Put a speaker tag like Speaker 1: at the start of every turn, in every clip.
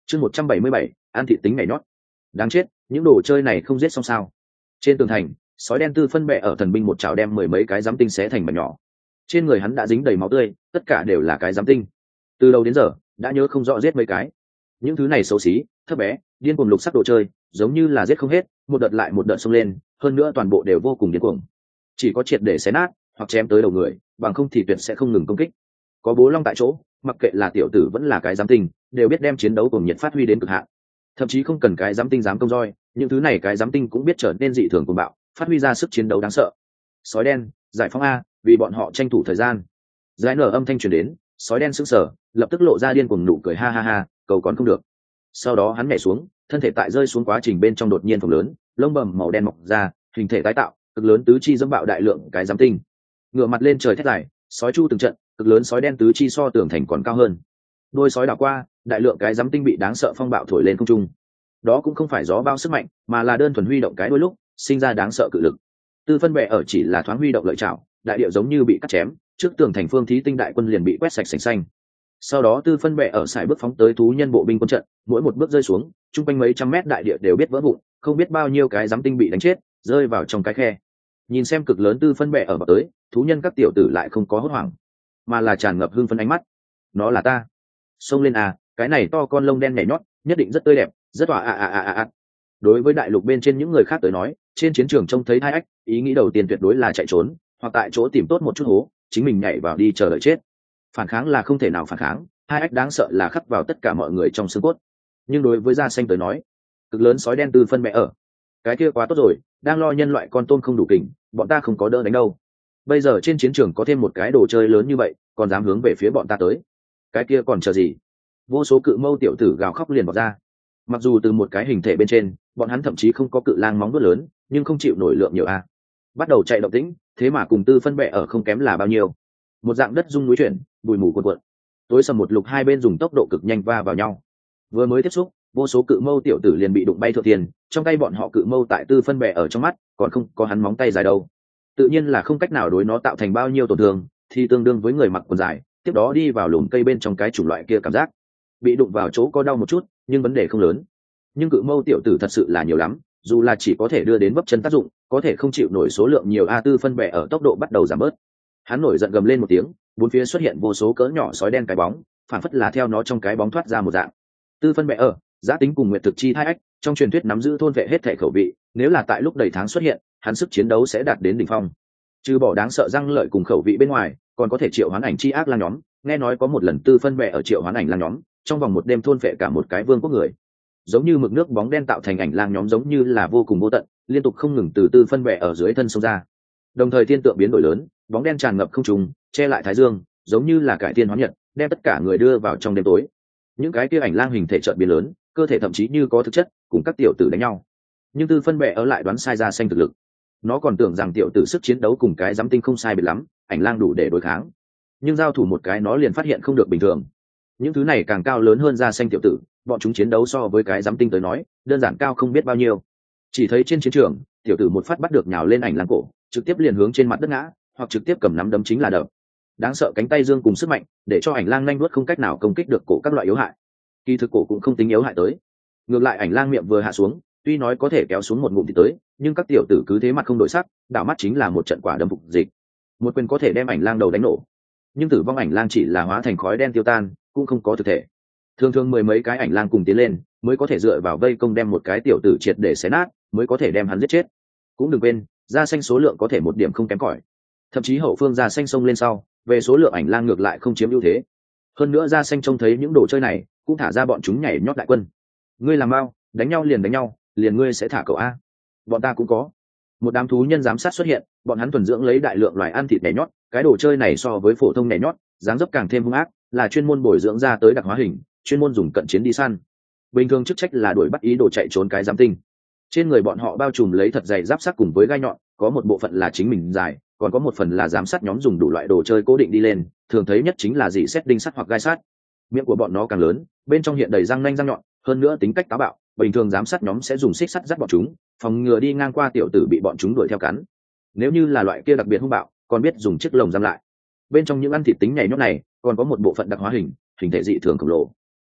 Speaker 1: chương 177, ăn thị tính nhảy nhót. Đáng chết, những đồ chơi này không giết xong sao? Trên tường thành, sói đen tư phân bẹ ở thần binh một chảo đem mười mấy cái giám tinh xé thành mảnh nhỏ. Trên người hắn đã dính đầy máu tươi, tất cả đều là cái giám tinh. Từ đầu đến giờ đã nhớ không rõ giết mấy cái. Những thứ này xấu xí, thấp bé, điên cuồng lục sắc đồ chơi, giống như là giết không hết, một đợt lại một đợt xông lên, hơn nữa toàn bộ đều vô cùng điên cuồng. Chỉ có triệt để xé nát hoặc chém tới đầu người, bằng không thì tuyệt sẽ không ngừng công kích. Có bố long tại chỗ, mặc kệ là tiểu tử vẫn là cái giám tinh, đều biết đem chiến đấu cùng nhiệt phát huy đến cực hạn. Thậm chí không cần cái giám tinh dám công roi, những thứ này cái giám tinh cũng biết trở nên dị thường cuồng bạo, phát huy ra sức chiến đấu đáng sợ. Sói đen, giải phóng a, vì bọn họ tranh thủ thời gian. Giải nở âm thanh truyền đến, sói đen sững sờ, lập tức lộ ra điên cuồng nụ cười ha ha ha, cầu còn không được. Sau đó hắn nhảy xuống, thân thể tại rơi xuống quá trình bên trong đột nhiên phồng lớn, lông bầm màu đen mọc ra, hình thể tái tạo, cực lớn tứ chi dẫm bạo đại lượng cái giám tinh. Ngửa mặt lên trời thét dài, sói chu từng trận, cực lớn sói đen tứ chi so tường thành còn cao hơn. Đôi sói đảo qua, đại lượng cái giám tinh bị đáng sợ phong bạo thổi lên không trung. Đó cũng không phải gió bao sức mạnh, mà là đơn thuần huy động cái đôi lúc, sinh ra đáng sợ cự lực. Tư phân bè ở chỉ là thoáng huy động lợi chảo, đại địa giống như bị cắt chém, trước tường thành phương thí tinh đại quân liền bị quét sạch sành xanh. Sau đó tư phân bè ở sải bước phóng tới thú nhân bộ binh quân trận, mỗi một bước rơi xuống, trung quanh mấy trăm mét đại địa đều biết vỡ vụn, không biết bao nhiêu cái giám tinh bị đánh chết, rơi vào trong cái khe. Nhìn xem cực lớn tư phân bè ở vào tới, thú nhân các tiểu tử lại không có hốt hoảng, mà là tràn ngập hưng phấn ánh mắt. Nó là ta, xông lên à, cái này to con lông đen nhảy nhót, nhất định rất tươi đẹp, rất tỏa. Đối với đại lục bên trên những người khác tới nói, trên chiến trường trông thấy hai ách, ý nghĩ đầu tiên tuyệt đối là chạy trốn, hoặc tại chỗ tìm tốt một chút hố, chính mình nhảy vào đi chờ đợi chết. Phản kháng là không thể nào phản kháng, hai ách đáng sợ là khắc vào tất cả mọi người trong xương cốt. Nhưng đối với da xanh tới nói, cực lớn sói đen tư phân bè ở, cái kia quá tốt rồi, đang lo nhân loại con tôm không đủ kình, bọn ta không có đỡ đánh đâu. Bây giờ trên chiến trường có thêm một cái đồ chơi lớn như vậy, còn dám hướng về phía bọn ta tới, cái kia còn chờ gì? Vô số cự mâu tiểu tử gào khóc liền bỏ ra. Mặc dù từ một cái hình thể bên trên, bọn hắn thậm chí không có cự lang móng vuốt lớn, nhưng không chịu nổi lượng nhiều a. Bắt đầu chạy động tĩnh, thế mà cùng tư phân bè ở không kém là bao nhiêu. Một dạng đất rung núi chuyển, bụi mù cuồn cuộn. Tối sầm một lục hai bên dùng tốc độ cực nhanh va vào nhau. Vừa mới tiếp xúc, vô số cự mâu tiểu tử liền bị đụng bay thượng tiền, trong tay bọn họ cự mâu tại tư phân bè ở trong mắt, còn không có hắn móng tay dài đâu. Tự nhiên là không cách nào đối nó tạo thành bao nhiêu tổn thương, thì tương đương với người mặc quần dài, tiếp đó đi vào lùm cây bên trong cái chủng loại kia cảm giác. Bị đụng vào chỗ có đau một chút, nhưng vấn đề không lớn. Nhưng cự mâu tiểu tử thật sự là nhiều lắm, dù là chỉ có thể đưa đến bắp chân tác dụng, có thể không chịu nổi số lượng nhiều a. Tư phân bè ở tốc độ bắt đầu giảm bớt. Hắn nổi giận gầm lên một tiếng, bốn phía xuất hiện vô số cỡ nhỏ sói đen cái bóng, phản phất là theo nó trong cái bóng thoát ra một dạng. Tư phân bè ở, giá tính cùng nguyệt thực chi thai ách, trong truyền thuyết nắm giữ thôn vệ hết thể khẩu vị, nếu là tại lúc đầy tháng xuất hiện, hắn sức chiến đấu sẽ đạt đến đỉnh phong. Trừ bỏ đáng sợ răng lợi cùng khẩu vị bên ngoài, còn có thể triệu hoán ảnh chi ác lang nhóm. Nghe nói có một lần tư phân bè ở triệu hoán ảnh lang nhóm, trong vòng một đêm thôn vệ cả một cái vương quốc người. Giống như mực nước bóng đen tạo thành ảnh lang nhóm, giống như là vô cùng vô tận, liên tục không ngừng từ tư phân bè ở dưới thân sông ra. Đồng thời thiên tượng biến đổi lớn, bóng đen tràn ngập không trung, che lại thái dương, giống như là cải thiên hóa nhật, đem tất cả người đưa vào trong đêm tối. Những cái kia ảnh lang hình thể chợt biến lớn, cơ thể thậm chí như có thực chất, cùng các tiểu tử đánh nhau. Nhưng tư phân bè ở lại đoán sai ra xanh thực lực. Nó còn tưởng rằng tiểu tử sức chiến đấu cùng cái giám tinh không sai biệt lắm, ảnh lang đủ để đối kháng. Nhưng giao thủ một cái nó liền phát hiện không được bình thường. Những thứ này càng cao lớn hơn da xanh tiểu tử, bọn chúng chiến đấu so với cái giám tinh tới nói, đơn giản cao không biết bao nhiêu. Chỉ thấy trên chiến trường, tiểu tử một phát bắt được nhào lên ảnh lang cổ, trực tiếp liền hướng trên mặt đất ngã, hoặc trực tiếp cầm nắm đấm chính là đập. Đáng sợ cánh tay dương cùng sức mạnh, để cho ảnh lang nhanh nuốt không cách nào công kích được cổ các loại yếu hại. Kỳ thực cổ cũng không tính yếu hại tới. Ngược lại ảnh lang miệng vừa hạ xuống, tuy nói có thể kéo xuống một ngụm thì tới, nhưng các tiểu tử cứ thế mặt không đổi sắc, đảo mắt chính là một trận quả đấm phục dịch. Một quyền có thể đem ảnh lang đầu đánh nổ, nhưng tử vong ảnh lang chỉ là hóa thành khói đen tiêu tan, cũng không có thực thể. Thường thường mười mấy cái ảnh lang cùng tiến lên, mới có thể dựa vào vây công đem một cái tiểu tử triệt để xé nát, mới có thể đem hắn giết chết. Cũng đừng quên, da xanh số lượng có thể một điểm không kém cỏi. Thậm chí hậu phương da xanh xông lên sau, về số lượng ảnh lang ngược lại không chiếm ưu thế. Hơn nữa da xanh trông thấy những đồ chơi này, cũng thả ra bọn chúng nhảy nhót đại quân. Ngươi làm bao, đánh nhau, liền ngươi sẽ thả cậu a. Bọn ta cũng có. Một đám thú nhân giám sát xuất hiện, bọn hắn thuần dưỡng lấy đại lượng loài ăn thịt nhảy nhót, cái đồ chơi này so với phổ thông nhảy nhót, dáng dấp càng thêm hung ác, là chuyên môn bồi dưỡng ra tới đặc hóa hình, chuyên môn dùng cận chiến đi săn. Bình thường chức trách là đuổi bắt ý đồ chạy trốn cái giám tinh. Trên người bọn họ bao trùm lấy thật dày giáp sắt cùng với gai nhọn, có một bộ phận là chính mình dài, còn có một phần là giám sát nhóm dùng đủ loại đồ chơi cố định đi lên, thường thấy nhất chính là dỉ xét đinh sắt hoặc gai sắt. Miệng của bọn nó càng lớn, bên trong hiện đầy răng nanh răng nhọn, hơn nữa tính cách táo bạo, bình thường giám sát nhóm sẽ dùng xích sắt dắt bọn chúng, phòng ngừa đi ngang qua tiểu tử bị bọn chúng đuổi theo cắn. Nếu như là loại kia đặc biệt hung bạo, còn biết dùng chiếc lồng giam lại. Bên trong những ăn thịt tính nhảy nhót này, còn có một bộ phận đặc hóa hình, hình thể dị thường khổng lồ.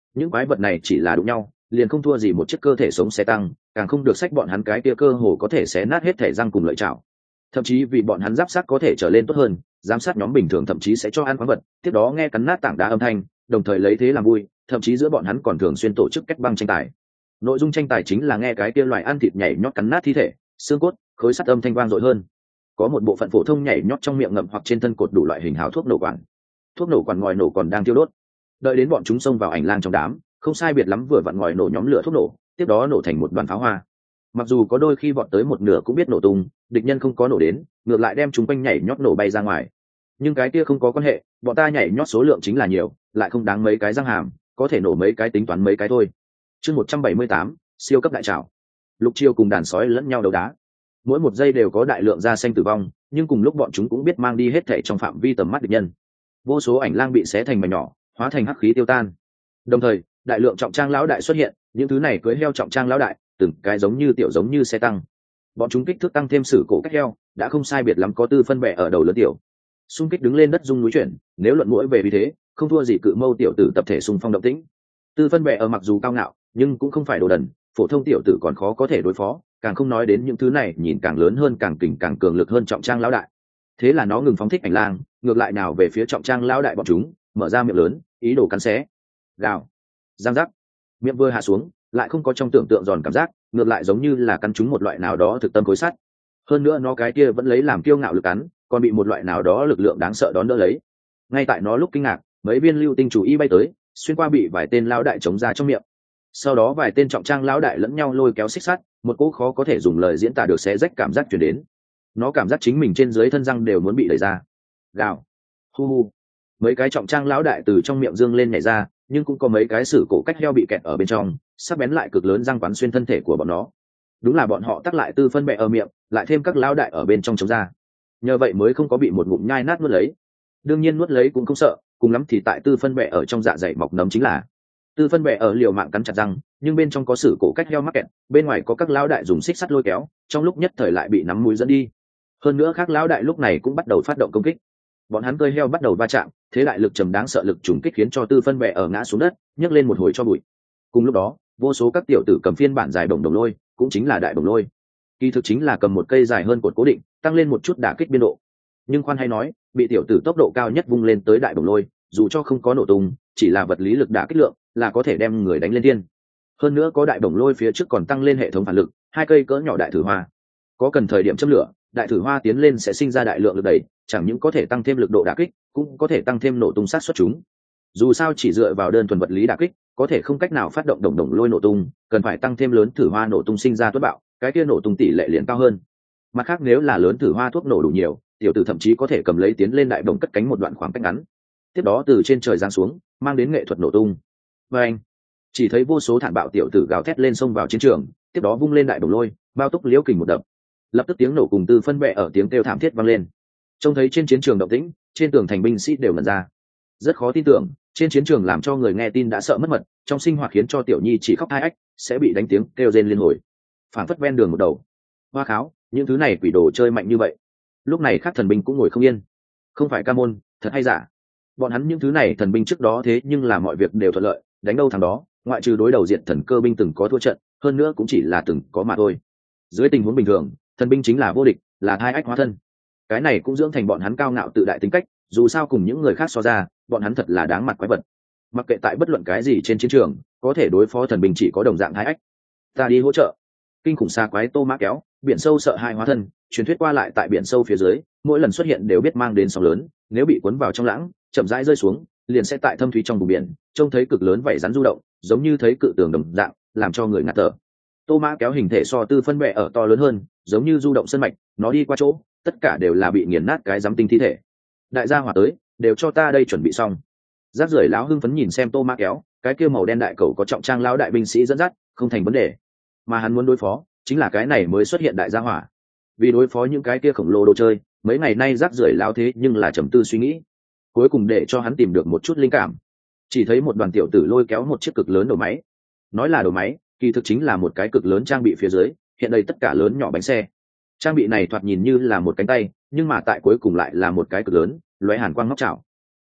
Speaker 1: những quái vật này chỉ là đụng nhau liền không thua gì một chiếc cơ thể sống xe tăng, càng không được xách bọn hắn cái kia cơ hồ có thể xé nát hết thể răng cùng lợi chảo. Thậm chí vì bọn hắn giáp sát có thể trở lên tốt hơn, giám sát nhóm bình thường thậm chí sẽ cho ăn khoáng vật, tiếp đó nghe cắn nát tảng đá âm thanh, đồng thời lấy thế làm vui, thậm chí giữa bọn hắn còn thường xuyên tổ chức kết băng tranh tài. Nội dung tranh tài chính là nghe cái kia loại ăn thịt nhảy nhót cắn nát thi thể, xương cốt, khối sắt âm thanh vang dội hơn. Có một bộ phận phổ thông nhảy nhót trong miệng ngậm hoặc trên thân cột đủ loại hình hào thuốc nổ quản. Thuốc nổ quản ngòi nổ còn đang thiêu đốt. Đợi đến bọn chúng xông vào ảnh lang trong đám, không sai biệt lắm vừa vặn ngòi nổ nhóm lửa thuốc nổ, tiếp đó nổ thành một đoàn pháo hoa. Mặc dù có đôi khi vọt tới một nửa cũng biết nổ tung, địch nhân không có nổ đến, ngược lại đem chúng quanh nhảy nhót nổ bay ra ngoài. Nhưng cái kia không có quan hệ, bọn ta nhảy nhót số lượng chính là nhiều, lại không đáng mấy cái răng hàm, có thể nổ mấy cái tính toán mấy cái thôi. Chương 178, siêu cấp đại trảo. Lục Chiêu cùng đàn sói lẫn nhau đấu đá. Mỗi một giây đều có đại lượng da xanh tử vong, nhưng cùng lúc bọn chúng cũng biết mang đi hết thảy trong phạm vi tầm mắt địch nhân. Vô số ảnh lang bị xé thành mảnh nhỏ, hóa thành hắc khí tiêu tan. Đồng thời, đại lượng trọng trang lão đại xuất hiện, những thứ này cưỡi heo trọng trang lão đại, từng cái giống như xe tăng. Bọn chúng kích thước tăng thêm sử cổ cách heo, đã không sai biệt lắm có tư phân bẻ ở đầu lớn tiểu. Xung kích đứng lên đất rung núi chuyển, nếu luận mũi về vì thế, không thua gì cự mâu tiểu tử tập thể xung phong động tĩnh. Tư phân bẻ ở mặc dù cao ngạo, nhưng cũng không phải đồ đần, phổ thông tiểu tử còn khó có thể đối phó, càng không nói đến những thứ này nhìn càng lớn hơn càng kình càng cường lực hơn trọng trang lão đại. Thế là nó ngừng phóng thích ảnh lang, ngược lại nào về phía trọng trang lão đại bọn chúng, mở ra miệng lớn, ý đồ cắn xé. Gào, giang giác, miệng vừa hạ xuống, lại không có trong tưởng tượng giòn cảm giác, ngược lại giống như là cắn trúng một loại nào đó thực tâm khối sắt. Hơn nữa nó cái kia vẫn lấy làm kiêu ngạo lực cắn, còn bị một loại nào đó lực lượng đáng sợ đón đỡ lấy. Ngay tại nó lúc kinh ngạc, mấy viên lưu tinh chủ y bay tới, xuyên qua bị vài tên lão đại chống ra trong miệng. Sau đó vài tên trọng trang lão đại lẫn nhau lôi kéo xích sắt, một cỗ khó có thể dùng lời diễn tả được xé rách cảm giác truyền đến. Nó cảm giác chính mình trên dưới thân răng đều muốn bị đẩy ra. Gào, hu hu. Mấy cái trọng trang lão đại từ trong miệng dương lên nhảy ra, nhưng cũng có mấy cái sử cổ cách heo bị kẹt ở bên trong, sắc bén lại cực lớn răng quán xuyên thân thể của bọn nó. Đúng là bọn họ tắc lại tư phân bẹ ở miệng, lại thêm các lão đại ở bên trong chống ra. Nhờ vậy mới không có bị một ngụm nhai nát nuốt lấy. Đương nhiên nuốt lấy cũng không sợ, cùng lắm thì tại tư phân bẹ ở trong dạ dày mọc nấm chính là. Tư phân bẹ ở liều mạng cắn chặt răng, nhưng bên trong có sử cổ cách heo mắc kẹt, bên ngoài có các lão đại dùng xích sắt lôi kéo, trong lúc nhất thời lại bị nắm mũi dẫn đi. Hơn nữa các lão đại lúc này cũng bắt đầu phát động công kích. Bọn hắn cơi heo bắt đầu va chạm, thế đại lực trầm đáng sợ lực trùng kích khiến cho tư phân bẹ ở ngã xuống đất, nhấc lên một hồi cho bụi. Cùng lúc đó, vô số các tiểu tử cầm phiên bản dài đồng lôi, cũng chính là đại đồng lôi. Kỳ thực chính là cầm một cây dài hơn cột cố định, tăng lên một chút đả kích biên độ. Nhưng khoan hay nói, bị tiểu tử tốc độ cao nhất vung lên tới đại đồng lôi, dù cho không có nổ tung, chỉ là vật lý lực đả kích lượng, là có thể đem người đánh lên thiên. Hơn nữa có đại đồng lôi phía trước còn tăng lên hệ thống phản lực, hai cây cỡ nhỏ đại thử hoa. Có cần thời điểm châm lửa, đại thử hoa tiến lên sẽ sinh ra đại lượng lực đẩy, chẳng những có thể tăng thêm lực độ đả kích, cũng có thể tăng thêm nổ tung sát xuất chúng. Dù sao chỉ dựa vào đơn thuần vật lý đả kích, có thể không cách nào phát động đồng lôi nổ tung, cần phải tăng thêm lớn thử hoa nổ tung sinh ra tuất bạo, cái kia nổ tung tỷ lệ liền cao hơn. Mặt khác nếu là lớn thử hoa thuốc nổ đủ nhiều, tiểu tử thậm chí có thể cầm lấy tiến lên đại đồng cất cánh một đoạn khoảng cách ngắn, tiếp đó từ trên trời giáng xuống, mang đến nghệ thuật nổ tung. Và anh chỉ thấy vô số thản bạo tiểu tử gào thét lên xông vào chiến trường, tiếp đó vung lên đại đồng lôi, bao túc liễu kình một đập. Lập tức tiếng nổ cùng tư phân bẹ ở tiếng kêu thảm thiết vang lên. Trông thấy trên chiến trường động tĩnh, trên tường thành binh sĩ đều ngẩn ra. Rất khó tin tưởng, trên chiến trường làm cho người nghe tin đã sợ mất mật, trong sinh hoạt khiến cho tiểu nhi chỉ khóc hai ách, sẽ bị đánh tiếng kêu rên liên hồi. Phản phất ven đường một đầu. Hoa kháo, những thứ này quỷ đồ chơi mạnh như vậy. Lúc này các thần binh cũng ngồi không yên. Không phải ca môn, thật hay giả? Bọn hắn những thứ này thần binh trước đó thế nhưng là mọi việc đều thuận lợi, đánh đâu thằng đó, ngoại trừ đối đầu diện thần cơ binh từng có thua trận, hơn nữa cũng chỉ là từng có mà thôi. Dưới tình huống bình thường, thần binh chính là vô địch, là thai ách hóa thân. Cái này cũng dưỡng thành bọn hắn cao ngạo tự đại tính cách, dù sao cùng những người khác so ra, bọn hắn thật là đáng mặt quái vật. Mặc kệ tại bất luận cái gì trên chiến trường, có thể đối phó thần binh chỉ có đồng dạng thai ách. Ta đi hỗ trợ. Kinh khủng xa quái Tô Mã kéo, biển sâu sợ hai hóa thân, truyền thuyết qua lại tại biển sâu phía dưới, mỗi lần xuất hiện đều biết mang đến sóng lớn, nếu bị cuốn vào trong lãng, chậm rãi rơi xuống, liền sẽ tại thâm thúy trong vùng biển, trông thấy cực lớn vảy rắn du động, giống như thấy cự tường đồng dạng, làm cho người ngạt thở. Tô Mã kéo hình thể so tư phân bẹ ở to lớn hơn, giống như du động sân mạch, nó đi qua chỗ, tất cả đều là bị nghiền nát cái giám tinh thi thể. Đại gia hỏa tới, đều cho ta đây chuẩn bị xong. Rác rưởi lão hưng phấn nhìn xem Tô Mã kéo, cái kia màu đen đại cầu có trọng trang lão đại binh sĩ dẫn dắt, không thành vấn đề. Mà hắn muốn đối phó, chính là cái này mới xuất hiện đại gia hỏa. Vì đối phó những cái kia khổng lồ đồ chơi, mấy ngày nay rác rưởi lão thế nhưng là trầm tư suy nghĩ. Cuối cùng để cho hắn tìm được một chút linh cảm. Chỉ thấy một đoàn tiểu tử lôi kéo một chiếc cực lớn đầu máy. Nói là đầu máy, kỳ thực chính là một cái cực lớn trang bị phía dưới, hiện đây tất cả lớn nhỏ bánh xe. Trang bị này thoạt nhìn như là một cánh tay, nhưng mà tại cuối cùng lại là một cái cực lớn, lóe hàn quang ngóc chảo.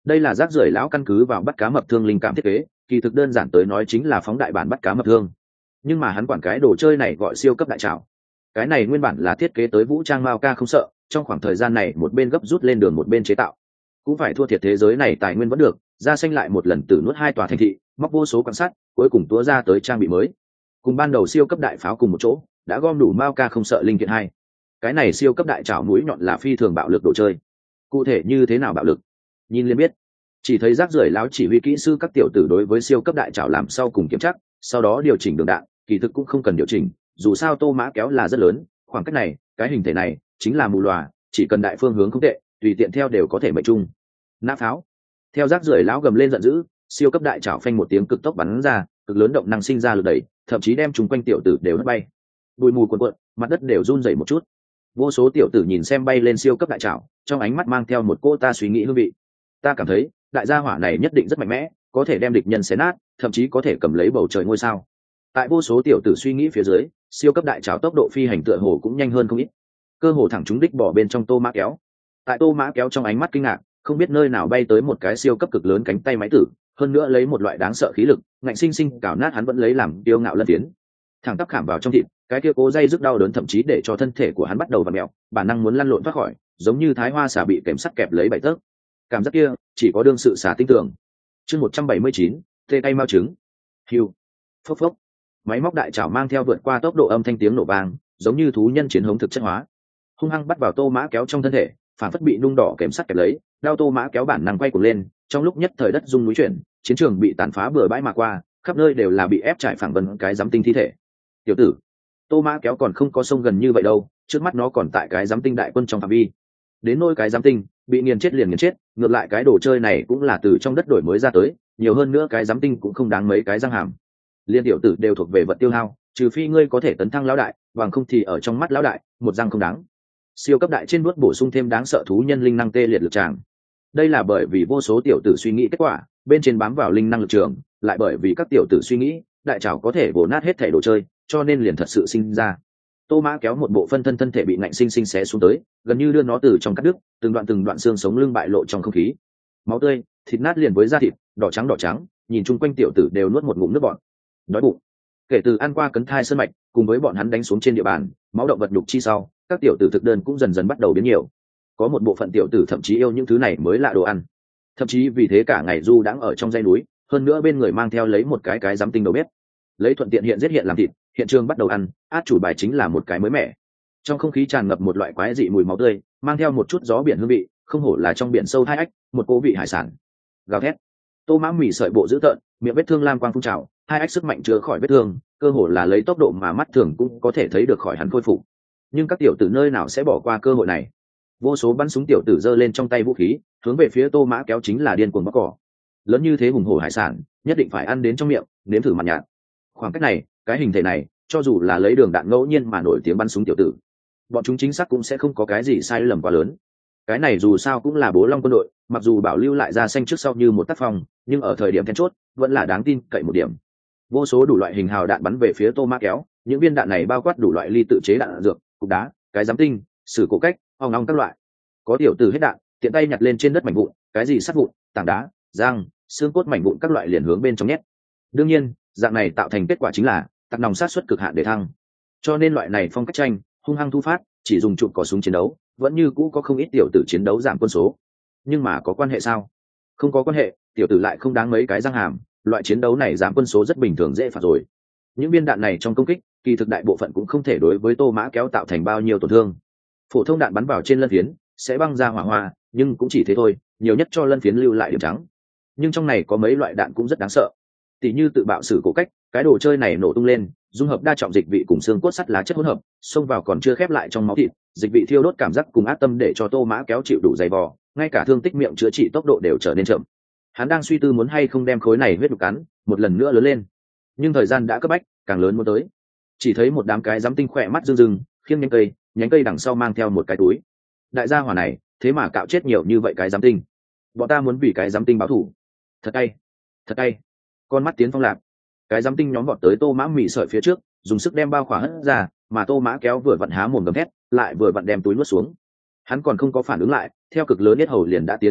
Speaker 1: đây là rác rưởi lão căn cứ vào bắt cá mập thương linh cảm thiết kế, kỳ thực đơn giản tới nói chính là phóng đại bản bắt cá mập thương, nhưng mà hắn quản cái đồ chơi này gọi siêu cấp đại trảo. Cái này nguyên bản là thiết kế tới vũ trang Mao Ca không sợ, trong khoảng thời gian này một bên gấp rút lên đường một bên chế tạo, cũng phải thua thiệt thế giới này tài nguyên vẫn được, ra xanh lại một lần tử nuốt 2 tòa thành thị, móc vô số quan sát, cuối cùng túa ra tới trang bị mới. Cùng ban đầu siêu cấp đại pháo cùng một chỗ, đã gom đủ Mao Ca không sợ linh kiện hai. Cái này siêu cấp đại trảo mũi nhọn là phi thường bạo lực đồ chơi. Cụ thể như thế nào bạo lực? Nhìn liền biết. Chỉ thấy rác rưởi láo chỉ huy kỹ sư các tiểu tử đối với siêu cấp đại trảo làm sau cùng kiểm tra, sau đó điều chỉnh đường đạn, kỳ thực cũng không cần điều chỉnh, dù sao tô mã kéo là rất lớn, khoảng cách này, cái hình thể này chính là mù lòa, chỉ cần đại phương hướng không tệ, tùy tiện theo đều có thể mệnh trung. Nã pháo. Theo rác rưởi láo gầm lên giận dữ, siêu cấp đại trảo phanh một tiếng cực tốc bắn ra, cực lớn động năng sinh ra lực đẩy, thậm chí đem chúng quanh tiểu tử đều hất bay. Bụi mù cuồn cuộn, mặt đất đều run rẩy một chút. Vô số tiểu tử nhìn xem bay lên siêu cấp đại trảo, trong ánh mắt mang theo một cô ta suy nghĩ hương vị. Ta cảm thấy, đại gia hỏa này nhất định rất mạnh mẽ, có thể đem địch nhân xé nát, thậm chí có thể cầm lấy bầu trời ngôi sao. Tại vô số tiểu tử suy nghĩ phía dưới, siêu cấp đại trảo tốc độ phi hành tựa hồ cũng nhanh hơn không ít, cơ hồ thẳng trúng đích bỏ bên trong tô mã kéo. Tại tô mã kéo trong ánh mắt kinh ngạc, không biết nơi nào bay tới một cái siêu cấp cực lớn cánh tay máy tử, hơn nữa lấy một loại đáng sợ khí lực, ngạnh sinh sinh cào nát hắn vẫn lấy làm kiêu ngạo lân tiến, thẳng tắp khảm vào trong thịt, cái kia cố dây rức đau đớn thậm chí để cho thân thể của hắn bắt đầu vặn mèo, bản năng muốn lăn lộn thoát khỏi, giống như thái hoa xà bị kèm sắt kẹp lấy bảy tấc. Cảm giác kia chỉ có đương sự xà tinh tưởng. Chương 179, tê tay mao trứng. Hưu. Phốc phốc. Máy móc đại trảo mang theo vượt qua tốc độ âm thanh tiếng nổ vang, giống như thú nhân chiến hống thực chất hóa, hung hăng bắt vào tô mã kéo trong thân thể, phản phất bị nung đỏ kèm sắt kẹp lấy, đau tô mã kéo bản năng quay cuồng lên, trong lúc nhất thời đất rung núi chuyển, chiến trường bị tàn phá bừa bãi mà qua, khắp nơi đều là bị ép trải phẳng vân cái giám tinh thi thể. Tiểu tử, tô mã kéo còn không có sông gần như vậy đâu, trước mắt nó còn tại cái giám tinh đại quân trong phạm vi. Đến nôi cái giám tinh bị nghiền chết liền nghiền chết, ngược lại cái đồ chơi này cũng là từ trong đất đổi mới ra tới, nhiều hơn nữa cái giám tinh cũng không đáng mấy cái răng hàm. Liên tiểu tử đều thuộc về vật tiêu hao, trừ phi ngươi có thể tấn thăng lão đại, bằng không thì ở trong mắt lão đại, một răng không đáng. Siêu cấp đại trên bước bổ sung thêm đáng sợ thú nhân linh năng tê liệt lực tràng. Đây là bởi vì vô số tiểu tử suy nghĩ kết quả, bên trên bám vào linh năng lực trường, lại bởi vì các tiểu tử suy nghĩ, đại trảo có thể bổ nát hết thể đồ chơi, cho nên liền thật sự sinh ra. Tô mã kéo một bộ phân thân thể bị ngạnh sinh sinh xé xuống tới, gần như đưa nó từ trong cắt đứt, từng đoạn xương sống lưng bại lộ trong không khí. Máu tươi, thịt nát liền với da thịt, đỏ trắng, nhìn chung quanh tiểu tử đều nuốt một ngụm nước bọt. Đói bụng. Kể từ ăn qua cấn thai sơn mạch, cùng với bọn hắn đánh xuống trên địa bàn, máu động vật đục chi sau, các tiểu tử thực đơn cũng dần dần bắt đầu biến nhiều. Có một bộ phận tiểu tử thậm chí yêu những thứ này mới lạ đồ ăn, thậm chí vì thế cả ngày du đãng ở trong dãy núi, hơn nữa bên người mang theo lấy một cái giám tinh đầu bếp, lấy thuận tiện hiện giết hiện làm thịt. Hiện trường bắt đầu ăn, át chủ bài chính là một cái mới mẻ. Trong không khí tràn ngập một loại quái dị mùi máu tươi, mang theo một chút gió biển hương vị, không hổ là trong biển sâu hai ách, một cố vị hải sản. Gào thét. Tô mã mỉ sợi bộ dữ tợn, miệng vết thương lam quang phun trào, hai ách sức mạnh chữa khỏi vết thương, cơ hồ là lấy tốc độ mà mắt thường cũng có thể thấy được khỏi hắn khôi phục. Nhưng các tiểu tử nơi nào sẽ bỏ qua cơ hội này? Vô số bắn súng tiểu tử giơ lên trong tay vũ khí, hướng về phía tô mã kéo chính là điên cuồng bóc cỏ. Lớn như thế hùng hổ hải sản, nhất định phải ăn đến trong miệng, nếm thử mặn nhạt. Khoảng cách này, cái hình thể này, cho dù là lấy đường đạn ngẫu nhiên mà nổi tiếng bắn súng tiểu tử, bọn chúng chính xác cũng sẽ không có cái gì sai lầm quá lớn. Cái này dù sao cũng là bố long quân đội, mặc dù bảo lưu lại ra xanh trước sau như một tác phong, nhưng ở thời điểm then chốt vẫn là đáng tin cậy một điểm. Vô số đủ loại hình hào đạn bắn về phía tô mã kéo, những viên đạn này bao quát đủ loại ly tự chế đạn dược, cục đá, cái giám tinh, sử cổ cách, ong ong các loại. Có tiểu tử hết đạn, tiện tay nhặt lên trên đất mảnh vụn, cái gì sắt vụn, tảng đá, răng, xương cốt mảnh vụn các loại liền hướng bên trong nhét. Đương nhiên, dạng này tạo thành kết quả chính là tặc nòng sát xuất cực hạn để thăng. Cho nên loại này phong cách tranh, hung hăng thu phát, chỉ dùng chụp cò súng chiến đấu, vẫn như cũ có không ít tiểu tử chiến đấu giảm quân số. Nhưng mà có quan hệ sao? Không có quan hệ, tiểu tử lại không đáng mấy cái răng hàm, loại chiến đấu này giảm quân số rất bình thường dễ phạt rồi. Những viên đạn này trong công kích, kỳ thực đại bộ phận cũng không thể đối với tô mã kéo tạo thành bao nhiêu tổn thương. Phổ thông đạn bắn vào trên lân phiến sẽ băng ra hỏa hoa, nhưng cũng chỉ thế thôi, nhiều nhất cho lân phiến lưu lại điểm trắng. Nhưng trong này có mấy loại đạn cũng rất đáng sợ, tỉ như tự bạo sử cổ cách, cái đồ chơi này nổ tung lên, dung hợp đa trọng dịch vị cùng xương cốt sắt lá chất hỗn hợp, xông vào còn chưa khép lại trong máu thịt, dịch vị thiêu đốt cảm giác cùng ác tâm để cho tô mã kéo chịu đủ dày vò, ngay cả thương tích miệng chữa trị tốc độ đều trở nên chậm. Hắn đang suy tư muốn hay không đem khối này huyết đục cắn một lần nữa lớn lên, nhưng thời gian đã cấp bách, càng lớn muốn tới. Chỉ thấy một đám cái giám tinh khỏe mắt rưng rưng, khiêng nhánh cây đằng sau mang theo một cái túi. Đại gia hỏa này, thế mà cạo chết nhiều như vậy cái giám tinh. Bọn ta muốn vì cái giám tinh báo thù. Thật cay. Con mắt tiến phong lạc, cái giám tinh nhóm vọt tới tô mã mỉ sợi phía trước, dùng sức đem bao khỏa hất ra, mà tô mã kéo vừa vặn há mồm gầm thét, lại vừa vặn đem túi nuốt xuống. Hắn còn không có phản ứng lại, theo cực lớn yết hầu liền đã tiến vào bụng,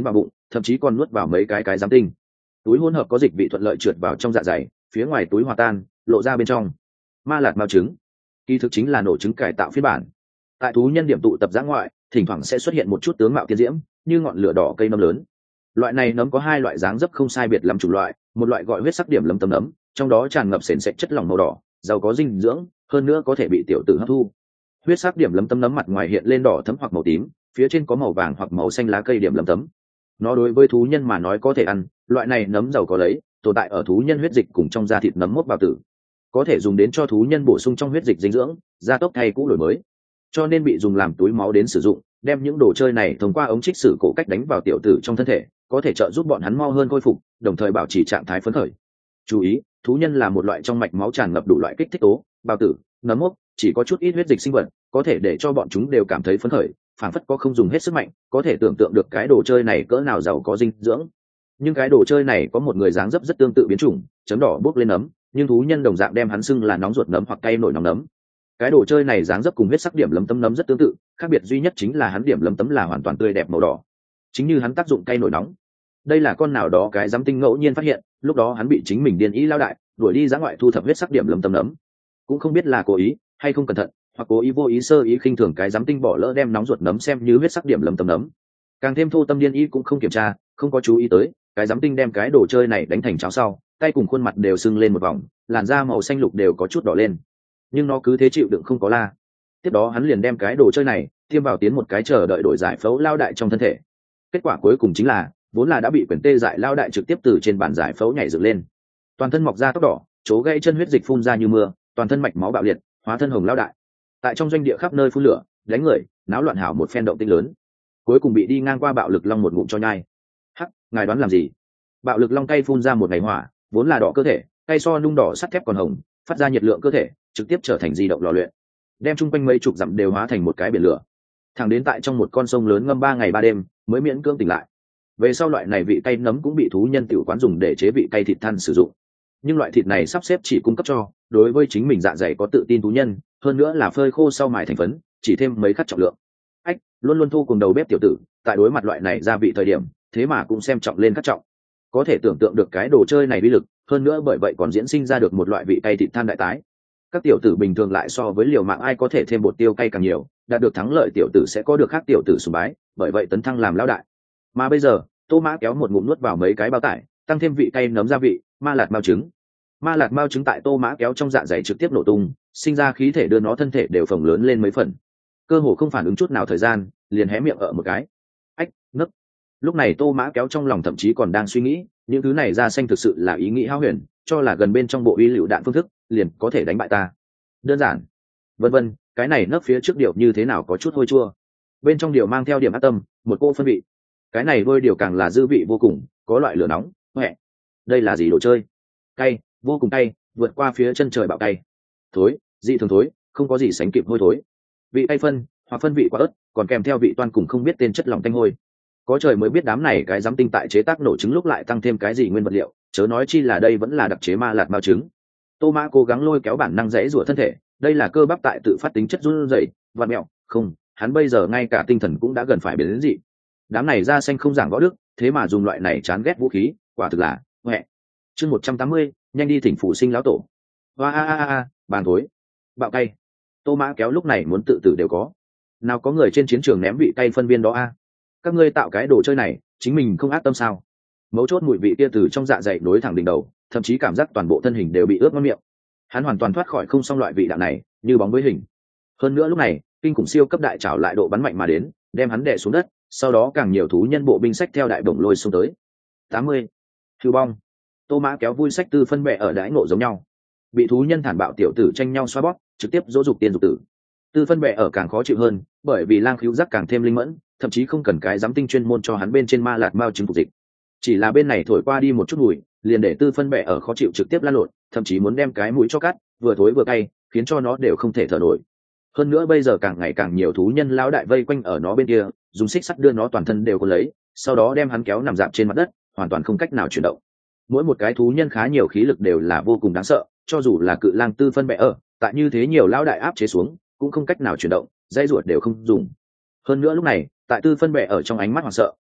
Speaker 1: thậm chí còn nuốt vào mấy cái giám tinh. Túi hỗn hợp có dịch vị thuận lợi trượt vào trong dạ dày, phía ngoài túi hòa tan lộ ra bên trong. Ma lạt mao trứng kỳ thực chính là nổ trứng cải tạo phiên bản. Tại thú nhân điểm tụ tập giã ngoại, thỉnh thoảng sẽ xuất hiện một chút tướng mạo tiên diễm như ngọn lửa đỏ cây nấm lớn. Loại này nấm có hai loại dáng dấp không sai biệt lắm chủng loại, một loại gọi huyết sắc điểm lấm tấm nấm, trong đó tràn ngập sền sệt chất lỏng màu đỏ, giàu có dinh dưỡng, hơn nữa có thể bị tiểu tử hấp thu. Huyết sắc điểm lấm tấm nấm mặt ngoài hiện lên đỏ thẫm hoặc màu tím, phía trên có màu vàng hoặc màu xanh lá cây điểm lấm tấm. Nó đối với thú nhân mà nói có thể ăn, loại này nấm giàu có lấy, tồn tại ở thú nhân huyết dịch cùng trong da thịt nấm mốt bào tử, có thể dùng đến cho thú nhân bổ sung trong huyết dịch dinh dưỡng, gia tốc thay cũ đổi mới, cho nên bị dùng làm túi máu đến sử dụng. Đem những đồ chơi này thông qua ống trích sử cổ cách đánh vào tiểu tử trong thân thể, có thể trợ giúp bọn hắn mau hơn khôi phục, đồng thời bảo trì trạng thái phấn khởi. Chú ý, thú nhân là một loại trong mạch máu tràn ngập đủ loại kích thích tố, bào tử, nấm mốc, chỉ có chút ít huyết dịch sinh vật có thể để cho bọn chúng đều cảm thấy phấn khởi, phản phất có không dùng hết sức mạnh, có thể tưởng tượng được cái đồ chơi này cỡ nào giàu có dinh dưỡng. Nhưng cái đồ chơi này có một người dáng dấp rất tương tự biến chủng, chấm đỏ bốc lên nấm, nhưng thú nhân đồng dạng đem hắn xưng là nóng ruột nấm hoặc cay nổi nóng nấm. Cái đồ chơi này dáng dấp cùng huyết sắc điểm lấm tấm nấm rất tương tự, khác biệt duy nhất chính là hắn điểm lấm tấm là hoàn toàn tươi đẹp màu đỏ, chính như hắn tác dụng cay nổi nóng. Đây là con nào đó cái giám tinh ngẫu nhiên phát hiện, lúc đó hắn bị chính mình điên ý lao đại đuổi đi ra ngoại thu thập huyết sắc điểm lấm tấm nấm, cũng không biết là cố ý hay không cẩn thận, hoặc cố ý vô ý sơ ý khinh thường cái giám tinh bỏ lỡ đem nóng ruột nấm xem như huyết sắc điểm lấm tấm nấm. Càng thêm thô tâm điên ý cũng không kiểm tra, không có chú ý tới cái giám tinh đem cái đồ chơi này đánh thành cháo sau, tay cùng khuôn mặt đều sưng lên một vòng, làn da màu xanh lục đều có chút đỏ lên, nhưng nó cứ thế chịu đựng không có la. Tiếp đó hắn liền đem cái đồ chơi này tiêm vào tiến một cái chờ đợi đổi giải phẫu lao đại trong thân thể. Kết quả cuối cùng chính là vốn là đã bị quyền tê dại lao đại trực tiếp từ trên bàn giải phẫu nhảy dựng lên, toàn thân mọc ra tóc đỏ, chố gãy chân huyết dịch phun ra như mưa, toàn thân mạch máu bạo liệt, hóa thân hồng lao đại. Tại trong doanh địa khắp nơi phun lửa, đánh người, náo loạn hảo một phen động tĩnh lớn, cuối cùng bị đi ngang qua bạo lực long một ngụm cho nhai. Hắc, ngài đoán làm gì? Bạo lực long cay phun ra một ngày hỏa, vốn là đỏ cơ thể, cay so nung đỏ sắt thép còn hồng, phát ra nhiệt lượng cơ thể, trực tiếp trở thành di động lò luyện, đem chung quanh mấy chục dặm đều hóa thành một cái biển lửa. Thẳng đến tại trong một con sông lớn ngâm 3 ngày 3 đêm mới miễn cưỡng tỉnh lại. Về sau loại này vị cay nấm cũng bị thú nhân tiểu quán dùng để chế vị cay thịt than sử dụng, nhưng loại thịt này sắp xếp chỉ cung cấp cho đối với chính mình dạ dày có tự tin thú nhân, hơn nữa là phơi khô sau mài thành phấn, chỉ thêm mấy khắc trọng lượng. Ách, luôn luôn thu cùng đầu bếp tiểu tử, tại đối mặt loại này gia vị thời điểm, thế mà cũng xem trọng lên khắc trọng. Có thể tưởng tượng được cái đồ chơi này uy lực, hơn nữa bởi vậy còn diễn sinh ra được một loại vị cay thịt than đại tái. Các tiểu tử bình thường lại so với liều mạng ai có thể thêm bột tiêu cay càng nhiều, đạt được thắng lợi tiểu tử sẽ có được khác tiểu tử sùng bái, bởi vậy tấn thăng làm lão đại. Mà bây giờ Tô Mã kéo một ngụm nuốt vào mấy cái bao tải, tăng thêm vị cay nấm gia vị, ma lạt mao trứng. Ma lạt mao trứng tại Tô Mã kéo trong dạ dày trực tiếp nổ tung, sinh ra khí thể đưa nó thân thể đều phồng lớn lên mấy phần, cơ hồ không phản ứng chút nào thời gian, liền hé miệng ở một cái. Ách, nấc. Lúc này Tô Mã kéo trong lòng thậm chí còn đang suy nghĩ, những thứ này ra xanh thực sự là ý nghĩ hão huyền, cho là gần bên trong bộ uy lựu đạn phương thức, liền có thể đánh bại ta. Đơn giản. Vân vân, cái này nấc phía trước điệu như thế nào có chút hôi chua. Bên trong điệu mang theo điểm ác tâm, một cô phân vị. Cái này đôi điều càng là dư vị vô cùng, có loại lửa nóng. Mẹ, đây là gì đồ chơi? Cay, vô cùng cay, vượt qua phía chân trời bạo cay. Thối, dị thường thối, không có gì sánh kịp hôi thối. Vị cay phân, hoặc phân vị quá ớt, còn kèm theo vị toan cùng không biết tên chất lỏng tanh hôi. Có trời mới biết đám này cái giám tinh tại chế tác nổ trứng lúc lại tăng thêm cái gì nguyên vật liệu, chớ nói chi là đây vẫn là đặc chế ma lạt mao trứng. Tô Mã cố gắng lôi kéo bản năng rẽ rủa thân thể, đây là cơ bắp tại tự phát tính chất run rẩy, vặn mẹo, không, hắn bây giờ ngay cả tinh thần cũng đã gần phải biến đến dị. Đám này da xanh không giảng võ đức, thế mà dùng loại này chán ghét vũ khí, quả thực là, mẹ. Chương 180, nhanh đi thỉnh phủ sinh lão tổ. Hoa a, bàn thối, bạo cay. Tô Mã kéo lúc này muốn tự tử đều có. Nào có người trên chiến trường ném vị cay phân viên đó a? Các ngươi tạo cái đồ chơi này, chính mình không ác tâm sao? Mấu chốt mùi vị kia từ trong dạ dày nối thẳng đỉnh đầu, thậm chí cảm giác toàn bộ thân hình đều bị ướt ngon miệng. Hắn hoàn toàn thoát khỏi không xong loại vị đạo này, như bóng với hình. Hơn nữa lúc này, kinh khủng siêu cấp đại trảo lại độ bắn mạnh mà đến, đem hắn đè xuống đất, sau đó càng nhiều thú nhân bộ binh sách theo đại bổng lôi xông tới. 80. Hưu bong. Tô Mã kéo vui sách tư phân bè ở đãi ngộ giống nhau. Bị thú nhân thản bạo tiểu tử tranh nhau xoa bóp, trực tiếp dỗ dục tiên dục tử. Tư phân bè ở càng khó chịu hơn, bởi vì lang khứu giác càng thêm linh mẫn, thậm chí không cần cái giám tinh chuyên môn cho hắn bên trên ma lạt mao trứng phục dịch. Chỉ là bên này thổi qua đi một chút mùi, liền để tư phân bè ở khó chịu trực tiếp lăn lộn, thậm chí muốn đem cái mũi cho cắt, vừa thối vừa cay, khiến cho nó đều không thể thở nổi. Hơn nữa bây giờ càng ngày càng nhiều thú nhân lão đại vây quanh ở nó bên kia, dùng xích sắt đưa nó toàn thân đều có lấy, sau đó đem hắn kéo nằm dạp trên mặt đất, hoàn toàn không cách nào chuyển động. Mỗi một cái thú nhân khá nhiều khí lực đều là vô cùng đáng sợ, cho dù là cự lang tư phân bè ở, tại như thế nhiều lão đại áp chế xuống, cũng không cách nào chuyển động, dây ruột đều không dùng. Hơn nữa lúc này, tại tư phân bè ở trong ánh mắt hoảng sợ,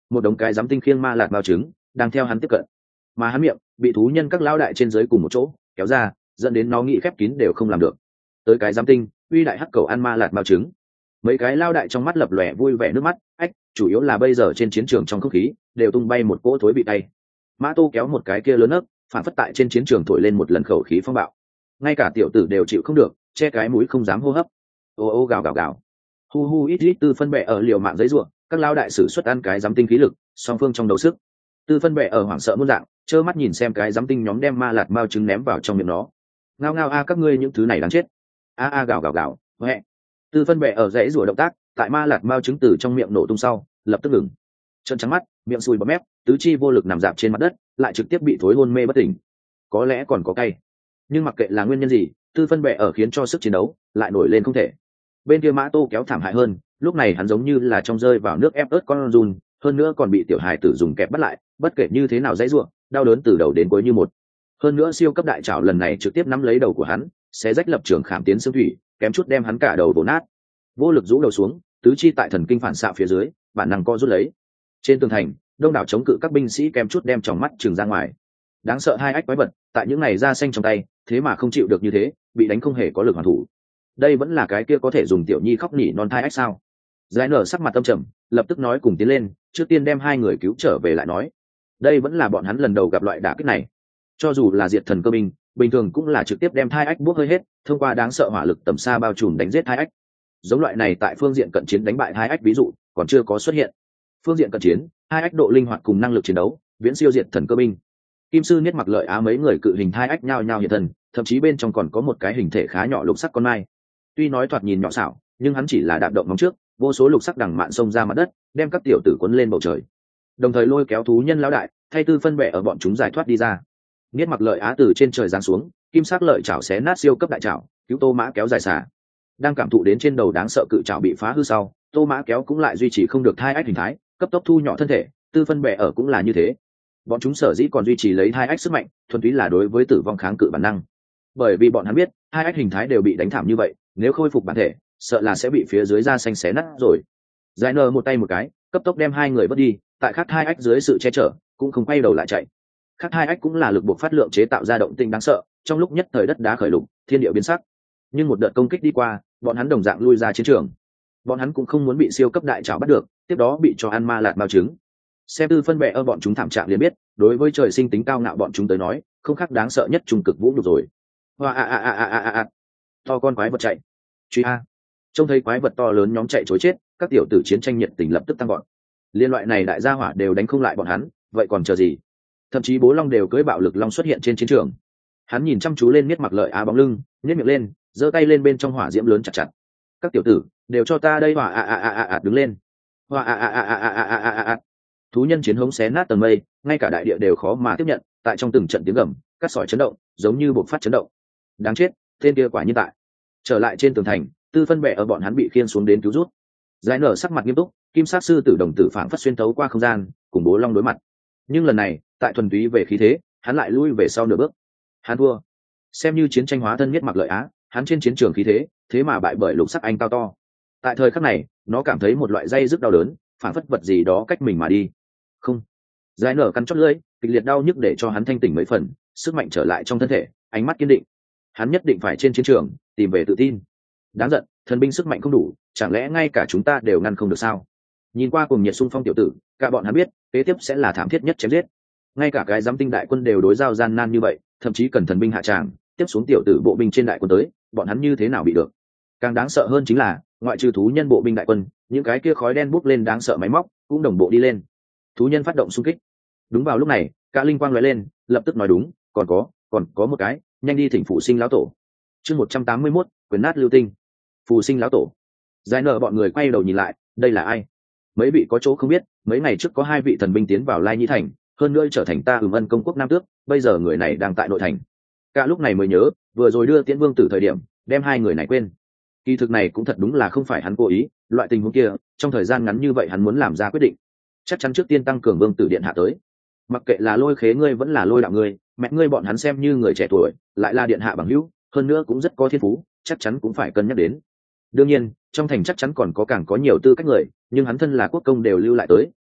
Speaker 1: một đống cái dám tinh khiêng ma lạt bao trứng đang theo hắn tiếp cận, mà hắn miệng bị thú nhân các lão đại trên dưới cùng một chỗ kéo ra, dẫn đến nó nghĩ khép kín đều không làm được. Tới cái giám tinh uy đại hắc cầu ăn ma lạt bao trứng, mấy cái lao đại trong mắt lập lòe vui vẻ nước mắt. Chủ yếu là bây giờ trên chiến trường trong không khí đều tung bay một cỗ thối bị tay. Mã Tô kéo một cái kia lớn ấp, phản phất tại trên chiến trường thổi lên một lần khẩu khí phong bạo, ngay cả tiểu tử đều chịu không được, che cái mũi không dám hô hấp. Ô ô gào gào gào, hu hu ít ít. Tư phân bẹ ở liều mạng giấy ruộng, các lao đại sử xuất ăn cái giám tinh khí lực, song phương trong đấu sức. Tư phân bẹ ở hoảng sợ muôn dạng, trơ mắt nhìn xem cái giám tinh nhóm đem ma lạt mao trứng ném vào trong miệng nó. Ngao ngao a, các ngươi những thứ này đáng chết. A a gào gào gào, huệ. Tư phân bẹ ở dãy rủa động tác, tại ma lạt mao trứng từ trong miệng nổ tung sau, lập tức ngừng. Trợn trắng mắt, miệng sùi bọt mép, tứ chi vô lực nằm dạp trên mặt đất, lại trực tiếp bị thối hôn mê bất tỉnh. Có lẽ còn có cay, nhưng mặc kệ là nguyên nhân gì, tư phân bẹ ở khiến cho sức chiến đấu lại nổi lên không thể. Bên kia Mã Tô kéo thảm hại hơn, lúc này hắn giống như là trong rơi vào nước ép ớt con giun, hơn nữa còn bị tiểu hài tử dùng kẹp bắt lại, bất kể như thế nào dãy rủa, đau đớn từ đầu đến cuối như một. Hơn nữa siêu cấp đại trảo lần này trực tiếp nắm lấy đầu của hắn, xé rách lập trường khảm tiến xương thủy, kém chút đem hắn cả đầu đổ nát. Vô lực rũ đầu xuống, tứ chi tại thần kinh phản xạ phía dưới, bản năng co rút lấy. Trên tường thành, đông đảo chống cự các binh sĩ kém chút đem tròng mắt trừng ra ngoài. Đáng sợ hai ách quái vật, tại những này da xanh trong tay, thế mà không chịu được như thế, bị đánh không hề có lực hoàn thủ. Đây vẫn là cái kia có thể dùng tiểu nhi khóc nỉ non thai ách sao? Giải nở sắc mặt tâm trầm, lập tức nói cùng tiến lên, trước tiên đem hai người cứu trở về lại nói. Đây vẫn là bọn hắn lần đầu gặp loại đả kích này. Cho dù là diệt thần cơ binh, bình thường cũng là trực tiếp đem thai ách buốc hơi hết, thông qua đáng sợ hỏa lực tầm xa bao trùm đánh giết thai ách. Giống loại này tại phương diện cận chiến đánh bại thai ách ví dụ còn chưa có xuất hiện. Phương diện cận chiến, hai ách độ linh hoạt cùng năng lực chiến đấu viễn siêu diệt thần cơ binh. Kim sư niết mặc lợi á mấy người cự hình hai ách nhao nhao hiện thần, thậm chí bên trong còn có một cái hình thể khá nhỏ lục sắc con mai. Tuy nói thoạt nhìn nhỏ xảo, nhưng hắn chỉ là đạp động móng trước, vô số lục sắc đằng mạn xông ra mặt đất, đem các tiểu tử cuốn lên bầu trời, đồng thời lôi kéo thú nhân lão đại thay tư phân bẹ ở bọn chúng giải thoát đi ra. Niết mặc lợi á từ trên trời giáng xuống, kim sắc lợi chảo xé nát siêu cấp đại chảo, cứu Tô Mã kéo dài xả. Đang cảm thụ đến trên đầu đáng sợ cự chảo bị phá hư sau, Tô Mã kéo cũng lại duy trì không được thai ách hình thái, cấp tốc thu nhỏ thân thể. Tư phân bẹ ở cũng là như thế, bọn chúng sở dĩ còn duy trì lấy thai ách sức mạnh, thuần túy là đối với tử vong kháng cự bản năng. Bởi vì bọn hắn biết, hai ách hình thái đều bị đánh thảm như vậy, nếu khôi phục bản thể, sợ là sẽ bị phía dưới da xanh xé nát rồi. Giải nở một tay một cái, cấp tốc đem hai người vớt đi, tại khắc hai ách dưới sự che chở, cũng không quay đầu lại chạy. Khắc hai ách cũng là lực buộc phát lượng chế tạo ra động tĩnh đáng sợ, trong lúc nhất thời đất đá khởi lục, thiên địa biến sắc. Nhưng một đợt công kích đi qua, bọn hắn đồng dạng lui ra chiến trường. Bọn hắn cũng không muốn bị siêu cấp đại trảo bắt được, tiếp đó bị cho ăn ma lạt bao trứng. Xem tư phân bẹ ở bọn chúng thảm trạng liền biết, đối với trời sinh tính cao ngạo bọn chúng tới nói, không khác đáng sợ nhất trung cực vũ nhục rồi. Hoa to con quái vật chạy, truy a. Trông thấy quái vật to lớn nhóm chạy trối chết, các tiểu tử chiến tranh nhiệt tình lập tức tăng gọn. Liên loại này đại gia hỏa đều đánh không lại bọn hắn, vậy còn chờ gì? Thậm chí Bố Long đều cưỡi bạo lực long xuất hiện trên chiến trường. Hắn nhìn chăm chú lên Niết mặc lợi á bóng lưng, nhếch miệng lên, giơ tay lên bên trong hỏa diễm lớn chặt chặt. Các tiểu tử đều cho ta đây hỏa đứng lên. Hỏa Thú nhân chiến hống xé nát tầng mây, ngay cả đại địa đều khó mà tiếp nhận, tại trong từng trận tiếng gầm, cát sỏi chấn động, giống như bộc phát chấn động. Đáng chết, tên kia quả nhiên tại. Trở lại trên tường thành, tư phân bẹ ở bọn hắn bị khiên xuống đến cứu rút. Giải nở sắc mặt nghiêm túc, kim sát sư tử đồng tử phảng phất xuyên thấu qua không gian, cùng Bố Long đối mặt. Nhưng lần này, tại thuần túy về khí thế, hắn lại lui về sau nửa bước. Hắn thua. Xem như chiến tranh hóa thân Niết mặc lợi á, hắn trên chiến trường khí thế mà bại bởi lục sắc anh cao to. Tại thời khắc này, nó cảm thấy một loại dây dứt đau đớn, phảng phất vật gì đó cách mình mà đi. Không. Giải nở cắn chót lưỡi, kịch liệt đau nhức để cho hắn thanh tỉnh mấy phần, sức mạnh trở lại trong thân thể, ánh mắt kiên định. Hắn nhất định phải trên chiến trường tìm về tự tin. Đáng giận, thần binh sức mạnh không đủ, chẳng lẽ ngay cả chúng ta đều ngăn không được sao? Nhìn qua cùng nhiệt xung phong tiểu tử, cả bọn hắn biết, kế tiếp sẽ là thảm thiết nhất chém giết. Ngay cả cái giám tinh đại quân đều đối giao gian nan như vậy, thậm chí cần thần binh hạ tràng, tiếp xuống tiểu tử bộ binh trên đại quân tới, bọn hắn như thế nào bị được? Càng đáng sợ hơn chính là, ngoại trừ thú nhân bộ binh đại quân, những cái kia khói đen bốc lên đáng sợ máy móc cũng đồng bộ đi lên. Thú nhân phát động xung kích. Đúng vào lúc này, cả linh quang lóe lên, lập tức nói đúng, còn có một cái, nhanh đi thỉnh phụ sinh lão tổ. Chương 181, quyền nát lưu tinh. Phù sinh lão tổ. Giải nở bọn người quay đầu nhìn lại, đây là ai? Mấy vị có chỗ không biết, mấy ngày trước có hai vị thần binh tiến vào Lai Nhĩ thành, hơn nữa trở thành ta ân công quốc nam tước, bây giờ người này đang tại nội thành. Cả lúc này mới nhớ, vừa rồi đưa Tiễn Vương Tử thời điểm, đem hai người này quên. Kỳ thực này cũng thật đúng là không phải hắn cố ý, loại tình huống kia, trong thời gian ngắn như vậy hắn muốn làm ra quyết định, chắc chắn trước tiên tăng cường Vương Tử điện hạ tới. Mặc kệ là Lôi Khế ngươi vẫn là Lôi Đạo ngươi, mẹ ngươi bọn hắn xem như người trẻ tuổi, lại là điện hạ bằng hữu, hơn nữa cũng rất có thiên phú, chắc chắn cũng phải cân nhắc đến. Đương nhiên, trong thành chắc chắn còn có càng có nhiều tư cách người, nhưng hắn thân là quốc công đều lưu lại tới,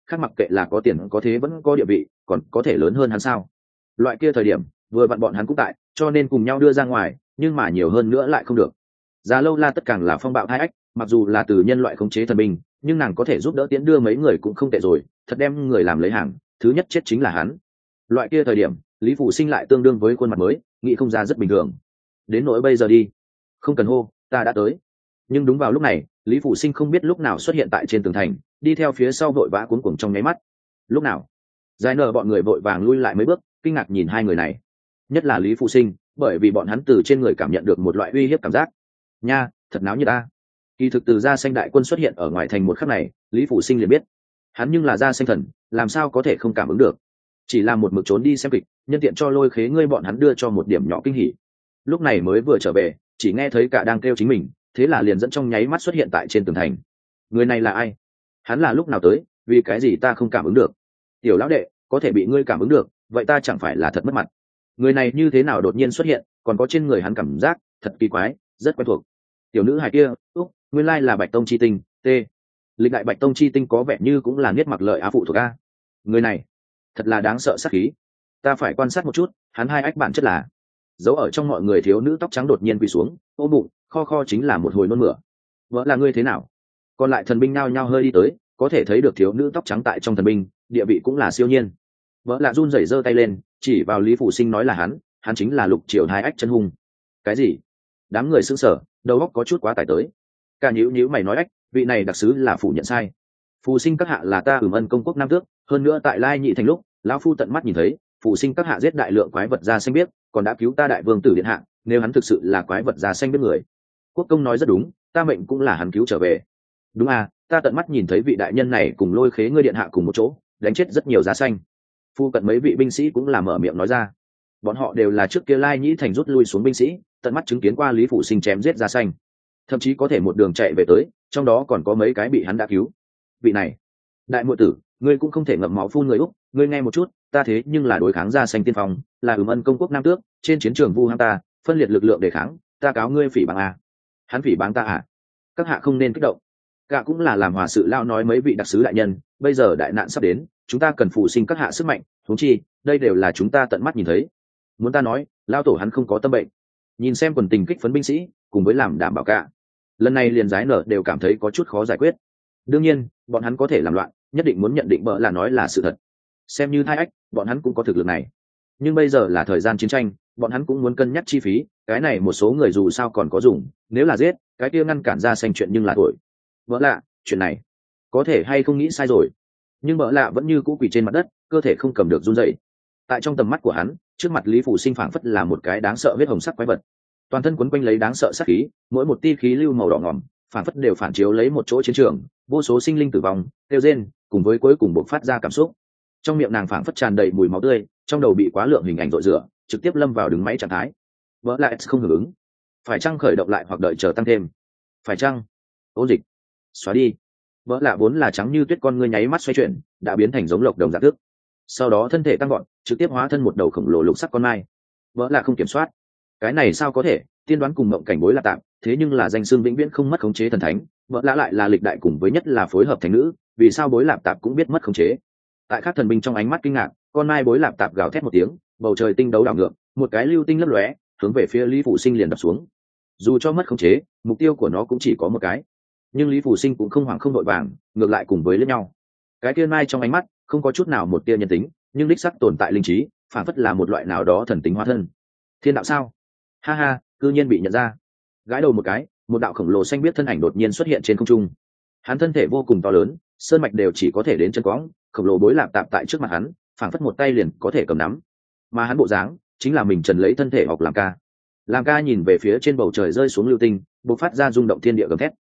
Speaker 1: khác mặc kệ là có tiền có thế vẫn có địa vị còn có thể lớn hơn hắn sao. Loại kia thời điểm vừa vặn bọn hắn cũng tại, cho nên cùng nhau đưa ra ngoài, nhưng mà nhiều hơn nữa lại không được. Già Lâu La tất càng là phong bạo hai ách, mặc dù là từ nhân loại khống chế thần binh, nhưng nàng có thể giúp đỡ tiễn đưa mấy người cũng không tệ rồi, thật đem người làm lấy hàng, thứ nhất chết chính là hắn. Loại kia thời điểm Lý Phủ Sinh lại tương đương với khuôn mặt mới, nghĩ không ra rất bình thường. Đến nỗi bây giờ đi, không cần hô, ta đã tới. Nhưng đúng vào lúc này Lý Phủ Sinh không biết lúc nào xuất hiện tại trên tường thành, đi theo phía sau vội vã cuống cuồng trong nháy mắt. Lúc nào giải nở bọn người vội vàng lui lại mấy bước, kinh ngạc nhìn hai người này, nhất là Lý Phủ Sinh, bởi vì bọn hắn từ trên người cảm nhận được một loại uy hiếp cảm giác. Nha, thật náo như ta. Kỳ thực từ Gia Xanh đại quân xuất hiện ở ngoài thành một khắc này, Lý Phủ Sinh liền biết hắn nhưng là Gia Xanh thần, làm sao có thể không cảm ứng được. Chỉ là một mực trốn đi xem kịch, nhân tiện cho Lôi Khế ngươi bọn hắn đưa cho một điểm nhỏ kinh hỉ. Lúc này mới vừa trở về, chỉ nghe thấy cả đang kêu chính mình, thế là liền dẫn trong nháy mắt xuất hiện tại trên tường thành. Người này là ai? Hắn là lúc nào tới? Vì cái gì ta không cảm ứng được? Tiểu lão đệ, có thể bị ngươi cảm ứng được, vậy ta chẳng phải là thật mất mặt. Người này như thế nào đột nhiên xuất hiện, còn có trên người hắn cảm giác thật kỳ quái, rất quen thuộc. Tiểu nữ hài kia, nguyên lai là Bạch Tông chi tinh, t. Lịch đại Bạch Tông chi tinh có vẻ như cũng là Niết Mặc Lợi Á phụ thuộc a. Người này thật là đáng sợ sát khí, ta phải quan sát một chút, hắn hai ách bản chất là. Giấu ở trong mọi người thiếu nữ tóc trắng đột nhiên quỳ xuống, ôm bụng, kho chính là một hồi nôn mửa. Vợ là ngươi thế nào? Còn lại thần binh nao nhao hơi đi tới, có thể thấy được thiếu nữ tóc trắng tại trong thần binh địa vị cũng là siêu nhiên. Vợ là run rẩy giơ tay lên, chỉ vào Lý Phủ Sinh nói là hắn chính là Lục Triều hai ách chân hung. Cái gì? Đám người sững sờ, đầu óc có chút quá tải tới. Cả nhíu mày nói ách, vị này đặc sứ là phủ nhận sai. Phù Sinh các hạ là ta Ân Công quốc nam tước, hơn nữa tại Lai Nhị thành lúc lão phu tận mắt nhìn thấy Phù Sinh các hạ giết đại lượng quái vật da xanh biết, còn đã cứu ta đại vương tử điện hạ, nếu hắn thực sự là quái vật da xanh biết người. Quốc công nói rất đúng, ta mệnh cũng là hắn cứu trở về. Đúng à, ta tận mắt nhìn thấy vị đại nhân này cùng Lôi Khế ngươi điện hạ cùng một chỗ đánh chết rất nhiều da xanh. Phu cận mấy vị binh sĩ cũng là mở miệng nói ra, bọn họ đều là trước kia Lai Nhĩ thành rút lui xuống binh sĩ, tận mắt chứng kiến qua Lý Phủ Sinh chém giết da xanh, thậm chí có thể một đường chạy về tới, trong đó còn có mấy cái bị hắn đã cứu. Vị này đại muội tử, ngươi cũng không thể ngậm máu phun người Úc, ngươi nghe một chút, ta thế nhưng là đối kháng da xanh tiên phong, là Ân Công quốc nam tước, trên chiến trường vu hăng ta, phân liệt lực lượng để kháng, ta cáo ngươi phỉ báng à? Hắn phỉ báng ta à? Các hạ không nên kích động. Cả cũng là làm hòa sự lao nói mấy vị đặc sứ đại nhân, bây giờ đại nạn sắp đến, chúng ta cần phụ sinh các hạ sức mạnh, huống chi đây đều là chúng ta tận mắt nhìn thấy. Muốn ta nói, lao tổ hắn không có tâm bệnh. Nhìn xem quần tình kích phấn binh sĩ cùng với làm đảm bảo cả, lần này liền giái nở đều cảm thấy có chút khó giải quyết. Đương nhiên bọn hắn có thể làm loạn, nhất định muốn nhận định bợ là nói là sự thật, xem như thai ách bọn hắn cũng có thực lực này. Nhưng bây giờ là thời gian chiến tranh, bọn hắn cũng muốn cân nhắc chi phí, cái này một số người dù sao còn có dùng, nếu là giết cái kia ngăn cản ra xanh chuyện nhưng là thổi. Vợ lạ, chuyện này có thể hay không nghĩ sai rồi. Nhưng vợ lạ vẫn như cũ quỳ trên mặt đất, cơ thể không cầm được run dậy. Tại trong tầm mắt của hắn, trước mặt Lý Phủ Sinh phảng phất là một cái đáng sợ huyết hồng sắc quái vật, toàn thân quấn quanh lấy đáng sợ sát khí, mỗi một tia khí lưu màu đỏ ngòm phảng phất đều phản chiếu lấy một chỗ chiến trường, vô số sinh linh tử vong kêu rên, cùng với cuối cùng bộc phát ra cảm xúc. Trong miệng nàng phảng phất tràn đầy mùi máu tươi, trong đầu bị quá lượng hình ảnh rội rửa, trực tiếp lâm vào đứng máy trạng thái. Vỡ lại không hưởng ứng, phải chăng khởi động lại hoặc đợi chờ tăng thêm? Phải chăng ôn dịch xóa đi? Vỡ lạ vốn là trắng như tuyết con ngươi nháy mắt xoay chuyển, đã biến thành giống lộc đồng dạng thức. Sau đó thân thể tăng gọn, trực tiếp hóa thân một đầu khổng lồ lục sắc con mai. Vỡ lạ không kiểm soát, cái này sao có thể? Tiên đoán cùng mộng cảnh bối là tạm, thế nhưng là danh xương vĩnh viễn không mất khống chế thần thánh, vỡ lạ lại là lịch đại cùng với nhất là phối hợp thành nữ, vì sao bối lạp tạp cũng biết mất khống chế? Tại các thần binh trong ánh mắt kinh ngạc, con mai bối lạp tạp gào thét một tiếng, bầu trời tinh đấu đảo ngược, một cái lưu tinh lấp lóe hướng về phía Lý Phủ Sinh liền đập xuống. Dù cho mất khống chế, mục tiêu của nó cũng chỉ có một cái, nhưng Lý Phủ Sinh cũng không hoảng không đội vàng, ngược lại cùng với lẫn nhau. Cái kia mai trong ánh mắt không có chút nào một tia nhân tính, nhưng đích sắc tồn tại linh trí, phản phất là một loại nào đó thần tính hóa thân. Thiên đạo sao? Ha ha, cư nhiên bị nhận ra. Gãi đầu một cái, một đạo khổng lồ xanh biết thân ảnh đột nhiên xuất hiện trên không trung. Hắn thân thể vô cùng to lớn, sơn mạch đều chỉ có thể đến chân cõng, khổng lồ bối lạp tạp tại trước mặt hắn, phản phất một tay liền có thể cầm nắm. Mà hắn bộ dáng chính là mình trần lấy thân thể học làm ca nhìn về phía trên bầu trời rơi xuống lưu tinh, bộc phát ra rung động thiên địa gầm thét.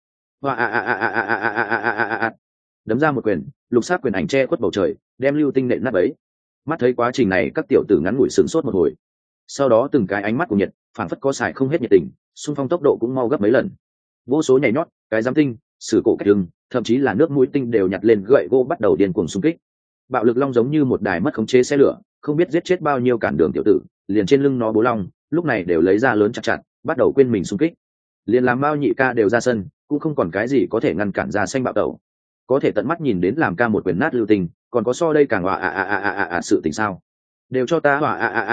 Speaker 1: Đấm ra một quyền, lục sắc quyền ảnh che khuất bầu trời, đem lưu tinh nện nát ấy. Mắt thấy quá trình này, các tiểu tử ngắn ngủi sửng sốt một hồi, sau đó từng cái ánh mắt của nhiệt phản phất có xài không hết nhiệt tình, xung phong tốc độ cũng mau gấp mấy lần. Vô số nhảy nhót, cái giám tinh, sử cổ cách đường, thậm chí là nước mũi tinh đều nhặt lên gậy gỗ bắt đầu điên cuồng xung kích. Bạo lực long giống như một đài mất khống chế xe lửa, không biết giết chết bao nhiêu cản đường tiểu tử, liền trên lưng nó bố long lúc này đều lấy ra lớn chặt, bắt đầu quên mình xung kích. Liền làm bao nhị ca đều ra sân, cũng không còn cái gì có thể ngăn cản ra xanh bạo tẩu. Có thể tận mắt nhìn đến làm ca một quyền nát lưu tinh, còn có so đây càng sự tình sao? Đều cho ta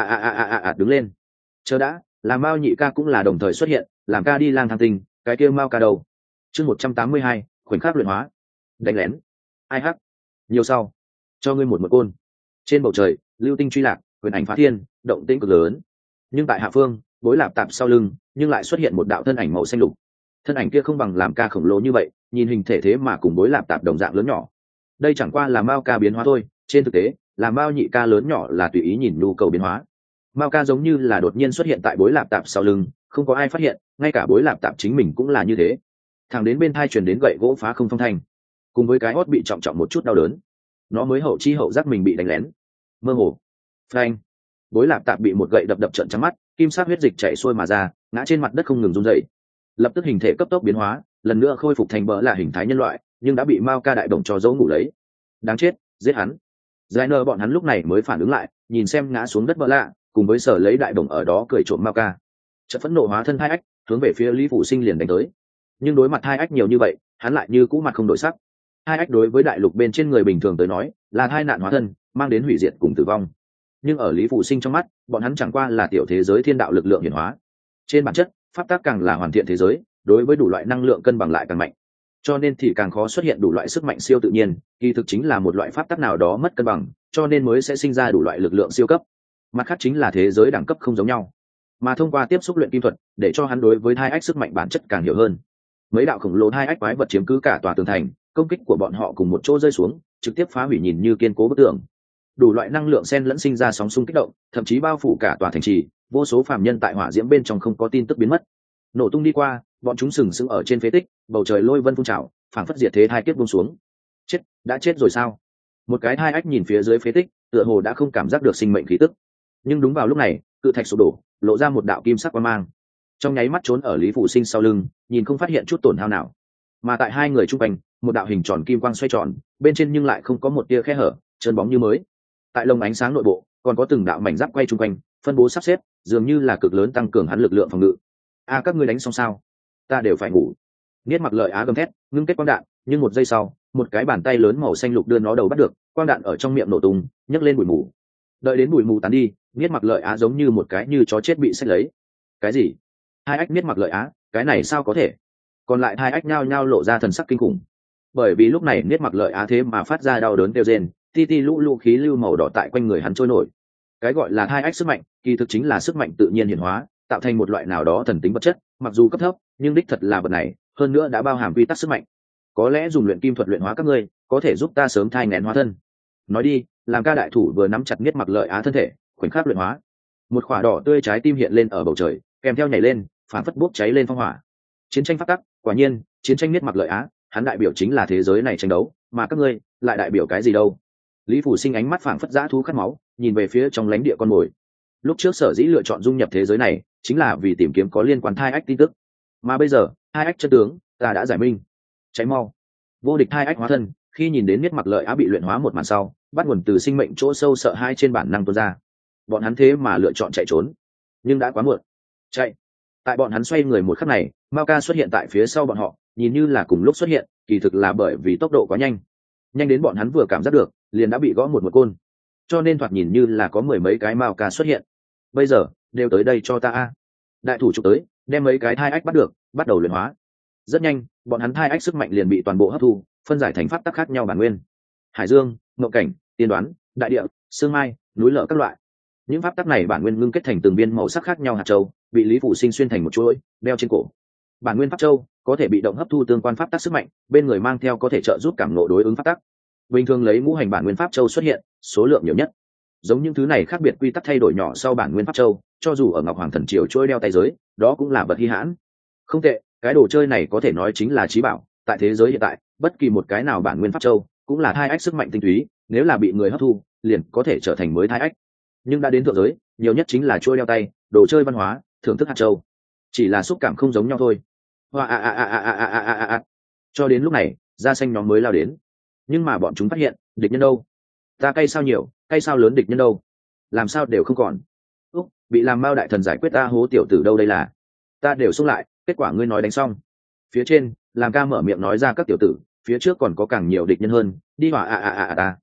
Speaker 1: đứng lên. Chờ đã, làm Mao nhị ca cũng là đồng thời xuất hiện, làm ca đi lang thang tinh, cái kia Mao ca đầu. Chương 182, khoảnh khắc luyện hóa. Đánh lén. Ai hắc. Nhiều sau. Cho ngươi một côn. Trên bầu trời, lưu tinh truy lạc, quyền ảnh phá thiên, động tĩnh cực lớn. Nhưng tại hạ phương, bối lạp tạp sau lưng, nhưng lại xuất hiện một đạo thân ảnh màu xanh lục. Thân ảnh kia không bằng làm ca khổng lồ như vậy, nhìn hình thể thế mà cùng bối lạp tạp đồng dạng lớn nhỏ. Đây chẳng qua là Mao ca biến hóa thôi, trên thực tế, là Mao nhị ca lớn nhỏ là tùy ý nhìn nhu cầu biến hóa. Mao ca giống như là đột nhiên xuất hiện tại bối lạp tạp sau lưng, không có ai phát hiện, ngay cả bối lạp tạp chính mình cũng là như thế. Thằng đến bên thai truyền đến gậy gỗ phá không phong thanh, cùng với cái hót bị trọng trọng một chút đau đớn, nó mới hậu chi hậu giác mình bị đánh lén. Mơ hồ, phanh, bối lạp tạp bị một gậy đập trợn trắng mắt, kim sắc huyết dịch chảy xuôi mà ra, ngã trên mặt đất không ngừng run rẩy. Lập tức hình thể cấp tốc biến hóa, lần nữa khôi phục thành bỡ là hình thái nhân loại, nhưng đã bị Mao ca đại bổng cho dấu ngủ lấy. Đáng chết, giết hắn. Giải nơ bọn hắn lúc này mới phản ứng lại, nhìn xem ngã xuống đất bỡ lạ, cùng với sở lấy đại bổng ở đó cười trộm Mao ca. Chợt phẫn nộ hóa thân hai ách, hướng về phía Lý Phủ Sinh liền đánh tới. Nhưng đối mặt hai ách nhiều như vậy, hắn lại như cũ mặt không đổi sắc. Hai ách đối với đại lục bên trên người bình thường tới nói, là tai nạn hóa thân, mang đến hủy diệt cùng tử vong. Nhưng ở Lý Phủ Sinh trong mắt, bọn hắn chẳng qua là tiểu thế giới thiên đạo lực lượng hiển hóa. Trên bản chất, pháp tắc càng là hoàn thiện thế giới, đối với đủ loại năng lượng cân bằng lại càng mạnh, cho nên thì càng khó xuất hiện đủ loại sức mạnh siêu tự nhiên, kỳ thực chính là một loại pháp tắc nào đó mất cân bằng, cho nên mới sẽ sinh ra đủ loại lực lượng siêu cấp. Mặt khác chính là thế giới đẳng cấp không giống nhau, mà thông qua tiếp xúc luyện kim thuật, để cho hắn đối với hai ách sức mạnh bản chất càng hiểu hơn. Mấy đạo khổng lồ hai ách quái vật chiếm cứ cả tòa tường thành, công kích của bọn họ cùng một chỗ rơi xuống, trực tiếp phá hủy nhìn như kiên cố bức tường. Đủ loại năng lượng xen lẫn sinh ra sóng xung kích động, thậm chí bao phủ cả tòa thành trì, vô số phàm nhân tại hỏa diễm bên trong không có tin tức biến mất. Nổ tung đi qua, bọn chúng sừng sững ở trên phế tích, bầu trời lôi vân phun trào, phảng phất diệt thế hai kiếp buông xuống. Chết, đã chết rồi sao? Một cái hai ách nhìn phía dưới phế tích, tựa hồ đã không cảm giác được sinh mệnh khí tức. Nhưng đúng vào lúc này, cự thạch sụp đổ, lộ ra một đạo kim sắc quang mang. Trong nháy mắt trốn ở Lý Phủ Sinh sau lưng, nhìn không phát hiện chút tổn hao nào. Mà tại hai người trung quanh, một đạo hình tròn kim quang xoay tròn, bên trên nhưng lại không có một tia khe hở, trơn bóng như mới. Tại lồng ánh sáng nội bộ, còn có từng đạo mảnh giáp quay trung quanh, phân bố sắp xếp, dường như là cực lớn tăng cường hắn lực lượng phòng ngự. A các ngươi đánh xong sao? Ta đều phải ngủ. Niết Mặc Lợi Á gầm thét, ngưng kết quang đạn, nhưng một giây sau, một cái bàn tay lớn màu xanh lục đưa nó đầu bắt được, quang đạn ở trong miệng nổ tung, nhấc lên bụi mù. Đợi đến bụi mù tán đi, Niết Mặc Lợi Á giống như một cái như chó chết bị xách lấy. Cái gì? Hai ách Niết Mặc Lợi Á, cái này sao có thể? Còn lại hai ách nhao nhao lộ ra thần sắc kinh khủng. Bởi vì lúc này Niết Mặc Lợi Á thế mà phát ra đau đớn kêu rên, ti ti lũ lũ khí lưu màu đỏ tại quanh người hắn trôi nổi. Cái gọi là hai ách sức mạnh, kỳ thực chính là sức mạnh tự nhiên hiển hóa, tạo thành một loại nào đó thần tính vật chất, mặc dù cấp thấp, nhưng đích thật là vật này, hơn nữa đã bao hàm quy tắc sức mạnh. Có lẽ dùng luyện kim thuật luyện hóa các ngươi, có thể giúp ta sớm thai nghén hóa thân. Nói đi, làm ca đại thủ vừa nắm chặt Niết Mặc Lợi Á thân thể, khoảnh khắc luyện hóa. Một quả đỏ tươi trái tim hiện lên ở bầu trời, kèm theo nhảy lên, phản phất bốc cháy lên phong hỏa. Chiến tranh phát tắc, quả nhiên, chiến tranh Niết Mặc Lợi Á, hắn đại biểu chính là thế giới này tranh đấu, mà các ngươi lại đại biểu cái gì đâu? Lý Phủ Sinh ánh mắt phảng phất dã thú khát máu, nhìn về phía trong lãnh địa con mồi. Lúc trước sở dĩ lựa chọn dung nhập thế giới này, chính là vì tìm kiếm có liên quan hai ách tin tức. Mà bây giờ, hai ách chân tướng, ta đã giải minh. Cháy mau! Vô địch hai ách hóa thân, khi nhìn đến Niết Mặc Lợi Á bị luyện hóa một màn sau, bắt nguồn từ sinh mệnh chỗ sâu sợ hai trên bản năng tuôn ra. Bọn hắn thế mà lựa chọn chạy trốn, nhưng đã quá muộn. Chạy! Tại bọn hắn xoay người một khắc này, Mao Ca xuất hiện tại phía sau bọn họ, nhìn như là cùng lúc xuất hiện, kỳ thực là bởi vì tốc độ quá nhanh. Nhanh đến bọn hắn vừa cảm giác được, liền đã bị gõ một côn. Cho nên thoạt nhìn như là có mười mấy cái Mao Ca xuất hiện. Bây giờ, đều tới đây cho ta a. Đại thủ chụp tới, đem mấy cái thai ách bắt được, bắt đầu luyện hóa. Rất nhanh, bọn hắn thai ách sức mạnh liền bị toàn bộ hấp thu, phân giải thành pháp tắc khác nhau bản nguyên. Hải dương, ngộ cảnh, tiên đoán, đại địa, sương mai, núi lở các loại. Những pháp tắc này bản nguyên ngưng kết thành từng viên màu sắc khác nhau hạt châu, bị Lý Phủ Sinh xuyên thành một chuỗi, đeo trên cổ. Bản nguyên pháp châu có thể bị động hấp thu tương quan pháp tắc sức mạnh, bên người mang theo có thể trợ giúp cảm ngộ đối ứng pháp tắc. Bình thường lấy ngũ hành bản nguyên pháp châu xuất hiện, số lượng nhiều nhất. Giống những thứ này khác biệt quy tắc thay đổi nhỏ sau bản nguyên pháp châu, cho dù ở Ngọc Hoàng Thần Triều chuỗi đeo tay giới, đó cũng là vật hi hãn. Không tệ, cái đồ chơi này có thể nói chính là trí bảo, tại thế giới hiện tại, bất kỳ một cái nào bản nguyên pháp châu cũng là thai ách sức mạnh tinh túy, nếu là bị người hấp thu, liền có thể trở thành mới thai ách. Nhưng đã đến thượng giới, nhiều nhất chính là chuỗi đeo tay, đồ chơi văn hóa, thưởng thức hạt châu. Chỉ là xúc cảm không giống nhau thôi. Cho đến lúc này, da xanh nhóm mới lao đến. Nhưng mà bọn chúng phát hiện, địch nhân đâu? Ta cay sao nhiều, cay sao lớn địch nhân đâu? Làm sao đều không còn. Úc, bị làm Mao đại thần giải quyết ta hố tiểu tử đâu đây là? Ta đều xung lại, kết quả ngươi nói đánh xong. Phía trên, làm ca mở miệng nói ra các tiểu tử, phía trước còn có càng nhiều địch nhân hơn, đi hỏa ta.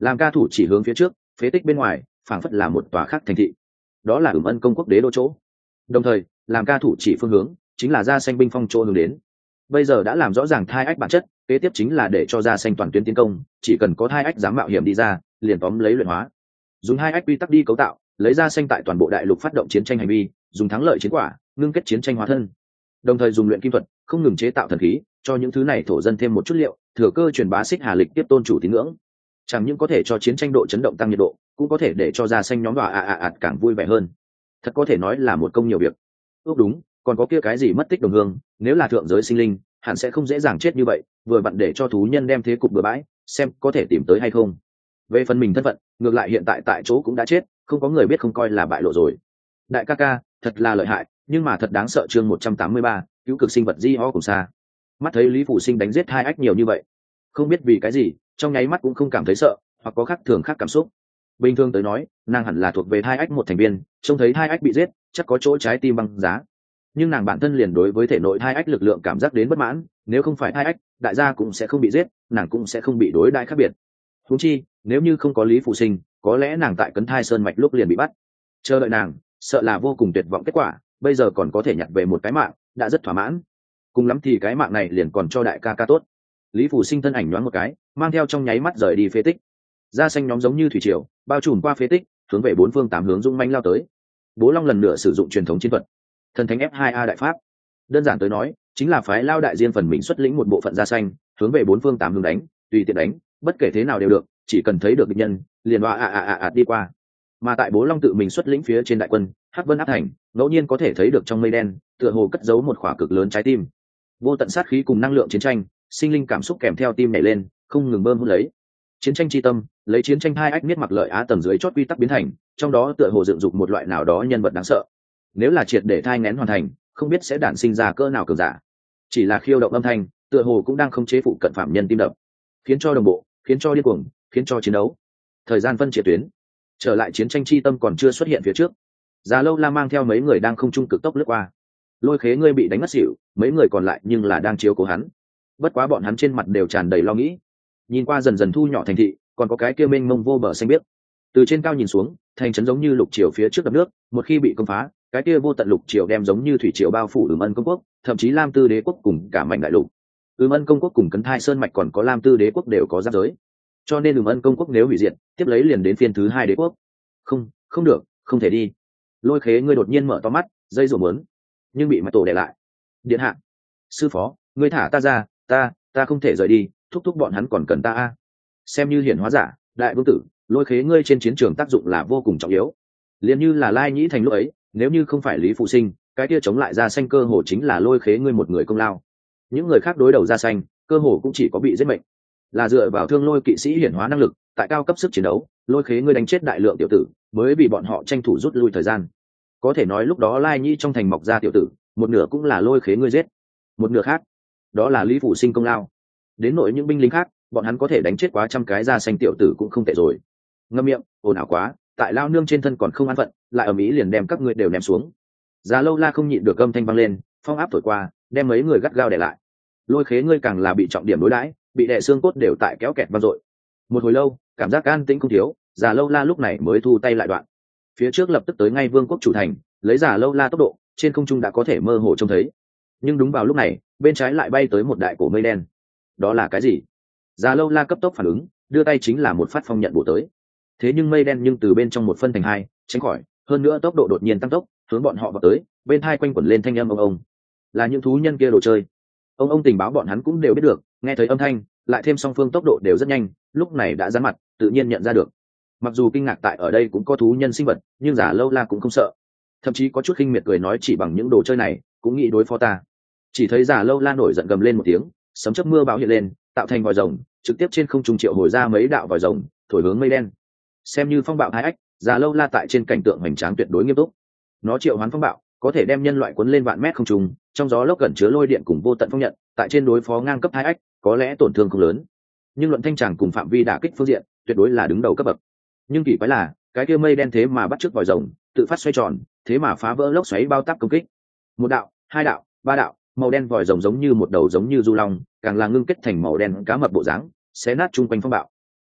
Speaker 1: Làm ca thủ chỉ hướng phía trước, phế tích bên ngoài phảng phất là một tòa khác thành thị, đó là Ửng Ân công quốc đế đô chỗ. Đồng thời làm ca thủ chỉ phương hướng chính là Gia Xanh binh phong chỗ hướng đến. Bây giờ đã làm rõ ràng thai ách bản chất, kế tiếp chính là để cho Gia Xanh toàn tuyến tiến công, chỉ cần có thai ách dám mạo hiểm đi ra liền tóm lấy luyện hóa, dùng hai ách quy tắc đi cấu tạo, lấy Gia Xanh tại toàn bộ đại lục phát động chiến tranh hành vi, dùng thắng lợi chiến quả ngưng kết chiến tranh hóa thân, đồng thời dùng luyện kim thuật không ngừng chế tạo thần khí, cho những thứ này thổ dân thêm một chút liệu, thừa cơ truyền bá Xích Hà Lịch tiếp tôn chủ tín ngưỡng. Chẳng những có thể cho chiến tranh độ chấn động tăng nhiệt độ, cũng có thể để cho Gia Xanh nhóm và càng vui vẻ hơn. Thật có thể nói là một công nhiều việc. Đúng, còn có kia cái gì mất tích đồng hương, nếu là thượng giới sinh linh hẳn sẽ không dễ dàng chết như vậy, vừa vặn để cho thú nhân đem thế cục bừa bãi, xem có thể tìm tới hay không. Về phần mình thân phận, ngược lại hiện tại tại chỗ cũng đã chết, không có người biết, không coi là bại lộ rồi. Đại ca ca thật là lợi hại, nhưng mà thật đáng sợ. Chương 183, cứu cực sinh vật di ho cùng xa. Mắt thấy Lý Phủ Sinh đánh giết hai ách nhiều như vậy, không biết vì cái gì trong nháy mắt cũng không cảm thấy sợ, hoặc có khác thường khác cảm xúc. Bình thường tới nói nàng hẳn là thuộc về hai ách một thành viên, trông thấy hai ách bị giết chắc có chỗ trái tim băng giá, nhưng nàng bản thân liền đối với thể nội hai ách lực lượng cảm giác đến bất mãn. Nếu không phải hai ách, đại gia cũng sẽ không bị giết, nàng cũng sẽ không bị đối đãi khác biệt. Huống chi nếu như không có Lý Phụ Sinh, có lẽ nàng tại Cấn Thai Sơn mạch lúc liền bị bắt, chờ đợi nàng sợ là vô cùng tuyệt vọng kết quả. Bây giờ còn có thể nhặt về một cái mạng đã rất thỏa mãn, cùng lắm thì cái mạng này liền còn cho đại ca ca tốt. Lý Phủ Sinh thân ảnh nhoáng một cái, mang theo trong nháy mắt rời đi phế tích. Gia Xanh nhóm giống như thủy triều bao trùm qua phế tích, hướng về bốn phương tám hướng dũng mãnh lao tới. Bố Long lần nữa sử dụng truyền thống chiến thuật thần thánh F2A đại pháp, đơn giản tới nói chính là phái lao đại riêng phần mình xuất lĩnh một bộ phận Gia Xanh, hướng về bốn phương tám hướng đánh, tùy tiện đánh, bất kể thế nào đều được, chỉ cần thấy được địch nhân liền đi qua. Mà tại Bố Long tự mình xuất lĩnh phía trên đại quân Hắc Vân áp thành, ngẫu nhiên có thể thấy được trong mây đen tựa hồ cất giấu một khỏa cực lớn trái tim, vô tận sát khí cùng năng lượng chiến tranh, sinh linh cảm xúc kèm theo tim nhảy lên, không ngừng bơm hút lấy. Chiến tranh chi tâm lấy chiến tranh hai ách miết mặc lợi á tầng dưới chót quy tắc biến thành, trong đó tựa hồ dựng dục một loại nào đó nhân vật đáng sợ. Nếu là triệt để thai nghén hoàn thành, không biết sẽ đản sinh ra cỡ nào cường giả. Chỉ là khiêu động âm thanh tựa hồ cũng đang khống chế phụ cận phạm nhân tim đập, khiến cho đồng bộ, khiến cho điên cuồng, khiến cho chiến đấu. Thời gian phân chia tuyến, trở lại chiến tranh chi tâm còn chưa xuất hiện phía trước, Già Lâu La mang theo mấy người đang không trung cực tốc lướt qua. Lôi Khế ngươi bị đánh ngất xỉu, mấy người còn lại nhưng là đang chiếu cố hắn. Bất quá bọn hắn trên mặt đều tràn đầy lo nghĩ. Nhìn qua dần dần thu nhỏ thành thị, còn có cái kia mênh mông vô bờ xanh biếc. Từ trên cao nhìn xuống, thành trấn giống như lục triều phía trước đập nước, một khi bị công phá, cái kia vô tận lục triều đem giống như thủy triều bao phủ Ửng Ân công quốc, thậm chí Lam Tư đế quốc cùng cả mảnh đại lục. Ửng Ân công quốc cùng Cấn Thai Sơn mạch còn có Lam Tư đế quốc đều có giáp giới, cho nên Ửng Ân công quốc nếu hủy diệt, tiếp lấy liền đến phiên thứ hai đế quốc. Không, không được, không thể đi. Lôi Khế ngươi đột nhiên mở to mắt, dây rủa muốn, nhưng bị Mạch Tổ đè lại. Điện hạ, sư phó, ngươi thả ta ra, ta không thể rời đi, thúc thúc bọn hắn còn cần ta a. Xem như hiển hóa giả, đại vương tử, Lôi Khế ngươi trên chiến trường tác dụng là vô cùng trọng yếu. Liền như là Lai Nhĩ thành lúc ấy, nếu như không phải Lý Phụ Sinh, cái kia chống lại Gia Xanh cơ hồ chính là Lôi Khế ngươi một người công lao. Những người khác đối đầu Gia Xanh, cơ hồ cũng chỉ có bị giết mệnh. Là dựa vào Thương Lôi kỵ sĩ hiển hóa năng lực, tại cao cấp sức chiến đấu, Lôi Khế ngươi đánh chết đại lượng tiểu tử, mới bị bọn họ tranh thủ rút lui thời gian. Có thể nói lúc đó Lai Nhĩ trong thành mọc ra tiểu tử, một nửa cũng là Lôi Khế ngươi giết, một nửa khác đó là Lý Phụ Sinh công lao. Đến nội những binh lính khác, bọn hắn có thể đánh chết quá trăm cái Gia Xanh tiểu tử cũng không tệ rồi. Ngâm miệng, ồn ào quá, tại lao nương trên thân còn không an phận, lại ầm ĩ liền đem các ngươi đều ném xuống. Già Lâu La không nhịn được âm thanh vang lên, phong áp thổi qua, đem mấy người gắt gao đè lại. Lôi Khế ngươi càng là bị trọng điểm đối đãi, bị đè xương cốt đều tại kéo kẹt vang dội. Một hồi lâu, cảm giác an tĩnh không thiếu, Già Lâu La lúc này mới thu tay lại đoạn. Phía trước lập tức tới ngay vương quốc chủ thành, lấy Già Lâu La tốc độ, trên không trung đã có thể mơ hồ trông thấy. Nhưng đúng vào lúc này, bên trái lại bay tới một đại cổ mây đen. Đó là cái gì? Già Lâu La cấp tốc phản ứng, đưa tay chính là một phát phong nhận bổ tới. Thế nhưng mây đen nhưng từ bên trong một phân thành hai, tránh khỏi, hơn nữa tốc độ đột nhiên tăng tốc, hướng bọn họ vào tới, bên hai quanh quẩn lên thanh âm ông. Là những thú nhân kia đồ chơi. Ông tình báo bọn hắn cũng đều biết được, nghe thấy âm thanh, lại thêm song phương tốc độ đều rất nhanh, lúc này đã dán mặt, tự nhiên nhận ra được. Mặc dù kinh ngạc tại ở đây cũng có thú nhân sinh vật, nhưng Già Lâu La cũng không sợ, thậm chí có chút khinh miệt cười nói chỉ bằng những đồ chơi này cũng nghĩ đối phó ta. Chỉ thấy Già Lâu La nổi giận gầm lên một tiếng, sấm chớp mưa bão hiện lên, tạo thành vòi rồng, trực tiếp trên không trung triệu hồi ra mấy đạo vòi rồng, thổi hướng mây đen. Xem như phong bạo hai ách, Già Lâu La tại trên cảnh tượng hoành tráng tuyệt đối nghiêm túc. Nó triệu hoán phong bạo, có thể đem nhân loại cuốn lên vạn mét không trung, trong gió lốc gần chứa lôi điện cùng vô tận phong nhận, tại trên đối phó ngang cấp hai ách, có lẽ tổn thương không lớn, nhưng luận thanh tràng cùng phạm vi đả kích phương diện, tuyệt đối là đứng đầu cấp bậc. Nhưng kỳ quái là, cái kia mây đen thế mà bắt chước vòi rồng, tự phát xoay tròn, thế mà phá vỡ lốc xoáy bao táp công kích. Một đạo, hai đạo, ba đạo, màu đen vòi rồng giống như một đầu giống như du long, càng là ngưng kết thành màu đen cá mập bộ dáng, xé nát chung quanh phong bạo.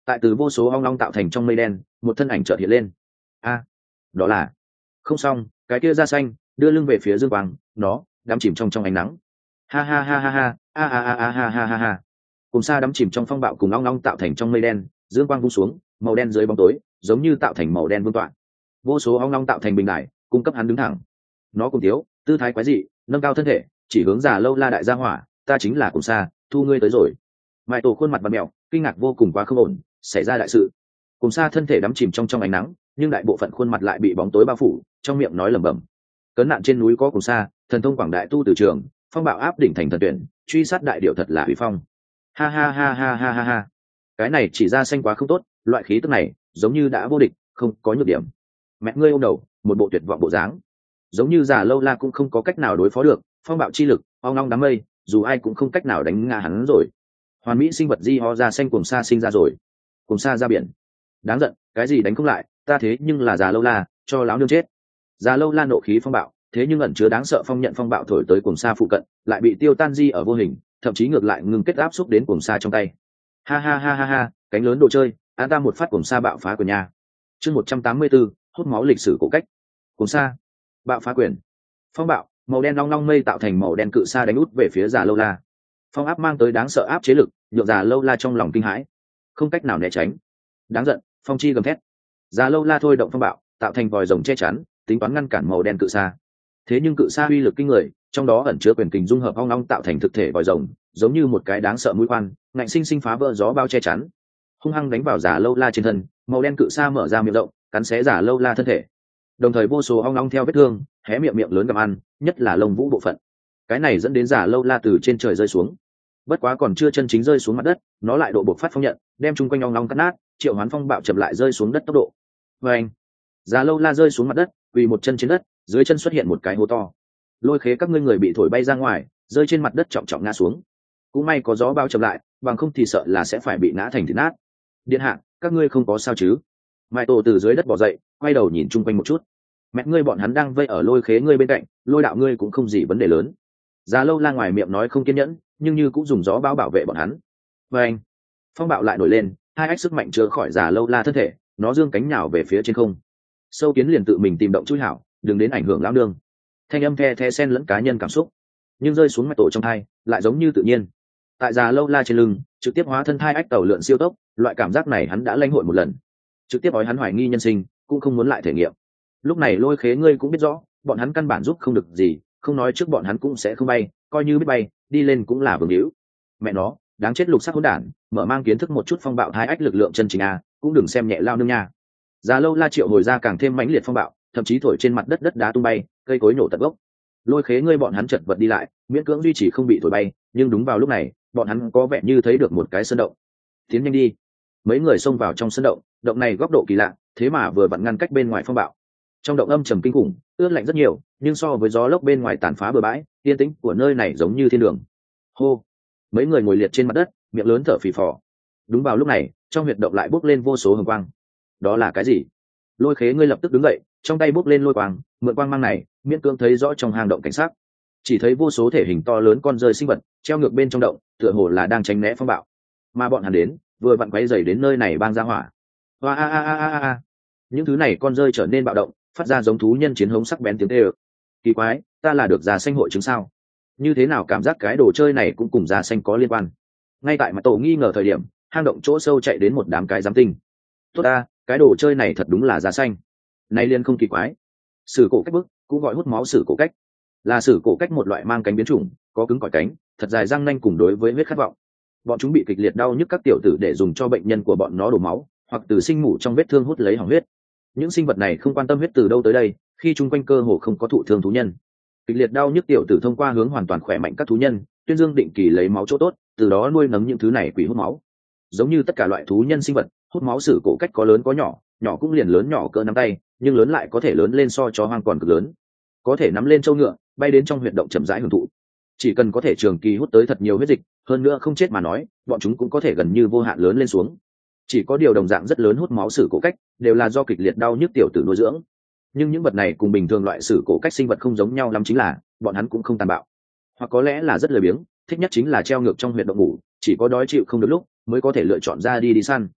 Speaker 1: tại từ vô số ong long tạo thành trong mây đen một thân ảnh chợt hiện lên. A, đó là không xong, cái kia da xanh đưa lưng về phía dương quang, nó đắm chìm trong ánh nắng. Ha ha ha ha ha, a a a a ha ha ha ha. Cùng xa đắm chìm trong phong bạo cùng ong long tạo thành trong mây đen, dương quang vung xuống, màu đen dưới bóng tối giống như tạo thành màu đen vương tọa, vô số ong long tạo thành bình đài cung cấp hắn đứng thẳng. Nó cùng thiếu tư thái quái dị, nâng cao thân thể chỉ hướng Già Lâu La đại gia hỏa, ta chính là Cùng Sa, thu ngươi tới rồi. Mại Tổ khuôn mặt bặm mèo, kinh ngạc vô cùng, quá không ổn, xảy ra đại sự. Cùng Sa thân thể đắm chìm trong ánh nắng, nhưng đại bộ phận khuôn mặt lại bị bóng tối bao phủ, trong miệng nói lẩm bẩm. Cấn nạn trên núi có Cùng Sa, thần thông quảng đại tu từ trường, phong bạo áp đỉnh thành thần tuyển, truy sát đại điệu thật là uy phong. Ha ha ha ha ha ha ha. Cái này chỉ ra xanh quá không tốt, loại khí tức này giống như đã vô địch, không có nhược điểm. Mẹ ngươi ôm đầu, một bộ tuyệt vọng bộ dáng, giống như Già Lâu La cũng không có cách nào đối phó được phong bạo chi lực, ong long đám mây, dù ai cũng không cách nào đánh ngã hắn rồi. Hoàn mỹ sinh vật di ho ra xanh Cùng Sa sinh ra rồi, Cùng Sa ra biển. Đáng giận, cái gì đánh không lại, ta thế nhưng là Già Lâu La, cho láo nương chết. Già Lâu La nộ khí phong bạo, thế nhưng ẩn chứa đáng sợ phong nhận phong bạo thổi tới Cùng Sa phụ cận, lại bị tiêu tan di ở vô hình, thậm chí ngược lại ngừng kết áp xúc đến Cùng Sa trong tay. Ha ha ha ha ha, cánh lớn đồ chơi, an ta một phát Cùng Sa bạo phá của nhà. Chương 184, hút máu lịch sử cổ cách. Cùng Sa bạo phá quyền, phong bạo màu đen long long mây tạo thành màu đen cự sa đánh út về phía Già Lâu La. Phong áp mang tới đáng sợ áp chế lực, nhượng Già Lâu La trong lòng kinh hãi, không cách nào né tránh. Đáng giận, phong chi gầm thét. Già Lâu La thôi động phong bạo, tạo thành vòi rồng che chắn, tính toán ngăn cản màu đen cự sa. Thế nhưng cự sa uy lực kinh người, trong đó ẩn chứa quyền kình dung hợp ong long tạo thành thực thể vòi rồng, giống như một cái đáng sợ mũi khoan, ngạnh sinh sinh phá vỡ gió bao che chắn, hung hăng đánh vào Già Lâu La trên thân. Màu đen cự sa mở ra miệng rộng, cắn xé Già Lâu La thân thể. Đồng thời vô số ong long theo vết thương hé miệng lớn gặm ăn, nhất là lông vũ bộ phận. Cái này dẫn đến Già Lâu La từ trên trời rơi xuống. Bất quá còn chưa chân chính rơi xuống mặt đất, nó lại độ bộc phát phong nhận, đem chung quanh ong long cắt nát, triệu hoán phong bạo chậm lại rơi xuống đất tốc độ. Vâng, Già Lâu La rơi xuống mặt đất, quỳ một chân trên đất, dưới chân xuất hiện một cái hố to. Lôi khế các ngươi người bị thổi bay ra ngoài, rơi trên mặt đất trọng trọng ngã xuống. Cũng may có gió bao chậm lại, bằng không thì sợ là sẽ phải bị ngã thành thịt nát. Điện hạ, các ngươi không có sao chứ? Mai Tổ từ dưới đất bò dậy, quay đầu nhìn chung quanh một chút. Mẹ ngươi bọn hắn đang vây ở lôi khế ngươi bên cạnh, lôi đạo ngươi cũng không gì vấn đề lớn. Già Lâu La ngoài miệng nói không kiên nhẫn, nhưng như cũng dùng gió bão bảo vệ bọn hắn. Và anh, phong bạo lại nổi lên, hai ách sức mạnh chữa khỏi Già Lâu La thân thể, nó dương cánh nhào về phía trên không. Sâu kiến liền tự mình tìm động chui hảo, đừng đến ảnh hưởng lão nương. Thanh âm the xen lẫn cá nhân cảm xúc, nhưng rơi xuống Mạch Tổ trong thai lại giống như tự nhiên. Tại Già Lâu La trên lưng trực tiếp hóa thân thai ách tàu lượn siêu tốc, loại cảm giác này hắn đã lãnh hội một lần, trực tiếp ói hắn hoài nghi nhân sinh, cũng không muốn lại thể nghiệm. Lúc này lôi khế ngươi cũng biết rõ, bọn hắn căn bản giúp không được gì, không nói trước bọn hắn cũng sẽ không bay, coi như biết bay đi lên cũng là vương hữu. Mẹ nó đáng chết, lục sắc hỗn đản, mở mang kiến thức một chút phong bạo thai ách lực lượng chân chính a, cũng đừng xem nhẹ lao nương nha. Già Lâu La triệu hồi ra càng thêm mãnh liệt phong bạo, thậm chí thổi trên mặt đất đất đá tung bay, cây cối nổ tận gốc. Lôi khế ngươi bọn hắn chật vật đi lại, miễn cưỡng duy trì không bị thổi bay, nhưng đúng vào lúc này bọn hắn có vẻ như thấy được một cái sơn động. Tiến nhanh đi. Mấy người xông vào trong sơn động, động này góc độ kỳ lạ, thế mà vừa vặn ngăn cách bên ngoài phong bạo. Trong động âm trầm kinh khủng, ướt lạnh rất nhiều, nhưng so với gió lốc bên ngoài tàn phá bừa bãi, yên tĩnh của nơi này giống như thiên đường. Hô. Mấy người ngồi liệt trên mặt đất, miệng lớn thở phì phò. Đúng vào lúc này, trong huyệt động lại bốc lên vô số hồng quang. Đó là cái gì? Lôi khế ngươi lập tức đứng dậy, trong tay bốc lên lôi quang, mượn quang mang này miễn cưỡng thấy rõ trong hang động cảnh sát. Chỉ thấy vô số thể hình to lớn con rơi sinh vật treo ngược bên trong động, tựa hồ là đang tránh né phong bạo. Mà bọn hắn đến vừa vặn quấy dày đến nơi này bang ra hỏa. Hoa a a a a a. Những thứ này con rơi trở nên bạo động, phát ra giống thú nhân chiến hống sắc bén tiếng tê ơ. Kỳ quái, ta là được già xanh hội chứng sao? Như thế nào cảm giác cái đồ chơi này cũng cùng già xanh có liên quan? Ngay tại mặt Tổ nghi ngờ thời điểm, hang động chỗ sâu chạy đến một đám cái giám tinh. Tốt ta, cái đồ chơi này thật đúng là già xanh. Nay liên không kỳ quái. Sử cổ cách bức cũng gọi hút máu sử cổ cách, là sử cổ cách một loại mang cánh biến chủng, có cứng cỏi cánh, thật dài răng nanh cùng đối với huyết khát vọng. Bọn chúng bị kịch liệt đau nhức các tiểu tử để dùng cho bệnh nhân của bọn nó đổ máu, hoặc từ sinh mủ trong vết thương hút lấy hỏng huyết. Những sinh vật này không quan tâm huyết từ đâu tới đây, khi chung quanh cơ hồ không có thụ thương thú nhân. Kịch liệt đau nhức tiểu tử thông qua hướng hoàn toàn khỏe mạnh các thú nhân, tuyên dương định kỳ lấy máu chỗ tốt, từ đó nuôi nấng những thứ này quỷ hút máu. Giống như tất cả loại thú nhân sinh vật, hút máu sử cổ cách có lớn có nhỏ, nhỏ cũng liền lớn nhỏ cỡ nắm tay, nhưng lớn lại có thể lớn lên so chó hoang còn cực lớn, có thể nắm lên trâu ngựa bay đến trong huyệt động chậm rãi hưởng thụ. Chỉ cần có thể trường kỳ hút tới thật nhiều huyết dịch, hơn nữa không chết mà nói, bọn chúng cũng có thể gần như vô hạn lớn lên xuống. Chỉ có điều đồng dạng rất lớn hút máu sử cổ cách đều là do kịch liệt đau nhức tiểu tử nuôi dưỡng. Nhưng những vật này cùng bình thường loại sử cổ cách sinh vật không giống nhau lắm, chính là bọn hắn cũng không tàn bạo, hoặc có lẽ là rất lười biếng, thích nhất chính là treo ngược trong huyệt động ngủ, chỉ có đói chịu không được lúc mới có thể lựa chọn ra đi săn.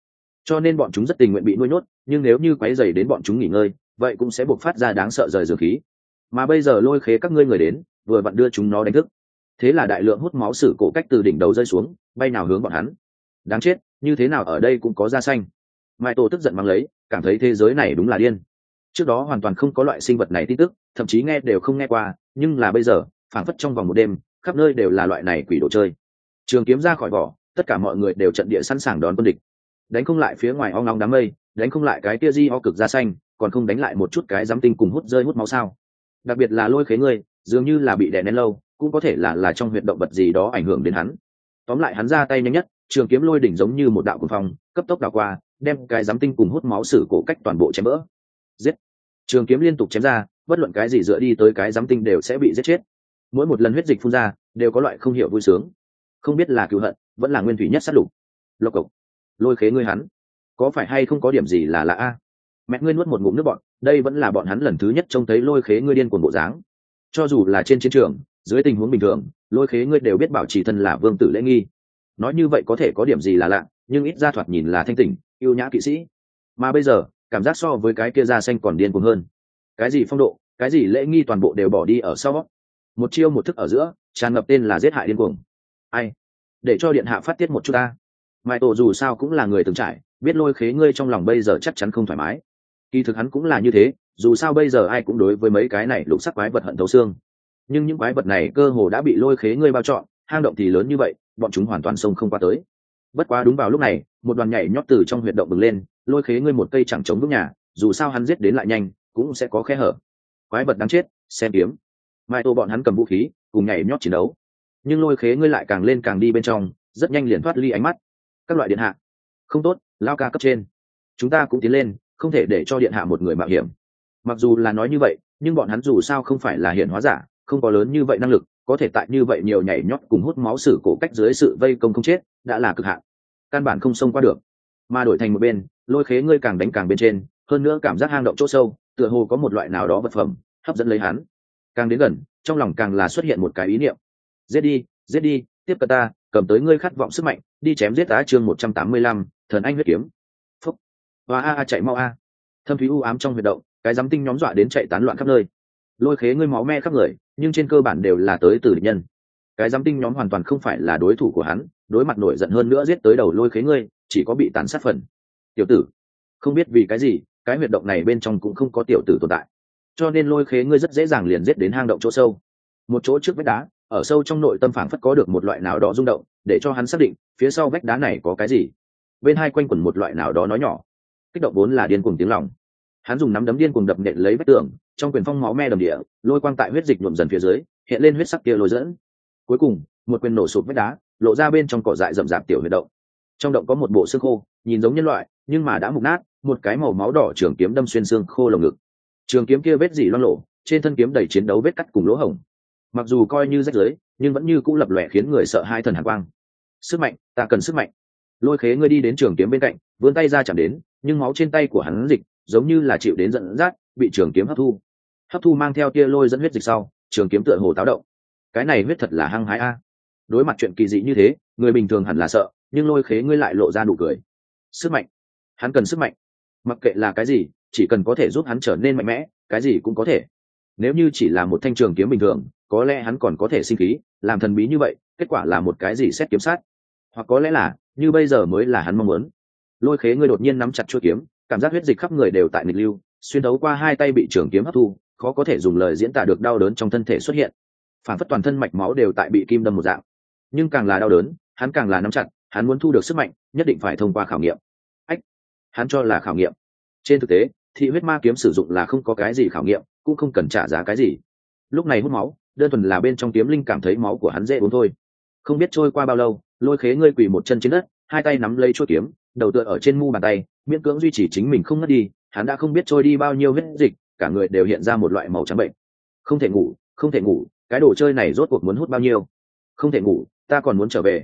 Speaker 1: cho nên bọn chúng rất tình nguyện bị nuôi nhốt, nhưng nếu như quấy rầy đến bọn chúng nghỉ ngơi, vậy cũng sẽ buộc phát ra đáng sợ rời dường khí. Mà bây giờ lôi khế các ngươi người đến, vừa vặn đưa chúng nó đánh thức. Thế là đại lượng hút máu sử cổ cách từ đỉnh đầu rơi xuống, bay nào hướng bọn hắn. Đáng chết, như thế nào ở đây cũng có da xanh. Mai Tổ tức giận mắng lấy, cảm thấy thế giới này đúng là điên. Trước đó hoàn toàn không có loại sinh vật này tin tức, thậm chí nghe đều không nghe qua, nhưng là bây giờ, phảng phất trong vòng một đêm, khắp nơi đều là loại này quỷ đồ chơi. Trường kiếm ra khỏi vỏ, tất cả mọi người đều trận địa sẵn sàng đón quân địch. Đánh không lại phía ngoài ong nóng đám mây, đánh không lại cái tia di o cực da xanh, còn không đánh lại một chút cái giám tinh cùng hút rơi hút máu sao? Đặc biệt là lôi khế ngươi, dường như là bị đè nén lâu, cũng có thể là trong huyệt động vật gì đó ảnh hưởng đến hắn. Tóm lại hắn ra tay nhanh nhất, trường kiếm lôi đỉnh giống như một đạo cuồng phong, cấp tốc đảo qua, đem cái giám tinh cùng hút máu sử cổ cách toàn bộ chém vỡ. Giết! Trường kiếm liên tục chém ra, bất luận cái gì dựa đi tới cái giám tinh đều sẽ bị giết chết. Mỗi một lần huyết dịch phun ra, đều có loại không hiểu vui sướng, không biết là cừu hận, vẫn là nguyên thủy nhất sát lục. Lộc cộc! Lôi khế ngươi hắn, có phải hay không có điểm gì là lạ a? Mẹ ngươi nuốt một ngụm nước bọn, đây vẫn là bọn hắn lần thứ nhất trông thấy lôi khế ngươi điên cuồng bộ dáng. Cho dù là trên chiến trường, dưới tình huống bình thường, lôi khế ngươi đều biết bảo trì thân là vương tử lễ nghi. Nói như vậy có thể có điểm gì là lạ, nhưng ít ra thoạt nhìn là thanh tỉnh, yêu nhã kỵ sĩ. Mà bây giờ, cảm giác so với cái kia da xanh còn điên cuồng hơn. Cái gì phong độ, cái gì lễ nghi toàn bộ đều bỏ đi ở sau. Một chiêu một thức ở giữa, tràn ngập tên là giết hại điên cuồng. Ai? Để cho điện hạ phát tiết một chút ta. Mai Tổ dù sao cũng là người từng trải, biết lôi khế ngươi trong lòng bây giờ chắc chắn không thoải mái. Kỳ thực hắn cũng là như thế, dù sao bây giờ ai cũng đối với mấy cái này lục sắc quái vật hận thấu xương. Nhưng những quái vật này cơ hồ đã bị lôi khế ngươi bao trọn, hang động thì lớn như vậy, bọn chúng hoàn toàn xông không qua tới. Bất quá đúng vào lúc này, một đoàn nhảy nhót từ trong huyệt động bừng lên, lôi khế ngươi một cây chẳng chống vững nhà, dù sao hắn giết đến lại nhanh, cũng sẽ có khe hở. Quái vật đáng chết, xem kiếm. Mai Tô bọn hắn cầm vũ khí, cùng nhảy nhót chiến đấu. Nhưng lôi khế ngươi lại càng lên càng đi bên trong, rất nhanh liền thoát ly ánh mắt. Các loại điện hạ, không tốt, lao ca cấp trên, chúng ta cũng tiến lên, không thể để cho điện hạ một người mạo hiểm. Mặc dù là nói như vậy, nhưng bọn hắn dù sao không phải là hiện hóa giả, không có lớn như vậy năng lực, có thể tại như vậy nhiều nhảy nhót cùng hút máu sử cổ cách dưới sự vây công không chết, đã là cực hạn, căn bản không xông qua được. Mà đổi thành một bên, lôi khế ngươi càng đánh càng bên trên, hơn nữa cảm giác hang động chỗ sâu, tựa hồ có một loại nào đó vật phẩm hấp dẫn lấy hắn. Càng đến gần, trong lòng càng là xuất hiện một cái ý niệm: giết đi, tiếp cận ta, cầm tới ngươi khát vọng sức mạnh, đi chém giết tá. Chương 185, thần anh huyết kiếm. Phúc, và chạy mau a. Thâm thúy u ám trong huyệt động, cái giám tinh nhóm dọa đến chạy tán loạn khắp nơi. Lôi khế ngươi máu me khắp người, nhưng trên cơ bản đều là tới từ địch nhân. Cái giám tinh nhóm hoàn toàn không phải là đối thủ của hắn, đối mặt nổi giận hơn nữa giết tới đầu lôi khế ngươi, chỉ có bị tàn sát phần. Tiểu tử, không biết vì cái gì, cái huyệt động này bên trong cũng không có tiểu tử tồn tại, cho nên lôi khế ngươi rất dễ dàng liền giết đến hang động chỗ sâu. Một chỗ trước vách đá, ở sâu trong nội tâm phảng phất có được một loại nào đó rung động, để cho hắn xác định phía sau vách đá này có cái gì. Bên hai quanh quẩn một loại nào đó nói nhỏ, kích động vốn là điên cuồng tiếng lòng. Hắn dùng nắm đấm điên cuồng đập nện lấy vách tường, trong quyền phong máu me đầm địa, lôi quang tại huyết dịch nhuộm dần phía dưới, hiện lên huyết sắc kia lôi dẫn. Cuối cùng, một quyền nổ sụp vách đá, lộ ra bên trong cỏ dại rậm rạp tiểu huyệt động. Trong động có một bộ xương khô, nhìn giống nhân loại, nhưng mà đã mục nát, một cái màu máu đỏ trường kiếm đâm xuyên xương khô lồng ngực. Trường kiếm kia vết dỉ loang lổ, trên thân kiếm đầy chiến đấu vết cắt cùng lỗ hổng. Mặc dù coi như rách rưới, nhưng vẫn như cũ lập lòe khiến người sợ hai thần hàn quang. Sức mạnh, ta cần sức mạnh. Lôi khế ngươi đi đến trường kiếm bên cạnh, vươn tay ra chạm đến, nhưng máu trên tay của hắn dịch, giống như là chịu đến dẫn dắt, bị trường kiếm hấp thu mang theo tia lôi dẫn huyết dịch sau, trường kiếm tựa hồ táo động. Cái này huyết thật là hăng hái a. Đối mặt chuyện kỳ dị như thế, người bình thường hẳn là sợ, nhưng lôi khế ngươi lại lộ ra nụ cười. Sức mạnh, hắn cần sức mạnh, mặc kệ là cái gì, chỉ cần có thể giúp hắn trở nên mạnh mẽ, cái gì cũng có thể. Nếu như chỉ là một thanh trường kiếm bình thường, có lẽ hắn còn có thể sinh khí, làm thần bí như vậy, kết quả là một cái gì xét kiếm sát, hoặc có lẽ là như bây giờ mới là hắn mong muốn. Lôi khế ngươi đột nhiên nắm chặt chuôi kiếm, cảm giác huyết dịch khắp người đều tại nghịch lưu, xuyên thấu qua hai tay bị trường kiếm hấp thu, khó có thể dùng lời diễn tả được đau đớn trong thân thể xuất hiện, phản phất toàn thân mạch máu đều tại bị kim đâm một dạng. Nhưng càng là đau đớn, hắn càng là nắm chặt, hắn muốn thu được sức mạnh, nhất định phải thông qua khảo nghiệm. Ách, hắn cho là khảo nghiệm. Trên thực tế, thị huyết ma kiếm sử dụng là không có cái gì khảo nghiệm, cũng không cần trả giá cái gì. Lúc này hút máu, đơn thuần là bên trong kiếm linh cảm thấy máu của hắn dễ uống thôi. Không biết trôi qua bao lâu, lôi khế ngươi quỳ một chân trên đất, hai tay nắm lấy chuôi kiếm, đầu tựa ở trên mu bàn tay, miễn cưỡng duy trì chính mình không ngất đi. Hắn đã không biết trôi đi bao nhiêu huyết dịch, cả người đều hiện ra một loại màu trắng bệnh. Không thể ngủ, không thể ngủ, cái đồ chơi này rốt cuộc muốn hút bao nhiêu? Không thể ngủ, ta còn muốn trở về,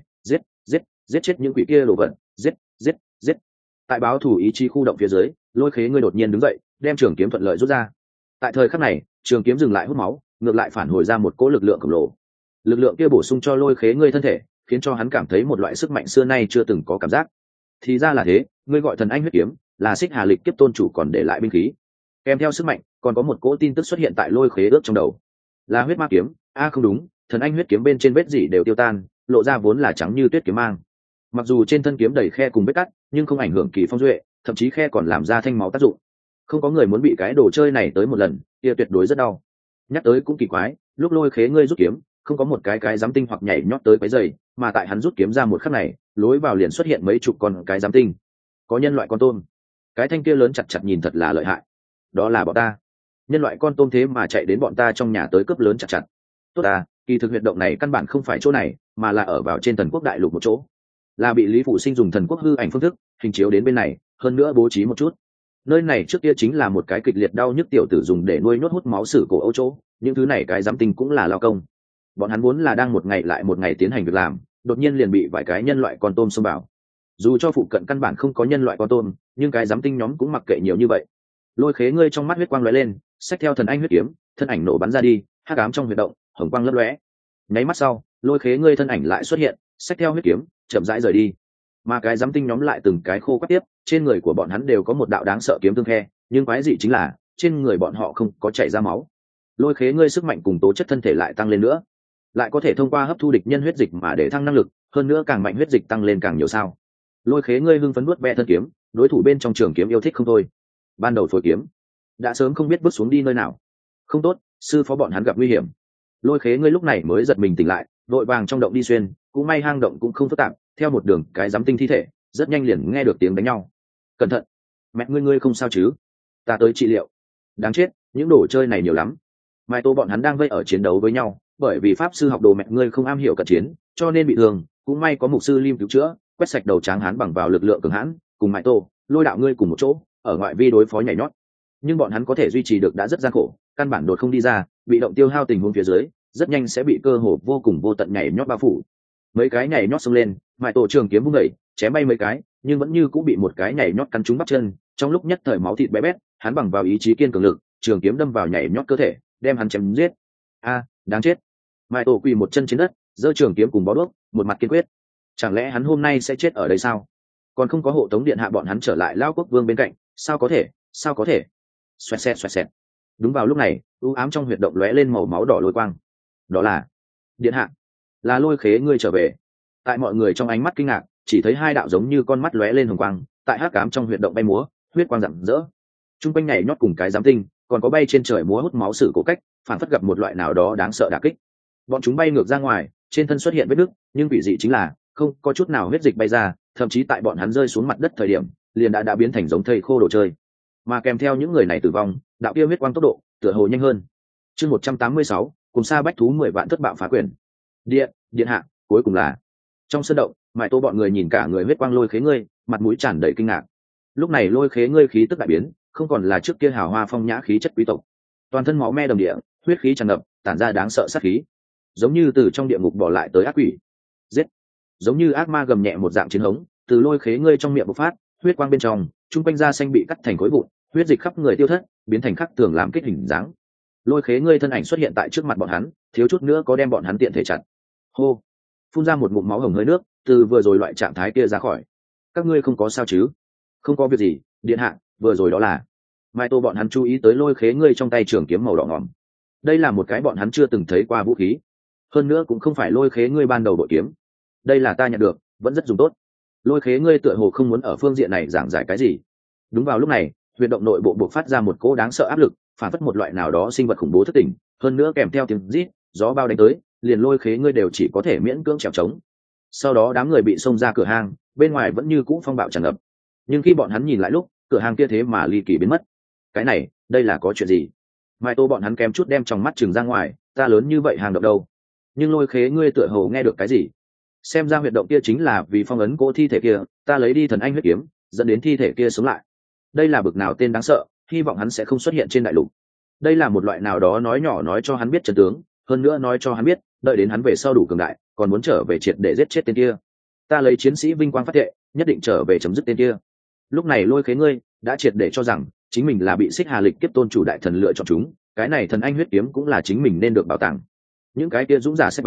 Speaker 1: giết chết những quỷ kia đồ vật, giết. Tại báo thủ ý chí khu động phía dưới, lôi khế ngươi đột nhiên đứng dậy, đem trường kiếm thuận lợi rút ra. Tại thời khắc này, trường kiếm dừng lại hút máu, ngược lại phản hồi ra một cỗ lực lượng khổng lồ. Lực lượng kia bổ sung cho lôi khế ngươi thân thể, khiến cho hắn cảm thấy một loại sức mạnh xưa nay chưa từng có cảm giác. thì ra là thế, ngươi gọi thần anh huyết kiếm là xích hà lịch kiếp tôn chủ còn để lại binh khí. Kèm theo sức mạnh còn có một cỗ tin tức xuất hiện tại lôi khế ước trong đầu, là huyết ma kiếm. Không đúng, thần anh huyết kiếm bên trên vết dỉ đều tiêu tan, lộ ra vốn là trắng như tuyết kiếm mang. Mặc dù trên thân kiếm đầy khe cùng vết cắt, nhưng không ảnh hưởng kỳ phong duệ, thậm chí khe còn làm ra thanh máu tác dụng. Không có người muốn bị cái đồ chơi này tới một lần, kia tuyệt đối rất đau. Nhắc tới cũng kỳ quái, lúc lôi khế ngươi rút kiếm, không có một cái giám tinh hoặc nhảy nhót tới cái giày, mà tại hắn rút kiếm ra một khắc này, lối vào liền xuất hiện mấy chục con cái giám tinh. Có nhân loại con tôm. Cái thanh kia lớn chặt chặt nhìn thật là lợi hại. Đó là bọn ta. Nhân loại con tôm thế mà chạy đến bọn ta trong nhà tới cướp lớn chặt chặt. Tốt à, kỳ thực huyệt động này căn bản không phải chỗ này, mà là ở vào trên thần quốc đại lục một chỗ. Là bị Lý Phụ Sinh dùng thần quốc hư ảnh phương thức hình chiếu đến bên này, hơn nữa bố trí một chút. Nơi này trước kia chính là một cái kịch liệt đau nhức tiểu tử dùng để nuôi nhốt hút máu sử cổ Âu chỗ, những thứ này cái giám tinh cũng là lao công. Bọn hắn vốn là đang một ngày lại một ngày tiến hành việc làm, đột nhiên liền bị vài cái nhân loại con tôm xông vào. Dù cho phụ cận căn bản không có nhân loại con tôm, nhưng cái giám tinh nhóm cũng mặc kệ nhiều như vậy. Lôi khế ngươi trong mắt huyết quang lóe lên, xách theo thần anh huyết kiếm, thân ảnh nổ bắn ra đi, hắc ám trong huyệt động, hồng quang lấp lóe. Nháy mắt sau, lôi khế ngươi thân ảnh lại xuất hiện, xách theo huyết kiếm, chậm rãi rời đi. Mà cái giám tinh nhóm lại từng cái khô quắt tiếp, trên người của bọn hắn đều có một đạo đáng sợ kiếm thương khe, nhưng quái dị chính là trên người bọn họ không có chảy ra máu. Lôi khế ngươi sức mạnh cùng tố chất thân thể lại tăng lên nữa, lại có thể thông qua hấp thu địch nhân huyết dịch mà để thăng năng lực, hơn nữa càng mạnh huyết dịch tăng lên càng nhiều sao. Lôi khế ngươi hưng phấn nuốt ve thân kiếm, đối thủ bên trong trường kiếm yêu thích không thôi. Ban đầu phối kiếm đã sớm không biết bước xuống đi nơi nào. Không tốt, sư phó bọn hắn gặp nguy hiểm. Lôi khế ngươi lúc này mới giật mình tỉnh lại, vội vàng trong động đi xuyên, cũng may hang động cũng không phức tạp, theo một đường cái giám tinh thi thể, rất nhanh liền nghe được tiếng đánh nhau. Cẩn thận, mẹ ngươi không sao chứ? Ta tới trị liệu. Đáng chết, những đồ chơi này nhiều lắm. Mai Tô bọn hắn đang vây ở chiến đấu với nhau, bởi vì pháp sư học đồ mẹ ngươi không am hiểu cận chiến, cho nên bị thương, cũng may có mục sư Lim cứu chữa, quét sạch đầu tráng hán bằng vào lực lượng cường hãn, cùng Mai Tô, Lôi đạo ngươi cùng một chỗ, ở ngoại vi đối phó nhảy nhót. Nhưng bọn hắn có thể duy trì được đã rất gian khổ, căn bản đột không đi ra, bị động tiêu hao tình huống phía dưới, rất nhanh sẽ bị cơ hồ vô cùng vô tận nhảy nhót bao phủ. Mấy cái nhảy nhót xông lên, Mai Tô trường kiếm vung đẩy, chém bay mấy cái, nhưng vẫn như cũng bị một cái nhảy nhót cắn trúng bắp chân, trong lúc nhất thời máu thịt bé bét, hắn bằng vào ý chí kiên cường lực, trường kiếm đâm vào nhảy nhót cơ thể, đem hắn chém giết. Đáng chết. Mai Tô quỳ một chân trên đất, giơ trường kiếm cùng bó đuốc, một mặt kiên quyết. Chẳng lẽ hắn hôm nay sẽ chết ở đây sao? Còn không có hộ tống điện hạ bọn hắn trở lại Lao Quốc Vương bên cạnh, sao có thể? Xoẹt xẹt. Đúng vào lúc này, u ám trong huyệt động lóe lên màu máu đỏ lôi quang. Đó là điện hạ, là Lôi khế ngươi trở về. Tại mọi người trong ánh mắt kinh ngạc, chỉ thấy hai đạo giống như con mắt lóe lên hồng quang, tại hắc ám trong huyệt động bay múa, huyết quang rạng rỡ. Trung quanh nhảy nhót cùng cái giám tinh, còn có bay trên trời múa hút máu sử cổ cách, phản phất gặp một loại nào đó đáng sợ đả kích. Bọn chúng bay ngược ra ngoài, trên thân xuất hiện vết nứt, nhưng vị dị chính là không có chút nào huyết dịch bay ra, thậm chí tại bọn hắn rơi xuống mặt đất thời điểm, liền đã biến thành giống thây khô đồ chơi. Mà kèm theo những người này tử vong, đạo kia huyết quang tốc độ tựa hồ nhanh hơn. Chương 186, cùng xa bách thú 10 vạn thất bạo phá quyền. Điện hạ, cuối cùng là. Trong sân động, Mại Tô bọn người nhìn cả người huyết quang Lôi khế ngươi, mặt mũi tràn đầy kinh ngạc. Lúc này Lôi khế ngươi khí tức đại biến, không còn là trước kia hào hoa phong nhã khí chất quý tộc, toàn thân máu me đầm địa, huyết khí tràn ngập, tản ra đáng sợ sát khí, giống như từ trong địa ngục bỏ lại tới ác quỷ. Giết! Giống như ác ma gầm nhẹ một dạng chiến hống, từ Lôi khế ngươi trong miệng bộc phát, huyết quang bên trong, trung quanh da xanh bị cắt thành khối vụn, huyết dịch khắp người tiêu thất, biến thành khắc tường làm kích hình dáng. Lôi khế ngươi thân ảnh xuất hiện tại trước mặt bọn hắn, thiếu chút nữa có đem bọn hắn tiện thể chặt. Hô! Phun ra một ngụm máu hồng hơi nước, từ vừa rồi loại trạng thái kia ra khỏi. Các ngươi không có sao chứ? Không có việc gì, điện hạ, vừa rồi đó là. Mai Tô bọn hắn chú ý tới Lôi khế ngươi trong tay trường kiếm màu đỏ ngòm. Đây là một cái bọn hắn chưa từng thấy qua vũ khí, hơn nữa cũng không phải Lôi khế ngươi ban đầu bội kiếm. Đây là ta nhận được, vẫn rất dùng tốt. Lôi khế ngươi tựa hồ không muốn ở phương diện này giảng giải cái gì. Đúng vào lúc này, huyệt động nội bộ buộc phát ra một cỗ đáng sợ áp lực, phản phất một loại nào đó sinh vật khủng bố thất tỉnh, hơn nữa kèm theo tiếng rít, gió bao đánh tới, liền Lôi khế ngươi đều chỉ có thể miễn cưỡng trèo trống. Sau đó đám người bị xông ra cửa hang, bên ngoài vẫn như cũ phong bạo tràn ngập. Nhưng khi bọn hắn nhìn lại lúc, cửa hang kia thế mà ly kỳ biến mất. Cái này, đây là có chuyện gì? Mai Tô bọn hắn kém chút đem trong mắt chừng ra ngoài, ta lớn như vậy hàng động đâu? Nhưng Lôi khế ngươi tựa hồ nghe được cái gì? Xem ra huyệt động kia chính là vì phong ấn cỗ thi thể kia, ta lấy đi thần anh huyết kiếm, dẫn đến thi thể kia sống lại. Đây là bực nào tên đáng sợ, hy vọng hắn sẽ không xuất hiện trên đại lục. Đây là một loại nào đó nói nhỏ nói cho hắn biết chân tướng, hơn nữa nói cho hắn biết, đợi đến hắn về sau đủ cường đại, còn muốn trở về triệt để giết chết tên kia. Ta lấy chiến sĩ vinh quang phát thệ, nhất định trở về chấm dứt tên kia. Lúc này Lôi khế ngươi đã triệt để cho rằng chính mình là bị xích hà lịch kiếp tôn chủ đại thần lựa chọn chúng, cái này thần anh huyết kiếm cũng là chính mình nên được bảo tàng. Những cái kia dũng giả sẽ báo,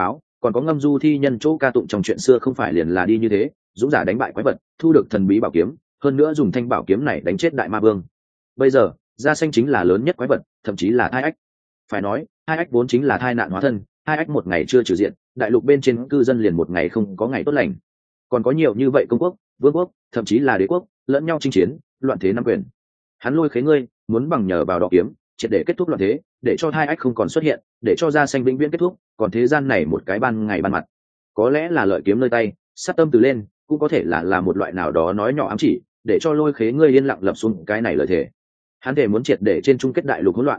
Speaker 1: còn có ngâm du thi nhân chỗ ca tụng trong chuyện xưa không phải liền là đi như thế, dũng giả đánh bại quái vật, thu được thần bí bảo kiếm, hơn nữa dùng thanh bảo kiếm này đánh chết đại ma vương. Bây giờ da xanh chính là lớn nhất quái vật, thậm chí là thai ách. Phải nói hai ách vốn chính là thai nạn hóa thân, hai ách một ngày chưa trừ diện, đại lục bên trên cư dân liền một ngày không có ngày tốt lành. Còn có nhiều như vậy công quốc, vương quốc, thậm chí là đế quốc lẫn nhau chinh chiến, loạn thế nắm quyền. Hắn lôi khế ngươi muốn bằng nhờ vào đỏ kiếm triệt để kết thúc loạn thế, để cho hai ách không còn xuất hiện, để cho da xanh vĩnh viễn kết thúc, còn thế gian này một cái ban ngày ban mặt. Có lẽ là lợi kiếm nơi tay, sát tâm từ lên, cũng có thể là một loại nào đó nói nhỏ ám chỉ, để cho lôi khế ngươi yên lặng lập xuống cái này lợi thể. Hắn thể muốn triệt để trên chung kết đại lục hỗn loạn.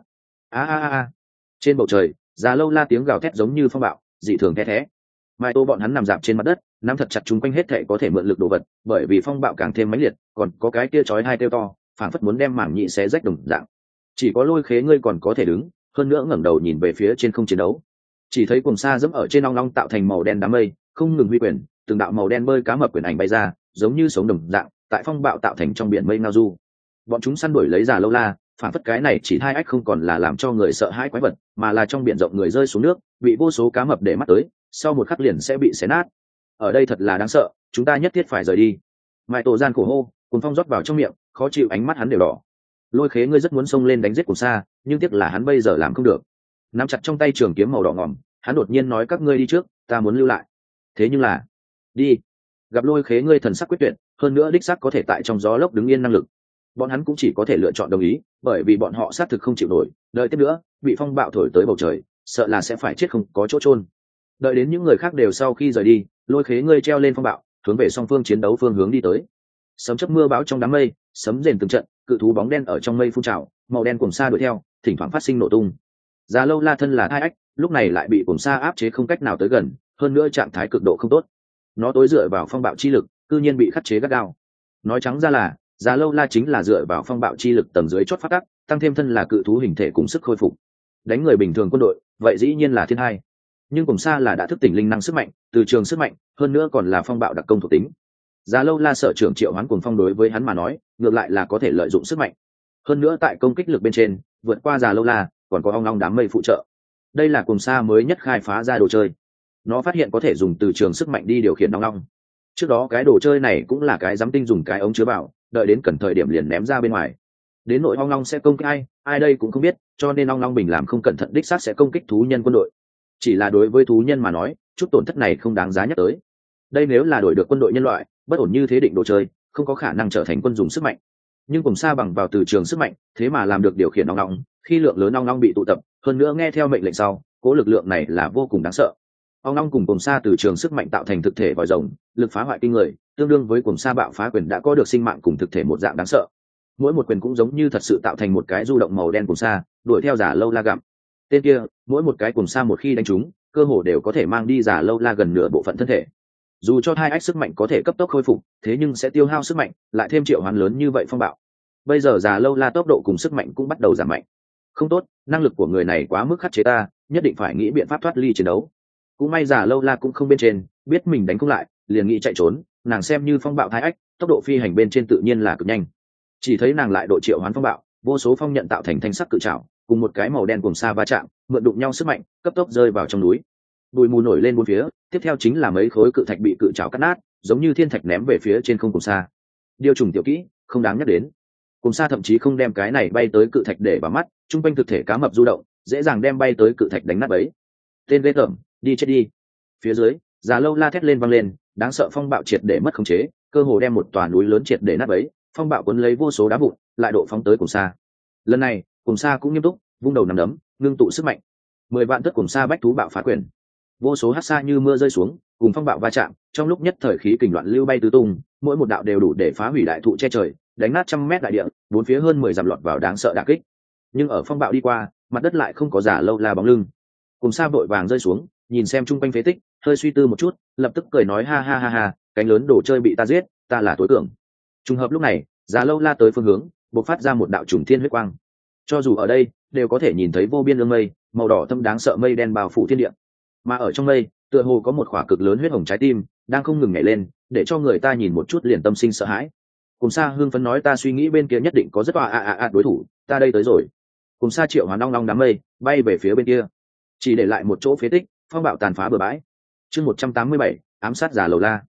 Speaker 1: Trên bầu trời già lâu la tiếng gào thét giống như phong bạo, dị thường the thé. Mai Tô bọn hắn nằm dạp trên mặt đất, nắm thật chặt chung quanh hết thảy có thể mượn lực đồ vật, bởi vì phong bạo càng thêm mãnh liệt, còn có cái kia chói hai kêu to, phảng phất muốn đem mảng nhị xé rách đồng dạng. Chỉ có lôi khế ngươi còn có thể đứng, hơn nữa ngẩng đầu nhìn về phía trên không chiến đấu. Chỉ thấy cùng xa dẫm ở trên long long tạo thành màu đen đám mây, không ngừng huy quyền, từng đạo màu đen bơi cá mập quyền ảnh bay ra, giống như sống đồng dạng, tại phong bạo tạo thành trong biển mây ngao du. Bọn chúng săn đuổi lấy già lâu la, phản phất cái này chỉ hai ách không còn là làm cho người sợ hãi quái vật, mà là trong biển rộng người rơi xuống nước, bị vô số cá mập để mắt tới, sau một khắc liền sẽ bị xé nát. Ở đây thật là đáng sợ, chúng ta nhất thiết phải rời đi. Mại Tổ gian khổ hô, cuồng phong rót vào trong miệng, khó chịu, ánh mắt hắn đều đỏ. Lôi khế ngươi rất muốn xông lên đánh giết cùng xa, nhưng tiếc là hắn bây giờ làm không được. Nắm chặt trong tay trường kiếm màu đỏ ngòm, hắn đột nhiên nói các ngươi đi trước, ta muốn lưu lại. Thế nhưng là, đi. Gặp lôi khế ngươi thần sắc quyết tuyệt, hơn nữa đích xác có thể tại trong gió lốc đứng yên năng lực. Bọn hắn cũng chỉ có thể lựa chọn đồng ý, bởi vì bọn họ xác thực không chịu nổi, đợi tiếp nữa, bị phong bạo thổi tới bầu trời, sợ là sẽ phải chết không có chỗ chôn. Đợi đến những người khác đều sau khi rời đi, lôi khế ngươi treo lên phong bạo, hướng về song phương chiến đấu phương hướng đi tới. Sấm chớp mưa bão trong đám mây, sấm rền từng trận, cự thú bóng đen ở trong mây phun trào, màu đen cuồng sa đuổi theo, thỉnh thoảng phát sinh nổ tung. Già lâu la thân là thai ách, lúc này lại bị cuồng sa áp chế không cách nào tới gần, hơn nữa trạng thái cực độ không tốt. Nó tối dựa vào phong bạo chi lực, cư nhiên bị khắc chế gắt gao. Nói trắng ra là, già lâu la chính là dựa vào phong bạo chi lực tầng dưới chót phát tắc, tăng thêm thân là cự thú hình thể cùng sức khôi phục. Đánh người bình thường quân đội, vậy dĩ nhiên là thiên hai. Nhưng cùng xa là đã thức tỉnh linh năng sức mạnh, từ trường sức mạnh, hơn nữa còn là phong bạo đặc công thuộc tính. Già lâu la sở trưởng triệu hoán cuồng phong đối với hắn mà nói, ngược lại là có thể lợi dụng sức mạnh. Hơn nữa tại công kích lực bên trên, vượt qua già lâu la, còn có ong long đám mây phụ trợ. Đây là cùng xa mới nhất khai phá ra đồ chơi. Nó phát hiện có thể dùng từ trường sức mạnh đi điều khiển ong long. Trước đó cái đồ chơi này cũng là cái giám tinh dùng cái ống chứa vào, đợi đến cần thời điểm liền ném ra bên ngoài. Đến nội ong long sẽ công kích ai đây cũng không biết, cho nên ong long bình làm không cẩn thận đích xác sẽ công kích thú nhân quân đội. Chỉ là đối với thú nhân mà nói, chút tổn thất này không đáng giá nhắc tới. Đây nếu là đổi được quân đội nhân loại, bất ổn như thế định đồ chơi, không có khả năng trở thành quân dùng sức mạnh. Nhưng cùng xa bằng vào từ trường sức mạnh, thế mà làm được điều khiển ong long, khi lượng lớn ong long bị tụ tập, hơn nữa nghe theo mệnh lệnh sau, cố lực lượng này là vô cùng đáng sợ. Ong long cùng xa từ trường sức mạnh tạo thành thực thể vòi rồng, lực phá hoại kinh người, tương đương với cùng xa bạo phá quyền đã có được sinh mạng cùng thực thể một dạng đáng sợ. Mỗi một quyền cũng giống như thật sự tạo thành một cái du động màu đen cùng xa, đuổi theo giả lâu la gặm. Tên kia, mỗi một cái cùng xa một khi đánh trúng, cơ hồ đều có thể mang đi giả lâu la gần nửa bộ phận thân thể. Dù cho hai ách sức mạnh có thể cấp tốc khôi phục, thế nhưng sẽ tiêu hao sức mạnh, lại thêm triệu hoán lớn như vậy phong bạo. Bây giờ giả lâu la tốc độ cùng sức mạnh cũng bắt đầu giảm mạnh. Không tốt, năng lực của người này quá mức khắc chế ta, nhất định phải nghĩ biện pháp thoát ly chiến đấu. Cũng may giả lâu la cũng không bên trên, biết mình đánh không lại, liền nghĩ chạy trốn. Nàng xem như phong bạo thái ách, tốc độ phi hành bên trên tự nhiên là cực nhanh. Chỉ thấy nàng lại độ triệu hoán phong bạo, vô số phong nhận tạo thành thanh sắc cự trảo, cùng một cái màu đen cùng xa va chạm, mượn đụng nhau sức mạnh, cấp tốc rơi vào trong núi. Bụi mù nổi lên bốn phía, tiếp theo chính là mấy khối cự thạch bị cự trảo cắt nát, giống như thiên thạch ném về phía trên không cùng xa. Điều trùng tiểu kỹ, không đáng nhắc đến. Cùng xa thậm chí không đem cái này bay tới cự thạch để vào mắt, trung quanh thực thể cá mập du động, dễ dàng đem bay tới cự thạch đánh nát bấy. Tên ghê tởm, đi chết đi. Phía dưới, già lâu la thét lên vang lên, đáng sợ phong bạo triệt để mất khống chế, cơ hồ đem một tòa núi lớn triệt để nát bấy, phong bạo cuốn lấy vô số đá vụn, lại độ phóng tới cùng xa. Lần này, cùng xa cũng nghiêm túc, vung đầu nắm đấm, ngưng tụ sức mạnh. 10 vạn tất cùng xa bách thú bạo phá quyền. Vô số hắc sa như mưa rơi xuống, cùng phong bạo va chạm, trong lúc nhất thời khí kình loạn lưu bay tứ tung, mỗi một đạo đều đủ để phá hủy đại thụ che trời, đánh nát trăm mét đại địa, bốn phía hơn 10 dặm lọt vào đáng sợ đả kích. Nhưng ở phong bạo đi qua, mặt đất lại không có giả lâu la bóng lưng. Cùng xa vội vàng rơi xuống, nhìn xem trung quanh phế tích, hơi suy tư một chút, lập tức cười nói ha ha ha ha, cánh lớn đồ chơi bị ta giết, ta là tối cường. Trùng hợp lúc này, giả lâu la tới phương hướng, bộc phát ra một đạo trùng thiên huyết quang. Cho dù ở đây, đều có thể nhìn thấy vô biên lương mây, màu đỏ thâm đáng sợ mây đen bao phủ thiên địa. Mà ở trong mây, tựa hồ có một khỏa cực lớn huyết hồng trái tim đang không ngừng nhảy lên, để cho người ta nhìn một chút liền tâm sinh sợ hãi. Cùng xa hương phấn nói ta suy nghĩ bên kia nhất định có rất đối thủ, ta đây tới rồi. Cùng xa triệu hoán long long đám mây bay về phía bên kia, chỉ để lại một chỗ phế tích, phong bạo tàn phá bừa bãi. chương 187, ám sát giả lầu la.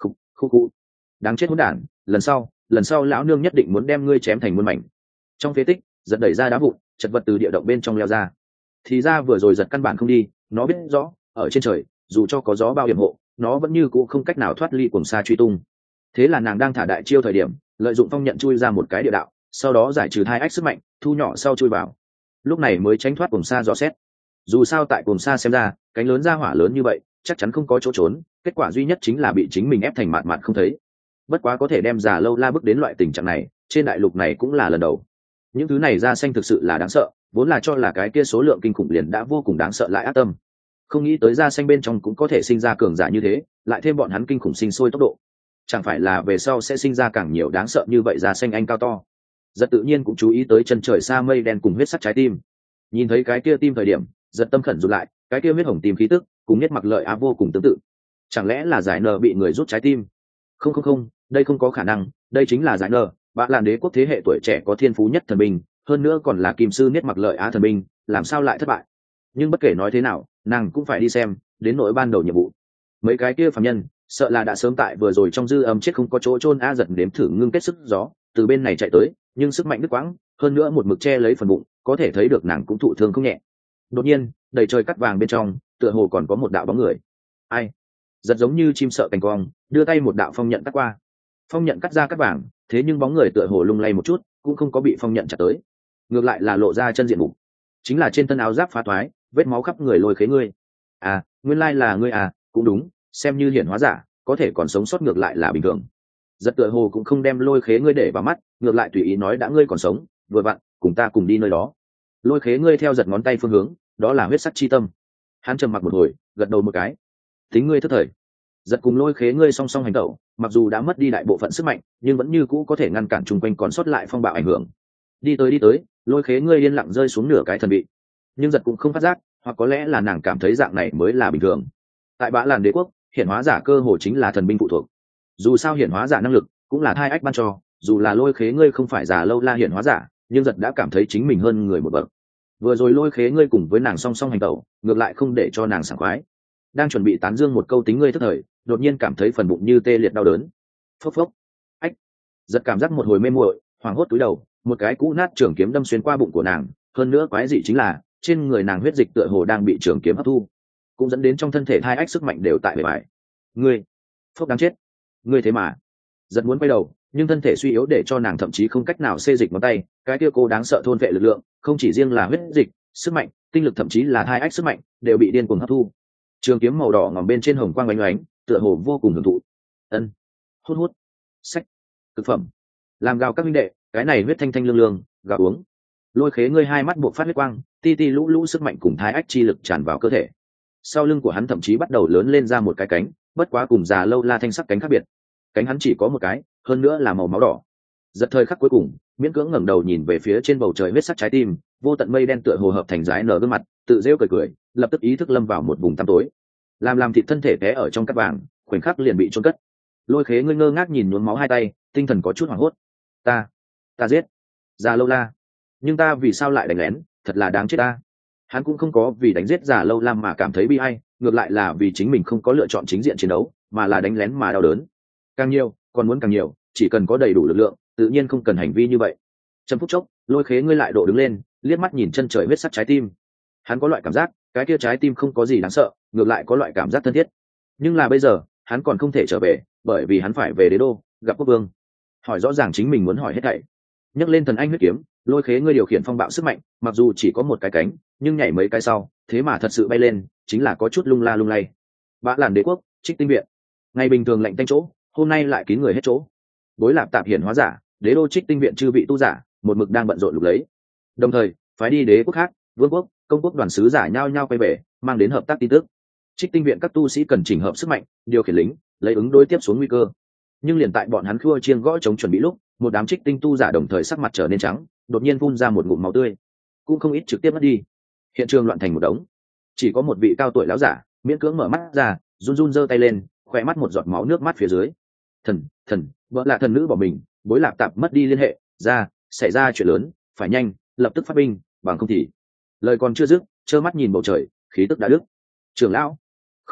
Speaker 1: Khu đáng chết hỗn đản, lần sau lão nương nhất định muốn đem ngươi chém thành muôn mảnh. Trong phế tích, giật đẩy ra đá vụn, chật vật từ địa động bên trong leo ra. Thì ra vừa rồi giật căn bản không đi, nó biết rõ ở trên trời dù cho có gió bao hiểm hộ, nó vẫn như cũ không cách nào thoát ly cuồng sa truy tung. Thế là nàng đang thả đại chiêu thời điểm, lợi dụng phong nhận chui ra một cái địa đạo, sau đó giải trừ hai ách sức mạnh, thu nhỏ sau chui vào, lúc này mới tránh thoát cuồng sa dò xét. Dù sao tại cuồng sa xem ra cánh lớn ra hỏa lớn như vậy chắc chắn không có chỗ trốn, kết quả duy nhất chính là bị chính mình ép thành mạt mạt không thấy. Bất quá có thể đem già lâu la bước đến loại tình trạng này trên đại lục này cũng là lần đầu. Những thứ này da xanh thực sự là đáng sợ, vốn là cho là cái kia số lượng kinh khủng liền đã vô cùng đáng sợ lại ác tâm, không nghĩ tới da xanh bên trong cũng có thể sinh ra cường giả như thế, lại thêm bọn hắn kinh khủng sinh sôi tốc độ, chẳng phải là về sau sẽ sinh ra càng nhiều đáng sợ như vậy da xanh anh cao to. Giật tự nhiên cũng chú ý tới chân trời xa mây đen cùng huyết sắc trái tim. Nhìn thấy cái kia tim thời điểm, giật tâm khẩn rụt lại, cái kia huyết hồng tim khí tức cùng nhất mặc lợi á vô cùng tương tự. Chẳng lẽ là giải nờ bị người rút trái tim? Không, đây không có khả năng, đây chính là giải nờ, bạn là đế quốc thế hệ tuổi trẻ có thiên phú nhất thần binh, hơn nữa còn là kim sư nhất mặc lợi á thần binh, làm sao lại thất bại? Nhưng bất kể nói thế nào, nàng cũng phải đi xem, đến nỗi ban đầu nhiệm vụ. Mấy cái kia phàm nhân, sợ là đã sớm tại vừa rồi trong dư âm chết không có chỗ chôn a. Giật đếm thử ngưng kết sức gió, từ bên này chạy tới, nhưng sức mạnh đứt quãng, hơn nữa một mực che lấy phần bụng, có thể thấy được nàng cũng thụ thương không nhẹ. Đột nhiên, đầy trời cắt vàng bên trong, tựa hồ còn có một đạo bóng người. Ai? Giật giống như chim sợ cành cong, đưa tay một đạo phong nhận cắt qua. Phong nhận cắt ra cắt vàng, thế nhưng bóng người tựa hồ lung lay một chút, cũng không có bị phong nhận chặt tới, ngược lại là lộ ra chân diện mục, chính là trên thân áo giáp phá toái, vết máu khắp người lôi khế ngươi. À, nguyên lai là ngươi à, cũng đúng, xem như hiển hóa giả, có thể còn sống sót ngược lại là bình thường. Giật tựa hồ cũng không đem lôi khế ngươi để vào mắt, ngược lại tùy ý nói đã ngươi còn sống, vừa vặn cùng ta cùng đi nơi đó. Lôi khế ngươi theo giật ngón tay phương hướng, đó là huyết sắc chi tâm. Hắn trầm mặc một hồi, gật đầu một cái. Tính ngươi thất thời. Giật cùng lôi khế ngươi song song hành động, mặc dù đã mất đi đại bộ phận sức mạnh, nhưng vẫn như cũ có thể ngăn cản chung quanh còn sót lại phong bạo ảnh hưởng. Đi tới, lôi khế ngươi yên lặng rơi xuống nửa cái thần bị, nhưng giật cũng không phát giác, hoặc có lẽ là nàng cảm thấy dạng này mới là bình thường. Tại Bã Làn Đế quốc, hiển hóa giả cơ hồ chính là thần binh phụ thuộc. Dù sao hiển hóa giả năng lực cũng là thai ách ban cho, dù là lôi khế ngươi không phải giả lâu la hiển hóa giả, nhưng giật đã cảm thấy chính mình hơn người một bậc. Vừa rồi lôi khế ngươi cùng với nàng song song hành tẩu, ngược lại không để cho nàng sảng khoái. Đang chuẩn bị tán dương một câu tính ngươi thất thời, đột nhiên cảm thấy phần bụng như tê liệt đau đớn. Phốc, ách. Giật cảm giác một hồi mê muội, hoảng hốt túi đầu, một cái cũ nát trường kiếm đâm xuyên qua bụng của nàng, hơn nữa quái dị chính là trên người nàng huyết dịch tựa hồ đang bị trường kiếm hấp thu, cũng dẫn đến trong thân thể hai ách sức mạnh đều tại bề bài. Ngươi, phốc đáng chết, ngươi thế mà. Giật muốn quay đầu, nhưng thân thể suy yếu để cho nàng thậm chí không cách nào xê dịch ngón tay. Cái kia cô đáng sợ thôn vệ lực lượng, không chỉ riêng là huyết dịch, sức mạnh, tinh lực, thậm chí là hai ách sức mạnh đều bị điên cuồng hấp thu. Trường kiếm màu đỏ ngòm bên trên hồng quang oánh oánh, tựa hồ vô cùng hưởng thụ. Ân, hút, sách, thực phẩm, làm gào các minh đệ, cái này huyết thanh thanh lương lương, gào uống. Lôi khế ngươi hai mắt buộc phát huyết quang, ti ti lũ lũ sức mạnh cùng thái ách chi lực tràn vào cơ thể. Sau lưng của hắn thậm chí bắt đầu lớn lên ra một cái cánh, bất quá cùng già lâu la thanh sắc cánh khác biệt. Cánh hắn chỉ có một cái, hơn nữa là màu máu đỏ. Giật thời khắc cuối cùng, miễn cưỡng ngẩng đầu nhìn về phía trên bầu trời huyết sắc trái tim, vô tận mây đen tựa hồ hợp thành dải nở gương mặt, tự rêu cười, lập tức ý thức lâm vào một vùng tăm tối. Làm thịt thân thể té ở trong cát vàng, khoảnh khắc liền bị chôn cất. Lôi khế ngươi ngơ ngác nhìn nhuốm máu hai tay, tinh thần có chút hoảng hốt. Ta giết già lâu la, nhưng ta vì sao lại đánh lén, thật là đáng chết ta. Hắn cũng không có vì đánh giết già lâu la mà cảm thấy bi ai, ngược lại là vì chính mình không có lựa chọn chính diện chiến đấu, mà là đánh lén mà đau đớn. Càng nhiều, còn muốn càng nhiều, chỉ cần có đầy đủ lực lượng, tự nhiên không cần hành vi như vậy. Trong phút chốc, lôi khế ngươi lại độ đứng lên, liếc mắt nhìn chân trời huyết sắc trái tim. Hắn có loại cảm giác, cái kia trái tim không có gì đáng sợ, ngược lại có loại cảm giác thân thiết. Nhưng là bây giờ, hắn còn không thể trở về, bởi vì hắn phải về đế đô, gặp quốc vương, hỏi rõ ràng chính mình muốn hỏi hết thảy. Nhấc lên thần anh huyết kiếm, lôi khế ngươi điều khiển phong bạo sức mạnh, mặc dù chỉ có một cái cánh, nhưng nhảy mấy cái sau, thế mà thật sự bay lên, chính là có chút lung la lung lay. Bã Làn Đế quốc, Trích Tinh viện. Ngày bình thường lạnh tanh chỗ, hôm nay lại kín người hết chỗ. Bối Lạp Tạp hiển hóa giả, đế đô Trích Tinh viện chư vị tu giả, một mực đang bận rộn lục lấy. Đồng thời, phái đi đế quốc khác, vương quốc, công quốc đoàn sứ giả nhao nhao quay về, mang đến hợp tác tin tức. Trích Tinh viện các tu sĩ cần chỉnh hợp sức mạnh, điều khiển lính, lấy ứng đối tiếp xuống nguy cơ. Nhưng liền tại bọn hắn khua chiêng gõ chống chuẩn bị lúc, một đám trích tinh tu giả đồng thời sắc mặt trở nên trắng, đột nhiên phun ra một ngụm máu tươi, cũng không ít trực tiếp mất đi. Hiện trường loạn thành một đống, chỉ có một vị cao tuổi lão giả miễn cưỡng mở mắt ra, run run giơ tay lên, khoe mắt một giọt máu nước mắt phía dưới. Thần, vợ là thần nữ bỏ mình, Bối Lạp Tạp mất đi liên hệ, xảy ra chuyện lớn, phải nhanh, lập tức phát binh, bằng không thì. Lời còn chưa dứt, trơ mắt nhìn bầu trời, khí tức đã đứt. Trưởng lão, không tốt,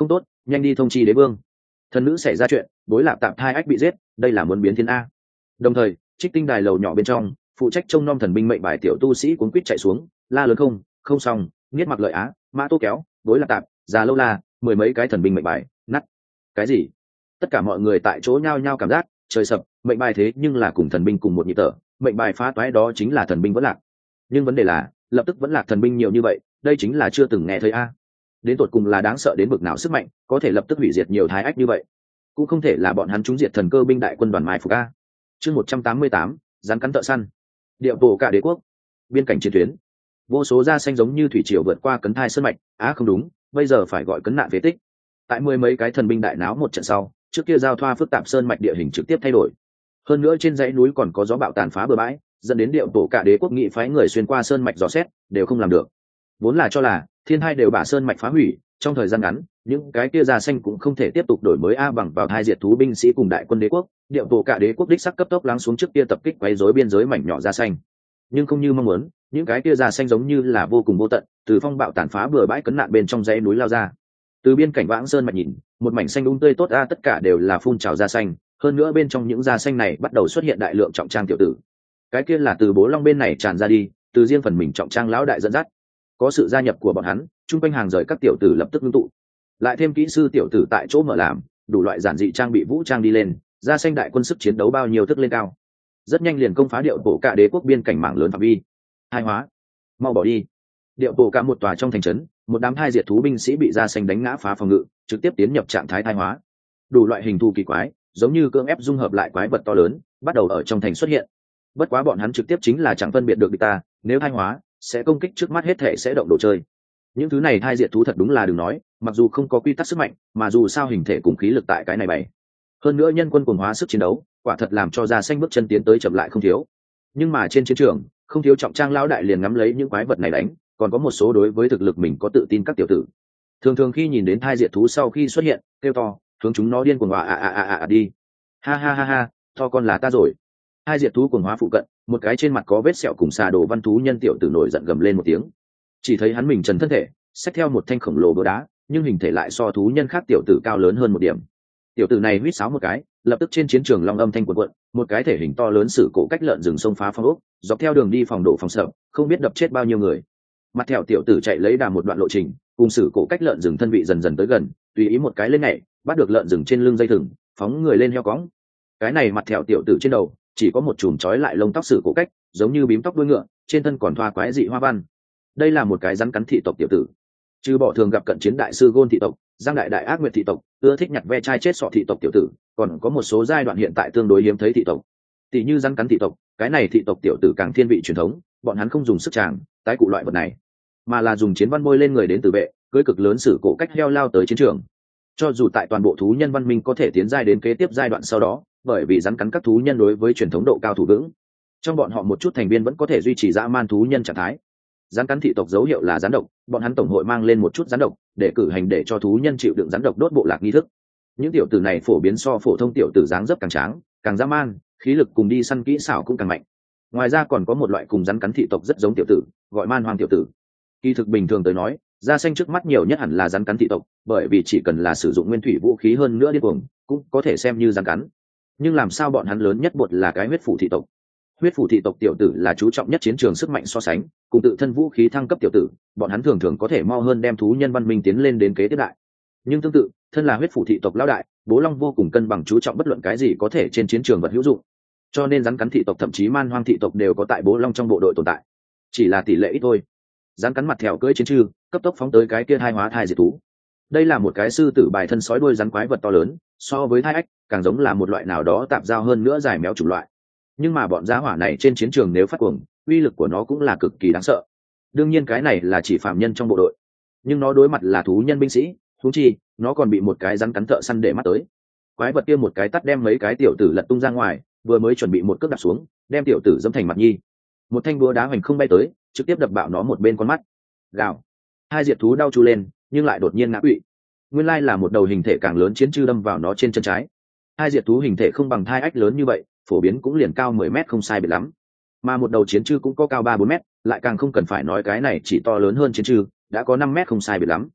Speaker 1: nhanh đi thông chi đế vương, thần nữ xảy ra chuyện, đối lạp tạp thai ách bị giết, đây là muốn biến thiên a. Đồng thời trích tinh đài lầu nhỏ bên trong, phụ trách trông nom thần binh mệnh bài tiểu tu sĩ cuốn quýt chạy xuống, la lớn không xong, nghiết mặc lợi á, mã tô kéo, đối lạp tạp, già lâu la, mười mấy cái thần binh mệnh bài nát. Cái gì? Tất cả mọi người tại chỗ nhao nhao cảm giác trời sập, mệnh bài thế nhưng là cùng thần binh cùng một nhịp thở, mệnh bài phá toái đó chính là thần binh vẫn lạc. Nhưng vấn đề là lập tức vẫn lạc thần binh nhiều như vậy, đây chính là chưa từng nghe thấy a. Đến tột cùng là đáng sợ đến bực nào sức mạnh có thể lập tức hủy diệt nhiều thái ách như vậy, cũng không thể là bọn hắn trúng diệt thần cơ binh đại quân đoàn mai phục a. Chương 188, rắn cắn thợ săn. Địa bộ cả đế quốc, biên cảnh chiến tuyến, vô số da xanh giống như thủy triều vượt qua cấn thai sơn mạch. Không đúng, bây giờ phải gọi cấn nạn phế tích. Tại mười mấy cái thần binh đại náo một trận sau, trước kia giao thoa phức tạp sơn mạch địa hình trực tiếp thay đổi. Hơn nữa trên dãy núi còn có gió bạo tàn phá bừa bãi, dẫn đến địa bộ cả đế quốc nghị phái người xuyên qua sơn mạch dò xét đều không làm được. Vốn là cho là thiên hai đều bả sơn mạch phá hủy, trong thời gian ngắn những cái kia da xanh cũng không thể tiếp tục đổi mới bằng vào hai diệt thú binh sĩ cùng đại quân đế quốc, địa bộ cả đế quốc đích sắc cấp tốc lắng xuống trước kia tập kích quấy rối biên giới mảnh nhỏ da xanh. Nhưng không như mong muốn, những cái kia da xanh giống như là vô cùng vô tận, từ phong bạo tàn phá bừa bãi cấn nạn bên trong dãy núi lao ra. Từ biên cảnh vãng sơn mạch nhìn, một mảnh xanh tươi tốt tất cả đều là phun trào da xanh, hơn nữa bên trong những da xanh này bắt đầu xuất hiện đại lượng trọng trang tiểu tử. Cái kia là từ Bố Long bên này tràn ra đi, từ riêng phần mình trọng trang lão đại dẫn dắt. Có sự gia nhập của bọn hắn, trung quanh hàng rời các tiểu tử lập tức ngưng tụ, lại thêm kỹ sư tiểu tử tại chỗ mở làm, đủ loại giản dị trang bị vũ trang đi lên, da xanh đại quân sức chiến đấu bao nhiêu thức lên cao, rất nhanh liền công phá điệu bộ cả đế quốc biên cảnh mảng lớn phạm vi. Hai hóa, mau bỏ đi. Điệu bộ cả một tòa trong thành trấn, một đám hai diệt thú binh sĩ bị da xanh đánh ngã phá phòng ngự, trực tiếp tiến nhập trạng thái thai hóa. Đủ loại hình thù kỳ quái, giống như cưỡng ép dung hợp lại quái vật to lớn, bắt đầu ở trong thành xuất hiện. Bất quá bọn hắn trực tiếp chính là chẳng phân biệt được địch ta, nếu thai hóa sẽ công kích trước mắt hết thể sẽ động đồ chơi. Những thứ này thai diệt thú thật đúng là đừng nói, mặc dù không có quy tắc sức mạnh, mà dù sao hình thể cùng khí lực tại cái này bày. Hơn nữa nhân quân cuồng hóa sức chiến đấu, quả thật làm cho da xanh bước chân tiến tới chậm lại không thiếu. Nhưng mà trên chiến trường, không thiếu trọng trang lão đại liền ngắm lấy những quái vật này đánh, còn có một số đối với thực lực mình có tự tin các tiểu tử. Thường thường khi nhìn đến thai diệt thú sau khi xuất hiện, kêu to, hướng chúng nó điên cuồng đi. Ha ha ha ha, to con là ta rồi. Hai diệt thú cuồng hóa phụ cận, một cái trên mặt có vết sẹo cùng xà đồ văn thú nhân tiểu tử nổi giận gầm lên một tiếng. Chỉ thấy hắn mình trần thân thể, xách theo một thanh khổng lồ búa đá, nhưng hình thể lại so thú nhân khác tiểu tử cao lớn hơn một điểm. Tiểu tử này huýt sáo một cái, lập tức trên chiến trường long âm thanh cuộn cuộn, một cái thể hình to lớn sử cổ cách lợn rừng xông phá phong ốc, dọc theo đường đi phòng độ phòng sợ, không biết đập chết bao nhiêu người. Mặt thẹo tiểu tử chạy lấy đà một đoạn lộ trình, cùng sử cổ cách lợn rừng thân vị dần dần tới gần, tùy ý một cái lên nhảy, bắt được lợn rừng trên lưng dây thừng, phóng người lên heo cõng. Cái này mặt thẹo tiểu tử trên đầu chỉ có một chùm trói lại lông tóc sử cổ cách, giống như bím tóc đuôi ngựa, trên thân còn thoa quái dị hoa văn. Đây là một cái rắn cắn thị tộc tiểu tử. Trừ bỏ thường gặp cận chiến đại sư Gôn thị tộc, giang đại đại ác nguyệt thị tộc, ưa thích nhặt ve chai chết sọ thị tộc tiểu tử, còn có một số giai đoạn hiện tại tương đối hiếm thấy thị tộc. Tỷ như rắn cắn thị tộc, cái này thị tộc tiểu tử càng thiên vị truyền thống, bọn hắn không dùng sức tràng, tái cụ loại vật này, mà là dùng chiến văn bôi lên người đến từ vệ, cưỡi cực lớn sử cổ cách heo lao tới chiến trường. Cho dù tại toàn bộ thú nhân văn minh có thể tiến giai đến kế tiếp giai đoạn sau đó, bởi vì rắn cắn các thú nhân đối với truyền thống độ cao thủ vững, trong bọn họ một chút thành viên vẫn có thể duy trì dã man thú nhân trạng thái. Rắn cắn thị tộc dấu hiệu là rắn độc, bọn hắn tổng hội mang lên một chút rắn độc để cử hành để cho thú nhân chịu đựng rắn độc đốt bộ lạc nghi thức. Những tiểu tử này phổ biến so phổ thông tiểu tử dáng dấp càng tráng, càng dã man, khí lực cùng đi săn kỹ xảo cũng càng mạnh. Ngoài ra còn có một loại cùng rắn cắn thị tộc rất giống tiểu tử, gọi man hoang tiểu tử. Kỳ thực bình thường tới nói, da xanh trước mắt nhiều nhất hẳn là rắn cắn thị tộc, bởi vì chỉ cần là sử dụng nguyên thủy vũ khí hơn nữa điên cuồng, cũng có thể xem như rắn cắn. Nhưng làm sao bọn hắn lớn nhất bột là cái huyết phủ thị tộc. Huyết phủ thị tộc tiểu tử là chú trọng nhất chiến trường sức mạnh so sánh, cùng tự thân vũ khí thăng cấp tiểu tử, bọn hắn thường thường có thể mau hơn đem thú nhân văn minh tiến lên đến kế tiếp đại. Nhưng tương tự, thân là huyết phủ thị tộc lão đại, Bố Long vô cùng cân bằng chú trọng bất luận cái gì có thể trên chiến trường vật hữu dụng. Cho nên rắn cắn thị tộc thậm chí man hoang thị tộc đều có tại Bố Long trong bộ đội tồn tại. Chỉ là tỷ lệ ít thôi. Rắn cắn mặt thèo cưỡi chiến trư, cấp tốc phóng tới cái kia hai hóa thai diệt thú. Đây là một cái sư tử bài thân sói đuôi rắn quái vật to lớn, so với thai ách, càng giống là một loại nào đó tạp giao hơn nữa dài méo chủng loại. Nhưng mà bọn giá hỏa này trên chiến trường nếu phát cuồng, uy lực của nó cũng là cực kỳ đáng sợ. Đương nhiên cái này là chỉ phạm nhân trong bộ đội, nhưng nó đối mặt là thú nhân binh sĩ, thú chi nó còn bị một cái rắn cắn thợ săn để mắt tới. Quái vật kia một cái tắt đem mấy cái tiểu tử lật tung ra ngoài, vừa mới chuẩn bị một cước đạp xuống, đem tiểu tử dẫm thành mặt nhi. Một thanh búa đá hoành không bay tới, trực tiếp đập bạo nó một bên con mắt. Gào. Hai diệt thú đau chu lên, nhưng lại đột nhiên ngã quỵ. Nguyên lai là một đầu hình thể càng lớn chiến trư đâm vào nó trên chân trái. Hai diệt thú hình thể không bằng thai ách lớn như vậy, phổ biến cũng liền cao 10 mét không sai biệt lắm, mà một đầu chiến trư cũng có cao 3-4 mét, lại càng không cần phải nói cái này chỉ to lớn hơn chiến trư, đã có 5 mét không sai biệt lắm.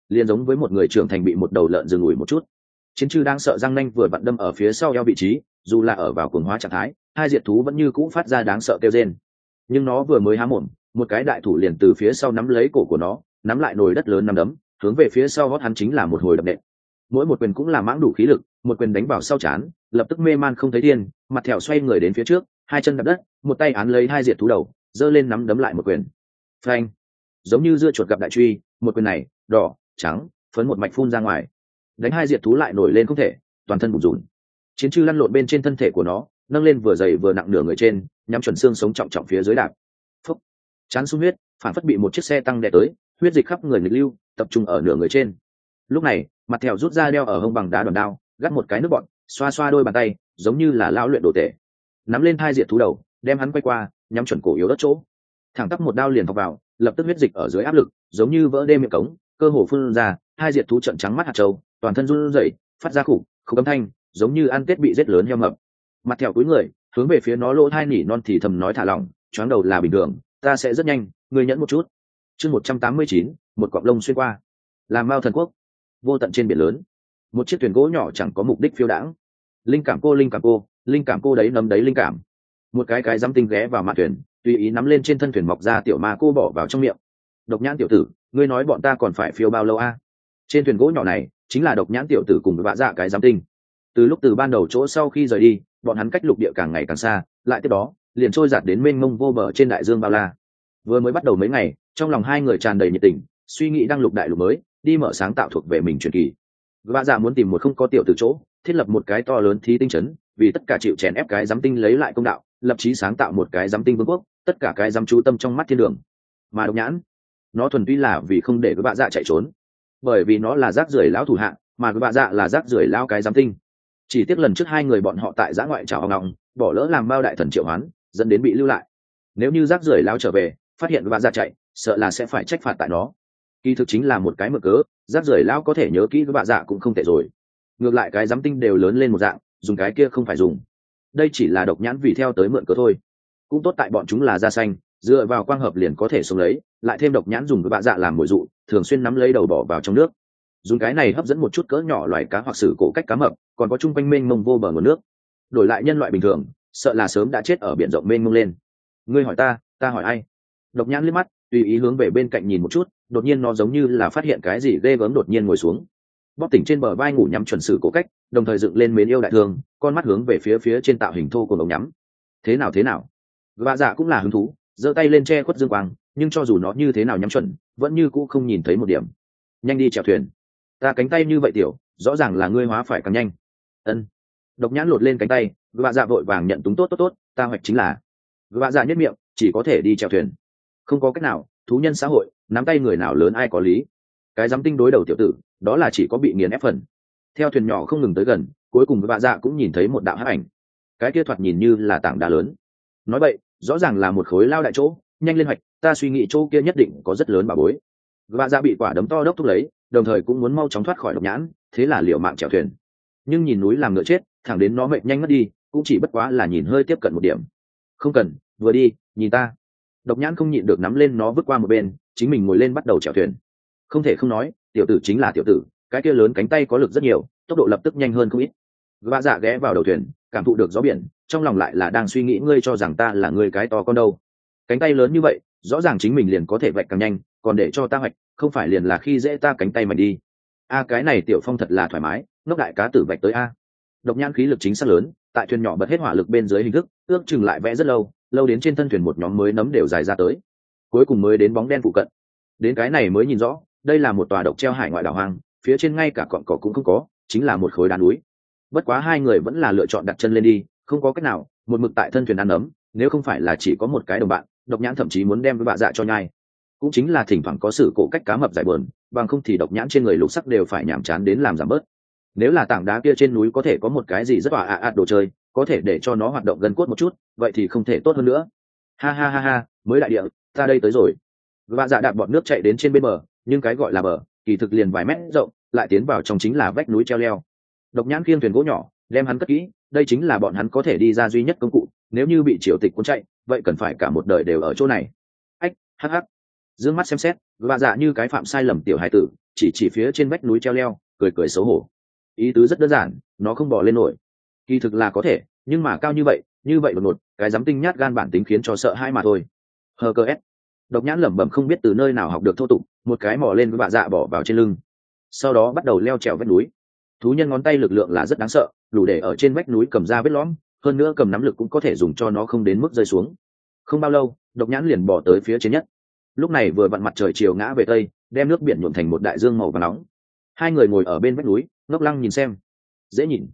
Speaker 1: liền giống với một người trưởng thành bị một đầu lợn dừng ủi một chút. Chiến chư đang sợ răng nanh vừa vặn đâm ở phía sau eo vị trí, dù là ở vào cuồng hóa trạng thái, hai diệt thú vẫn như cũ phát ra đáng sợ kêu rên. Nhưng nó vừa mới há mồm, một cái đại thủ liền từ phía sau nắm lấy cổ của nó, nắm lại nồi đất lớn nắm đấm, hướng về phía sau hót hắn chính là một hồi đập nện. Mỗi một quyền cũng là mãng đủ khí lực, một quyền đánh vào sau chán, lập tức mê man không thấy thiên, mặt thẹo xoay người đến phía trước, hai chân đạp đất, một tay án lấy hai diệt thú đầu, giơ lên nắm đấm lại một quyền. Phanh! Giống như dưa chuột gặp đại truy, một quyền này, đỏ, trắng, phấn một mạch phun ra ngoài. Đánh hai diệt thú lại nổi lên không thể, toàn thân bủn rủn. Chiến chư lăn lộn bên trên thân thể của nó, nâng lên vừa dày vừa nặng nửa người trên, nhắm chuẩn xương sống trọng trọng phía dưới đạp. Phúc! Chán sung huyết, phản phất bị một chiếc xe tăng đè tới, huyết dịch khắp người nghịch lưu, tập trung ở nửa người trên. Lúc này, mặt thẹo rút ra đeo ở hông bằng đá đòn đao, gắt một cái nước bọn, xoa xoa đôi bàn tay, giống như là lão luyện đồ tể. Nắm lên hai diệt thú đầu, đem hắn quay qua, nhắm chuẩn cổ yếu đất chỗ. Thẳng tắp một đao liền thọc vào, lập tức huyết dịch ở dưới áp lực, giống như vỡ đê miệng cống, cơ hồ phun ra, hai diệt thú trợn trắng mắt hạt châu, toàn thân run rẩy, phát ra khủng âm thanh, giống như ăn tết bị giết lớn heo mập. Mặt thẹo cúi người, hướng về phía nó lỗ thai nỉ non thì thầm nói thả lỏng, choáng đầu là bình thường, ta sẽ rất nhanh, ngươi nhẫn một chút. Chương 189, một cọng lông xuyên qua. Làm Mao thần quốc, vô tận trên biển lớn, một chiếc thuyền gỗ nhỏ chẳng có mục đích phiêu đãng. Linh cảm cô, linh cảm cô, linh cảm cô đấy nấm đấy linh cảm. Một cái dám tinh ghé vào mạn thuyền, tùy ý nắm lên trên thân thuyền mọc ra tiểu ma cô bỏ vào trong miệng. Độc nhãn tiểu tử, ngươi nói bọn ta còn phải phiêu bao lâu a? Trên thuyền gỗ nhỏ này chính là độc nhãn tiểu tử cùng với vạ dạ cái giám tinh. Từ lúc từ ban đầu chỗ sau khi rời đi, bọn hắn cách lục địa càng ngày càng xa, lại tiếp đó liền trôi giạt đến mênh mông vô bờ trên đại dương bao la. Vừa mới bắt đầu mấy ngày, trong lòng hai người tràn đầy nhiệt tình, suy nghĩ đăng lục đại lục mới, đi mở sáng tạo thuộc về mình truyền kỳ. Vạ dạ muốn tìm một không có tiểu tử chỗ, thiết lập một cái to lớn thí tinh trấn, vì tất cả chịu chèn ép cái giám tinh lấy lại công đạo, lập chí sáng tạo một cái giám tinh vương quốc, tất cả cái giám chú tâm trong mắt thiên đường. Mà độc nhãn, nó thuần túy là vì không để với vạ dạ chạy trốn, bởi vì nó là rác rưởi lão thủ hạ, mà với vạ dạ là rác rưởi lão cái giám tinh. Chỉ tiếc lần trước hai người bọn họ tại giã ngoại chảo ngọng, bỏ lỡ làm bao đại thần triệu hoán, dẫn đến bị lưu lại. Nếu như rác rưởi lão trở về, phát hiện với vạ dạ chạy, sợ là sẽ phải trách phạt tại nó. Kỳ thực chính là một cái mực cớ, rác rưởi lão có thể nhớ kỹ với vạ dạ cũng không tệ rồi. Ngược lại cái giám tinh đều lớn lên một dạng, dùng cái kia không phải dùng. Đây chỉ là độc nhãn vì theo tới mượn cớ thôi. Cũng tốt tại bọn chúng là da xanh, dựa vào quang hợp liền có thể sống lấy, lại thêm độc nhãn dùng với vạ dạ làm mồi dụ, thường xuyên nắm lấy đầu bỏ vào trong nước. Dùng cái này hấp dẫn một chút cỡ nhỏ loài cá hoặc sử cổ cách cá mập, còn có chung quanh mênh mông vô bờ nguồn nước. Đổi lại nhân loại bình thường, sợ là sớm đã chết ở biển rộng mênh mông lên. Ngươi hỏi ta, ta hỏi ai? Độc nhãn liếc mắt, tùy ý hướng về bên cạnh nhìn một chút, đột nhiên nó giống như là phát hiện cái gì ghê gớm, đột nhiên ngồi xuống, bóp tỉnh trên bờ vai ngủ nhắm chuẩn sử cổ cách, đồng thời dựng lên mến yêu đại thương, con mắt hướng về phía trên tạo hình thô của ống nhắm. Thế nào? Vạ dạ cũng là hứng thú, giơ tay lên che khuất dương quang, nhưng cho dù nó như thế nào nhắm chuẩn, vẫn như cũ không nhìn thấy một điểm. Nhanh đi chèo thuyền. Ta cánh tay như vậy tiểu, rõ ràng là ngươi hóa phải càng nhanh. Ân. Độc nhãn lột lên cánh tay, vạ dạ vội vàng nhận túng, tốt, ta hoạch chính là. Vạ dạ nhất miệng, chỉ có thể đi chèo thuyền. Không có cách nào, thú nhân xã hội, nắm tay người nào lớn ai có lý. Cái dám tinh đối đầu tiểu tử, đó là chỉ có bị nghiền ép phần. Theo thuyền nhỏ không ngừng tới gần, cuối cùng vạ dạ cũng nhìn thấy một đạo hắc ảnh. Cái kia thoạt nhìn như là tảng đá lớn. Nói vậy, rõ ràng là một khối lao đại chỗ, nhanh lên hoạch, ta suy nghĩ chỗ kia nhất định có rất lớn bà bối. Vạ dạ bị quả đấm to đốc thúc lấy, đồng thời cũng muốn mau chóng thoát khỏi độc nhãn, thế là liều mạng chèo thuyền. Nhưng nhìn núi làm ngựa chết, thẳng đến nó mệt nhanh mất đi, cũng chỉ bất quá là nhìn hơi tiếp cận một điểm. Không cần, vừa đi, nhìn ta. Độc nhãn không nhịn được nắm lên nó vứt qua một bên, chính mình ngồi lên bắt đầu chèo thuyền. Không thể không nói, tiểu tử chính là tiểu tử, cái kia lớn cánh tay có lực rất nhiều, tốc độ lập tức nhanh hơn không ít. Vạ dạ ghé vào đầu thuyền, cảm thụ được gió biển, trong lòng lại là đang suy nghĩ, ngươi cho rằng ta là người cái to con đâu? Cánh tay lớn như vậy, rõ ràng chính mình liền có thể vạch càng nhanh, còn để cho ta vạch, không phải liền là khi dễ ta cánh tay mày đi. A cái này tiểu phong thật là thoải mái, ngốc đại cá tử vạch tới a. Độc nhãn khí lực chính xác lớn, tại thuyền nhỏ bật hết hỏa lực bên dưới hình thức, ước chừng lại vẽ rất lâu, lâu đến trên thân thuyền một nhóm mới nấm đều dài ra tới, cuối cùng mới đến bóng đen phụ cận. Đến cái này mới nhìn rõ, đây là một tòa độc treo hải ngoại đảo hoang, phía trên ngay cả cọn cỏ cũng không có, chính là một khối đá núi. Bất quá hai người vẫn là lựa chọn đặt chân lên đi, không có cách nào, một mực tại thân thuyền ăn ấm, nếu không phải là chỉ có một cái đồng bạn, độc nhãn thậm chí muốn đem với vạ dạ cho nhai. Cũng chính là thỉnh thoảng có sự cổ cách cá mập giải bờn, bằng không thì độc nhãn trên người lục sắc đều phải nhàm chán đến làm giảm bớt. Nếu là tảng đá kia trên núi có thể có một cái gì rất đồ chơi, có thể để cho nó hoạt động gần cốt một chút, vậy thì không thể tốt hơn nữa. Ha, mới đại địa, ta đây tới rồi. Vạ dạ đạp bọt nước chạy đến trên bên bờ, nhưng cái gọi là bờ, kỳ thực liền vài mét rộng, lại tiến vào trong chính là vách núi treo leo. Độc nhãn khiêng thuyền gỗ nhỏ, đem hắn cất kỹ, đây chính là bọn hắn có thể đi ra duy nhất công cụ, nếu như bị triều tịch cuốn chạy, vậy cần phải cả một đời đều ở chỗ này. Ách, hắc. Dương mắt xem xét, vạ dạ như cái phạm sai lầm tiểu hải tử, chỉ phía trên vách núi treo leo, cười cười xấu hổ. Ý tứ rất đơn giản, nó không bỏ lên nổi. Kỳ thực là có thể, nhưng mà cao như vậy đột ngột, cái dám tinh nhát gan bản tính khiến cho sợ hãi mà thôi. Hờ cơ s. Độc Nhãn lẩm bẩm không biết từ nơi nào học được thô tục, một cái mò lên với bạ dạ bỏ vào trên lưng, sau đó bắt đầu leo trèo vách núi. Thú nhân ngón tay lực lượng là rất đáng sợ, đủ để ở trên vách núi cầm ra vết lõm, hơn nữa cầm nắm lực cũng có thể dùng cho nó không đến mức rơi xuống. Không bao lâu, Độc Nhãn liền bỏ tới phía trên nhất. Lúc này vừa vặn mặt trời chiều ngã về tây, đem nước biển nhuộm thành một đại dương màu vàng nóng. Hai người ngồi ở bên vách núi, ngốc lăng nhìn xem. Dễ nhìn.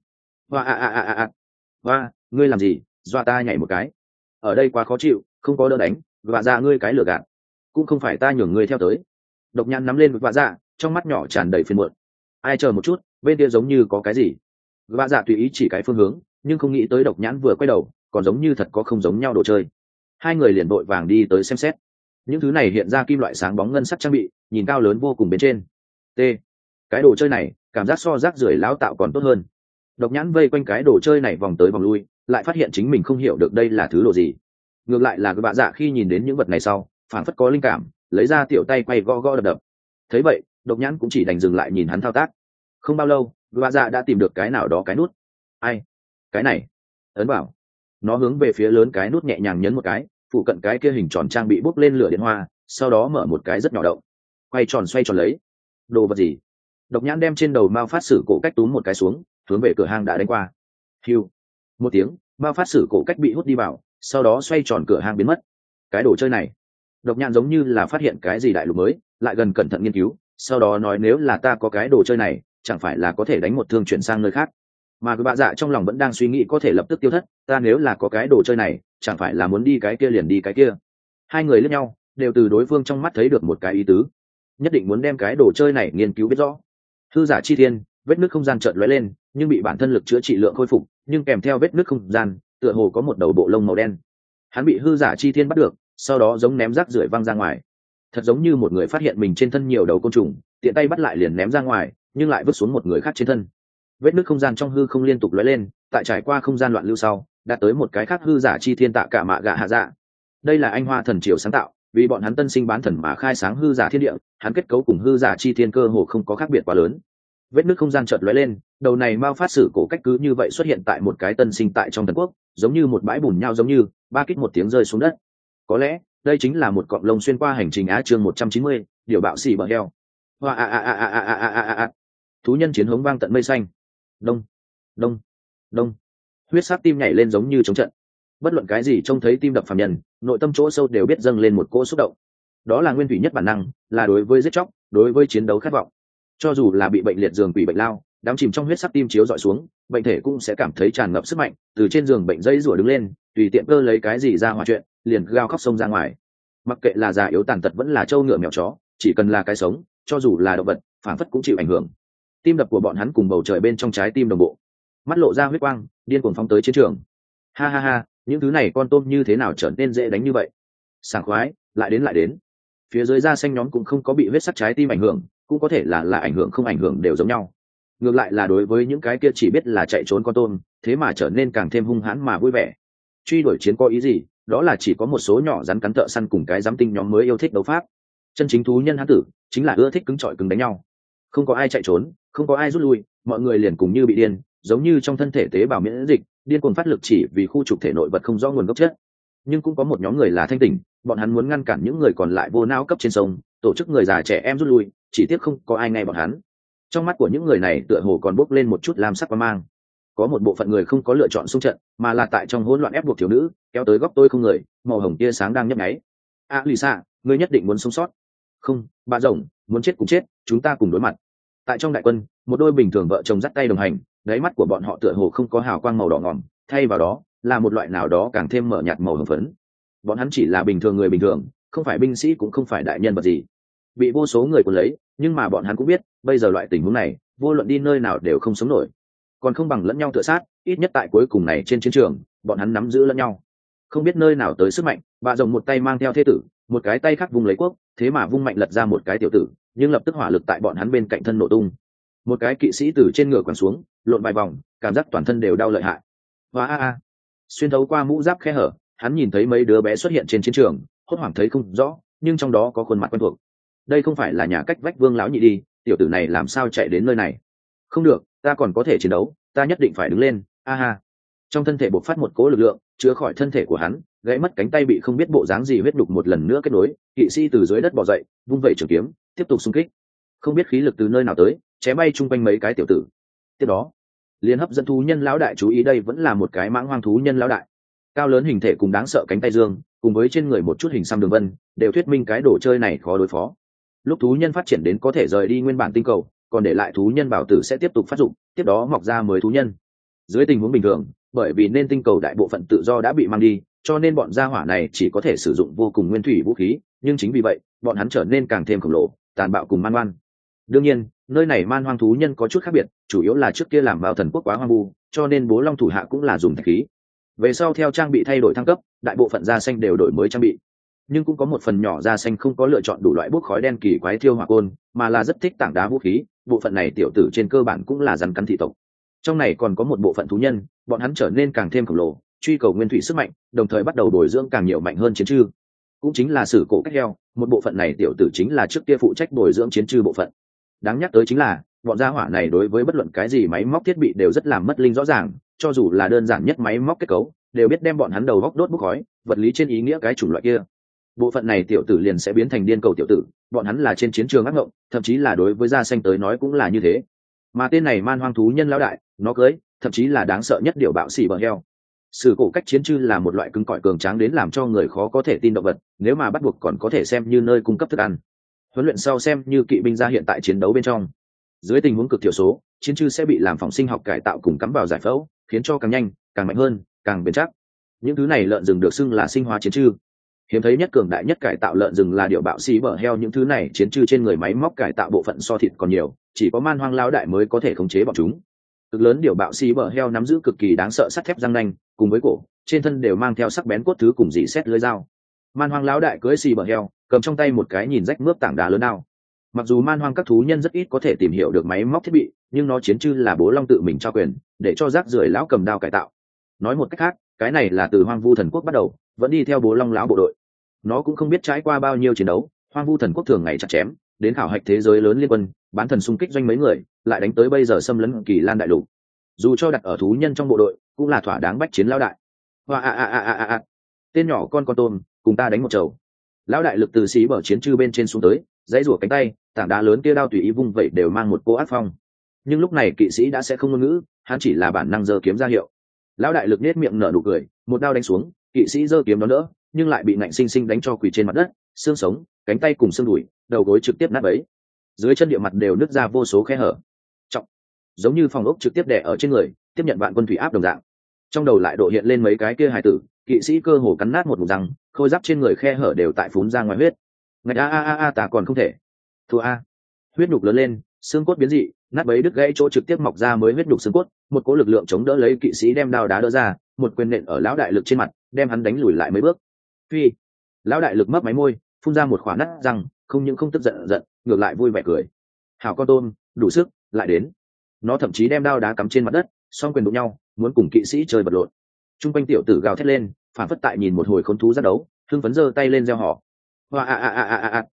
Speaker 1: Hoa, ngươi làm gì? Dọa ta nhảy một cái. Ở đây quá khó chịu, không có đỡ đánh, vạ dạ ngươi cái lửa gạt. Cũng không phải ta nhường ngươi theo tới. Độc Nhãn nắm lên vạ dạ, trong mắt nhỏ tràn đầy phiền muộn. Ai chờ một chút, bên kia giống như có cái gì. Vạ dạ tùy ý chỉ cái phương hướng, nhưng không nghĩ tới Độc Nhãn vừa quay đầu, còn giống như thật có không giống nhau đồ chơi. Hai người liền vội vàng đi tới xem xét. Những thứ này hiện ra kim loại sáng bóng ngân sắc trang bị, nhìn cao lớn vô cùng bên trên. T. Cái đồ chơi này, cảm giác so rác rưởi lão tạo còn tốt hơn. Độc Nhãn vây quanh cái đồ chơi này vòng tới vòng lui, lại phát hiện chính mình không hiểu được đây là thứ đồ gì. Ngược lại là vạ dạ khi nhìn đến những vật này sau, phản phất có linh cảm, lấy ra tiểu tay quay gõ gõ đập đập. Thấy vậy, Độc Nhãn cũng chỉ đành dừng lại nhìn hắn thao tác. Không bao lâu, vạ dạ đã tìm được cái nào đó cái nút. Ai? Cái này. Ấn vào. Nó hướng về phía lớn cái nút nhẹ nhàng nhấn một cái, phụ cận cái kia hình tròn trang bị bốc lên lửa điện hoa, sau đó mở một cái rất nhỏ động, quay tròn xoay tròn lấy. Đồ vật gì? Độc Nhãn đem trên đầu Mao Phát Sử cổ cách túm một cái xuống, hướng về cửa hang đã đánh qua. Hiu. Một tiếng, Mao Phát Sử cổ cách bị hút đi vào, sau đó xoay tròn cửa hang biến mất. Cái đồ chơi này, Độc Nhãn giống như là phát hiện cái gì đại lục mới, lại gần cẩn thận nghiên cứu, sau đó nói nếu là ta có cái đồ chơi này, chẳng phải là có thể đánh một thương chuyển sang nơi khác. Mà cái bạ dạ trong lòng vẫn đang suy nghĩ có thể lập tức tiêu thất, ta nếu là có cái đồ chơi này, chẳng phải là muốn đi cái kia liền đi cái kia. Hai người liếc nhau, đều từ đối phương trong mắt thấy được một cái ý tứ, nhất định muốn đem cái đồ chơi này nghiên cứu biết rõ. Hư giả chi thiên, vết nứt không gian chợt lóe lên, nhưng bị bản thân lực chữa trị lượng khôi phục, nhưng kèm theo vết nứt không gian, tựa hồ có một đầu bộ lông màu đen. Hắn bị hư giả chi thiên bắt được, sau đó giống ném rác rưởi văng ra ngoài. Thật giống như một người phát hiện mình trên thân nhiều đầu côn trùng, tiện tay bắt lại liền ném ra ngoài, nhưng lại vứt xuống một người khác trên thân. Vết nứt không gian trong hư không liên tục lóe lên, tại trải qua không gian loạn lưu sau, đạt tới một cái khác hư giả chi thiên tạ cả mạ gạ hạ dạ. Đây là anh hoa thần triều sáng tạo, vì bọn hắn tân sinh bán thần mà khai sáng hư giả thiên địa, hắn kết cấu cùng hư giả chi thiên cơ hồ không có khác biệt quá lớn. Vết nứt không gian chợt lóe lên, đầu này Mao Phát Sử cổ cách cứ như vậy xuất hiện tại một cái tân sinh tại trong thần quốc, giống như một bãi bùn nhau, giống như ba kích một tiếng rơi xuống đất. Có lẽ đây chính là một cọng lông xuyên qua hành trình Á chương 190, điều bạo xỉ bờ heo. Thú nhân chiến hống vang tận mây xanh. Đông, đông, đông. Huyết sắc tim nhảy lên giống như chống trận. Bất luận cái gì trông thấy tim đập phàm nhân, nội tâm chỗ sâu đều biết dâng lên một cỗ xúc động. Đó là nguyên thủy nhất bản năng, là đối với giết chóc, đối với chiến đấu khát vọng. Cho dù là bị bệnh liệt giường quỷ bệnh lao, đắm chìm trong huyết sắc tim chiếu dọi xuống, bệnh thể cũng sẽ cảm thấy tràn ngập sức mạnh, từ trên giường bệnh dây rủa đứng lên, tùy tiện cơ lấy cái gì ra hỏa chuyện, liền gào khóc sông ra ngoài. Mặc kệ là già yếu tàn tật vẫn là trâu ngựa mèo chó, chỉ cần là cái sống, cho dù là động vật, phản phất cũng chịu ảnh hưởng. Tim đập của bọn hắn cùng bầu trời bên trong trái tim đồng bộ, mắt lộ ra huyết quang, điên cuồng phóng tới chiến trường. Ha ha ha, những thứ này con tôm như thế nào trở nên dễ đánh như vậy? Sảng khoái, lại đến. Phía dưới da xanh nhóm cũng không có bị huyết sắc trái tim ảnh hưởng, cũng có thể là ảnh hưởng không ảnh hưởng đều giống nhau. Ngược lại là đối với những cái kia chỉ biết là chạy trốn con tôm, thế mà trở nên càng thêm hung hãn mà vui vẻ. Truy đuổi chiến có ý gì? Đó là chỉ có một số nhỏ rắn cắn thợ săn cùng cái giám tinh nhóm mới yêu thích đấu pháp. Chân chính thú nhân hán tử chính là ưa thích cứng trọi cứng đánh nhau. Không có ai chạy trốn, không có ai rút lui, mọi người liền cùng như bị điên, giống như trong thân thể tế bào miễn dịch, điên cuồng phát lực chỉ vì khu trục thể nội vật không rõ nguồn gốc chất. Nhưng cũng có một nhóm người là thanh tỉnh, bọn hắn muốn ngăn cản những người còn lại vô não cấp trên sông, tổ chức người già trẻ em rút lui, chỉ tiếc không có ai nghe bọn hắn. Trong mắt của những người này tựa hồ còn bốc lên một chút lam sắc và mang. Có một bộ phận người không có lựa chọn xung trận, mà là tại trong hỗn loạn ép buộc thiếu nữ kéo tới góc tôi không người, màu hồng tia sáng đang nhấp nháy. Lisa, ngươi nhất định muốn sống sót. Không, bà rồng, muốn chết cùng chết, chúng ta cùng đối mặt. Tại trong đại quân, một đôi bình thường vợ chồng dắt tay đồng hành, đáy mắt của bọn họ tựa hồ không có hào quang màu đỏ ngòm, thay vào đó là một loại nào đó càng thêm mở nhạt màu hồng phấn. Bọn hắn chỉ là bình thường người bình thường, không phải binh sĩ cũng không phải đại nhân vật gì, bị vô số người cuốn lấy, nhưng mà bọn hắn cũng biết, bây giờ loại tình huống này, vô luận đi nơi nào đều không sống nổi, còn không bằng lẫn nhau tựa sát, ít nhất tại cuối cùng này trên chiến trường, bọn hắn nắm giữ lẫn nhau. Không biết nơi nào tới sức mạnh, bà rồng một tay mang theo thê tử, một cái tay khác vung lấy quốc, thế mà vung mạnh lật ra một cái tiểu tử, nhưng lập tức hỏa lực tại bọn hắn bên cạnh thân nổ tung. Một cái kỵ sĩ từ trên ngựa quằn xuống, lộn vài vòng, cảm giác toàn thân đều đau lợi hại. Và xuyên thấu qua mũ giáp khe hở, hắn nhìn thấy mấy đứa bé xuất hiện trên chiến trường, hốt hoảng thấy không rõ, nhưng trong đó có khuôn mặt quen thuộc. Đây không phải là nhà cách vách Vương lão nhị đi, tiểu tử này làm sao chạy đến nơi này? Không được, ta còn có thể chiến đấu, ta nhất định phải đứng lên, a ha. Trong thân thể bộc phát một cỗ lực lượng chữa khỏi thân thể của hắn, gãy mất cánh tay bị không biết bộ dáng gì huyết đục một lần nữa kết nối. Kỵ sĩ từ dưới đất bò dậy, vung vẩy trường kiếm tiếp tục xung kích. Không biết khí lực từ nơi nào tới, chém bay chung quanh mấy cái tiểu tử. Tiếp đó liên hấp dẫn thú nhân lão đại chú ý, đây vẫn là một cái mãng hoang thú nhân lão đại, cao lớn hình thể cùng đáng sợ cánh tay dương, cùng với trên người một chút hình xăm đường vân, đều thuyết minh cái đồ chơi này khó đối phó. Lúc thú nhân phát triển đến có thể rời đi nguyên bản tinh cầu, còn để lại thú nhân bảo tử sẽ tiếp tục phát dụng, tiếp đó mọc ra mới thú nhân. Dưới tình huống bình thường, bởi vì nên tinh cầu đại bộ phận tự do đã bị mang đi, cho nên bọn gia hỏa này chỉ có thể sử dụng vô cùng nguyên thủy vũ khí, nhưng chính vì vậy bọn hắn trở nên càng thêm khổng lồ, tàn bạo cùng man ngoan. Đương nhiên nơi này man hoang thú nhân có chút khác biệt, chủ yếu là trước kia làm vào thần quốc quá hoang vu, cho nên bố long thủ hạ cũng là dùng thạch khí. Về sau theo trang bị thay đổi thăng cấp, đại bộ phận da xanh đều đổi mới trang bị, nhưng cũng có một phần nhỏ da xanh không có lựa chọn đủ loại bốc khói đen kỳ quái thiêu hỏa côn, mà là rất thích tảng đá vũ khí. Bộ phận này tiểu tử trên cơ bản cũng là rắn cắn thị tộc. Trong này còn có một bộ phận thú nhân, bọn hắn trở nên càng thêm khổng lồ, truy cầu nguyên thủy sức mạnh, đồng thời bắt đầu bồi dưỡng càng nhiều mạnh hơn chiến trư, cũng chính là sử cổ cách heo. Một bộ phận này tiểu tử chính là trước kia phụ trách bồi dưỡng chiến trư bộ phận. Đáng nhắc tới chính là bọn gia hỏa này đối với bất luận cái gì máy móc thiết bị đều rất làm mất linh rõ ràng, cho dù là đơn giản nhất máy móc kết cấu đều biết đem bọn hắn đầu góc đốt bốc khói, vật lý trên ý nghĩa cái chủng loại kia. Bộ phận này tiểu tử liền sẽ biến thành điên cầu tiểu tử, bọn hắn là trên chiến trường ác ngộng, thậm chí là đối với da xanh tới nói cũng là như thế. Mà tên này man hoang thú nhân lão đại, nó cưới thậm chí là đáng sợ nhất điều bạo xỉ bờ heo. Sử cổ cách chiến trư là một loại cứng cỏi cường tráng đến làm cho người khó có thể tin động vật, nếu mà bắt buộc còn có thể xem như nơi cung cấp thức ăn. Huấn luyện sau xem như kỵ binh ra hiện tại chiến đấu bên trong. Dưới tình huống cực thiểu số, chiến trư sẽ bị làm phòng sinh học cải tạo cùng cắm vào giải phẫu, khiến cho càng nhanh, càng mạnh hơn, càng bền chắc. Những thứ này lợn rừng được xưng là sinh hóa chiến trư. Hiếm thấy nhất cường đại nhất cải tạo lợn rừng là điệu bạo xí bờ heo, những thứ này chiến trư trên người máy móc cải tạo bộ phận so thịt còn nhiều, chỉ có man hoang lao đại mới có thể khống chế bọn chúng. Cực lớn điệu bạo xí bờ heo nắm giữ cực kỳ đáng sợ sắt thép răng nanh, cùng với cổ trên thân đều mang theo sắc bén cốt thứ cùng dỉ xét lưỡi dao. Man hoang lão đại cưỡi xí bờ heo, cầm trong tay một cái nhìn rách mướp tảng đá lớn đao. Mặc dù man hoang các thú nhân rất ít có thể tìm hiểu được máy móc thiết bị, nhưng nó chiến trư là bố long tự mình trao quyền để cho rác rưởi lão cầm đao cải tạo. Nói một cách khác, cái này là từ hoang vu thần quốc bắt đầu vẫn đi theo bố long lão bộ đội. Nó cũng không biết trải qua bao nhiêu chiến đấu, hoang vu thần quốc thường ngày chặt chém, đến khảo hạch thế giới lớn liên quân, bán thần xung kích doanh mấy người, lại đánh tới bây giờ xâm lấn Kỳ Lan đại lục. Dù cho đặt ở thú nhân trong bộ đội, cũng là thỏa đáng bách chiến lão đại. Hoa tên nhỏ con tôm, cùng ta đánh một chầu. Lão đại lực từ xí bờ chiến trư bên trên xuống tới, dãy rủa cánh tay, tảng đá lớn kia đao tùy ý vung vậy đều mang một cô ác phong. Nhưng lúc này kỵ sĩ đã sẽ không ngôn ngữ, hắn chỉ là bản năng giơ kiếm ra hiệu. Lão đại lực nết miệng nở nụ cười, một đao đánh xuống, kỵ sĩ giơ kiếm đón đỡ, nhưng lại bị nạnh sinh sinh đánh cho quỳ trên mặt đất, xương sống, cánh tay cùng xương đùi, đầu gối trực tiếp nát bấy. Dưới chân địa mặt đều nứt ra vô số khe hở. Trọng, giống như phòng ốc trực tiếp đè ở trên người, tiếp nhận vạn quân thủy áp đồng dạng. Trong đầu lại độ hiện lên mấy cái kia hài tử, kỵ sĩ cơ hồ cắn nát một vùng răng, khôi giáp trên người khe hở đều tại phún ra ngoài huyết. Ngạch ta còn không thể. Thua a. Huyết nhục lớn lên, xương cốt biến dị, nát bấy đứt gãy chỗ trực tiếp mọc ra mới huyết nhục xương cốt, một cỗ lực lượng chống đỡ lấy kỵ sĩ đem đao đá đỡ ra, một quyền nện ở lão đại lực trên mặt, đem hắn đánh lùi lại mấy bước. Phi. Lão đại lực mấp máy môi, phun ra một khoả nát răng, không những không tức giận, ngược lại vui vẻ cười. Hảo con tôm, đủ sức, lại đến. Nó thậm chí đem đao đá cắm trên mặt đất, song quyền đụng nhau, muốn cùng kỵ sĩ chơi vật lộn. Trung quanh tiểu tử gào thét lên, phản phất tại nhìn một hồi khốn thú ra đấu, hưng phấn giơ tay lên reo hò. Hoa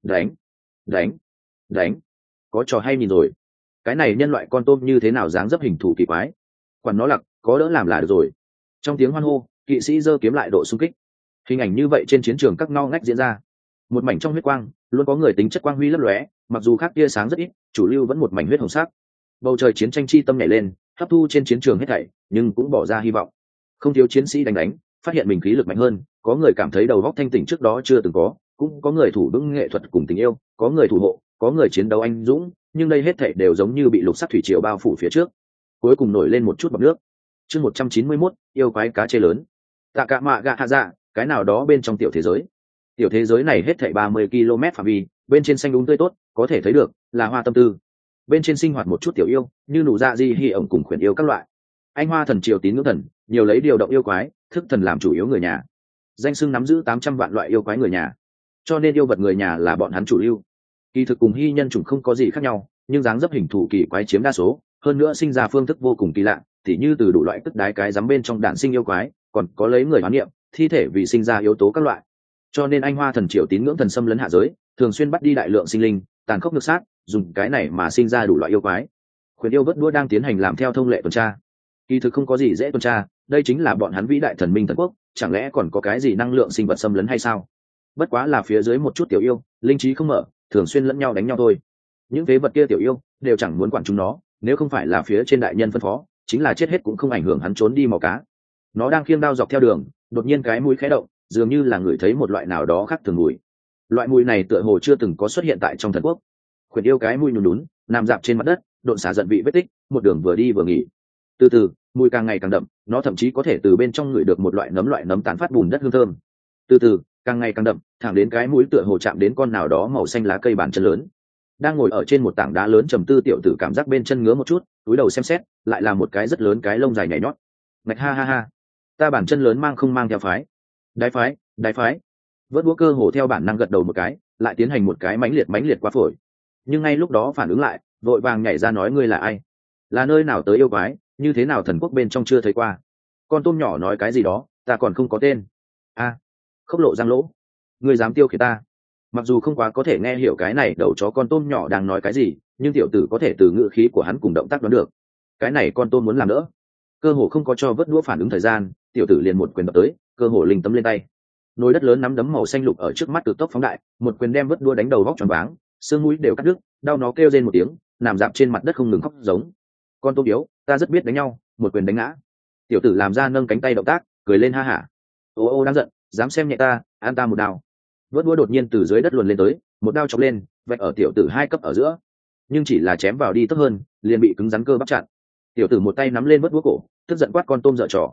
Speaker 1: đánh, có trò hay nhìn rồi. Cái này nhân loại con tôm như thế nào dáng dấp hình thù kỳ quái, quản nó lặc, có đỡ làm là được rồi. Trong tiếng hoan hô, kỵ sĩ giơ kiếm lại độ xung kích. Hình ảnh như vậy trên chiến trường các ngao ngách diễn ra, một mảnh trong huyết quang, luôn có người tính chất quang huy lấp lóe, mặc dù khác tia sáng rất ít, chủ lưu vẫn một mảnh huyết hồng sắc. Bầu trời chiến tranh chi tâm nhảy lên, hấp thu trên chiến trường hết thảy, nhưng cũng bỏ ra hy vọng. Không thiếu chiến sĩ đánh, phát hiện mình khí lực mạnh hơn, có người cảm thấy đầu óc thanh tỉnh trước đó chưa từng có, cũng có người thủ vững nghệ thuật cùng tình yêu, có người thủ hộ, có người chiến đấu anh dũng, nhưng đây hết thảy đều giống như bị lục sắc thủy triều bao phủ phía trước. Cuối cùng nổi lên một chút bọt nước. Chương 191, yêu quái cá chê lớn. Tạ Cả Mạ Gạ Hạ Dạ, cái nào đó bên trong tiểu thế giới. Tiểu thế giới này hết thảy 30 km phạm vi, bên trên xanh đúng tươi tốt, có thể thấy được là hoa tâm tư. Bên trên sinh hoạt một chút tiểu yêu, như nụ dạ di hi ổng cùng khuyển yêu các loại. Anh Hoa thần triều tín ngưỡng thần, nhiều lấy điều động yêu quái, thức thần làm chủ yếu người nhà. Danh xưng nắm giữ 800 vạn loại yêu quái người nhà, cho nên yêu vật người nhà là bọn hắn chủ lưu. Kỳ thực cùng hy nhân chủng không có gì khác nhau, nhưng dáng dấp hình thù kỳ quái chiếm đa số, hơn nữa sinh ra phương thức vô cùng kỳ lạ, tỉ như từ đủ loại tức đái cái rắm bên trong đạn sinh yêu quái, còn có lấy người hoán niệm, thi thể vì sinh ra yếu tố các loại. Cho nên Anh Hoa thần triều tín ngưỡng thần xâm lấn hạ giới, thường xuyên bắt đi đại lượng sinh linh, tàn khốc ngược sát, dùng cái này mà sinh ra đủ loại yêu quái. Khuyển yêu vớt đũa đang tiến hành làm theo thông lệ tuần tra. Kỳ thực không có gì dễ tuần tra, đây chính là bọn hắn vĩ đại thần minh thần quốc, chẳng lẽ còn có cái gì năng lượng sinh vật xâm lấn hay sao? Bất quá là phía dưới một chút tiểu yêu, linh trí không mở, thường xuyên lẫn nhau đánh nhau thôi. Những phế vật kia tiểu yêu đều chẳng muốn quản chúng nó, nếu không phải là phía trên đại nhân phân phó, chính là chết hết cũng không ảnh hưởng hắn trốn đi mò cá. Nó đang khiêng đao dọc theo đường, đột nhiên cái mũi khẽ động, dường như là ngửi thấy một loại nào đó khác thường mùi. Loại mùi này tựa hồ chưa từng có xuất hiện tại trong thần quốc. Khuyển yêu cái mũi nhún nhún, nằm dạp trên mặt đất, độn xả giận vị vết tích, một đường vừa đi vừa nghỉ. Từ từ, mùi càng ngày càng đậm, nó thậm chí có thể từ bên trong ngửi được một loại nấm tán phát bùn đất hương thơm. Từ từ, càng ngày càng đậm, thẳng đến cái mũi tựa hồ chạm đến con nào đó màu xanh lá cây bàn chân lớn. Đang ngồi ở trên một tảng đá lớn trầm tư tiểu tử cảm giác bên chân ngứa một chút, túi đầu xem xét, lại là một cái rất lớn cái lông dài nhảy nhót. Ngạch ha ha ha, ta bàn chân lớn mang không mang theo phái? Đái phái. Vớt đũa cơ hồ theo bản năng gật đầu một cái, lại tiến hành một cái mãnh liệt qua phổi. Nhưng ngay lúc đó phản ứng lại, vội vàng nhảy ra nói ngươi là ai? Là nơi nào tới yêu quái, như thế nào thần quốc bên trong chưa thấy qua? Con tôm nhỏ nói cái gì đó, ta còn không có tên. A, khốc lộ giang lỗ, ngươi dám tiêu khiển ta? Mặc dù không quá có thể nghe hiểu cái này đầu chó con tôm nhỏ đang nói cái gì, nhưng tiểu tử có thể từ ngữ khí của hắn cùng động tác đoán được. Cái này con tôm muốn làm nữa. Cơ hồ không có cho vớt đũa phản ứng thời gian, tiểu tử liền một quyền đập tới, cơ hồ linh tấm lên tay. Nồi đất lớn nắm đấm màu xanh lục ở trước mắt cực tốc phóng đại, một quyền đem vớt đũa đánh đầu vóc tròn váng, xương mũi đều cắt đứt, đau nó kêu rên một tiếng, nằm dạp trên mặt đất không ngừng khóc giống. Con tôm yếu, ta rất biết đánh nhau, một quyền đánh ngã. Tiểu tử làm ra nâng cánh tay động tác, cười lên ha hả. Ô đang giận, dám xem nhẹ ta, ăn ta một đao. Vớt đũa đột nhiên từ dưới đất luồn lên tới, một đao chọc lên, vạch ở tiểu tử hai cấp ở giữa, nhưng chỉ là chém vào đi tốt hơn, liền bị cứng rắn cơ bắp chặn. Tiểu tử một tay nắm lên vớt đũa cổ, tức giận quát con tôm dở trò,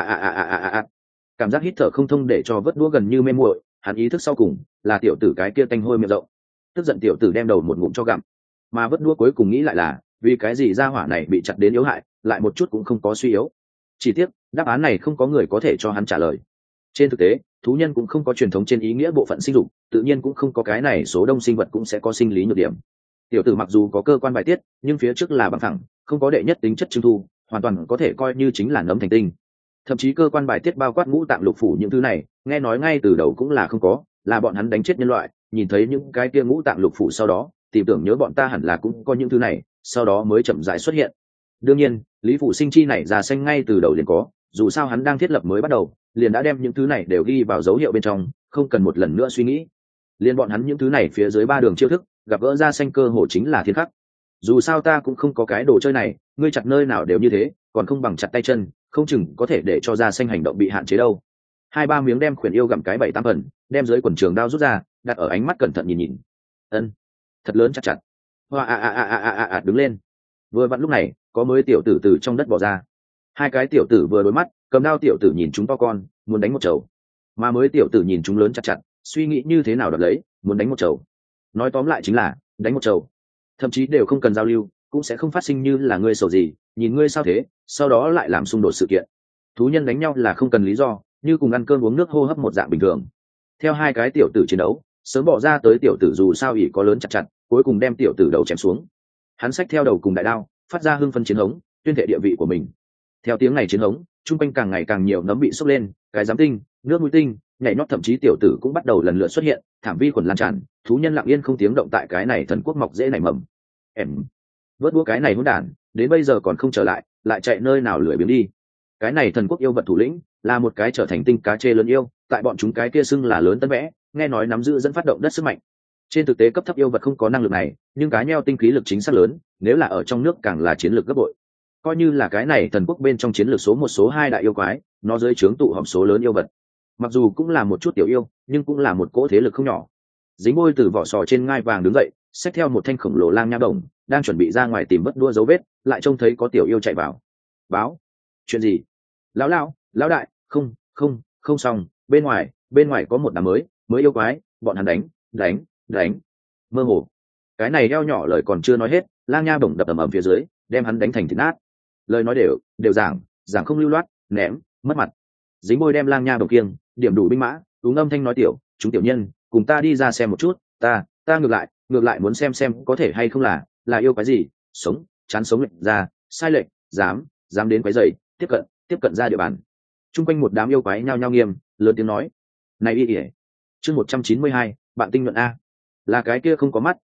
Speaker 1: hoa. Cảm giác hít thở không thông để cho vớt đũa gần như mê muội, hắn ý thức sau cùng là tiểu tử cái kia tanh hôi miệng rộng. Tức giận tiểu tử đem đầu một ngụm cho gặm, mà vớt đũa cuối cùng nghĩ lại là vì cái gì gia hỏa này bị chặt đến yếu hại, lại một chút cũng không có suy yếu. Chỉ tiếc đáp án này không có người có thể cho hắn trả lời. Trên thực tế, thú nhân cũng không có truyền thống trên ý nghĩa bộ phận sinh dục, tự nhiên cũng không có cái này số đông sinh vật cũng sẽ có sinh lý nhược điểm. Tiểu tử mặc dù có cơ quan bài tiết, nhưng phía trước là bằng thẳng, không có đệ nhất tính chất trưng thu, hoàn toàn có thể coi như chính là nấm thành tinh. Thậm chí cơ quan bài tiết bao quát ngũ tạng lục phủ những thứ này, nghe nói ngay từ đầu cũng là không có, là bọn hắn đánh chết nhân loại, nhìn thấy những cái kia ngũ tạng lục phủ sau đó, tìm tưởng nhớ bọn ta hẳn là cũng có những thứ này, sau đó mới chậm rãi xuất hiện. Đương nhiên, Lý Phủ Sinh chi này ra xanh ngay từ đầu liền có, dù sao hắn đang thiết lập mới bắt đầu, liền đã đem những thứ này đều ghi vào dấu hiệu bên trong, không cần một lần nữa suy nghĩ. Liên bọn hắn những thứ này phía dưới ba đường chiêu thức, gặp gỡ ra xanh cơ hồ chính là thiên khắc. Dù sao ta cũng không có cái đồ chơi này, ngươi chặt nơi nào đều như thế, còn không bằng chặt tay chân, không chừng có thể để cho ra xanh hành động bị hạn chế đâu. 2-3 miếng đem khuyển yêu gặm cái 7-8 phần, đem dưới quần trường đao rút ra, đặt ở ánh mắt cẩn thận nhìn. Ân, thật lớn chặt. Hoa đứng lên. Vừa vặn lúc này, có mới tiểu tử từ trong đất bò ra. Hai cái tiểu tử vừa đối mắt, cầm đao tiểu tử nhìn chúng to con, muốn đánh một chầu. Mà mới tiểu tử nhìn chúng lớn chặt, suy nghĩ như thế nào đoạt lấy, muốn đánh một chầu. Nói tóm lại chính là đánh một chầu. Thậm chí đều không cần giao lưu, cũng sẽ không phát sinh như là ngươi sầu gì, nhìn ngươi sao thế, sau đó lại làm xung đột sự kiện. Thú nhân đánh nhau là không cần lý do, như cùng ăn cơm uống nước hô hấp một dạng bình thường. Theo hai cái tiểu tử chiến đấu, sớm bỏ ra tới tiểu tử dù sao ỷ có lớn chặt, cuối cùng đem tiểu tử đầu chém xuống. Hắn xách theo đầu cùng đại đao, phát ra hưng phân chiến hống, tuyên thệ địa vị của mình. Theo tiếng này chiến hống, trung quanh càng ngày càng nhiều nấm bị sốc lên, cái giám tinh, nước mũi tinh, nhảy nhót, thậm chí tiểu tử cũng bắt đầu lần lượt xuất hiện, thảm vi khuẩn lan tràn, thú nhân lặng yên không tiếng động tại cái này thần quốc mọc dễ nảy mầm. Vớt đũa cái này hỗn đản, đến bây giờ còn không trở lại, lại chạy nơi nào lười biếng đi. Cái này thần quốc yêu vật thủ lĩnh là một cái trở thành tinh cá chê lớn yêu, tại bọn chúng cái kia xưng là lớn tân vẽ, nghe nói nắm giữ dẫn phát động đất sức mạnh. Trên thực tế cấp thấp yêu vật không có năng lực này, nhưng cá nheo tinh khí lực chính xác lớn, nếu là ở trong nước càng là chiến lược gấp bội. Coi như là cái này thần quốc bên trong chiến lược số 1 số 2 đại yêu quái, nó dưới trướng tụ họp số lớn yêu vật. Mặc dù cũng là một chút tiểu yêu, nhưng cũng là một cỗ thế lực không nhỏ. Dính Bôi từ vỏ sò trên ngai vàng đứng dậy, xách theo một thanh khổng lồ lang nha bổng, đang chuẩn bị ra ngoài tìm vớt đua dấu vết, lại trông thấy có tiểu yêu chạy vào. Báo, chuyện gì? Lão đại, không xong, bên ngoài có một đám mới yêu quái, bọn hắn đánh. Mơ hồ, cái này eo nhỏ lời còn chưa nói hết, lang nha bổng đập ầm phía dưới, đem hắn đánh thành thịt nát. Lời nói đều giảng không lưu loát, ném, mất mặt. Dính Bôi đem lang nha bổng kiêng, điểm đủ binh mã, đúng âm thanh nói tiểu, chúng tiểu nhân, cùng ta đi ra xem một chút, ta ngược lại muốn xem có thể hay không là yêu cái gì, sống, chán sống lệnh ra, sai lệnh, dám đến quấy rầy, tiếp cận ra địa bàn. Trung quanh một đám yêu quái nhao nhao nghiêm, lớn tiếng nói, này y ỉa. Chương 192, bạn tinh luận a, là cái kia không có mắt,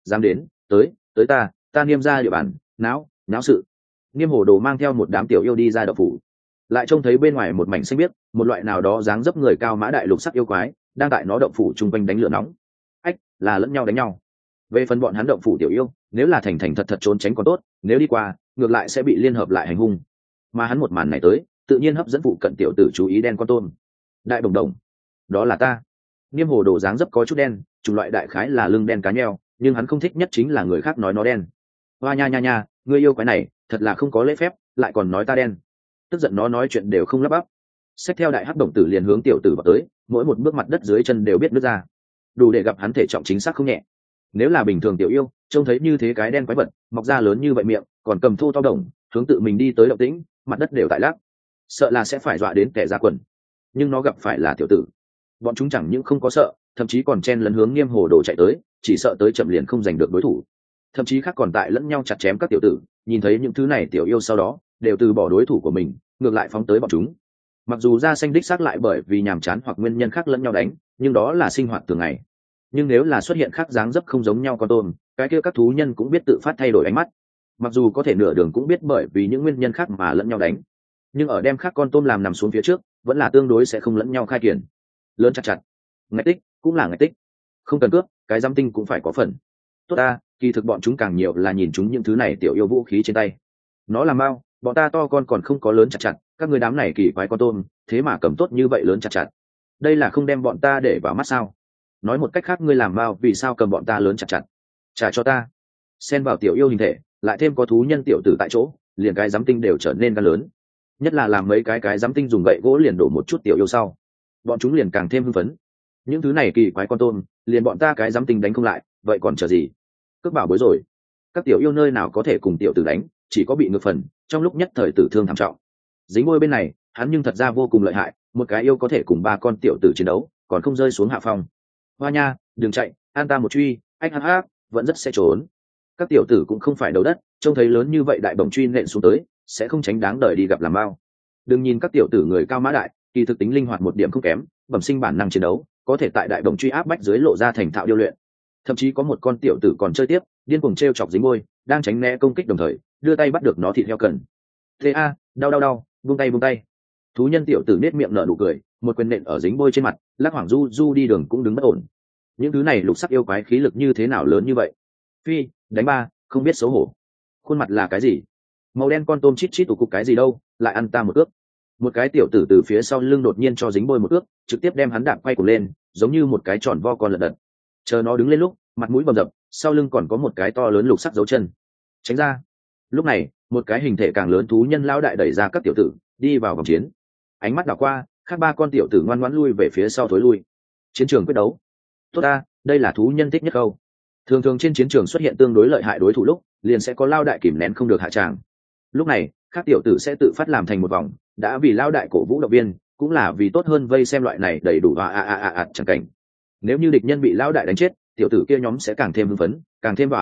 Speaker 1: dám đến, tới ta Niêm ra địa bàn, náo sự. Niêm Hồ Đồ mang theo một đám tiểu yêu đi ra động phủ, lại trông thấy bên ngoài một mảnh xanh biếc, một loại nào đó dáng dấp người cao mã đại lục sắc yêu quái đang tại nó động phủ chung quanh đánh lửa nóng. Ách, là lẫn nhau đánh nhau. Về phần bọn hắn động phủ tiểu yêu, nếu là thành thành thật thật trốn tránh còn tốt, nếu đi qua ngược lại sẽ bị liên hợp lại hành hung. Mà hắn một màn này tới tự nhiên hấp dẫn phụ cận tiểu tử chú ý. Đen con tôm, đại đồng đồng, đó là ta. Niêm Hồ Đồ dáng dấp có chút đen, chủng loại đại khái là lưng đen cá nheo, nhưng hắn không thích nhất chính là người khác nói nó đen. Hoa nha, ngươi yêu quái này thật là không có lễ phép, lại còn nói ta đen. Tức giận nó nói chuyện đều không lắp bắp, xách theo đại hắc đồng tử liền hướng tiểu tử vào tới, mỗi một bước mặt đất dưới chân đều biết nứt ra, đủ để gặp hắn thể trọng chính xác không nhẹ. Nếu là bình thường tiểu yêu trông thấy như thế cái đen quái vật mọc ra lớn như vậy miệng, còn cầm thô to đồng hướng tự mình đi tới động tĩnh, mặt đất đều tại lắc, sợ là sẽ phải dọa đến kẻ ra quần. Nhưng nó gặp phải là tiểu tử, bọn chúng chẳng những không có sợ, thậm chí còn chen lấn hướng Nghiêm Hồ Đồ chạy tới, chỉ sợ tới chậm liền không giành được đối thủ. Thậm chí khác còn tại lẫn nhau chặt chém các tiểu tử, nhìn thấy những thứ này tiểu yêu sau đó đều từ bỏ đối thủ của mình, ngược lại phóng tới bọn chúng. Mặc dù da xanh đích xác lại bởi vì nhàm chán hoặc nguyên nhân khác lẫn nhau đánh, nhưng đó là sinh hoạt thường ngày. Nhưng nếu là xuất hiện khác dáng dấp không giống nhau con tôm, cái kia các thú nhân cũng biết tự phát thay đổi ánh mắt. Mặc dù có thể nửa đường cũng biết bởi vì những nguyên nhân khác mà lẫn nhau đánh, nhưng ở đem khác con tôm làm nằm xuống phía trước, vẫn là tương đối sẽ không lẫn nhau khai kiển. Lớn chặt, ngạch tích cũng là ngạch tích, không cần cướp, cái giam tinh cũng phải có phần. Tốt ta, kỳ thực bọn chúng càng nhiều là nhìn chúng những thứ này tiểu yêu vũ khí trên tay. Nó làm mau, bọn ta to con còn không có lớn chặt, các người đám này kỳ quái con tôm, thế mà cầm tốt như vậy lớn chặt. Đây là không đem bọn ta để vào mắt sao? Nói một cách khác, ngươi làm mau vì sao cầm bọn ta lớn chặt? Trả cho ta. Xen vào tiểu yêu hình thể, lại thêm có thú nhân tiểu tử tại chỗ, liền cái giám tinh đều trở nên gan lớn. Nhất là làm mấy cái giám tinh dùng gậy gỗ liền đổ một chút tiểu yêu sau, bọn chúng liền càng thêm hưng phấn. Những thứ này kỳ quái con tôm, liền bọn ta cái giám tinh đánh không lại, vậy còn chờ gì? Cướp bảo bối rồi. Các tiểu yêu nơi nào có thể cùng tiểu tử đánh, chỉ có bị ngược phần, trong lúc nhất thời tử thương thảm trọng. Dính Môi bên này, hắn nhưng thật ra vô cùng lợi hại, một cái yêu có thể cùng 3 con tiểu tử chiến đấu, còn không rơi xuống hạ phong. Hoa nha, đừng chạy, an ta một truy, anh hắc vẫn rất sẽ trốn. Các tiểu tử cũng không phải đầu đất, trông thấy lớn như vậy đại bổng truy nện xuống tới, sẽ không tránh đáng đời đi gặp làm bao. Đừng nhìn các tiểu tử người cao mã đại, kỳ thực tính linh hoạt một điểm không kém, bẩm sinh bản năng chiến đấu, có thể tại đại bổng truy áp bách dưới lộ ra thành thạo điêu luyện. Thậm chí có một con tiểu tử còn chơi tiếp, điên cuồng trêu chọc Dính Môi, đang tránh né công kích đồng thời đưa tay bắt được nó thịt heo cần. Thế a, đau, buông tay. Thú nhân tiểu tử nết miệng nở nụ cười, một quyền nện ở Dính Môi trên mặt, lắc hoảng du đi đường cũng đứng bất ổn. Những thứ này lục sắc yêu quái khí lực như thế nào lớn như vậy? Phi, đánh ba, không biết xấu hổ. Khuôn mặt là cái gì? Màu đen con tôm chít tụ cục cái gì đâu, lại ăn ta một cước. Một cái tiểu tử từ phía sau lưng đột nhiên cho Dính Môi một cước, trực tiếp đem hắn đạp quay cuồng lên, giống như một cái tròn vo con lật đật. Chờ nó đứng lên lúc, mặt mũi bầm dập, sau lưng còn có một cái to lớn lục sắc dấu chân. Tránh ra. Lúc này, một cái hình thể càng lớn thú nhân lão đại đẩy ra các tiểu tử, đi vào vòng chiến. Ánh mắt đảo qua, khác 3 con tiểu tử ngoan ngoãn lui về phía sau thối lui. Chiến trường quyết đấu. Tốt ta, đây là thú nhân thích nhất câu. Thường trên chiến trường xuất hiện tương đối lợi hại đối thủ lúc, liền sẽ có lao đại kìm nén không được hạ tràng. Lúc này, các tiểu tử sẽ tự phát làm thành một vòng, đã vì lao đại cổ vũ động viên, cũng là vì tốt hơn vây xem loại này đầy đủ chẳng cảnh. Nếu như địch nhân bị lao đại đánh chết, tiểu tử kia nhóm sẽ càng thêm hưng phấn, càng thêm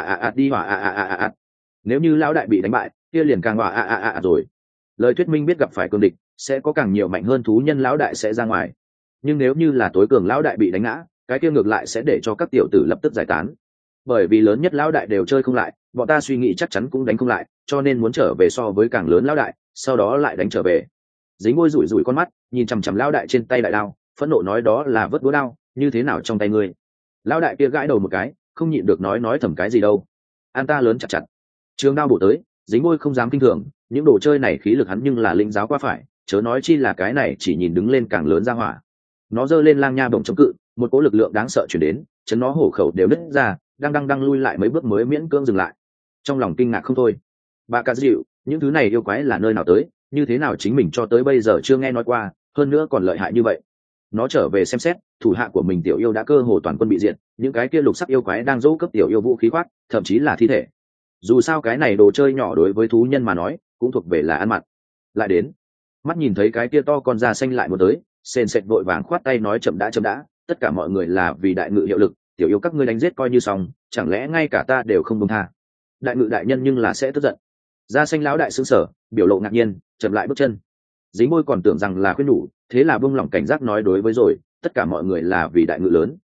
Speaker 1: đi Nếu như lao đại bị đánh bại, kia liền càng rồi. Lời thuyết minh biết gặp phải cương địch, sẽ có càng nhiều mạnh hơn thú nhân lão đại sẽ ra ngoài. Nhưng nếu như là tối cường lão đại bị đánh ngã, cái kia ngược lại sẽ để cho các tiểu tử lập tức giải tán. Bởi vì lớn nhất lão đại đều chơi không lại, bọn ta suy nghĩ chắc chắn cũng đánh không lại, cho nên muốn trở về so với càng lớn lão đại, sau đó lại đánh trở về. Dính Môi rủi con mắt, nhìn chằm chằm lão đại trên tay đại đao, phẫn nộ nói đó là vớt búa đao, như thế nào trong tay ngươi? Lão đại kia gãi đầu một cái, không nhịn được nói thầm cái gì đâu. An ta lớn chặt. Trường đao bổ tới, Dính Môi không dám kinh thường, những đồ chơi này khí lực hắn nhưng là lĩnh giáo qua phải, chớ nói chi là cái này chỉ nhìn đứng lên càng lớn ra hỏa. Nó giơ lên lang nha bổng chống cự, một cỗ lực lượng đáng sợ chuyển đến, chấn nó hổ khẩu đều nứt ra, đang lui lại mấy bước mới miễn cưỡng dừng lại. Trong lòng kinh ngạc không thôi. Bà cả dịu, những thứ này yêu quái là nơi nào tới, như thế nào chính mình cho tới bây giờ chưa nghe nói qua, hơn nữa còn lợi hại như vậy. Nó trở về xem xét, thủ hạ của mình tiểu yêu đã cơ hồ toàn quân bị diệt, những cái kia lục sắc yêu quái đang dỗ cấp tiểu yêu vũ khí khoác, thậm chí là thi thể. Dù sao cái này đồ chơi nhỏ đối với thú nhân mà nói, cũng thuộc về là ăn mặn. Lại đến, mắt nhìn thấy cái kia to con da xanh lại một tới, sền sệt vội vàng khoát tay nói chậm đã, tất cả mọi người là vì đại ngự hiệu lực, tiểu yêu các ngươi đánh giết coi như xong, chẳng lẽ ngay cả ta đều không buông tha? Đại ngự đại nhân nhưng là sẽ tức giận. Da xanh lão đại sững sờ, biểu lộ ngạc nhiên, chậm lại bước chân. Dính Môi còn tưởng rằng là khuyên nhủ, thế là buông lỏng cảnh giác nói đối với rồi, tất cả mọi người là vì đại ngự lớn.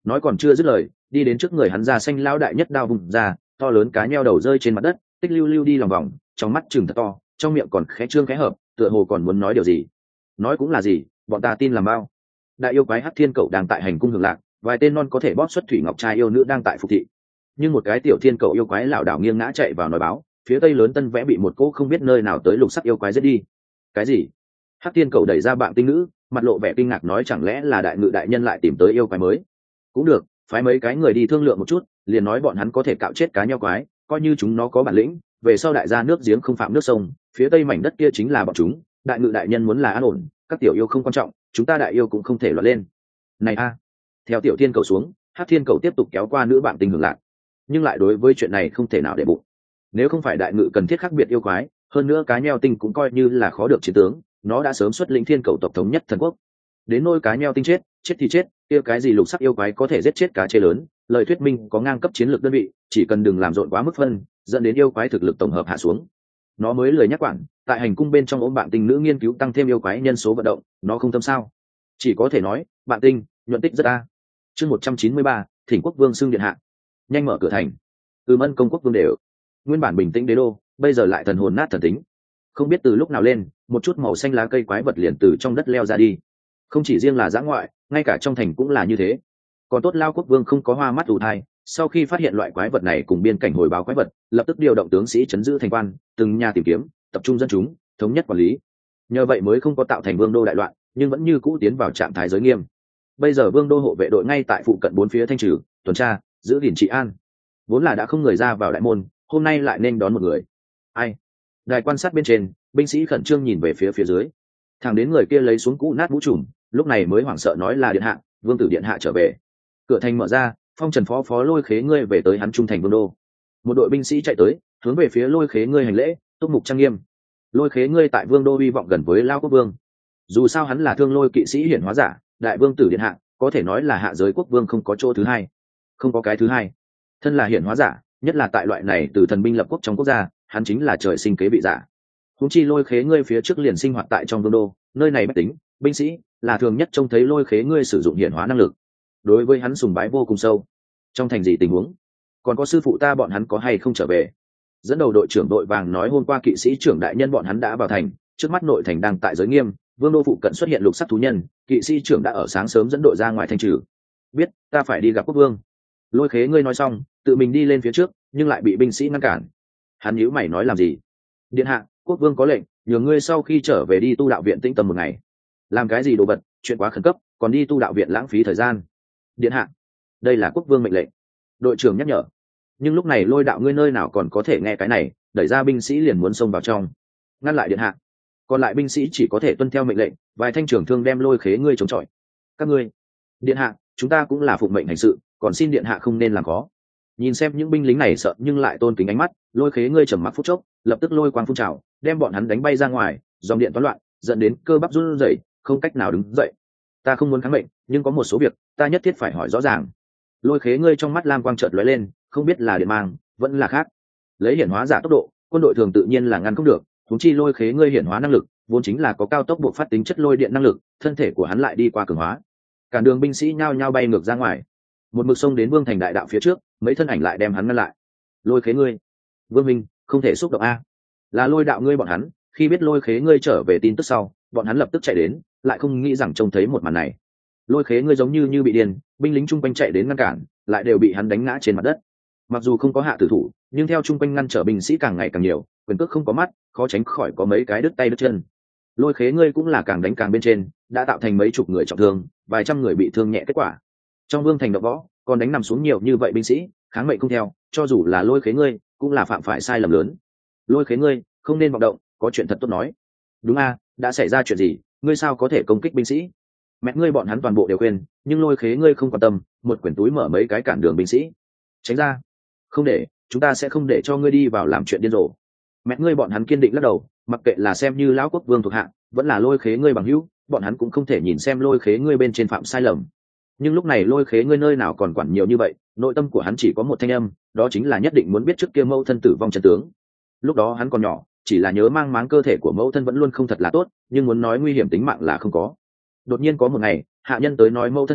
Speaker 1: nói còn chưa dứt lời, đi đến trước người hắn ra xanh lão đại nhất đao vùng ra, to lớn cá nheo đầu rơi trên mặt đất, tích lưu lưu đi lòng vòng, trong mắt trừng thật to, trong miệng còn khẽ trương khẽ hợp, tựa hồ còn muốn nói điều gì. Nói cũng là gì, bọn ta tin làm bao. Đại yêu quái Hắc Thiên Cẩu đang tại hành cung hưởng lạc, vài tên non có thể bóp xuất thủy ngọc trai yêu nữ đang tại phục thị. Nhưng một cái tiểu thiên cẩu yêu quái lảo đảo nghiêng ngã chạy vào nói báo, phía tây lớn tân vẽ bị một cỗ không biết nơi nào tới lục sắc yêu quái giết đi. Cái gì? Hắc Thiên Cẩu đẩy ra bạn tinh nữ, mặt lộ vẻ kinh ngạc nói chẳng lẽ là đại ngự đại nhân lại tìm tới yêu quái mới. Cũng được, phái mấy cái người đi thương lượng một chút, liền nói bọn hắn có thể cạo chết cá nheo quái, coi như chúng nó có bản lĩnh, về sau đại gia nước giếng không phạm nước sông, phía tây mảnh đất kia chính là bọn chúng, đại ngự đại nhân muốn là an ổn, các tiểu yêu không quan trọng, chúng ta đại yêu cũng không thể loạn lên. Này a. Theo tiểu thiên cầu xuống, Hắc Thiên Cầu tiếp tục kéo qua nữ bạn tình hưởng lạc, nhưng lại đối với chuyện này không thể nào để bụng. Nếu không phải đại ngự cần thiết khác biệt yêu quái, hơn nữa cá nheo tinh cũng coi như là khó được chiến tướng, nó đã sớm xuất lĩnh thiên cầu tộc thống nhất thần quốc. Đến nôi cá nheo tinh chết, chết thì chết, kia cái gì lục sắc yêu quái có thể giết chết cá chê lớn, lời thuyết minh có ngang cấp chiến lược đơn vị, chỉ cần đừng làm rộn quá mức phân, dẫn đến yêu quái thực lực tổng hợp hạ xuống. Nó mới lời nhắc quản, tại hành cung bên trong ôm bạn tinh nữ nghiên cứu tăng thêm yêu quái nhân số vận động, nó không tâm sao? Chỉ có thể nói, bạn tinh, nhuận tích rất a. Chương 193, Thỉnh Quốc Vương xưng điện hạ. Nhanh mở cửa thành. Ân công quốc vương đều. Nguyên bản bình tĩnh đế đô, bây giờ lại thần hồn nát thần tính. Không biết từ lúc nào lên, một chút màu xanh lá cây quái vật liền từ trong đất leo ra đi. Không chỉ riêng là dã ngoại, ngay cả trong thành cũng là như thế. Còn tốt lao quốc vương không có hoa mắt ù thai, sau khi phát hiện loại quái vật này cùng biên cảnh hồi báo quái vật, lập tức điều động tướng sĩ chấn giữ thành quan, từng nhà tìm kiếm, tập trung dân chúng, thống nhất quản lý. Nhờ vậy mới không có tạo thành vương đô đại loạn, nhưng vẫn như cũ tiến vào trạng thái giới nghiêm. Bây giờ vương đô hộ vệ đội ngay tại phụ cận bốn phía thanh trừ, tuần tra, giữ gìn trị an. Vốn là đã không người ra vào đại môn, hôm nay lại nên đón một người. Ai? Đài quan sát bên trên, binh sĩ khẩn trương nhìn về phía dưới. Thằng đến người kia lấy xuống cũ nát mũ trùm, lúc này mới hoảng sợ nói là điện hạ, vương tử điện hạ trở về. Cửa thành mở ra, phong trần phó phó Lôi Khế ngươi về tới hắn trung thành vương đô. Một đội binh sĩ chạy tới, hướng về phía Lôi Khế ngươi hành lễ, túc mục trang nghiêm. Lôi Khế ngươi tại vương đô hy vọng gần với lao quốc vương. Dù sao hắn là thương lôi kỵ sĩ hiển hóa giả, đại vương tử điện hạ, có thể nói là hạ giới quốc vương không có chỗ thứ hai, không có cái thứ hai. Thân là hiển hóa giả, nhất là tại loại này từ thần binh lập quốc trong quốc gia, hắn chính là trời sinh kế vị giả. Huống chi Lôi Khế ngươi phía trước liền sinh hoạt tại trong vương đô, nơi này bách tính, binh sĩ là thường nhất trông thấy Lôi Khế ngươi sử dụng hiển hóa năng lực. Đối với hắn sùng bái vô cùng sâu. Trong thành gì tình huống? Còn có sư phụ ta bọn hắn có hay không trở về? Dẫn đầu đội trưởng đội vàng nói hôm qua kỵ sĩ trưởng đại nhân bọn hắn đã vào thành, trước mắt nội thành đang tại giới nghiêm, vương đô phụ cận xuất hiện lục sắc thú nhân, kỵ sĩ trưởng đã ở sáng sớm dẫn đội ra ngoài thanh trừ. Biết, ta phải đi gặp quốc vương. Lôi Khế ngươi nói xong, tự mình đi lên phía trước, nhưng lại bị binh sĩ ngăn cản. Hắn nhíu mày nói làm gì? Điện hạ, quốc vương có lệnh, nhờ ngươi sau khi trở về đi tu đạo viện tĩnh tâm một ngày. Làm cái gì đồ vật, chuyện quá khẩn cấp, còn đi tu đạo viện lãng phí thời gian. Điện hạ, đây là quốc vương mệnh lệnh. Đội trưởng nhắc nhở. Nhưng lúc này Lôi đạo ngươi nơi nào còn có thể nghe cái này, đẩy ra binh sĩ liền muốn xông vào trong, ngăn lại điện hạ. Còn lại binh sĩ chỉ có thể tuân theo mệnh lệnh, vài thanh trưởng thương đem Lôi Khế ngươi chống chọi. Các ngươi, điện hạ, chúng ta cũng là phụng mệnh hành sự, còn xin điện hạ không nên làm khó. Nhìn xem những binh lính này sợ nhưng lại tôn kính ánh mắt, Lôi Khế ngươi trầm mặc phút chốc, lập tức lôi quang phun trào, đem bọn hắn đánh bay ra ngoài, dòng điện toán loạn, dẫn đến cơ bắp run rẩy, không cách nào đứng dậy. Ta không muốn kháng mệnh, nhưng có một số việc ta nhất thiết phải hỏi rõ ràng. Lôi Khế ngươi trong mắt lam quang chợt lóe lên, không biết là điện mang vẫn là khác. Lấy hiển hóa giả tốc độ, quân đội thường tự nhiên là ngăn không được, huống chi Lôi Khế ngươi hiển hóa năng lực vốn chính là có cao tốc buộc phát tính chất lôi điện năng lực, thân thể của hắn lại đi qua cường hóa. Cản đường binh sĩ nhao nhao bay ngược ra ngoài, một mực sông đến vương thành đại đạo phía trước, mấy thân ảnh lại đem hắn ngăn lại. Lôi Khế ngươi, vương minh, không thể xúc động a. Là Lôi đạo ngươi bọn hắn, khi biết Lôi Khế ngươi trở về tin tức sau, bọn hắn lập tức chạy đến, lại không nghĩ rằng trông thấy một màn này. Lôi Khế ngươi giống như bị điên, binh lính chung quanh chạy đến ngăn cản, lại đều bị hắn đánh ngã trên mặt đất. Mặc dù không có hạ tử thủ, nhưng theo chung quanh ngăn trở binh sĩ càng ngày càng nhiều, quyền cước không có mắt, khó tránh khỏi có mấy cái đứt tay đứt chân. Lôi Khế ngươi cũng là càng đánh càng bên trên, đã tạo thành mấy chục người trọng thương, vài trăm người bị thương nhẹ kết quả. Trong vương thành động võ, còn đánh nằm xuống nhiều như vậy binh sĩ, kháng mệnh không theo, cho dù là Lôi Khế ngươi, cũng là phạm phải sai lầm lớn. Lôi Khế ngươi, không nên vọng động, có chuyện thật tốt nói. Đúng a, đã xảy ra chuyện gì, ngươi sao có thể công kích binh sĩ? Mẹ ngươi bọn hắn toàn bộ đều quên, nhưng Lôi Khế ngươi không quan tâm, một quyển túi mở mấy cái cản đường binh sĩ. Tránh ra. Không để, chúng ta sẽ không để cho ngươi đi vào làm chuyện điên rồ. Mẹ ngươi bọn hắn kiên định lắc đầu, mặc kệ là xem như lão quốc vương thuộc hạ, vẫn là Lôi Khế ngươi bằng hữu, bọn hắn cũng không thể nhìn xem Lôi Khế ngươi bên trên phạm sai lầm. Nhưng lúc này Lôi Khế ngươi nơi nào còn quản nhiều như vậy, nội tâm của hắn chỉ có một thanh âm, đó chính là nhất định muốn biết trước kia mẫu thân tử vong chân tướng. Lúc đó hắn còn nhỏ, chỉ là nhớ mang máng cơ thể của mẫu thân vẫn luôn không thật là tốt, nhưng muốn nói nguy hiểm tính mạng là không có. Đột nhiên có một ngày, hạ nhân tới nói mẫu thân chết,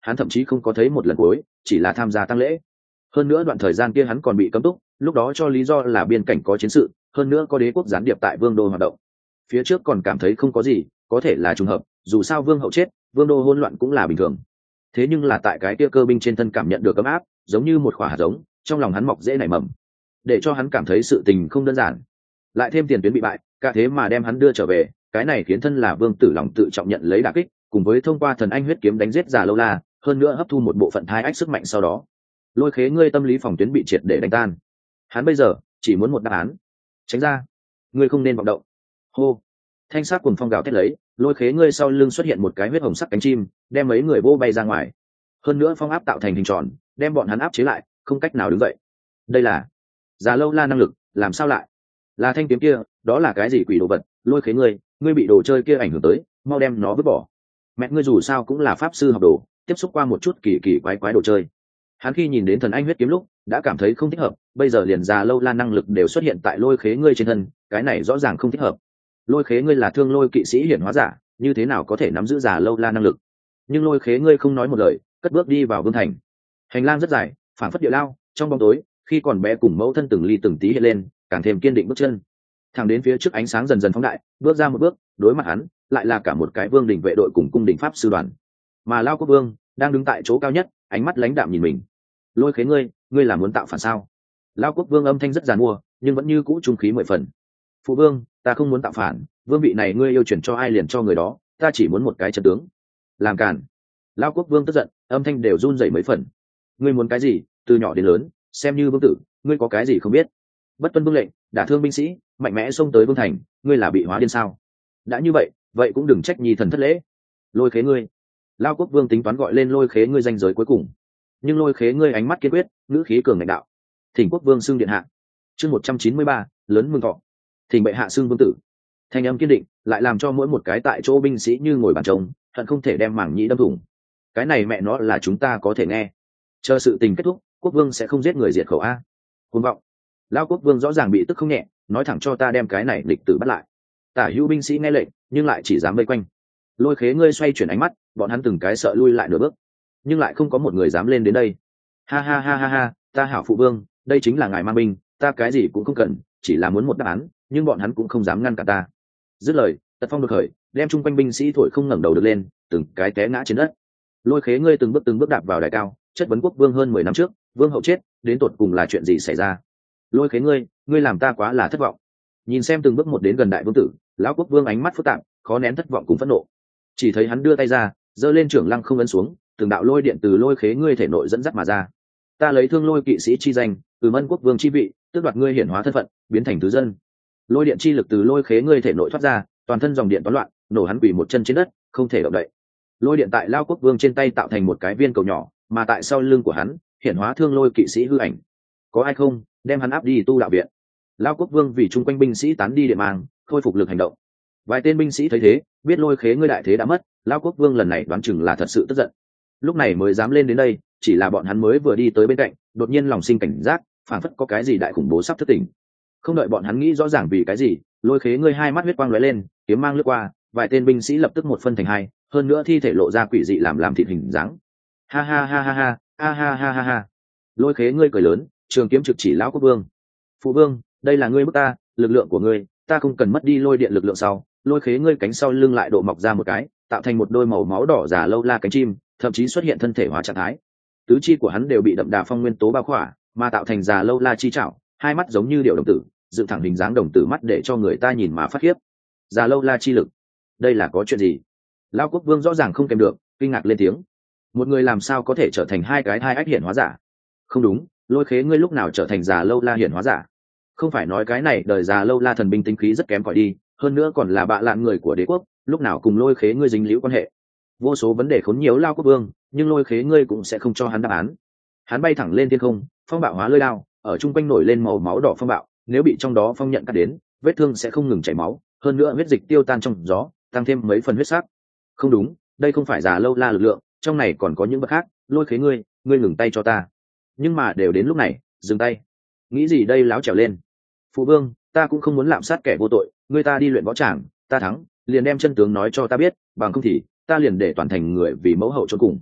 Speaker 1: hắn thậm chí không có thấy một lần cuối, chỉ là tham gia tang lễ. Hơn nữa đoạn thời gian kia hắn còn bị cấm túc, lúc đó cho lý do là biên cảnh có chiến sự, hơn nữa có đế quốc gián điệp tại vương đô hoạt động. Phía trước còn cảm thấy không có gì, có thể là trùng hợp, dù sao vương hậu chết, vương đô hỗn loạn cũng là bình thường. Thế nhưng là tại cái kia cơ binh trên thân cảm nhận được ấm áp, giống như một quả hạt giống, trong lòng hắn mọc dễ nảy mầm, để cho hắn cảm thấy sự tình không đơn giản. Lại thêm tiền tuyến bị bại, cả thế mà đem hắn đưa trở về, cái này khiến thân là vương tử lòng tự trọng nhận lấy đả kích, cùng với thông qua thần anh huyết kiếm đánh giết già lâu la, hơn nữa hấp thu một bộ phận thai ách sức mạnh sau đó, Lôi Khế ngươi tâm lý phòng tuyến bị triệt để đánh tan. Hắn bây giờ chỉ muốn một đáp án. Tránh ra, ngươi không nên vọng động. Hô. Thanh sắc cuồng phong gào thét lấy, Lôi Khế ngươi sau lưng xuất hiện một cái huyết hồng sắc cánh chim, đem mấy người vô bay ra ngoài. Hơn nữa phong áp tạo thành hình tròn, đem bọn hắn áp chế lại, không cách nào đứng dậy. Đây là già lâu la năng lực, làm sao lại? Là thanh kiếm kia, đó là cái gì quỷ đồ vật? Lôi Khế ngươi bị đồ chơi kia ảnh hưởng tới, mau đem nó vứt bỏ. Mẹ ngươi dù sao cũng là pháp sư học đồ, tiếp xúc qua một chút kỳ kỳ quái quái đồ chơi. Hắn khi nhìn đến thần anh huyết kiếm lúc đã cảm thấy không thích hợp, bây giờ liền già lâu la năng lực đều xuất hiện tại Lôi Khế ngươi trên thân, cái này rõ ràng không thích hợp. Lôi Khế ngươi là thương lôi kỵ sĩ hiển hóa giả, như thế nào có thể nắm giữ già lâu la năng lực? Nhưng Lôi Khế ngươi không nói một lời, cất bước đi vào vương thành. Hành lang rất dài, phảng phất địa lao, trong bóng tối, khi còn bé cùng mẫu thân từng ly từng tí hiện lên, càng thêm kiên định bước chân. Thẳng đến phía trước ánh sáng dần dần phóng đại, bước ra một bước, đối mặt hắn lại là cả một cái vương đình vệ đội cùng cung đình pháp sư đoàn. Mà Lao Quốc Vương đang đứng tại chỗ cao nhất, ánh mắt lãnh đạm nhìn mình. Lôi Khế ngươi là muốn tạo phản sao? Lao Quốc Vương âm thanh rất giàn mua, nhưng vẫn như cũ trung khí mười phần. Phụ vương, ta không muốn tạo phản, vương vị này ngươi yêu chuyển cho ai liền cho người đó, ta chỉ muốn một cái trận tướng. Làm cản. Lao Quốc Vương tức giận, âm thanh đều run rẩy mấy phần. Ngươi muốn cái gì? Từ nhỏ đến lớn, xem như vương tử, ngươi có cái gì không biết? Bất tuân vương lệnh, đả thương binh sĩ, mạnh mẽ xông tới vương thành, ngươi là bị hóa điên sao? Đã như vậy, vậy cũng đừng trách nhi thần thất lễ. Lôi Khế ngươi. Lao Quốc Vương tính toán gọi lên Lôi Khế ngươi danh giới cuối cùng, nhưng Lôi Khế ngươi ánh mắt kiên quyết, ngữ khí cường ngạnh đạo. Thỉnh Quốc Vương xưng điện hạ. Chương 193, lớn mừng thọ. Thỉnh bệ hạ xưng vương tử. Thanh âm kiên định, lại làm cho mỗi một cái tại chỗ binh sĩ như ngồi bàn trông, hận không thể đem mảng nhĩ đâm thủng. Cái này mẹ nó là chúng ta có thể nghe. Chờ sự tình kết thúc, Quốc Vương sẽ không giết người diệt khẩu a. Cuồng vọng. Lao Quốc Vương rõ ràng bị tức không nhẹ, nói thẳng cho ta đem cái này lịch tử bắt lại. Tả hữu binh sĩ nghe lệnh, nhưng lại chỉ dám vây quanh. Lôi Khế ngươi xoay chuyển ánh mắt, bọn hắn từng cái sợ lui lại nửa bước, nhưng lại không có một người dám lên đến đây. Ha ha ha ha ha, ta hảo phụ vương, đây chính là ngài mang binh, ta cái gì cũng không cần, chỉ là muốn một đáp án, nhưng bọn hắn cũng không dám ngăn cả ta. Dứt lời, tật phong được khởi, đem chung quanh binh sĩ thổi không ngẩng đầu được lên, từng cái té ngã trên đất. Lôi Khế ngươi từng bước đạp vào đài cao, chất vấn Quốc Vương hơn 10 năm trước, vương hậu chết, đến tột cùng là chuyện gì xảy ra? Lôi Khế ngươi làm ta quá là thất vọng. Nhìn xem từng bước một đến gần đại vương tử, lão Quốc Vương ánh mắt phức tạp, khó nén thất vọng cùng phẫn nộ. Chỉ thấy hắn đưa tay ra, giơ lên trưởng lăng không ấn xuống, từng đạo lôi điện từ Lôi Khế ngươi thể nội dẫn dắt mà ra. Ta lấy thương lôi kỵ sĩ chi danh, từ Ân Quốc Vương chi vị, tước đoạt ngươi hiển hóa thân phận, biến thành thứ dân. Lôi điện chi lực từ Lôi Khế ngươi thể nội thoát ra, toàn thân dòng điện toán loạn, nổ hắn quỳ một chân trên đất, không thể động đậy. Lôi điện tại Lao Quốc Vương trên tay tạo thành một cái viên cầu nhỏ, mà tại sau lưng của hắn hiển hóa thương lôi kỵ sĩ hư ảnh. Có ai không, đem hắn áp đi tu đạo viện. Lao Quốc Vương vì chung quanh binh sĩ tán đi điện mang, khôi phục lực hành động. Vài tên binh sĩ thấy thế, biết Lôi Khế ngươi đại thế đã mất, Lao Quốc Vương lần này đoán chừng là thật sự tức giận, lúc này mới dám lên đến đây. Chỉ là bọn hắn mới vừa đi tới bên cạnh, đột nhiên lòng sinh cảnh giác, phảng phất có cái gì đại khủng bố sắp thức tỉnh. Không đợi bọn hắn nghĩ rõ ràng vì cái gì, Lôi Khế ngươi hai mắt huyết quang lóe lên, kiếm mang lướt qua, vài tên binh sĩ lập tức một phân thành hai, hơn nữa thi thể lộ ra quỷ dị làm thịt hình dáng. Ha ha ha ha ha, ha ha ha ha ha. Lôi Khế ngươi cười lớn, trường kiếm trực chỉ lão Quốc Vương. Phụ vương, đây là ngươi bức ta, lực lượng của ngươi, ta không cần mất đi lôi điện lực lượng sau. Lôi Khế ngươi cánh sau lưng lại độ mọc ra một cái, tạo thành một đôi màu máu đỏ già lâu la cánh chim, thậm chí xuất hiện thân thể hóa trạng thái. Tứ chi của hắn đều bị đậm đà phong nguyên tố bao khỏa, mà tạo thành già lâu la chi trảo, hai mắt giống như điệu đồng tử, dựng thẳng hình dáng đồng tử mắt để cho người ta nhìn mà phát khiếp. Già lâu la chi lực, đây là có chuyện gì? Lão Quốc Vương rõ ràng không kèm được, kinh ngạc lên tiếng. Một người làm sao có thể trở thành hai ách hiển hóa giả? Không đúng, Lôi Khế ngươi lúc nào trở thành già lâu la hiển hóa giả? Không phải nói cái này đời già lâu la thần binh tinh khí rất kém cỏi đi, hơn nữa còn là bạ lạn người của đế quốc, lúc nào cùng Lôi Khế ngươi dính líu quan hệ? Vô số vấn đề khốn nhiễu Lao Quốc Vương, nhưng Lôi Khế ngươi cũng sẽ không cho hắn đáp án. Hắn bay thẳng lên thiên không, phong bạo hóa lưỡi đao, ở trung quanh nổi lên màu máu đỏ phong bạo, nếu bị trong đó phong nhận cắt đến, vết thương sẽ không ngừng chảy máu, hơn nữa huyết dịch tiêu tan trong gió, tăng thêm mấy phần huyết sắc. Không đúng, đây không phải già lâu la lực lượng, trong này còn có những vật khác. Lôi Khế ngươi ngừng tay cho ta. Nhưng mà đều đến lúc này, dừng tay. Nghĩ gì đây láo trèo lên. Phụ vương, ta cũng không muốn lạm sát kẻ vô tội, ngươi ta đi luyện võ tràng, ta thắng, liền đem chân tướng nói cho ta biết, bằng không thì ta liền để toàn thành người vì mẫu hậu cho cùng.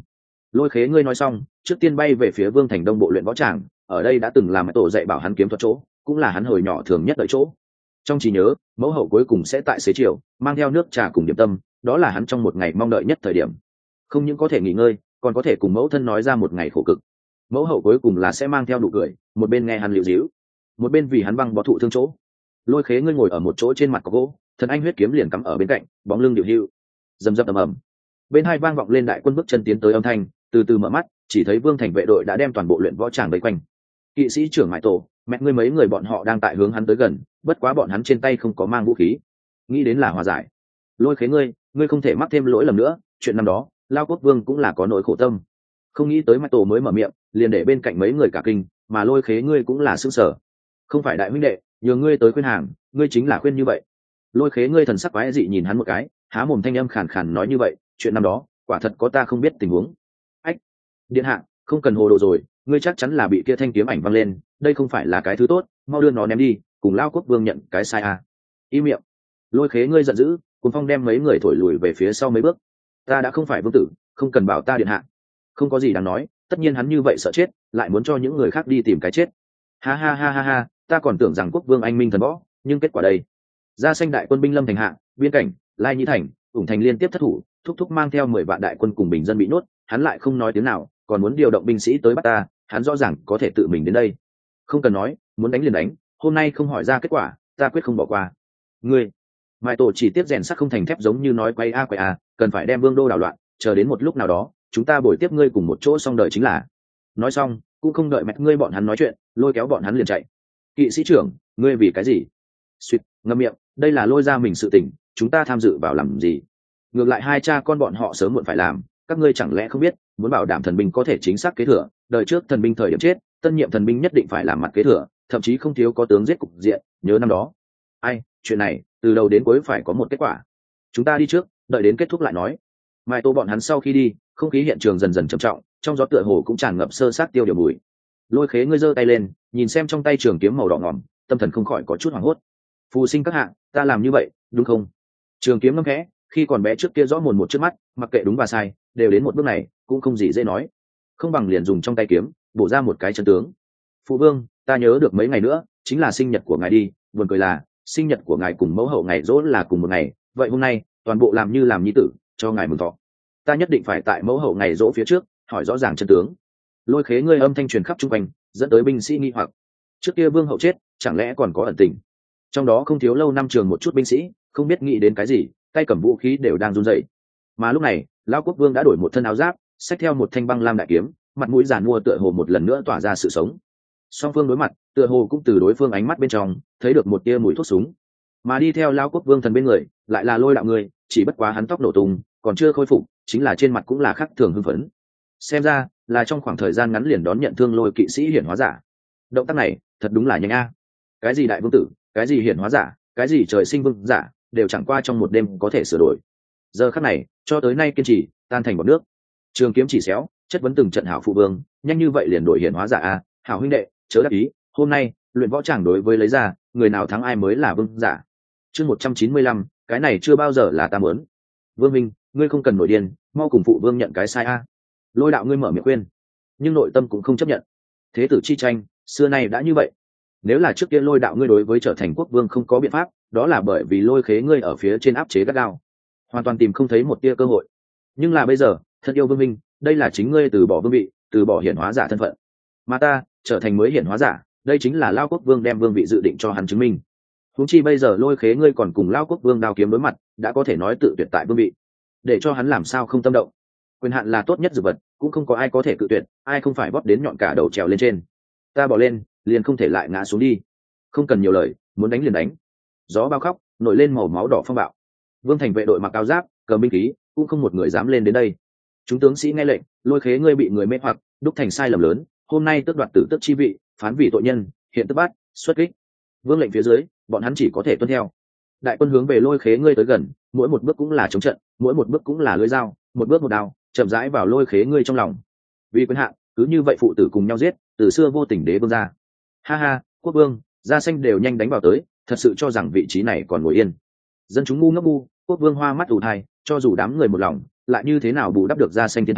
Speaker 1: Lôi Khế ngươi nói xong, trước tiên bay về phía Vương Thành Đông bộ luyện võ tràng, ở đây đã từng làm tổ dạy bảo hắn kiếm thuật chỗ, cũng là hắn hồi nhỏ thường nhất ở chỗ. Trong trí nhớ, mẫu hậu cuối cùng sẽ tại xế chiều mang theo nước trà cùng điểm tâm, đó là hắn trong một ngày mong đợi nhất thời điểm. Không những có thể nghỉ ngơi, còn có thể cùng mẫu thân nói ra một ngày khổ cực. Mẫu hậu cuối cùng là sẽ mang theo nụ cười, một bên nghe hắn liễu díu, một bên vì hắn băng bó thụ thương chỗ. Lôi Khế ngươi ngồi ở một chỗ trên mặt có gỗ, thần anh huyết kiếm liền cắm ở bên cạnh, bóng lưng điệu hưu. Rầm rầm ầm ầm. Bên hai vang vọng lên đại quân bước chân tiến tới âm thanh, từ từ mở mắt, chỉ thấy Vương Thành vệ đội đã đem toàn bộ luyện võ tràng vây quanh. Kỵ sĩ trưởng Mại Tổ, mẹ ngươi mấy người bọn họ đang tại hướng hắn tới gần, bất quá bọn hắn trên tay không có mang vũ khí, nghĩ đến là hòa giải. Lôi Khế ngươi không thể mắc thêm lỗi lầm nữa, chuyện năm đó, Lao Quốc Vương cũng là có nỗi khổ tâm. Không nghĩ tới Mại Tổ mới mở miệng, liền để bên cạnh mấy người cả kinh, mà Lôi Khế ngươi cũng là sững sờ. Không phải đại huynh đệ, nhờ ngươi tới khuyên hàng, ngươi chính là khuyên như vậy. Lôi Khế ngươi thần sắc quái dị nhìn hắn một cái, há mồm thanh âm khàn khàn nói như vậy, chuyện năm đó, quả thật có ta không biết tình huống. Ách, điện hạ, không cần hồ đồ rồi, ngươi chắc chắn là bị kia thanh kiếm ảnh văng lên, đây không phải là cái thứ tốt, mau đưa nó ném đi, cùng Lao Quốc Vương nhận cái sai à. Im miệng. Lôi Khế ngươi giận dữ, Cuồng Phong đem mấy người thổi lùi về phía sau mấy bước. Ta đã không phải vương tử, không cần bảo ta điện hạ. Không có gì đáng nói, tất nhiên hắn như vậy sợ chết, lại muốn cho những người khác đi tìm cái chết. Ha ha ha ha ha, ta còn tưởng rằng Quốc Vương anh minh thần võ, nhưng kết quả đây. Ra Xanh đại quân binh lâm thành hạ, biên cảnh, Lai Nhĩ thành, ủng thành liên tiếp thất thủ, thúc thúc mang theo 10 vạn đại quân cùng bình dân bị nuốt, hắn lại không nói tiếng nào, còn muốn điều động binh sĩ tới bắt ta, hắn rõ ràng có thể tự mình đến đây. Không cần nói, muốn đánh liền đánh, hôm nay không hỏi ra kết quả, ta quyết không bỏ qua. Ngươi, Mại Tổ chỉ tiếp rèn sắt không thành thép giống như nói quay a, cần phải đem vương đô đảo loạn, chờ đến một lúc nào đó, chúng ta bồi tiếp ngươi cùng một chỗ xong đời chính là. Nói xong, cũng không đợi mẹ ngươi bọn hắn nói chuyện, lôi kéo bọn hắn liền chạy. Kỵ sĩ trưởng, ngươi vì cái gì? Suýt, ngậm miệng, đây là lôi ra mình sự tình, chúng ta tham dự vào làm gì? Ngược lại hai cha con bọn họ sớm muộn phải làm, các ngươi chẳng lẽ không biết, muốn bảo đảm thần binh có thể chính xác kế thừa, đời trước thần binh thời điểm chết, tân nhiệm thần binh nhất định phải làm mặt kế thừa, thậm chí không thiếu có tướng giết cục diện, nhớ năm đó. Ai, chuyện này, từ đầu đến cuối phải có một kết quả. Chúng ta đi trước, đợi đến kết thúc lại nói. Mai Tô bọn hắn sau khi đi, không khí hiện trường dần dần trầm trọng, trong gió tựa hồ cũng tràn ngập sơ sát tiêu điều mùi. Lôi Khế ngươi giơ tay lên, nhìn xem trong tay trường kiếm màu đỏ ngòm, tâm thần không khỏi có chút hoảng hốt. Phù sinh các hạ, ta làm như vậy, đúng không? Trường kiếm ngâm khẽ, khi còn bé trước kia rõ mồn một trước mắt, mặc kệ đúng và sai, đều đến một bước này, cũng không gì dễ nói. Không bằng liền dùng trong tay kiếm, bổ ra một cái chân tướng. Phụ vương, ta nhớ được mấy ngày nữa, chính là sinh nhật của ngài đi, buồn cười là, sinh nhật của ngài cùng mẫu hậu ngày dỗ là cùng một ngày, vậy hôm nay, toàn bộ làm như làm nhi tử, cho ngài mừng thọ. Ta nhất định phải tại mẫu hậu ngày dỗ phía trước, hỏi rõ ràng chân tướng. Lôi Khế ngươi âm thanh truyền khắp chung quanh, dẫn tới binh sĩ nghi hoặc. Trước kia vương hậu chết, chẳng lẽ còn có ẩn tình? Trong đó không thiếu lâu năm trường một chút binh sĩ, không biết nghĩ đến cái gì, tay cầm vũ khí đều đang run rẩy. Mà lúc này, Lão Quốc Vương đã đổi một thân áo giáp, xách theo một thanh băng lam đại kiếm, mặt mũi giàn mua tựa hồ một lần nữa tỏa ra sự sống. Song phương đối mặt, tựa hồ cũng từ đối phương ánh mắt bên trong thấy được một tia mùi thuốc súng. Mà đi theo Lão Quốc Vương thần bên người, lại là Lôi đạo người, chỉ bất quá hắn tóc nổ tung, còn chưa khôi phục, chính là trên mặt cũng là khắc thường hưng phấn. Xem ra là trong khoảng thời gian ngắn liền đón nhận thương Lôi kỵ sĩ hiển hóa giả. Động tác này, thật đúng là nhanh a. Cái gì đại vương tử, cái gì hiển hóa giả, cái gì trời sinh vương giả, đều chẳng qua trong một đêm có thể sửa đổi. Giờ khắc này, cho tới nay kiên trì, tan thành bọt nước. Trường kiếm chỉ xéo, chất vấn từng trận hảo phụ vương, nhanh như vậy liền đổi hiển hóa giả a, hảo huynh đệ, chớ đắc ý, hôm nay, luyện võ tràng đối với lấy ra, người nào thắng ai mới là vương giả. Chương 195, cái này chưa bao giờ là ta muốn. Vương Minh, ngươi không cần nổi điên, mau cùng phụ vương nhận cái sai a. Lôi đạo ngươi mở miệng khuyên, nhưng nội tâm cũng không chấp nhận. Thế tử chi tranh, xưa nay đã như vậy. Nếu là trước kia Lôi đạo ngươi đối với trở thành quốc vương không có biện pháp, đó là bởi vì Lôi Khế ngươi ở phía trên áp chế gắt gao, hoàn toàn tìm không thấy một tia cơ hội. Nhưng là bây giờ, thân yêu Vương Minh, đây là chính ngươi từ bỏ vương vị, từ bỏ hiển hóa giả thân phận, mà ta trở thành mới hiển hóa giả, đây chính là Lao Quốc Vương đem vương vị dự định cho hắn chứng minh. Huống chi bây giờ Lôi Khế ngươi còn cùng Lao Quốc Vương đao kiếm đối mặt, đã có thể nói tự tuyệt tại vương vị, để cho hắn làm sao không tâm động. Quyền hạn là tốt nhất dược vật, cũng không có ai có thể cự tuyệt, ai không phải bóp đến nhọn cả đầu trèo lên trên. Ta bỏ lên, liền không thể lại ngã xuống đi. Không cần nhiều lời, muốn đánh liền đánh. Gió bao khóc, nổi lên màu máu đỏ phong bạo. Vương Thành vệ đội mặc áo giáp, cầm binh khí, cũng không một người dám lên đến đây. Chúng tướng sĩ nghe lệnh, Lôi Khế ngươi bị người mê hoặc, đúc thành sai lầm lớn, hôm nay tước đoạt tử tước chi vị, phán vì tội nhân, hiện tức bắt, xuất kích. Vương lệnh phía dưới, bọn hắn chỉ có thể tuân theo. Đại quân hướng về Lôi Khế ngươi tới gần, mỗi một bước cũng là chống trận, mỗi một bước cũng là lưỡi dao, một bước một đao, chậm rãi vào Lôi Khế ngươi trong lòng. Vì quyền hạn, cứ như vậy phụ tử cùng nhau giết, từ xưa vô tình đế vương ra. Ha ha, quốc vương, da xanh đều nhanh đánh vào tới, thật sự cho rằng vị trí này còn ngồi yên. Dân chúng ngu ngốc ngu, quốc vương hoa mắt ù thai, cho dù đám người một lòng, lại như thế nào bù đắp được da xanh thiên thai,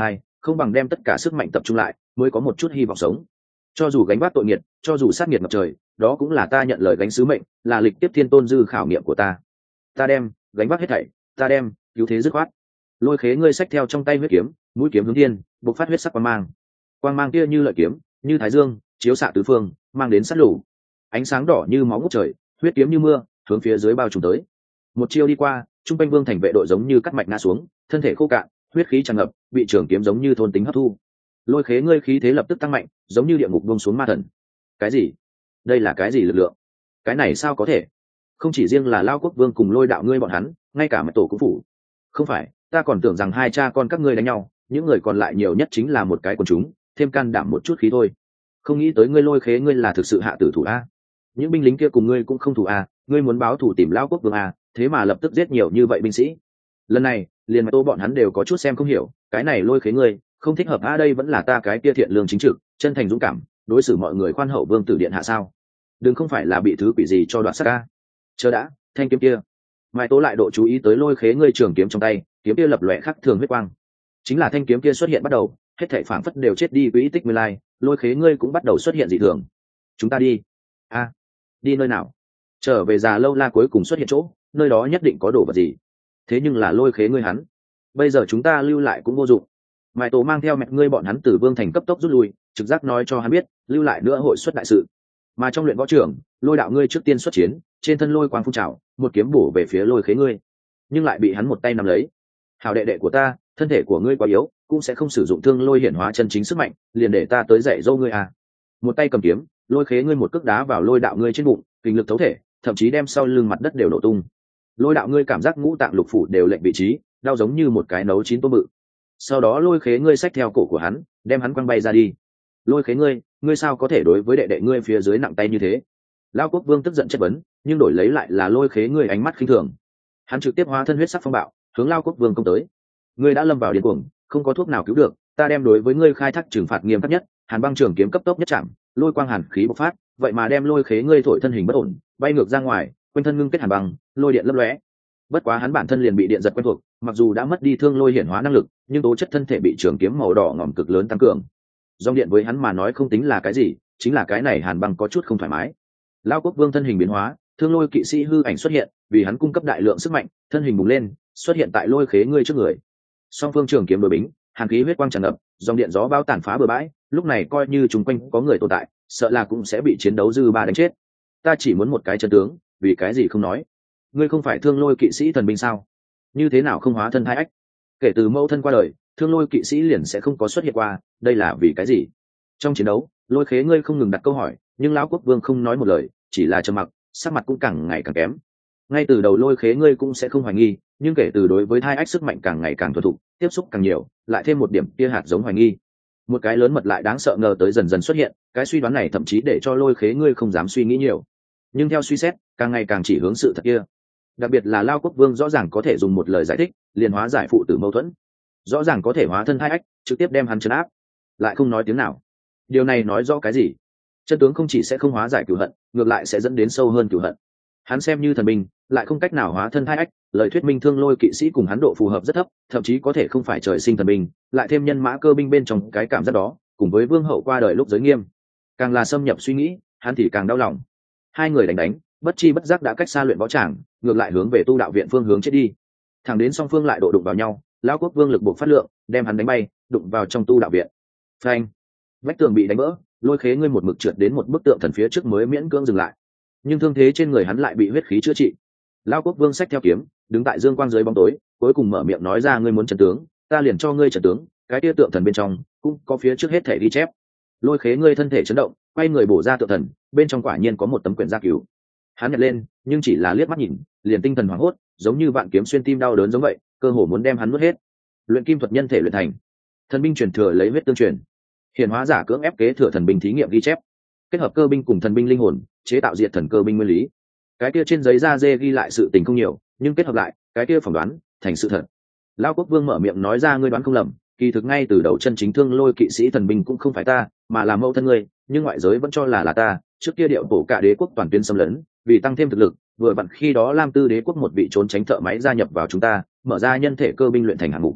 Speaker 1: không bằng đem tất cả sức mạnh tập trung lại mới có một chút hy vọng sống. Cho dù gánh vác tội nghiệt, cho dù sát nghiệt ngập trời, đó cũng là ta nhận lời gánh sứ mệnh, là lịch tiếp thiên tôn dư khảo nghiệm của ta. Ta đem gánh vác hết thảy, ta đem cứu thế dứt khoát. Lôi khế ngươi xách theo trong tay huyết kiếm, mũi kiếm hướng thiên, bộc phát huyết sắc quang mang kia như lợi kiếm, như thái dương, chiếu xạ tứ phương, mang đến sát lũ. Ánh sáng đỏ như máu ngút trời, huyết kiếm như mưa, hướng phía dưới bao trùm tới. Một chiêu đi qua, trung quanh vương thành vệ đội giống như cắt mạch ngã xuống, thân thể khô cạn, huyết khí tràn ngập, bị trường kiếm giống như thôn tính hấp thu. Lôi khế ngươi khí thế lập tức tăng mạnh, giống như địa ngục buông xuống ma thần. Cái gì? Đây là cái gì lực lượng? Cái này sao có thể? Không chỉ riêng là Lao Quốc Vương cùng Lôi đạo ngươi bọn hắn, ngay cả mật tổ cũng phủ. Không phải, ta còn tưởng rằng hai cha con các ngươi đánh nhau, những người còn lại nhiều nhất chính là một cái quần chúng, thêm can đảm một chút khí thôi. Không nghĩ tới ngươi Lôi khế ngươi là thực sự hạ tử thủ a. Những binh lính kia cùng ngươi cũng không thủ a, ngươi muốn báo thù tìm Lao Quốc Vương a, thế mà lập tức giết nhiều như vậy binh sĩ. Lần này, liền Tô bọn hắn đều có chút xem không hiểu, cái này Lôi khế ngươi không thích hợp a, đây vẫn là ta cái kia thiện lương chính trực, chân thành dũng cảm, đối xử mọi người khoan hậu vương tử điện hạ sao? Đừng không phải là bị thứ quỷ gì cho đoạt xác a. Chờ đã, thanh kiếm kia. Mai Tố lại độ chú ý tới Lôi khế ngươi trường kiếm trong tay, kiếm kia lập lòe khắc thường huyết quang. Chính là thanh kiếm kia xuất hiện bắt đầu, hết thảy phảng phất đều chết đi quỹ tích nguyên lai, Lôi khế ngươi cũng bắt đầu xuất hiện dị thường. Chúng ta đi. A, đi nơi nào? Trở về Già Lâu La cuối cùng xuất hiện chỗ, nơi đó nhất định có đồ vật gì. Thế nhưng là Lôi khế ngươi hắn, bây giờ chúng ta lưu lại cũng vô dụng. Mai Tố mang theo mẹ ngươi bọn hắn từ Vương thành cấp tốc rút lui, trực giác nói cho hắn biết, lưu lại nữa hội xuất đại sự. Mà trong luyện võ trưởng, Lôi đạo ngươi trước tiên xuất chiến, trên thân lôi quang phun trào, một kiếm bổ về phía Lôi khế ngươi, nhưng lại bị hắn một tay nắm lấy. Hảo đệ đệ của ta, thân thể của ngươi quá yếu, cũng sẽ không sử dụng thương lôi hiển hóa chân chính sức mạnh, liền để ta tới dạy dỗ ngươi à. Một tay cầm kiếm, Lôi khế ngươi một cước đá vào Lôi đạo ngươi trên bụng, kinh lực thấu thể, thậm chí đem sau lưng mặt đất đều nổ tung. Lôi đạo ngươi cảm giác ngũ tạng lục phủ đều lệch vị trí, đau giống như một cái nấu chín tôm bự. Sau đó Lôi khế ngươi xách theo cổ của hắn, đem hắn quăng bay ra đi. Lôi khế ngươi sao có thể đối với đệ đệ ngươi phía dưới nặng tay như thế? Lao Quốc Vương tức giận chất vấn, nhưng đổi lấy lại là Lôi khế ngươi ánh mắt khinh thường. Hắn trực tiếp hóa thân huyết sắc phong bạo, hướng Lao Quốc Vương công tới. Ngươi đã lâm vào điên cuồng, không có thuốc nào cứu được, ta đem đối với ngươi khai thác trừng phạt nghiêm khắc nhất, Hàn băng trường kiếm cấp tốc nhất chạm, lôi quang hàn khí bộc phát, vậy mà đem Lôi khế ngươi thổi thân hình bất ổn, bay ngược ra ngoài, quanh thân ngưng kết hàn băng, lôi điện lấp lóe. Bất quá hắn bản thân liền bị điện giật quen thuộc, mặc dù đã mất đi thương lôi hiển hóa năng lực, nhưng tố chất thân thể bị trường kiếm màu đỏ ngòm cực lớn tăng cường. Dòng điện với hắn mà nói không tính là cái gì, chính là cái này hàn băng có chút không thoải mái. Lao Quốc Vương thân hình biến hóa, thương lôi kỵ sĩ hư ảnh xuất hiện, vì hắn cung cấp đại lượng sức mạnh, thân hình bùng lên, xuất hiện tại Lôi khế ngươi trước người. Song phương trường kiếm đối bính, hàn khí huyết quang tràn ngập, dòng điện gió bao tàn phá bừa bãi, lúc này coi như chúng quanh có người tồn tại, sợ là cũng sẽ bị chiến đấu dư ba đánh chết. Ta chỉ muốn một cái chân tướng, vì cái gì không nói? Ngươi không phải thương lôi kỵ sĩ thần binh sao? Như thế nào không hóa thân thai ách? Kể từ mẫu thân qua đời, thương lôi kỵ sĩ liền sẽ không có xuất hiện qua, đây là vì cái gì? Trong chiến đấu, Lôi khế ngươi không ngừng đặt câu hỏi, nhưng lão Quốc Vương không nói một lời, chỉ là trầm mặc, sắc mặt cũng càng ngày càng kém. Ngay từ đầu Lôi khế ngươi cũng sẽ không hoài nghi, nhưng kể từ đối với thai ách sức mạnh càng ngày càng thuần thục, tiếp xúc càng nhiều, lại thêm một điểm kia hạt giống hoài nghi. Một cái lớn mật lại đáng sợ ngờ tới dần dần xuất hiện, cái suy đoán này thậm chí để cho Lôi khế ngươi không dám suy nghĩ nhiều. Nhưng theo suy xét, càng ngày càng chỉ hướng sự thật kia. Đặc biệt là Lao Quốc Vương rõ ràng có thể dùng một lời giải thích, liền hóa giải phụ tử mâu thuẫn. Rõ ràng có thể hóa thân thai ách, trực tiếp đem hắn trấn áp, lại không nói tiếng nào. Điều này nói rõ cái gì? Chân tướng không chỉ sẽ không hóa giải cửu hận, ngược lại sẽ dẫn đến sâu hơn cửu hận. Hắn xem như thần binh, lại không cách nào hóa thân thai ách, lời thuyết minh thương lôi kỵ sĩ cùng hắn độ phù hợp rất thấp, thậm chí có thể không phải trời sinh thần binh, lại thêm nhân mã cơ binh bên trong cái cảm giác đó, cùng với vương hậu qua đời lúc giới nghiêm, càng là xâm nhập suy nghĩ, hắn thì càng đau lòng. Hai người đánh, bất chi bất giác đã cách xa luyện võ tràng, ngược lại hướng về tu đạo viện phương hướng chết đi. Thẳng đến song phương lại độ đụng vào nhau, Lão Quốc Vương lực buộc phát lượng, đem hắn đánh bay, đụng vào trong tu đạo viện. Phanh! Vách tường bị đánh vỡ, Lôi khế ngươi một mực trượt đến một bức tượng thần phía trước mới miễn cưỡng dừng lại. Nhưng thương thế trên người hắn lại bị huyết khí chữa trị. Lão Quốc Vương xách theo kiếm, đứng tại dương quang dưới bóng tối, cuối cùng mở miệng nói ra, ngươi muốn trận tướng, ta liền cho ngươi trận tướng, cái tia tượng thần bên trong cũng có phía trước hết thể ghi chép. Lôi khế ngươi thân thể chấn động, quay người bổ ra tượng thần, bên trong quả nhiên có một tấm quyển gia cứu. Hắn nhặt lên, nhưng chỉ là liếc mắt nhìn, liền tinh thần hoảng hốt, giống như vạn kiếm xuyên tim đau đớn giống vậy, cơ hồ muốn đem hắn nuốt hết. Luyện kim thuật nhân thể luyện thành, thần binh truyền thừa lấy huyết tương truyền, hiển hóa giả cưỡng ép kế thừa thần binh thí nghiệm ghi chép, kết hợp cơ binh cùng thần binh linh hồn, chế tạo diệt thần cơ binh nguyên lý. Cái kia trên giấy da dê ghi lại sự tình không nhiều, nhưng kết hợp lại, cái kia phỏng đoán thành sự thật. Lão Quốc Vương mở miệng nói ra, ngươi đoán không lầm, kỳ thực ngay từ đầu chân chính thương lôi kỵ sĩ thần binh cũng không phải ta, mà là mẫu thân ngươi, nhưng ngoại giới vẫn cho là ta. Trước kia điệu bổ cả đế quốc toàn tuyến xâm lấn, vì tăng thêm thực lực, vừa vặn khi đó Lam Tư đế quốc một vị trốn tránh thợ máy gia nhập vào chúng ta, mở ra nhân thể cơ binh luyện thành hạng mục.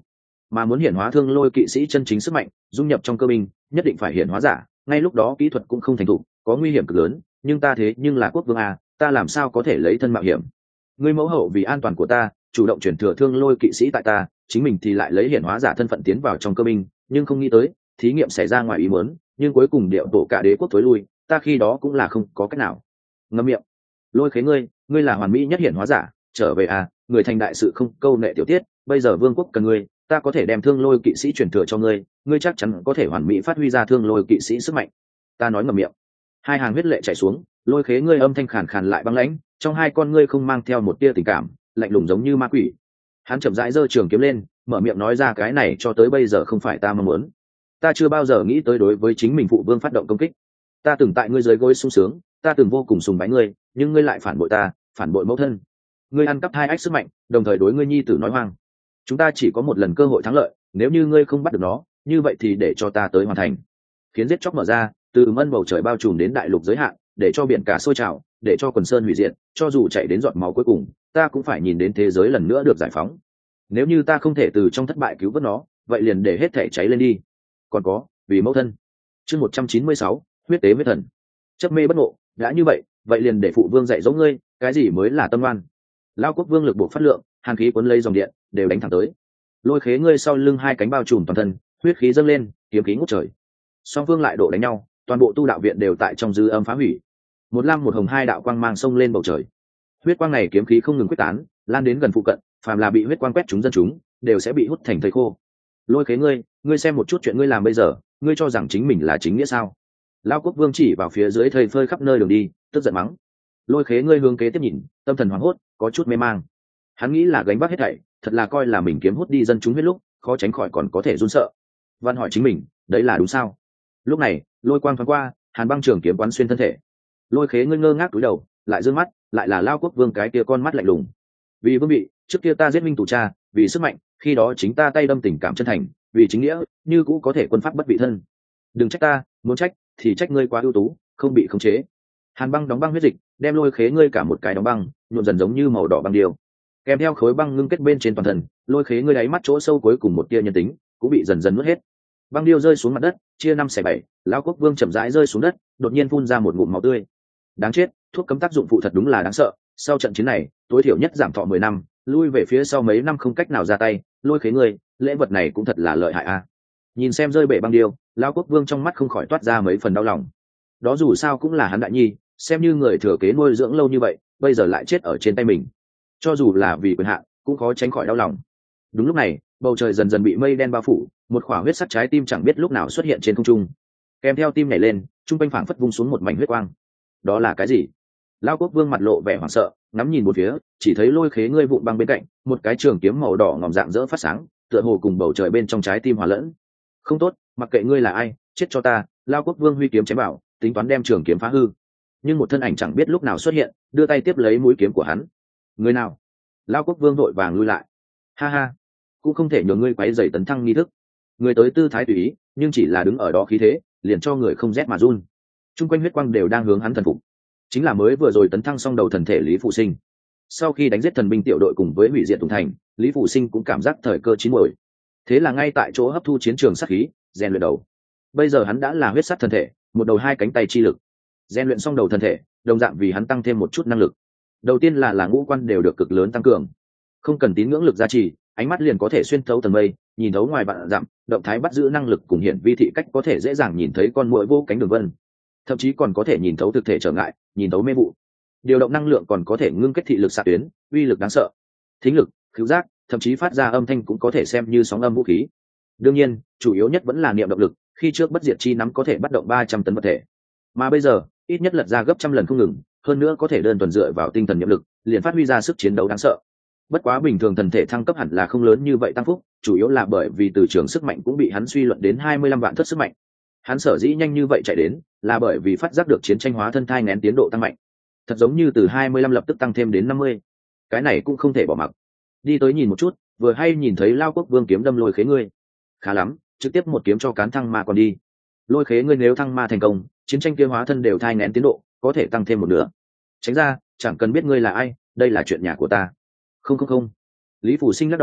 Speaker 1: mà muốn hiển hóa thương lôi kỵ sĩ chân chính sức mạnh dung nhập trong cơ binh nhất định phải hiển hóa giả, ngay lúc đó kỹ thuật cũng không thành thục, có nguy hiểm cực lớn. Nhưng ta thế nhưng là quốc vương à, ta làm sao có thể lấy thân mạo hiểm. Ngươi mẫu hậu vì an toàn của ta chủ động chuyển thừa thương lôi kỵ sĩ tại ta, chính mình thì lại lấy hiển hóa giả thân phận tiến vào trong cơ binh, nhưng không nghĩ tới thí nghiệm xảy ra ngoài ý muốn, nhưng cuối cùng điệu tổ cả đế quốc thối lui, ta khi đó cũng là không có cách nào. Ngậm miệng. Lôi Khế ngươi là hoàn mỹ nhất hiển hóa giả, trở về à, người thành đại sự không câu nệ tiểu tiết, bây giờ vương quốc cần ngươi, ta có thể đem thương lôi kỵ sĩ chuyển thừa cho ngươi, ngươi chắc chắn có thể hoàn mỹ phát huy ra thương lôi kỵ sĩ sức mạnh. Ta nói ngậm miệng. Hai hàng huyết lệ chảy xuống, Lôi Khế ngươi âm thanh khàn khàn lại băng lãnh, trong hai con ngươi không mang theo một tia tình cảm, lạnh lùng giống như ma quỷ. Hắn chậm rãi giơ trường kiếm lên, mở miệng nói ra cái này cho tới bây giờ không phải ta mong muốn. Ta chưa bao giờ nghĩ tới đối với chính mình phụ vương phát động công kích. Ta từng tại ngươi dưới gối sung sướng, ta từng vô cùng sùng bái ngươi, nhưng ngươi lại phản bội ta, phản bội mẫu thân. Ngươi ăn cắp hai ách sức mạnh, đồng thời đối ngươi nhi tử nói hoang. Chúng ta chỉ có một lần cơ hội thắng lợi, nếu như ngươi không bắt được nó, như vậy thì để cho ta tới hoàn thành. Khiến giết chóc mở ra, từ mân bầu trời bao trùm đến đại lục giới hạn, để cho biển cả sôi trào, để cho quần sơn hủy diệt, cho dù chạy đến giọt máu cuối cùng, ta cũng phải nhìn đến thế giới lần nữa được giải phóng. Nếu như ta không thể từ trong thất bại cứu vớt nó, vậy liền để hết thể cháy lên đi. Còn có, vì mẫu thân. Chương 196, huyết tế huyết thần. Chấp mê bất ngộ, đã như vậy, vậy liền để phụ vương dạy dỗ ngươi, cái gì mới là tâm ngoan. Lao quốc vương lực buộc phát lượng, hàn khí cuốn lấy dòng điện, đều đánh thẳng tới. Lôi Khế ngươi sau lưng hai cánh bao trùm toàn thân, huyết khí dâng lên, kiếm khí ngút trời. Song phương lại độ đánh nhau, toàn bộ tu đạo viện đều tại trong dư âm phá hủy. Một lam một hồng hai đạo quang mang sông lên bầu trời. Huyết quang này kiếm khí không ngừng quyết tán, lan đến gần phụ cận, phàm là bị huyết quang quét trúng dân chúng, đều sẽ bị hút thành thây khô. Lôi Khế ngươi xem một chút chuyện ngươi làm bây giờ, ngươi cho rằng chính mình là chính nghĩa sao? Lao quốc vương chỉ vào phía dưới thây phơi khắp nơi đường đi, tức giận mắng. Lôi Khế ngươi hướng kế tiếp nhìn, tâm thần hoảng hốt, có chút mê mang. Hắn nghĩ là gánh vác hết thảy, thật là coi là mình kiếm hút đi dân chúng huyết lúc, khó tránh khỏi còn có thể run sợ. Văn hỏi chính mình, đấy là đúng sao? Lúc này, lôi quang thoáng qua, hàn băng trường kiếm quán xuyên thân thể. Lôi Khế ngươi ngơ ngác cúi đầu, lại dương mắt, lại là Lao quốc vương cái kia con mắt lạnh lùng. Vì vương vị, trước kia ta giết minh tù cha, vì sức mạnh, khi đó chính ta tay đâm tình cảm chân thành, vì chính nghĩa, như cũ có thể quân pháp bất vị thân. Đừng trách ta, muốn trách thì trách ngươi quá ưu tú, không bị khống chế. Hàn băng đóng băng huyết dịch, đem Lôi Khế ngươi cả một cái đóng băng, nhuộm dần giống như màu đỏ băng điều. Kèm theo khối băng ngưng kết bên trên toàn thân, Lôi Khế ngươi đáy mắt chỗ sâu cuối cùng một tia nhân tính cũng bị dần dần nuốt hết. Băng điêu rơi xuống mặt đất, chia 5/7, Lão quốc vương chậm rãi rơi xuống đất, đột nhiên phun ra một ngụm máu tươi. Đáng chết, thuốc cấm tác dụng phụ thật đúng là đáng sợ. Sau trận chiến này, tối thiểu nhất giảm thọ 10 năm, lui về phía sau mấy năm không cách nào ra tay. Lôi Khế ngươi, lễ vật này cũng thật là lợi hại a. Nhìn xem rơi bể băng điêu, Lão quốc vương trong mắt không khỏi toát ra mấy phần đau lòng. Đó dù sao cũng là hắn đại nhi, xem như người thừa kế nuôi dưỡng lâu như vậy, bây giờ lại chết ở trên tay mình, cho dù là vì quyền hạn cũng khó tránh khỏi đau lòng. Đúng lúc này, bầu trời dần dần bị mây đen bao phủ, một khỏa huyết sắc trái tim chẳng biết lúc nào xuất hiện trên không trung, kèm theo tim nhảy lên, trung quanh phảng phất vung xuống một mảnh huyết quang. Đó là cái gì? Lao quốc vương mặt lộ vẻ hoảng sợ, ngắm nhìn một phía, chỉ thấy Lôi Khế ngươi vụn băng bên cạnh, một cái trường kiếm màu đỏ ngòm dạng dỡ phát sáng, tựa hồ cùng bầu trời bên trong trái tim hòa lẫn. Không tốt, mặc kệ ngươi là ai, chết cho ta! Lao quốc vương huy kiếm chém bảo, tính toán đem trường kiếm phá hư. Nhưng một thân ảnh chẳng biết lúc nào xuất hiện, đưa tay tiếp lấy mũi kiếm của hắn. Người nào? Lao quốc vương vội vàng lui lại. Ha ha, cũng không thể nhường ngươi quấy rầy tấn thăng nghi thức. Người tới tư thái tùy ý, nhưng chỉ là đứng ở đó khí thế, liền cho người không rét mà run. Trung quanh huyết quang đều đang hướng hắn thần phục. Chính là mới vừa rồi tấn thăng xong đầu thần thể Lý Phụ Sinh. Sau khi đánh giết thần binh tiểu đội cùng với hủy diệt Tùng Thành, Lý Phụ Sinh cũng cảm giác thời cơ chín muồi. Thế là ngay tại chỗ hấp thu chiến trường sát khí, rèn luyện đầu. Bây giờ hắn đã là huyết sát thần thể, một đầu hai cánh tay chi lực. Rèn luyện xong đầu thần thể, đồng dạng vì hắn tăng thêm một chút năng lực. Đầu tiên là ngũ quan đều được cực lớn tăng cường, không cần tín ngưỡng lực gia trì, ánh mắt liền có thể xuyên thấu tầng mây, nhìn thấu ngoài vạn dặm, động thái bắt giữ năng lực cùng hiện vi thị cách có thể dễ dàng nhìn thấy con muỗi vô cánh đường vân, thậm chí còn có thể nhìn thấu thực thể trở ngại, nhìn thấu mê vụ. Điều động năng lượng còn có thể ngưng kết thị lực xạ tuyến, uy lực đáng sợ. Thính lực, khứu giác, thậm chí phát ra âm thanh cũng có thể xem như sóng âm vũ khí. Đương nhiên, chủ yếu nhất vẫn là niệm động lực, khi trước bất diệt chi nắm có thể bắt động 300 tấn vật thể, mà bây giờ ít nhất lật ra gấp trăm lần không ngừng, hơn nữa có thể đơn thuần dựa vào tinh thần niệm lực liền phát huy ra sức chiến đấu đáng sợ. Bất quá bình thường thần thể thăng cấp hẳn là không lớn như vậy tăng phúc, chủ yếu là bởi vì từ trường sức mạnh cũng bị hắn suy luận đến 25 vạn thất sức mạnh. Hắn sở dĩ nhanh như vậy chạy đến là bởi vì phát giác được chiến tranh hóa thân thai nghén tiến độ tăng mạnh, thật giống như từ 25 lập tức tăng thêm đến 50. Cái này cũng không thể bỏ mặc. Đi tới nhìn một chút, vừa hay nhìn thấy Lao quốc vương kiếm đâm Lôi Khế ngươi. Khá lắm, trực tiếp một kiếm cho cán thăng ma còn đi. Lôi Khế ngươi nếu thăng ma thành công, chiến tranh kia hóa thân đều thai nghén tiến độ, có thể tăng thêm một nửa. Tránh ra, chẳng cần biết ngươi là ai, đây là chuyện nhà của ta. Không. Lý Phủ Sinh lắc đầu,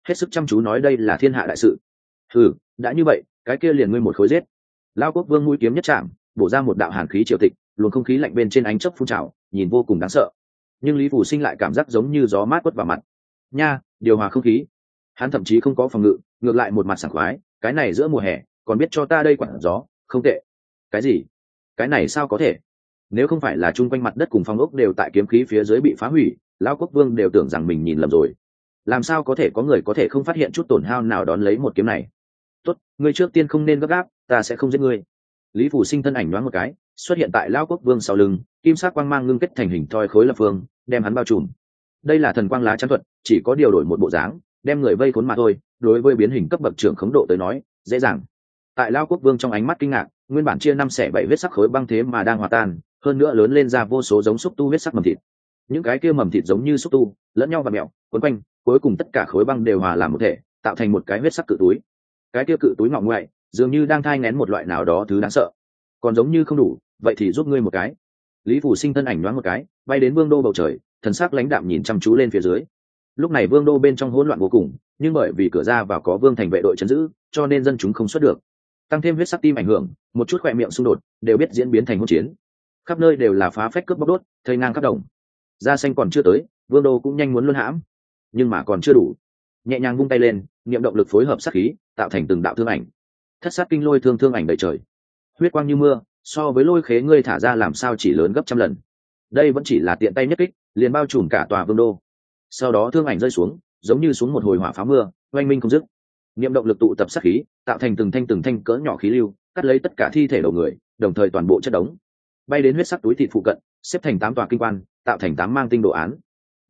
Speaker 1: hết sức chăm chú nói đây là thiên hạ đại sự. Ừ, đã như vậy cái kia liền ngươi một khối giết. Lao Quốc Vương mũi kiếm nhất chạm, bổ ra một đạo hàn khí triều tịch, luồng không khí lạnh bên trên ánh chớp phun trào, nhìn vô cùng đáng sợ. Nhưng Lý Phủ Sinh lại cảm giác giống như gió mát quất vào mặt. Nha, điều hòa không khí. Hắn thậm chí không có phòng ngự, ngược lại một mặt sảng khoái, cái này giữa mùa hè, còn biết cho ta đây quản gió, không tệ. Cái gì? Cái này sao có thể? Nếu không phải là chung quanh mặt đất cùng phong ốc đều tại kiếm khí phía dưới bị phá hủy, Lão Quốc Vương đều tưởng rằng mình nhìn lầm rồi. Làm sao có thể có người có thể không phát hiện chút tổn hao nào đón lấy một kiếm này? Tốt, ngươi trước tiên không nên gấp gáp, ta sẽ không giết ngươi. Lý Phủ Sinh thân ảnh nhoáng một cái, xuất hiện tại Lão Quốc Vương sau lưng, kim sắc quang mang ngưng kết thành hình thoi khối lập phương, đem hắn bao trùm. Đây là thần quang lá chắn thuật, chỉ có điều đổi một bộ dáng, đem người vây khốn mà thôi. Đối với biến hình cấp bậc trưởng khống độ tới nói, dễ dàng. Tại Lão Quốc Vương trong ánh mắt kinh ngạc, nguyên bản chia 5/7 huyết sắc khối băng thế mà đang hòa tan, hơn nữa lớn lên ra vô số giống xúc tu huyết sắc mầm thịt. Những cái kia mầm thịt giống như xúc tu, lẫn nhau và mèo, quấn quanh, cuối cùng tất cả khối băng đều hòa làm một thể, tạo thành một cái huyết sắc cự túi. Cái kia cự túi ngọ ngoại, dường như đang thai nghén một loại nào đó thứ đáng sợ. Còn giống như không đủ, vậy thì giúp ngươi một cái. Lý Phủ Sinh thân ảnh nhoáng một cái, bay đến vương đô bầu trời, thần sắc lãnh đạm nhìn chăm chú lên phía dưới. Lúc này vương đô bên trong hỗn loạn vô cùng, nhưng bởi vì cửa ra vào có vương thành vệ đội trấn giữ, cho nên dân chúng không xuất được. Tăng thêm huyết sắc tim ảnh hưởng, một chút khỏe miệng xung đột, đều biết diễn biến thành hỗn chiến. Khắp nơi đều là phá phách cướp bóc đốt, thây ngang khắp đồng. Da xanh còn chưa tới, vương đô cũng nhanh muốn luân hãm, nhưng mà còn chưa đủ. Nhẹ nhàng vung tay lên, niệm động lực phối hợp sát khí, tạo thành từng đạo thương ảnh. Thất sát kinh lôi thương ảnh đầy trời, huyết quang như mưa, so với lôi khế ngươi thả ra làm sao chỉ lớn gấp trăm lần. Đây vẫn chỉ là tiện tay nhất kích, liền bao trùm cả tòa vương đô. Sau đó thương ảnh rơi xuống, giống như xuống một hồi hỏa pháo mưa, oanh minh không dứt. Niệm động lực tụ tập sát khí, tạo thành từng thanh cỡ nhỏ khí lưu, cắt lấy tất cả thi thể đầu người, đồng thời toàn bộ chất đống bay đến huyết sắc túi thịt phụ cận, xếp thành 8 tòa kinh quan, tạo thành 8 mang tinh đồ án.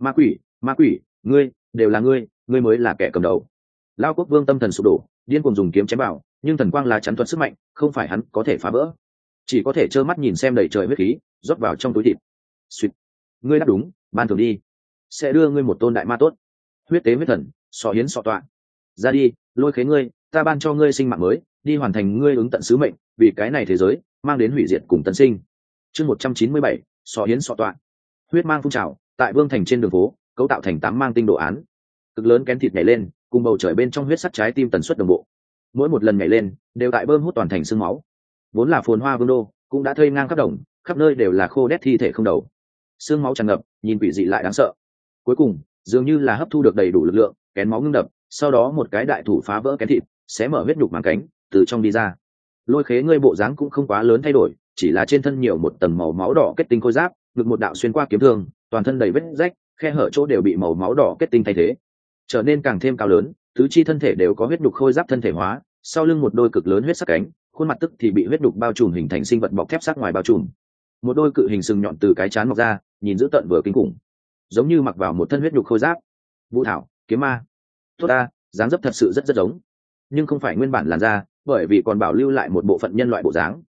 Speaker 1: Ma quỷ, ngươi, đều là ngươi mới là kẻ cầm đầu. Lao Quốc Vương tâm thần sụp đổ, điên cuồng dùng kiếm chém vào, nhưng thần quang lá chắn thuật sức mạnh, không phải hắn có thể phá vỡ, chỉ có thể trơ mắt nhìn xem đầy trời huyết khí rót vào trong túi thịt. Xuyệt, ngươi đáp đúng, ban thưởng đi, sẽ đưa ngươi một tôn đại ma tốt, huyết tế huyết thần, sọ hiến sọ tọa. Ra đi, lôi khế ngươi, ta ban cho ngươi sinh mạng mới, đi hoàn thành ngươi ứng tận sứ mệnh, vì cái này thế giới mang đến hủy diệt cùng tân sinh. Chương 197, sọ hiến sọ tọa. Huyết mang phun trào, tại vương thành trên đường phố, cấu tạo thành 8 mang tinh đồ án. Cực lớn kén thịt nhảy lên, cùng bầu trời bên trong huyết sắc trái tim tần suất đồng bộ. Mỗi một lần nhảy lên, đều tại bơm hút toàn thành xương máu. Vốn là phồn hoa vương đô, cũng đã thây ngang khắp đồng, khắp nơi đều là khô đét thi thể không đầu. Xương máu tràn ngập, nhìn quỷ dị lại đáng sợ. Cuối cùng, dường như là hấp thu được đầy đủ lực lượng, kén máu ngưng đập, sau đó một cái đại thủ phá vỡ kén thịt, xé mở huyết nhục màng cánh, từ trong đi ra. Lôi khế ngươi bộ dáng cũng không quá lớn thay đổi, chỉ là trên thân nhiều một tầng màu máu đỏ kết tinh khôi giáp, ngực một đạo xuyên qua kiếm thương, toàn thân đầy vết rách, khe hở chỗ đều bị màu máu đỏ kết tinh thay thế, trở nên càng thêm cao lớn, tứ chi thân thể đều có huyết nhục khôi giáp thân thể hóa, sau lưng một đôi cực lớn huyết sắc cánh, khuôn mặt tức thì bị huyết nhục bao trùm hình thành sinh vật bọc thép sắc ngoài bao trùm. Một đôi cự hình sừng nhọn từ cái trán mọc ra, nhìn dữ tợn vừa kinh khủng, giống như mặc vào một thân huyết nhục khôi giáp. Vũ thảo, kiếm ma. Tốt ta, dáng dấp thật sự rất giống, nhưng không phải nguyên bản làn da, bởi vì còn bảo lưu lại một bộ phận nhân loại bộ dáng.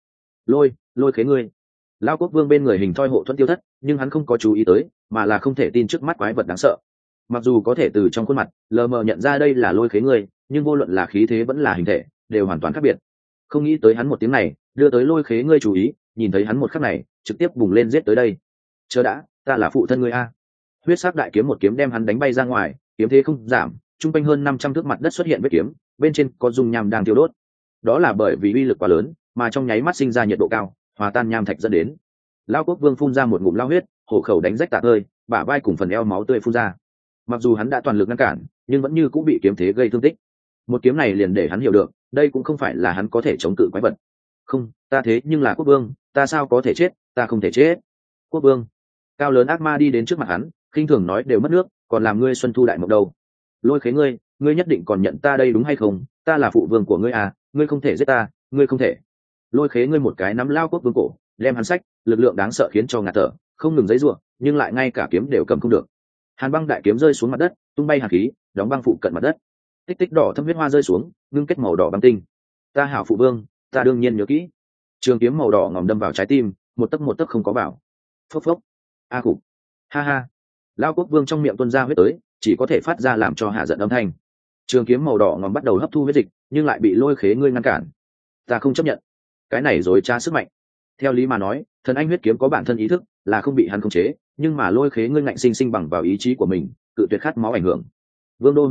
Speaker 1: Lôi khế ngươi. Lao Quốc Vương bên người hình thoi hộ thuẫn tiêu thất, nhưng hắn không có chú ý tới, mà là không thể tin trước mắt quái vật đáng sợ. Mặc dù có thể từ trong khuôn mặt lờ mờ nhận ra đây là lôi khế ngươi, nhưng vô luận là khí thế vẫn là hình thể đều hoàn toàn khác biệt. Không nghĩ tới hắn một tiếng này đưa tới lôi khế ngươi chú ý, nhìn thấy hắn một khắc này trực tiếp bùng lên giết tới đây. Chờ đã, ta là phụ thân ngươi a. Huyết sắc đại kiếm một kiếm đem hắn đánh bay ra ngoài, kiếm thế không giảm, trung quanh hơn 500 thước mặt đất xuất hiện vết kiếm, bên trên có dung nham đang thiêu đốt. Đó là bởi vì uy lực quá lớn, mà trong nháy mắt sinh ra nhiệt độ cao, hòa tan nham thạch dẫn đến. Lao Quốc Vương phun ra một ngụm lao huyết, hổ khẩu đánh rách tạc hơi, bả vai cùng phần eo máu tươi phun ra. Mặc dù hắn đã toàn lực ngăn cản, nhưng vẫn như cũng bị kiếm thế gây thương tích. Một kiếm này liền để hắn hiểu được, đây cũng không phải là hắn có thể chống cự quái vật. Không, ta thế nhưng là Quốc Vương, ta sao có thể chết, ta không thể chết. Quốc Vương. Cao lớn ác ma đi đến trước mặt hắn, khinh thường nói đều mất nước, còn làm ngươi xuân thu đại mộng đâu. Lôi khế ngươi, ngươi nhất định còn nhận ta đây đúng hay không? Ta là phụ vương của ngươi à, ngươi không thể giết ta, ngươi không thể. Lôi khế ngươi một cái nắm Lao Quốc Vương cổ, đem hắn sách, lực lượng đáng sợ khiến cho ngạt thở, không ngừng giãy giụa, nhưng lại ngay cả kiếm đều cầm không được. Hàn băng đại kiếm rơi xuống mặt đất, tung bay hàn khí, đóng băng phụ cận mặt đất. Tích tích đỏ thâm huyết hoa rơi xuống, ngưng kết màu đỏ băng tinh. Ta hảo phụ vương, ta đương nhiên nhớ kỹ. Trường kiếm màu đỏ ngòm đâm vào trái tim, một tấc không có vào. Phốc phốc. A cục. Ha ha. Lao Quốc Vương trong miệng tuôn ra huyết tới, chỉ có thể phát ra làm cho hạ giận âm thanh. Trường kiếm màu đỏ ngòm bắt đầu hấp thu huyết dịch, nhưng lại bị lôi khế ngươi ngăn cản. Ta không chấp nhận. Cái này rồi tra sức mạnh. Theo lý mà nói, thần anh huyết kiếm có bản thân ý thức, là không bị hắn khống chế, nhưng mà lôi khế ngươi ngạnh sinh sinh bằng vào ý chí của mình, cự tuyệt khát máu ảnh hưởng. Vương đô hủy diệt,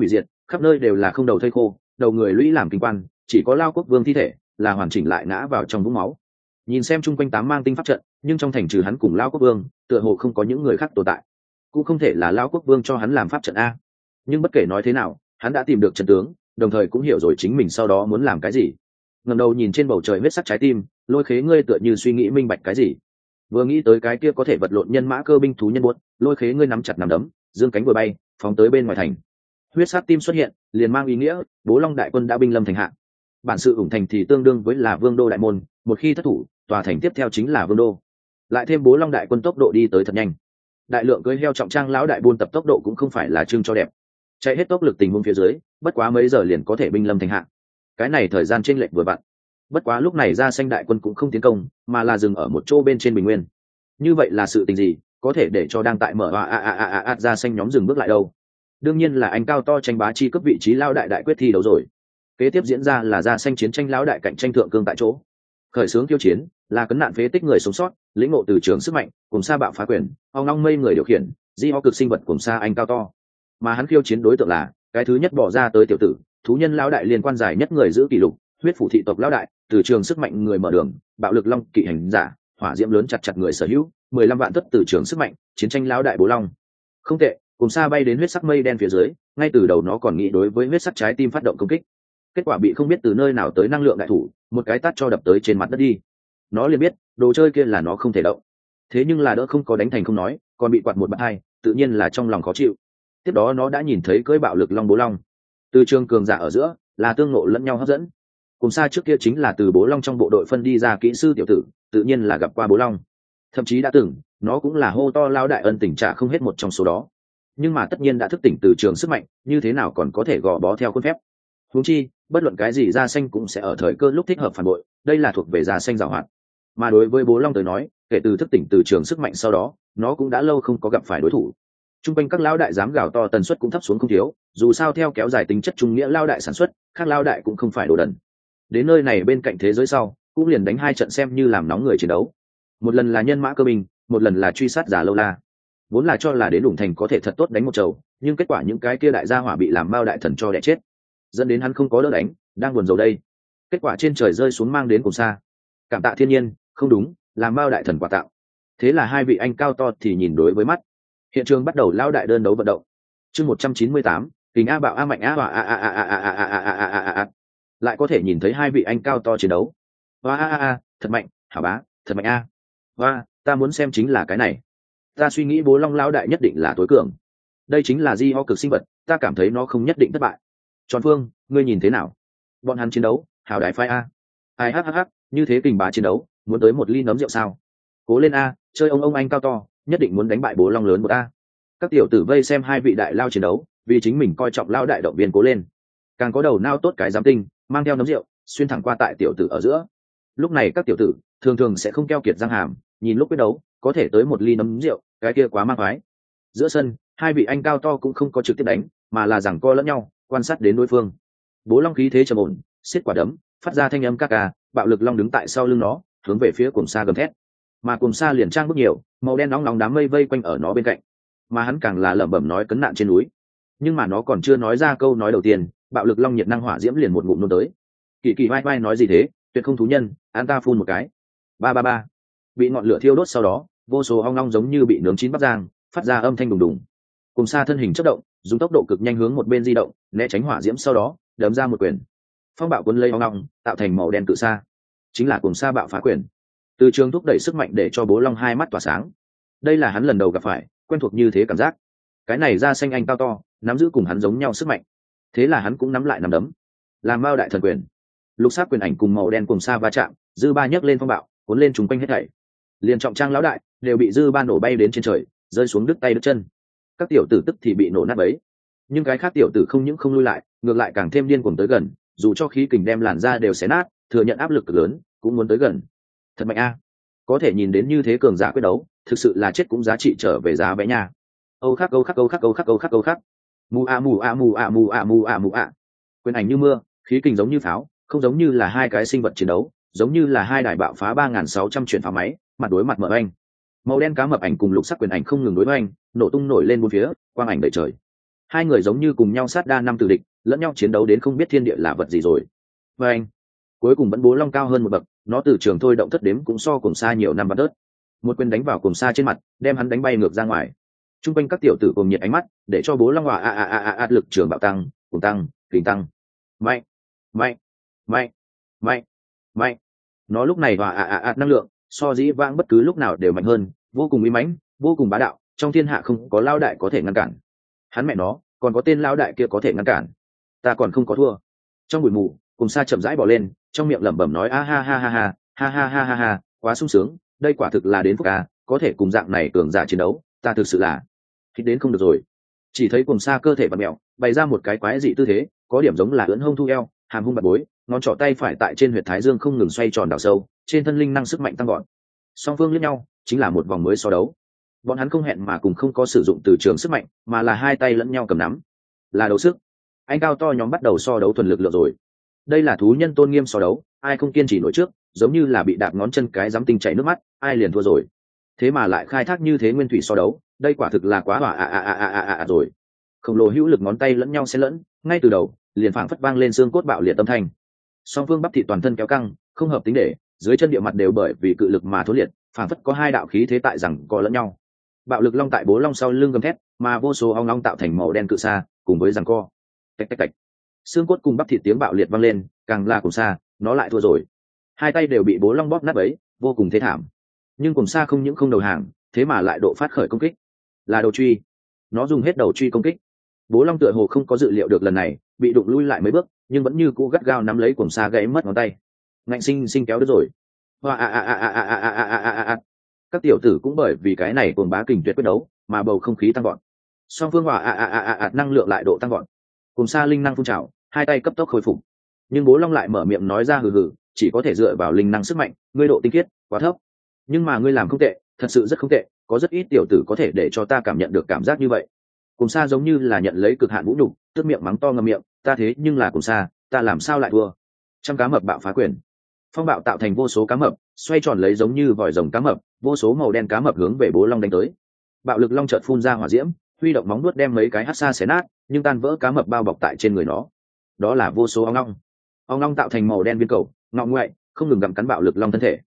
Speaker 1: khắp nơi đều là không đầu thây khô, đầu người lũy làm kinh quan, chỉ có Lao Quốc Vương thi thể là hoàn chỉnh lại ngã vào trong vũng máu. Nhìn xem chung quanh 8 mang tinh pháp trận, nhưng trong thành trừ hắn cùng Lao Quốc Vương, tựa hồ không có những người khác tồn tại. Cũng không thể là Lao Quốc Vương cho hắn làm pháp trận a. Nhưng bất kể nói thế nào, hắn đã tìm được trận tướng, đồng thời cũng hiểu rồi chính mình sau đó muốn làm cái gì. Ngẩng đầu nhìn trên bầu trời huyết sắc trái tim, Lôi Khế ngươi tựa như suy nghĩ minh bạch cái gì. Vừa nghĩ tới cái kia có thể vật lộn nhân mã cơ binh thú nhân buốt, Lôi Khế ngươi nắm chặt nắm đấm, dương cánh vừa bay, phóng tới bên ngoài thành. Huyết sắc tim xuất hiện, liền mang ý nghĩa Bố Long đại quân đã binh lâm thành hạ. Bản sự ủng thành thì tương đương với là Vương đô đại môn, một khi thất thủ, tòa thành tiếp theo chính là Vương đô. Lại thêm Bố Long đại quân tốc độ đi tới thật nhanh. Đại lượng cưỡi heo trọng trang lão đại buôn tập tốc độ cũng không phải là trưng cho đẹp. Chạy hết tốc lực tình huống phía dưới, bất quá mấy giờ liền có thể binh lâm thành hạ. Cái này thời gian chênh lệch vừa vặn. Bất quá lúc này Ra Xanh đại quân cũng không tiến công, mà là dừng ở một chỗ bên trên bình nguyên. Như vậy là sự tình gì, có thể để cho đang tại mở Ra Xanh nhóm dừng bước lại đâu? Đương nhiên là anh cao to tranh bá chi cấp vị trí lao đại đại quyết thi đấu rồi. Kế tiếp diễn ra là Ra Xanh chiến tranh lão đại cạnh tranh thượng cương tại chỗ. Khởi xướng khiêu chiến là cấn nạn phế tích người sống sót, lĩnh ngộ từ trường sức mạnh, cùng sa bạo phá quyền, ong long mây người điều khiển, di ho cực sinh vật cùng sa anh cao to. Mà hắn khiêu chiến đối tượng là cái thứ nhất bỏ ra tới tiểu tử, thú nhân lão đại liên quan dài nhất người giữ kỷ lục, huyết phủ thị tộc lão đại, từ trường sức mạnh người mở đường, bạo lực long kỵ hành giả, hỏa diễm lớn chặt chặt người sở hữu, 15 vạn thất từ trường sức mạnh, chiến tranh lão đại Bố Long. Không tệ, cùng xa bay đến huyết sắc mây đen phía dưới, ngay từ đầu nó còn nghĩ đối với huyết sắc trái tim phát động công kích. Kết quả bị không biết từ nơi nào tới năng lượng đại thủ, một cái tát cho đập tới trên mặt đất đi. Nó liền biết, đồ chơi kia là nó không thể động. Thế nhưng là đỡ không có đánh thành không nói, còn bị quạt một bạt hai, tự nhiên là trong lòng khó chịu. Tiếp đó nó đã nhìn thấy cưỡi bạo lực long Bố Long. Từ trường cường giả ở giữa, là tương ngộ lẫn nhau hấp dẫn. Cùng xa trước kia chính là từ Bố Long trong bộ đội phân đi ra kỹ sư tiểu tử, tự nhiên là gặp qua Bố Long. Thậm chí đã từng, nó cũng là hô to lao đại ân tình trả không hết một trong số đó. Nhưng mà tất nhiên đã thức tỉnh từ trường sức mạnh, như thế nào còn có thể gò bó theo khuôn phép. Huống chi, bất luận cái gì Da Xanh cũng sẽ ở thời cơ lúc thích hợp phản bội, đây là thuộc về Da Xanh giàu hoạt. Mà đối với Bố Long tới nói, kể từ thức tỉnh từ trường sức mạnh sau đó, nó cũng đã lâu không có gặp phải đối thủ. Trung quanh các lão đại dám gào to tần suất cũng thấp xuống không thiếu, dù sao theo kéo dài tính chất trung nghĩa lao đại sản xuất, các lao đại cũng không phải đồ đần. Đến nơi này bên cạnh thế giới sau, cũng liền đánh 2 trận xem như làm nóng người chiến đấu. Một lần là nhân mã cơ binh, một lần là truy sát giả lâu la. Vốn là cho là đến đủng thành có thể thật tốt đánh một trầu, nhưng kết quả những cái kia đại gia hỏa bị làm bao đại thần cho đẻ chết, dẫn đến hắn không có đỡ đánh, đang buồn rầu đây. Kết quả trên trời rơi xuống mang đến cùng xa. Cảm tạ thiên nhiên, không đúng, làm bao đại thần quà tạo. Thế là hai vị anh cao to thì nhìn đối với mắt. Hiện trường bắt đầu lao đại đơn đấu vận động. Chương 198, kình a bạo a mạnh a a. Lại có thể nhìn thấy hai vị anh cao to chiến đấu. Thật mạnh, hả bá, thật mạnh a. Ta muốn xem chính là cái này. Ta suy nghĩ Bố Long lao đại nhất định là tối cường. Đây chính là di ho cực sinh vật, ta cảm thấy nó không nhất định thất bại. Tròn Phương, ngươi nhìn thế nào? Bọn hắn chiến đấu, hào đái phái a. Ai hắc, như thế kình bá chiến đấu, muốn tới một ly nấm rượu sao? Cố lên a, chơi ông anh cao to, nhất định muốn đánh bại Bố Long lớn một a. Các tiểu tử vây xem hai vị đại lao chiến đấu, vì chính mình coi trọng lao đại động viên cố lên. Càng có đầu nao tốt cái giám tinh, mang theo nấm rượu, xuyên thẳng qua tại tiểu tử ở giữa. Lúc này các tiểu tử thường sẽ không keo kiệt răng hàm, nhìn lúc quyết đấu, có thể tới một ly nấm rượu, cái kia quá mang khoái. Giữa sân, hai vị anh cao to cũng không có trực tiếp đánh, mà là giằng co lẫn nhau, quan sát đến đối phương. Bố Long khí thế trầm ổn, xiết quả đấm, phát ra thanh âm ca ca, bạo lực long đứng tại sau lưng nó, hướng về phía Cùng Sa gầm thét. Mà Cùng Sa liền trang bước nhiều, màu đen nóng nóng đám mây vây quanh ở nó bên cạnh, mà hắn càng là lẩm bẩm nói cấn nạn trên núi. Nhưng mà nó còn chưa nói ra câu nói đầu tiên, bạo lực long nhiệt năng hỏa diễm liền một ngụm nôn tới. Kỳ vai nói gì thế, tuyệt không thú nhân, an ta phun một cái. Ba. Bị ngọn lửa thiêu đốt sau đó, vô số ong long giống như bị nướng chín bắp rang, phát ra âm thanh đùng đùng. Cùng Sa thân hình chớp động, dùng tốc độ cực nhanh hướng một bên di động, né tránh hỏa diễm sau đó, đấm ra một quyền. Phong bạo cuốn lấy ong long, tạo thành màu đen cự sa. Chính là Cùng Sa bạo phá quyền. Từ trường thúc đẩy sức mạnh để cho Bố Long hai mắt tỏa sáng. Đây là hắn lần đầu gặp phải, quen thuộc như thế cảm giác. Cái này Da Xanh anh cao to, nắm giữ cùng hắn giống nhau sức mạnh. Thế là hắn cũng nắm lại nắm đấm, làm bao đại thần quyền. Lục sắc quyền ảnh cùng màu đen Cùng Sa va chạm, dư ba nhấc lên phong bạo, cuốn lên chúng quanh hết thảy. Liền trọng trang lão đại đều bị dư ba nổ bay đến trên trời, rơi xuống đứt tay đứt chân. Các tiểu tử tức thì bị nổ nát bấy, nhưng cái khác tiểu tử không những không lui lại, ngược lại càng thêm điên cuồng tới gần, dù cho khí kình đem làn da đều xé nát, thừa nhận áp lực cực lớn, cũng muốn tới gần. Thật mạnh a, có thể nhìn đến như thế cường giả quyết đấu, thực sự là chết cũng giá trị trở về giá bé nha. Âu khắc. Mù a. Quyền ảnh như mưa, khí kình giống như pháo, không giống như là hai cái sinh vật chiến đấu, giống như là hai đài bạo phá 3600 chuyển phá máy, mặt đối mặt mở anh. Màu đen cá mập ảnh cùng lục sắc quyền ảnh không ngừng đối với anh, nổ tung nổi lên bốn phía, quang ảnh đầy trời. Hai người giống như cùng nhau sát đa năm tử địch, lẫn nhau chiến đấu đến không biết thiên địa là vật gì rồi. Và anh cuối cùng vẫn Bố Long cao hơn một bậc, nó từ trường thôi động thất đếm cũng so cùng xa nhiều năm bắt đớt. Một quyền đánh vào cùng xa trên mặt, đem hắn đánh bay ngược ra ngoài. Trung quanh các tiểu tử cùng nhiệt ánh mắt, để cho Bố Long hỏa át lực trường bạo tăng, cùng tăng, kình tăng. Mạnh, mạnh, mạnh, mạnh, mạnh. Nó lúc này hỏa năng lượng, so dĩ vãng bất cứ lúc nào đều mạnh hơn, vô cùng uy mãnh, vô cùng bá đạo, trong thiên hạ không có lao đại có thể ngăn cản. Hắn mẹ nó, còn có tên lao đại kia có thể ngăn cản. Ta còn không có thua. Trong bụi mù, cùng xa chậm rãi bỏ lên, trong miệng lẩm bẩm nói ha ha ha ha ha ha ha ha ha ha, quá sung sướng, đây quả thực là đến phúc a, có thể cùng dạng này cường giả chiến đấu, ta thực sự là thích đến không được rồi. Chỉ thấy cùng xa cơ thể bật mẹo, bày ra một cái quái dị tư thế, có điểm giống là ưỡn hông thu eo, hàm hung bạt bối, ngón trỏ tay phải tại trên huyệt thái dương không ngừng xoay tròn đào sâu, trên thân linh năng sức mạnh tăng gọn. Song phương liếc nhau, chính là một vòng mới so đấu. Bọn hắn không hẹn mà cùng không có sử dụng từ trường sức mạnh, mà là hai tay lẫn nhau cầm nắm, là đấu sức. Anh cao to nhóm bắt đầu so đấu thuần lực lượng rồi. Đây là thú nhân tôn nghiêm so đấu, ai không kiên trì nổi trước, giống như là bị đạp ngón chân cái dám tinh chảy nước mắt, ai liền thua rồi. Thế mà lại khai thác như thế nguyên thủy so đấu, đây quả thực là quá rồi. Khổng lồ hữu lực ngón tay lẫn nhau xen lẫn, ngay từ đầu liền phảng phất vang lên xương cốt bạo liệt âm thanh. Song phương bắp thịt toàn thân kéo căng, không hợp tính để, dưới chân địa mặt đều bởi vì cự lực mà thối liệt, phảng phất có hai đạo khí thế tại rằng co lẫn nhau. Bạo lực long tại Bố Long sau lưng gầm thét, mà vô số ong long tạo thành màu đen cự xa, cùng với rằng co. Tạch tạch tạch. Xương cốt cùng bắp thịt tiếng bạo liệt vang lên, càng là cùng xa, nó lại thua rồi. Hai tay đều bị Bố Long bóp nát ấy, vô cùng thê thảm. Nhưng cùng xa không những không đầu hàng, thế mà lại độ phát khởi công kích, là đầu truy. Nó dùng hết đầu truy công kích. Bố Long tựa hồ không có dự liệu được lần này, bị đụng lui lại mấy bước, nhưng vẫn như cũ gắt gao nắm lấy cùng xa gãy mất ngón tay. Ngạnh sinh kéo đứt rồi. Các tiểu tử cũng bởi vì cái này cuồng bá kình tuyệt quyết đấu, mà bầu không khí tăng gọn. Song phương năng lượng lại độ tăng gọn. Cùng xa linh năng phun trào, hai tay cấp tốc khôi phục. Nhưng Bố Long lại mở miệng nói ra hừ hừ, chỉ có thể dựa vào linh năng sức mạnh, ngươi độ tinh khiết quá thấp. Nhưng mà ngươi làm không tệ, thật sự rất không tệ, có rất ít tiểu tử có thể để cho ta cảm nhận được cảm giác như vậy. Cùng xa giống như là nhận lấy cực hạn vũ nhục, tức miệng mắng to ngậm miệng, ta thế nhưng là cùng xa, ta làm sao lại thua? Trăm cá mập bạo phá quyền, phong bạo tạo thành vô số cá mập, xoay tròn lấy giống như vòi rồng cá mập, vô số màu đen cá mập hướng về Bố Long đánh tới. Bạo lực long chợt phun ra hỏa diễm, huy động móng vuốt đem mấy cái hắc xa xé nát, nhưng tan vỡ cá mập bao bọc tại trên người nó. Đó là vô số ong long tạo thành màu đen viên cầu, ngọ ngoại, không ngừng gặm cắn bạo lực long thân thể.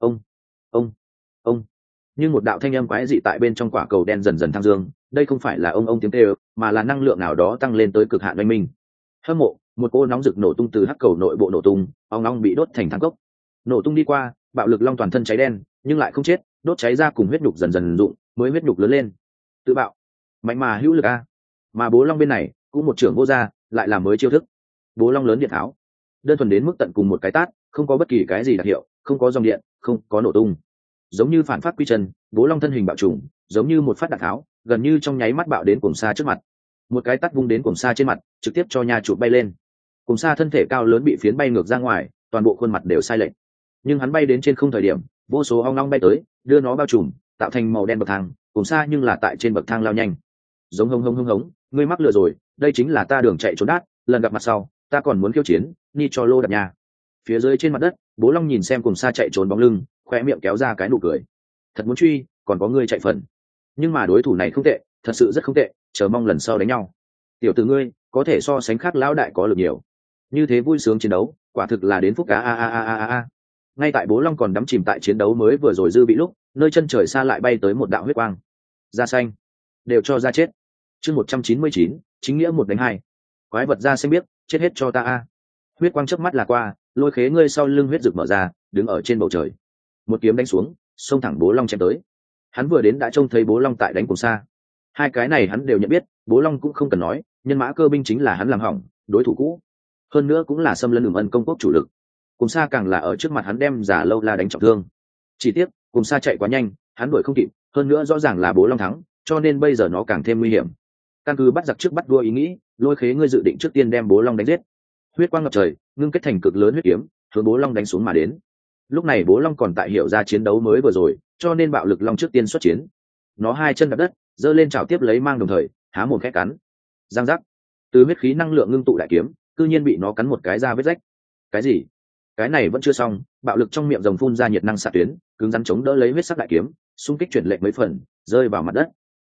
Speaker 1: Ông. Nhưng một đạo thanh âm quái dị tại bên trong quả cầu đen dần dần thăng dương, đây không phải là ông tiếng kêu, mà là năng lượng nào đó tăng lên tới cực hạn oanh minh. Hâm mộ, một cô nóng rực nổ tung từ hắc cầu nội bộ nổ tung, ong long bị đốt thành thang cốc. Nổ tung đi qua, bạo lực long toàn thân cháy đen, nhưng lại không chết, đốt cháy ra cùng huyết nhục dần dần rụng, mới huyết nhục lớn lên. Tự bạo, mạnh mà hữu lực a. Mà Bố Long bên này, cũng một trưởng vô gia, lại làm mới chiêu thức. Bố Long lớn điện tháo, đơn thuần đến mức tận cùng một cái tát, không có bất kỳ cái gì đặc hiệu, không có dòng điện, không có nổ tung. Giống như phản phát quy chân, Bố Long thân hình bạo trùng, giống như một phát đạn tháo, gần như trong nháy mắt bạo đến cuồng xa trước mặt. Một cái tát vung đến cuồng xa trên mặt, trực tiếp cho nhà chụp bay lên. Cuồng xa thân thể cao lớn bị phiến bay ngược ra ngoài, toàn bộ khuôn mặt đều sai lệch. Nhưng hắn bay đến trên không thời điểm, vô số ong long bay tới, đưa nó bao trùm, tạo thành màu đen bậc thang, cuồng xa nhưng là tại trên bậc thang lao nhanh. Giống hống, ngươi mắc lừa rồi, đây chính là ta đường chạy trốn đát, lần gặp mặt sau, ta còn muốn khiêu chiến, ni cho lô đập nhà. Phía dưới trên mặt đất, Bố Long nhìn xem cuồng xa chạy trốn bóng lưng, khoe miệng kéo ra cái nụ cười. Thật muốn truy, còn có ngươi chạy phần. Nhưng mà đối thủ này không tệ, thật sự rất không tệ, chờ mong lần sau đánh nhau. Tiểu tử ngươi, có thể so sánh khác lão đại có lực nhiều. Như thế vui sướng chiến đấu, quả thực là đến phúc cá. Ngay tại Bố Long còn đắm chìm tại chiến đấu mới vừa rồi dư bị lúc, nơi chân trời xa lại bay tới một đạo huyết quang. Da xanh, đều cho ra chết. Chương 199, chính nghĩa 1-2. Quái vật da xanh biết, chết hết cho ta a. Huyết quang chớp mắt là qua, lôi khế ngươi sau lưng huyết rực mở ra, đứng ở trên bầu trời. Một kiếm đánh xuống, xông thẳng Bố Long chém tới. Hắn vừa đến đã trông thấy Bố Long tại đánh cùng xa. Hai cái này hắn đều nhận biết, Bố Long cũng không cần nói, nhân mã cơ binh chính là hắn làm hỏng, đối thủ cũ. Hơn nữa cũng là xâm lấn ẩn công quốc chủ lực. Cùng xa càng là ở trước mặt hắn đem giả lâu la đánh trọng thương. Chỉ tiếc, cùng xa chạy quá nhanh, hắn đuổi không kịp, hơn nữa rõ ràng là Bố Long thắng, cho nên bây giờ nó càng thêm nguy hiểm. Căn cứ bắt giặc trước bắt đua ý nghĩ, lôi khế ngươi dự định trước tiên đem Bố Long đánh giết. Huyết quang ngập trời, ngưng kết thành cực lớn huyết kiếm, hướng Bố Long đánh xuống mà đến. Lúc này Bố Long còn tại hiểu ra chiến đấu mới vừa rồi, cho nên bạo lực long trước tiên xuất chiến. Nó hai chân đạp đất, giơ lên chảo tiếp lấy mang đồng thời, há mồm khẽ cắn. Giang giác. Từ huyết khí năng lượng ngưng tụ đại kiếm, cư nhiên bị nó cắn một cái ra vết rách. Cái gì? Cái này vẫn chưa xong, bạo lực trong miệng rồng phun ra nhiệt năng xạ tuyến, cứng rắn chống đỡ lấy huyết sắc đại kiếm, xung kích chuyển lệch mấy phần, rơi vào mặt đất.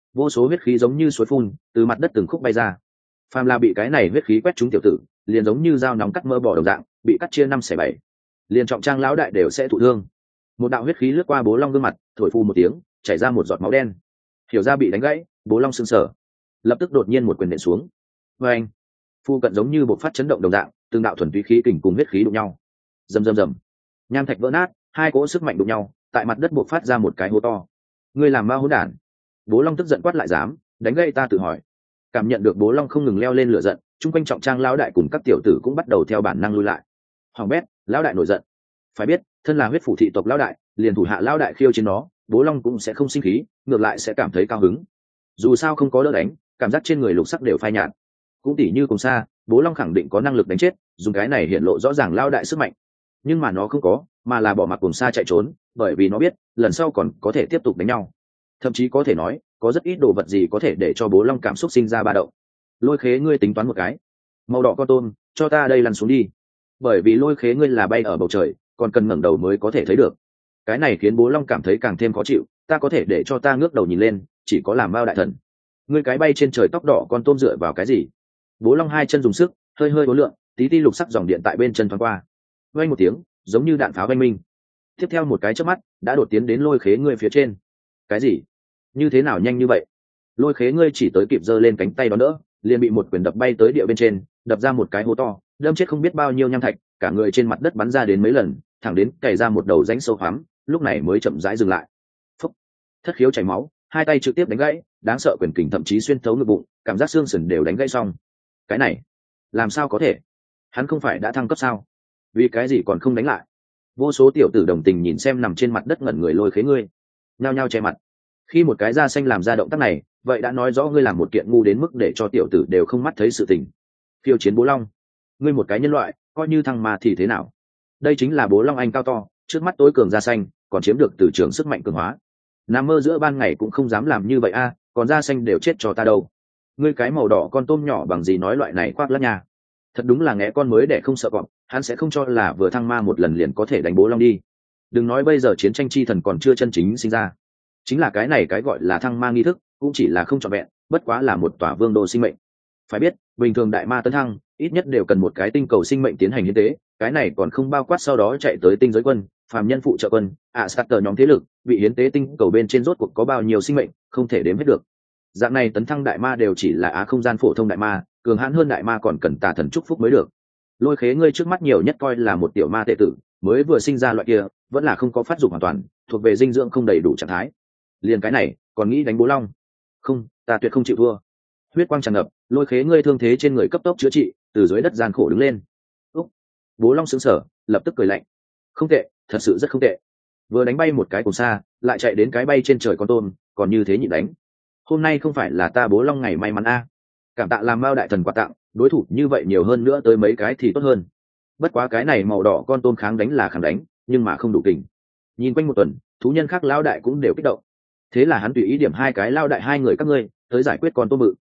Speaker 1: vô số huyết khí giống như suối phun từ mặt đất từng khúc bay ra. Phàm là bị cái này huyết khí quét trúng tiểu tử, liền giống như dao nóng cắt mỡ bỏ đồng dạng, bị cắt chia 5/7. Liền trọng trang lão đại đều sẽ thụ thương. Một đạo huyết khí lướt qua Bố Long gương mặt, thổi phù một tiếng, chảy ra một giọt máu đen. Hiểu ra bị đánh gãy, Bố Long sững sờ, lập tức đột nhiên một quyền nện xuống. Và anh, phu cận giống như bộc phát chấn động đồng dạng, từng đạo thuần túy khí kình cùng huyết khí đụng nhau. Rầm rầm rầm, nham thạch vỡ nát, hai cỗ sức mạnh đụng nhau, tại mặt đất bộc phát ra một cái hố to. Ngươi làm ma hỗn đản! Bố Long tức giận quát lại, dám đánh gãy ta tự hỏi. Cảm nhận được Bố Long không ngừng leo lên lửa giận, chung quanh trọng trang lão đại cùng các tiểu tử cũng bắt đầu theo bản năng lui lại. Hoàng bét, lão đại nổi giận. Phải biết, thân là huyết phủ thị tộc lão đại, liền thủ hạ lão đại khiêu chiến nó, Bố Long cũng sẽ không sinh khí, ngược lại sẽ cảm thấy cao hứng. Dù sao không có đỡ đánh, cảm giác trên người lục sắc đều phai nhạt. Cũng tỉ như cùng xa, Bố Long khẳng định có năng lực đánh chết, dùng cái này hiện lộ rõ ràng lão đại sức mạnh. Nhưng mà nó không có, mà là bỏ mặc cùng xa chạy trốn, bởi vì nó biết, lần sau còn có thể tiếp tục đánh nhau. Thậm chí có thể nói, có rất ít đồ vật gì có thể để cho Bố Long cảm xúc sinh ra ba động. Lôi khế ngươi tính toán một cái, màu đỏ con tôm, cho ta đây lăn xuống đi. Bởi vì lôi khế ngươi là bay ở bầu trời, còn cần ngẩng đầu mới có thể thấy được. Cái này khiến Bố Long cảm thấy càng thêm khó chịu, ta có thể để cho ta ngước đầu nhìn lên, chỉ có làm bao đại thần. Ngươi cái bay trên trời tóc đỏ con tôm dựa vào cái gì? Bố Long hai chân dùng sức, hơi hơi uốn lượn, tí ti lục sắc dòng điện tại bên chân thoáng qua. Vang một tiếng, giống như đạn pháo vang minh. Tiếp theo một cái chớp mắt, đã đột tiến đến lôi khế ngươi phía trên. Cái gì? Như thế nào nhanh như vậy? Lôi khế ngươi chỉ tới kịp giơ lên cánh tay đó nữa, liền bị một quyền đập bay tới địa bên trên, đập ra một cái hố to, đâm chết không biết bao nhiêu nham thạch, cả người trên mặt đất bắn ra đến mấy lần, thẳng đến cày ra một đầu rãnh sâu hoắm, lúc này mới chậm rãi dừng lại. Phúc! Thất khiếu chảy máu, hai tay trực tiếp đánh gãy, đáng sợ quyền kình thậm chí xuyên thấu ngực bụng, cảm giác xương sườn đều đánh gãy xong. Cái này, làm sao có thể? Hắn không phải đã thăng cấp sao? Vì cái gì còn không đánh lại? Vô số tiểu tử đồng tình nhìn xem nằm trên mặt đất ngẩn người lôi khế ngươi, nhao nhao che mặt. Khi một cái da xanh làm ra động tác này, vậy đã nói rõ ngươi làm một kiện ngu đến mức để cho tiểu tử đều không mắt thấy sự tình. Khiêu chiến Bố Long, ngươi một cái nhân loại, coi như thằng mà thì thế nào? Đây chính là Bố Long anh cao to, trước mắt tối cường da xanh, còn chiếm được từ trường sức mạnh cường hóa. Nằm mơ giữa ban ngày cũng không dám làm như vậy a, còn da xanh đều chết cho ta đâu. Ngươi cái màu đỏ con tôm nhỏ bằng gì nói loại này khoác lác nha. Thật đúng là ngẽ con mới để không sợ cọp, hắn sẽ không cho là vừa thăng ma một lần liền có thể đánh Bố Long đi. Đừng nói bây giờ chiến tranh chi thần còn chưa chân chính sinh ra, chính là cái này cái gọi là thăng ma nghi thức cũng chỉ là không trọn vẹn, bất quá là một tòa vương đô sinh mệnh. Phải biết, bình thường đại ma tấn thăng ít nhất đều cần một cái tinh cầu sinh mệnh tiến hành hiến tế, cái này còn không bao quát sau đó chạy tới tinh giới quân, phàm nhân phụ trợ quân, starter nhóm thế lực bị hiến tế tinh cầu bên trên rốt cuộc có bao nhiêu sinh mệnh không thể đếm hết được. Dạng này tấn thăng đại ma đều chỉ là á không gian phổ thông đại ma, cường hãn hơn đại ma còn cần tà thần chúc phúc mới được. Lôi khế ngươi trước mắt nhiều nhất coi là một tiểu ma tệ tử, mới vừa sinh ra loại kia, vẫn là không có phát dục hoàn toàn, thuộc về dinh dưỡng không đầy đủ trạng thái. Liền cái này còn nghĩ đánh Bố Long? Không, ta tuyệt không chịu thua. Huyết quang tràn ngập, lôi khế ngươi thương thế trên người cấp tốc chữa trị, từ dưới đất gian khổ đứng lên. Úc! Bố Long sững sờ, lập tức cười lạnh. Không tệ, thật sự rất không tệ. Vừa đánh bay một cái cùng xa, lại chạy đến cái bay trên trời con tôm, còn như thế nhịn đánh. Hôm nay không phải là ta Bố Long ngày may mắn a. Cảm tạ làm bao đại thần quà tặng, đối thủ như vậy nhiều hơn nữa tới mấy cái thì tốt hơn. Bất quá cái này màu đỏ con tôm kháng đánh là kháng đánh, nhưng mà không đủ kình. Nhìn quanh một tuần, thú nhân khác lão đại cũng đều kích động. Thế là hắn tùy ý điểm hai cái lao đại hai người các ngươi tới giải quyết con tôm bự.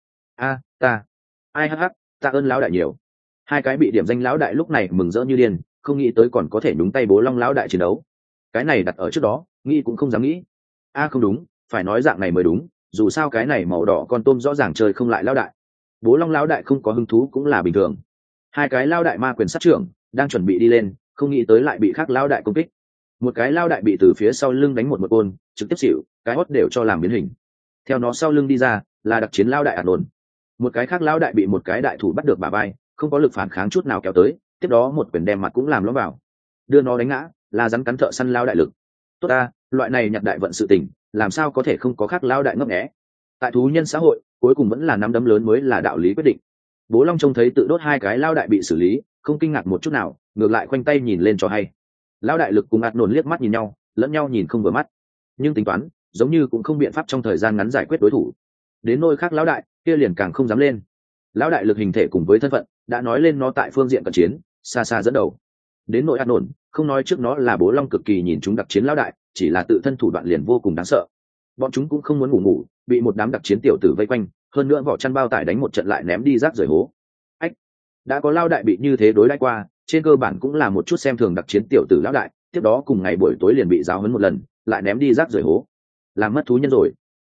Speaker 1: Ta ai hắc, tạ ơn lão đại nhiều. Hai cái bị điểm danh lão đại lúc này mừng rỡ như điên, không nghĩ tới còn có thể nhúng tay Bố Long lão đại chiến đấu. Cái này đặt ở trước đó nghĩ cũng không dám nghĩ. Không đúng, phải nói dạng này mới đúng, dù sao cái này màu đỏ con tôm rõ ràng chơi không lại lão đại. Bố Long lão đại không có hứng thú cũng là bình thường. Hai cái lao đại ma quyền sát trưởng đang chuẩn bị đi lên, không nghĩ tới lại bị khác lao đại công kích. Một cái lao đại bị từ phía sau lưng đánh một côn, trực tiếp xỉu, cái hót đều cho làm biến hình. Theo nó sau lưng đi ra là đặc chiến lao đại ạt nổn. Một cái khác lao đại bị một cái đại thủ bắt được bả vai, không có lực phản kháng chút nào kéo tới, tiếp đó một quyền đem mặt cũng làm lõm vào, đưa nó đánh ngã, là rắn cắn thợ săn lao đại lực. Tốt ta, loại này nhặt đại vận sự tình, làm sao có thể không có khác lao đại ngấp nghé. Tại thú nhân xã hội, cuối cùng vẫn là nắm đấm lớn mới là đạo lý quyết định. Bố Long trông thấy tự đốt hai cái lao đại bị xử lý, không kinh ngạc một chút nào, ngược lại khoanh tay nhìn lên cho hay. Lao đại lực cùng ạt nổn liếc mắt nhìn nhau, lẫn nhau nhìn không vừa mắt, nhưng tính toán giống như cũng không biện pháp trong thời gian ngắn giải quyết đối thủ. Đến nôi khác lão đại kia liền càng không dám lên. Lão đại lực hình thể cùng với thân phận đã nói lên nó tại phương diện cận chiến xa xa dẫn đầu. Đến nội ạt nổn, không nói trước nó là Bố Long cực kỳ nhìn chúng đặc chiến lão đại, chỉ là tự thân thủ đoạn liền vô cùng đáng sợ. Bọn chúng cũng không muốn ngủ, bị một đám đặc chiến tiểu tử vây quanh, hơn nữa vỏ chăn bao tải đánh một trận lại ném đi rác rời hố. Ách, đã có lão đại bị như thế đối đãi qua, trên cơ bản cũng là một chút xem thường đặc chiến tiểu tử lão đại, tiếp đó cùng ngày buổi tối liền bị giáo huấn một lần, lại ném đi rác rời hố, làm mất thú nhân rồi.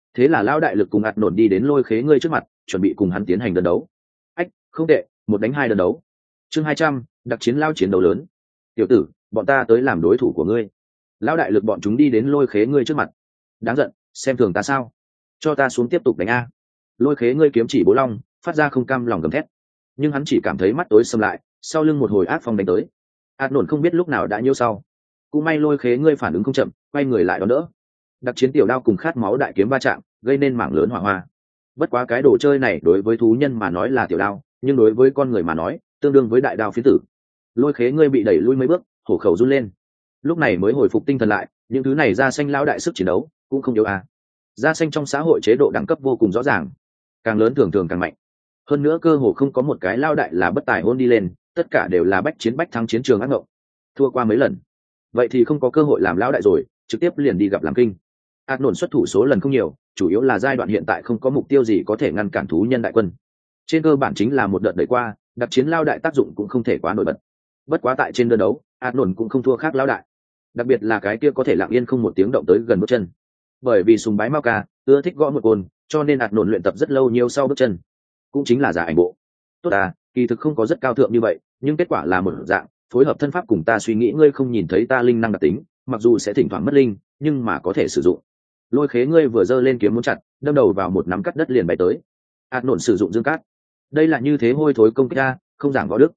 Speaker 1: Thế là lão đại lực cùng ạt nổn đi đến lôi khế ngươi trước mặt, chuẩn bị cùng hắn tiến hành đơn đấu. Ách, không tệ, 1-2 đơn đấu. Chương 200, đặc chiến lao chiến đấu lớn. Tiểu tử, bọn ta tới làm đối thủ của ngươi. Lão đại lực bọn chúng đi đến lôi khế ngươi trước mặt. Đáng giận, xem thường ta sao? Cho ta xuống tiếp tục đánh a. Lôi khế ngươi kiếm chỉ bố long, phát ra không cam lòng gầm thét. Nhưng hắn chỉ cảm thấy mắt tối sầm lại, sau lưng một hồi ác phong đánh tới. Ạt nổn không biết lúc nào đã nhiễu sau. Cũng may lôi khế ngươi phản ứng không chậm, quay người lại đón đỡ. Đặc chiến tiểu đao cùng khát máu đại kiếm va chạm, gây nên mảng lớn hỏa hoa. Bất quá cái đồ chơi này đối với thú nhân mà nói là tiểu đao, nhưng đối với con người mà nói tương đương với đại đao phiến tử. Lôi khế ngươi bị đẩy lui mấy bước, hổ khẩu run lên. Lúc này mới hồi phục tinh thần lại, những thứ này da xanh lão đại sức chiến đấu cũng không yếu à. Da xanh trong xã hội chế độ đẳng cấp vô cùng rõ ràng, càng lớn thường thường càng mạnh. Hơn nữa cơ hồ không có một cái lao đại là bất tài hôn đi lên, tất cả đều là bách chiến bách thắng chiến trường ác ngộng. Thua qua mấy lần, vậy thì không có cơ hội làm lão đại rồi, trực tiếp liền đi gặp làm kinh. Ác nổn xuất thủ số lần không nhiều, chủ yếu là giai đoạn hiện tại không có mục tiêu gì có thể ngăn cản thú nhân đại quân. Trên cơ bản chính là một đợt đẩy qua, đặc chiến lao đại tác dụng cũng không thể quá nổi bật. Bất quá tại trên đơn đấu, ác nổn cũng không thua khác lao đại. Đặc biệt là cái kia có thể lặng yên không một tiếng động tới gần bước chân. Bởi vì sùng bái Mao Ca, ưa thích gõ một côn, cho nên ác nổn luyện tập rất lâu nhiều sau bước chân. Cũng chính là giả ảnh bộ. Tốt à, kỳ thực không có rất cao thượng như vậy, nhưng kết quả là một dạng, phối hợp thân pháp cùng ta suy nghĩ ngươi không nhìn thấy ta linh năng đặc tính, mặc dù sẽ thỉnh thoảng mất linh, nhưng mà có thể sử dụng. Lôi khế ngươi vừa giơ lên kiếm muốn chặt, đâm đầu vào một nắm cắt đất liền bay tới. Ạt nổn sử dụng dương cát. Đây là như thế hôi thối công kích a, không giảng võ đức.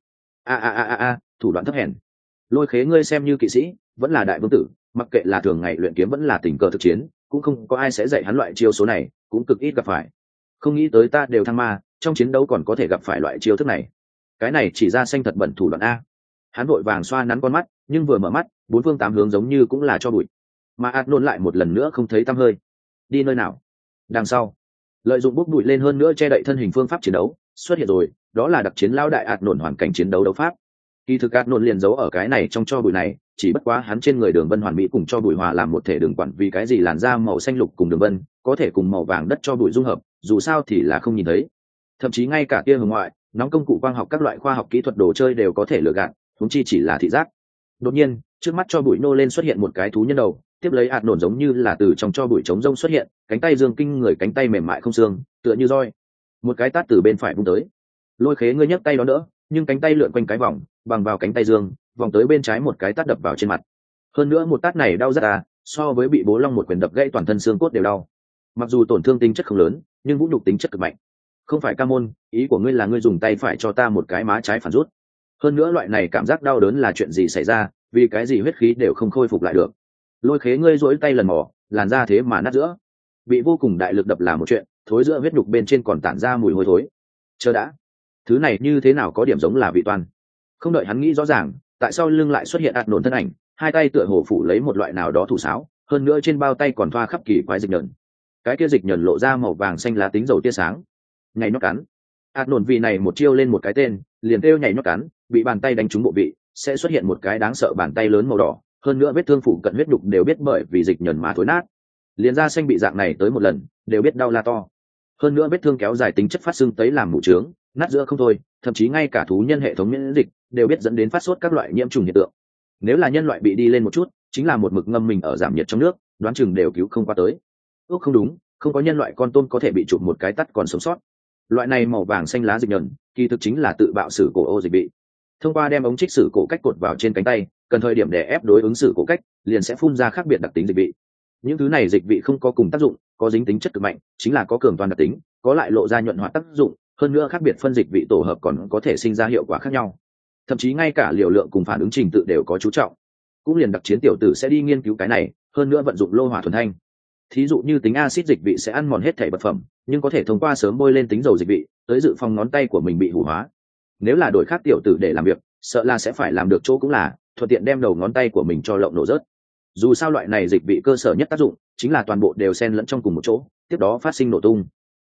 Speaker 1: Thủ đoạn thấp hèn. Lôi khế ngươi xem như kỵ sĩ, vẫn là đại vương tử, mặc kệ là thường ngày luyện kiếm vẫn là tình cờ thực chiến, cũng không có ai sẽ dạy hắn loại chiêu số này, cũng cực ít gặp phải. Không nghĩ tới ta đều thăng ma, trong chiến đấu còn có thể gặp phải loại chiêu thức này. Cái này chỉ ra xanh thật bẩn thủ đoạn a. Hắn vội vàng xoa nắn con mắt, nhưng vừa mở mắt, bốn phương tám hướng giống như cũng là cho bụi. Mà ạt nôn lại một lần nữa không thấy tăm hơi. Đi nơi nào? Đằng sau, lợi dụng bốc bụi lên hơn nữa che đậy thân hình phương pháp chiến đấu xuất hiện rồi, đó là đặc chiến lao đại ạt nổn hoàn cảnh chiến đấu đấu pháp. Kỳ thực ạt nổn liền giấu ở cái này trong cho bụi này, chỉ bất quá hắn trên người đường vân hoàn mỹ cùng cho bụi hòa làm một thể, đường quản vì cái gì làn da màu xanh lục cùng đường vân có thể cùng màu vàng đất cho bụi dung hợp, dù sao thì là không nhìn thấy. Thậm chí ngay cả tia hồng ngoại, nóng công cụ quang học các loại khoa học kỹ thuật đồ chơi đều có thể lừa gạt, huống chi chỉ là thị giác. Đột nhiên, trước mắt cho bụi nô lên xuất hiện một cái thú nhân đầu, tiếp lấy ạt nổn giống như là từ trong cho bụi trống rông xuất hiện, cánh tay dương kinh người, cánh tay mềm mại không xương, tựa như roi. Một cái tát từ bên phải vung tới. Lôi khế ngươi nhấc tay đó đỡ, nhưng cánh tay lượn quanh cái vòng, bằng vào cánh tay dương, vòng tới bên trái một cái tát đập vào trên mặt. Hơn nữa một tát này đau rất à, so với bị bố long một quyền đập gãy toàn thân xương cốt đều đau. Mặc dù tổn thương tính chất không lớn, nhưng vũ nhục tính chất cực mạnh. Không phải ca môn, ý của ngươi là ngươi dùng tay phải cho ta một cái má trái phản rút. Hơn nữa loại này cảm giác đau đớn là chuyện gì xảy ra, vì cái gì huyết khí đều không khôi phục lại được. Lôi khế ngươi duỗi tay lần mò, làn da thế mà nát giữa, bị vô cùng đại lực đập là một chuyện, thối giữa huyết nhục bên trên còn tản ra mùi hôi thối. Chờ đã, thứ này như thế nào có điểm giống là vị toàn. Không đợi hắn nghĩ rõ ràng, tại sao lưng lại xuất hiện ạt nổn thân ảnh, hai tay tựa hồ phủ lấy một loại nào đó thủ sáo, hơn nữa trên bao tay còn thoa khắp kỳ quái dịch nhờn. Cái kia dịch nhờn lộ ra màu vàng xanh lá tính dầu tia sáng. Nhảy nhót cắn. ạt nổn vì này một chiêu lên một cái tên, liền kêu nhảy nhót cắn, bị bàn tay đánh trúng bộ vị sẽ xuất hiện một cái đáng sợ bàn tay lớn màu đỏ, hơn nữa vết thương phụ cận huyết đục đều biết bởi vì dịch nhờn mà thối nát. Liền da xanh bị dạng này tới một lần đều biết đau la to. Hơn nữa vết thương kéo dài tính chất phát xương tấy làm mủ trướng, nát giữa không thôi, thậm chí ngay cả thú nhân hệ thống miễn dịch đều biết dẫn đến phát sốt các loại nhiễm trùng hiện tượng. Nếu là nhân loại bị đi lên một chút, chính là một mực ngâm mình ở giảm nhiệt trong nước, đoán chừng đều cứu không qua tới. Không đúng, không có nhân loại con tôm có thể bị chụp một cái tắt còn sống sót. Loại này màu vàng xanh lá dịch nhờn, kỳ thực chính là tự bạo sử cổ ô dịch bị. Thông qua đem ống trích sử cổ cách cột vào trên cánh tay, cần thời điểm để ép đối ứng sử cổ cách, liền sẽ phun ra khác biệt đặc tính dịch vị. Những thứ này dịch vị không có cùng tác dụng, có dính tính chất cực mạnh, chính là có cường toàn đặc tính, có lại lộ ra nhuận hoạt tác dụng, hơn nữa khác biệt phân dịch vị tổ hợp còn có thể sinh ra hiệu quả khác nhau. Thậm chí ngay cả liều lượng cùng phản ứng trình tự đều có chú trọng. Cũng liền đặc chiến tiểu tử sẽ đi nghiên cứu cái này, hơn nữa vận dụng lô hỏa thuần thanh. Thí dụ như tính axit dịch vị sẽ ăn mòn hết thể vật phẩm, nhưng có thể thông qua sớm bôi lên tính dầu dịch vị, tới dự phòng ngón tay của mình bị hủ hóa. Nếu là đổi khác tiểu tử để làm việc, sợ là sẽ phải làm được chỗ cũng là thuận tiện đem đầu ngón tay của mình cho lộng nổ rớt. Dù sao loại này dịch vị cơ sở nhất tác dụng chính là toàn bộ đều xen lẫn trong cùng một chỗ, tiếp đó phát sinh nổ tung.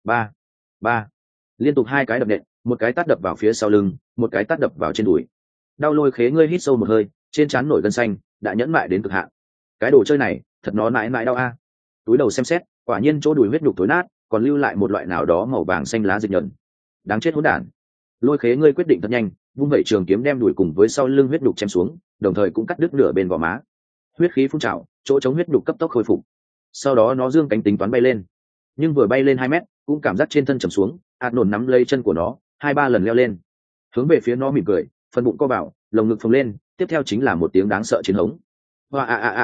Speaker 1: Ba liên tục hai cái đập nện, một cái tát đập vào phía sau lưng, một cái tát đập vào trên đùi. Đau lôi khế ngươi hít sâu một hơi, trên trán nổi gân xanh, đã nhẫn mại đến cực hạn. Cái đồ chơi này thật nó mãi mãi đau a. Túi đầu xem xét, quả nhiên chỗ đùi huyết nhục tối nát, còn lưu lại một loại nào đó màu vàng xanh lá dịch nhẫn. Đáng chết hỗn đản. Lôi khế ngươi quyết định thật nhanh, vung vẩy trường kiếm đem đùi cùng với sau lưng huyết nhục chém xuống, đồng thời cũng cắt đứt nửa bên gò má. Huyết khí phun trào, chỗ chống huyết nhục cấp tốc khôi phục. Sau đó nó dương cánh tính toán bay lên. nhưng vừa bay lên 2 mét cũng cảm giác trên thân trầm xuống. Ạt nổn nắm lấy chân của nó 2-3 lần leo lên, hướng về phía nó mỉm cười, phần bụng co vào, lồng ngực phồng lên, tiếp theo chính là một tiếng đáng sợ chiến hống. Hoa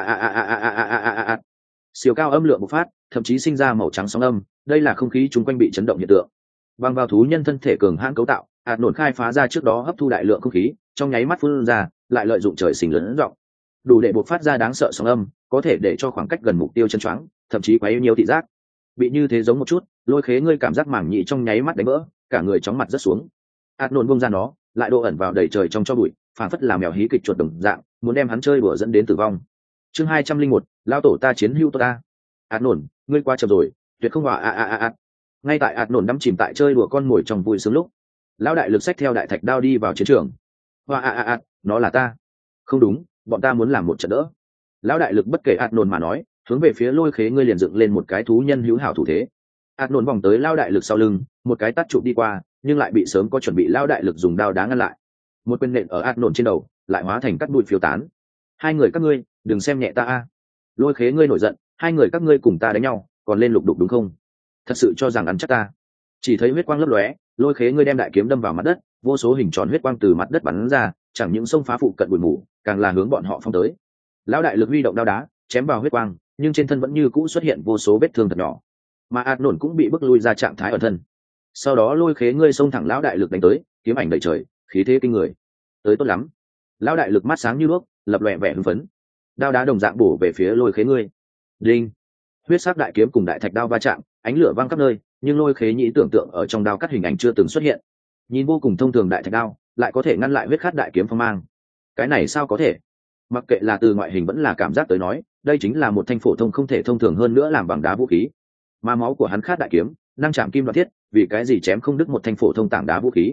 Speaker 1: siêu cao âm lượng bộc phát, thậm chí sinh ra màu trắng sóng âm, đây là không khí chung quanh bị chấn động hiện tượng. Bằng vào thú nhân thân thể cường hãn cấu tạo, Ạt nổn khai phá ra trước đó hấp thu đại lượng không khí, trong nháy mắt phun ra, lại lợi dụng trời sinh lớn rộng, đủ để bộc phát ra đáng sợ sóng âm, có thể để cho khoảng cách gần mục tiêu chân choáng, thậm chí quá nhiều thị giác. Bị như thế giống một chút, Lôi Khế ngươi cảm giác mảng nhị trong nháy mắt đánh vỡ, cả người chóng mặt rất xuống. Ạt nổn buông ra nó, lại độ ẩn vào đầy trời trong cho bụi, phản phất là mèo hí kịch chuột đồng dạng, muốn đem hắn chơi đùa dẫn đến tử vong. Chương 201, lao tổ ta chiến hữu ta. Ạt nổn, ngươi quá chậm rồi, tuyệt không hòa. Ngay tại Ạt nổn đắm chìm tại chơi đùa con mồi trong vui sướng lúc, lão đại lực xách theo đại thạch đao đi vào chiến trường. Hòa nó là ta. Không đúng, bọn ta muốn làm một trận đỡ. Lão đại lực bất kể Ạt nổn mà nói, hướng về phía Lôi Khế ngươi liền dựng lên một cái thú nhân hữu hảo thủ thế. Ạt nổn vòng tới lão đại lực sau lưng, một cái tát chụp đi qua, nhưng lại bị sớm có chuẩn bị lão đại lực dùng đao đá ngăn lại. Một quyền nện ở Ạt nổn trên đầu, lại hóa thành cát bụi phiêu tán. Hai người các ngươi, đừng xem nhẹ ta a. Lôi Khế ngươi nổi giận, hai người các ngươi cùng ta đánh nhau, còn lên lục đục đúng không? Thật sự cho rằng ăn chắc ta? Chỉ thấy huyết quang lấp lóe, Lôi Khế ngươi đem đại kiếm đâm vào mặt đất, vô số hình tròn huyết quang từ mặt đất bắn ra, chẳng những xông phá phụ cận bụi mù, càng là hướng bọn họ phong tới. Lão đại lực huy động đao đá, chém vào huyết quang, nhưng trên thân vẫn như cũ xuất hiện vô số vết thương thật nhỏ, mà Ạt nổn cũng bị bức lui ra trạng thái ẩn thân. Sau đó Lôi Khế ngươi xông thẳng lão đại lực đánh tới, kiếm ảnh đầy trời, khí thế kinh người. Tới tốt lắm. Lão đại lực mắt sáng như đuốc, lập lòe vẻ hưng phấn, đao đá đồng dạng bổ về phía Lôi Khế ngươi. Đinh. Huyết sắc đại kiếm cùng đại thạch đao va chạm, ánh lửa văng khắp nơi, nhưng Lôi Khế nhĩ tưởng tượng ở trong đao cắt hình ảnh chưa từng xuất hiện. Nhìn vô cùng thông thường đại thạch đao, lại có thể ngăn lại huyết khát đại kiếm phong mang. Cái này sao có thể? Mặc kệ là từ ngoại hình vẫn là cảm giác tới nói, đây chính là một thanh phổ thông không thể thông thường hơn nữa làm bằng đá vũ khí. Mà máu của hắn khát đại kiếm, năng chạm kim loại thiết, vì cái gì chém không đứt một thanh phổ thông tảng đá vũ khí?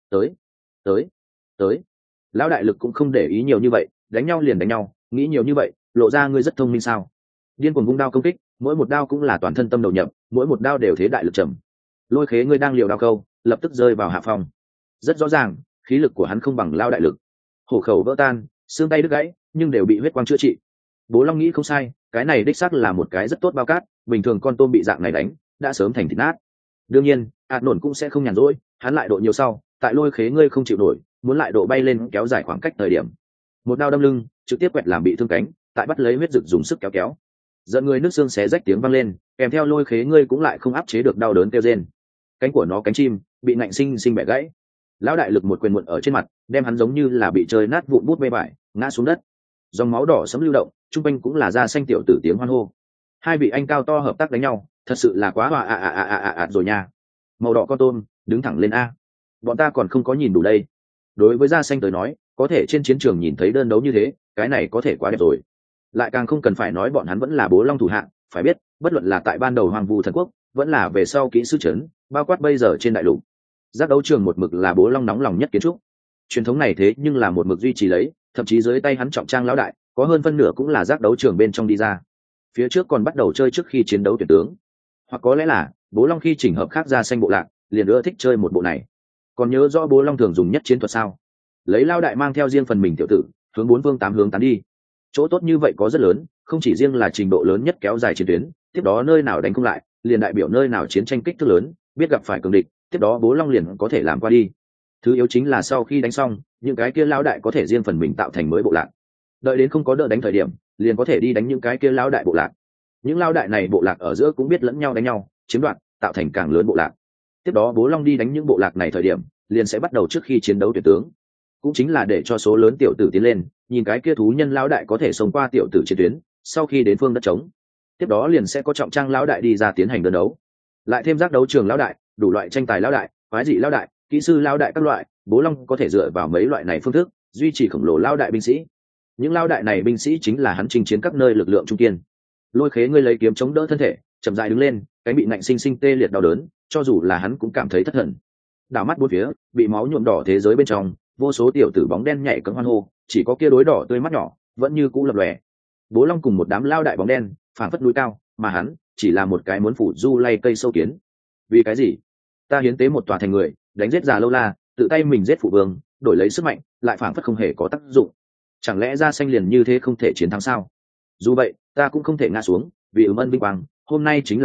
Speaker 1: Tới. Lão đại lực cũng không để ý nhiều như vậy, đánh nhau liền đánh nhau, nghĩ nhiều như vậy, lộ ra ngươi rất thông minh sao? Điên cuồng vung đao công kích, mỗi một đao cũng là toàn thân tâm đầu nhập, mỗi một đao đều thế đại lực trầm. Lôi Khế ngươi đang liều đao câu, lập tức rơi vào hạ phong. Rất rõ ràng, khí lực của hắn không bằng Lão đại lực. Hổ khẩu vỡ tan, xương tay đứt gãy, nhưng đều bị huyết quang chữa trị. Bố Long nghĩ không sai, cái này đích xác là một cái rất tốt bao cát, bình thường con tôm bị dạng này đánh, đã sớm thành thịt nát. Đương nhiên, Ạt nổn cũng sẽ không nhàn rỗi, hắn lại độ nhiều sau, tại Lôi Khế ngươi không chịu nổi, muốn lại độ bay lên kéo dài khoảng cách thời điểm. Một đao đâm lưng, trực tiếp quẹt làm bị thương cánh, tại bắt lấy huyết dực dùng sức kéo. Dẫn người nước xương xé rách tiếng vang lên, kèm theo Lôi Khế ngươi cũng lại không áp chế được đau đớn kêu rên. Cánh của nó cánh chim bị nạnh sinh bẻ gãy. Lão đại lực một quyền muộn ở trên mặt, đem hắn giống như là bị chơi nát vụn bút bê bại, ngã xuống đất. Dòng máu đỏ sẫm lưu động, trung quanh cũng là da xanh tiểu tử tiếng hoan hô. Hai vị anh cao to hợp tác đánh nhau, thật sự là quá hòa rồi nha. Màu đỏ con tôm, đứng thẳng lên a. Bọn ta còn không có nhìn đủ đây. Đối với da xanh tới nói, có thể trên chiến trường nhìn thấy đơn đấu như thế, cái này có thể quá đẹp rồi. Lại càng không cần phải nói bọn hắn vẫn là Bố Long thủ hạng, phải biết, bất luận là tại ban đầu Hoàng Vu Thần Quốc, vẫn là về sau kỹ sư trấn, bao quát bây giờ trên đại lục. Giác đấu trường một mực là Bố Long nóng lòng nhất kiến trúc. Truyền thống này thế nhưng là một mực duy trì lấy, thậm chí dưới tay hắn trọng trang lão đại, có hơn phân nửa cũng là giác đấu trường bên trong đi ra. Phía trước còn bắt đầu chơi trước khi chiến đấu tuyển tướng, hoặc có lẽ là Bố Long khi chỉnh hợp khác ra xanh bộ lạc, liền ưa thích chơi một bộ này. Còn nhớ rõ Bố Long thường dùng nhất chiến thuật sao? Lấy lão đại mang theo riêng phần mình tiểu tử, hướng bốn phương tám hướng tán đi. Chỗ tốt như vậy có rất lớn, không chỉ riêng là trình độ lớn nhất kéo dài chiến tuyến, tiếp đó nơi nào đánh không lại, liền đại biểu nơi nào chiến tranh kích thước lớn, biết gặp phải cường địch, tiếp đó Bố Long liền có thể làm qua đi. Thứ yếu chính là sau khi đánh xong, những cái kia lão đại có thể riêng phần mình tạo thành mới bộ lạc. Đợi đến không có đỡ đánh thời điểm, liền có thể đi đánh những cái kia lão đại bộ lạc. Những lão đại này bộ lạc ở giữa cũng biết lẫn nhau đánh nhau, chiếm đoạt, tạo thành càng lớn bộ lạc. Tiếp đó Bố Long đi đánh những bộ lạc này thời điểm, liền sẽ bắt đầu trước khi chiến đấu tuyển tướng, cũng chính là để cho số lớn tiểu tử tiến lên, nhìn cái kia thú nhân lão đại có thể xông qua tiểu tử chiến tuyến, sau khi đến phương đất trống, tiếp đó liền sẽ có trọng trang lão đại đi ra tiến hành đơn đấu, lại thêm giác đấu trường lão đại, đủ loại tranh tài lão đại, phái dị lão đại, kỹ sư lão đại các loại. Bố Long có thể dựa vào mấy loại này phương thức duy trì khổng lồ lão đại binh sĩ. Những lão đại này binh sĩ chính là hắn chinh chiến các nơi lực lượng trung kiên. Lôi Khế ngươi lấy kiếm chống đỡ thân thể, chậm rãi đứng lên, cánh bị nạnh sinh tê liệt đau đớn, cho dù là hắn cũng cảm thấy thất thần. Đảo mắt bốn phía, bị máu nhuộm đỏ thế giới bên trong, vô số tiểu tử bóng đen nhảy cẫng hoan hô, chỉ có kia đối đỏ tươi mắt nhỏ vẫn như cũ lập lòe. Bố Long cùng một đám lao đại bóng đen phảng phất núi cao, mà hắn chỉ là một cái muốn phủ du lay cây sâu kiến. Vì cái gì? Ta hiến tế một tòa thành người, đánh giết già lâu la, tự tay mình giết phụ vương, đổi lấy sức mạnh, lại phảng phất không hề có tác dụng. Chẳng lẽ da xanh liền như thế không thể chiến thắng sao? Dù vậy, ta cũng không thể ngã xuống, vì ân vinh quang, hôm nay chính là chết,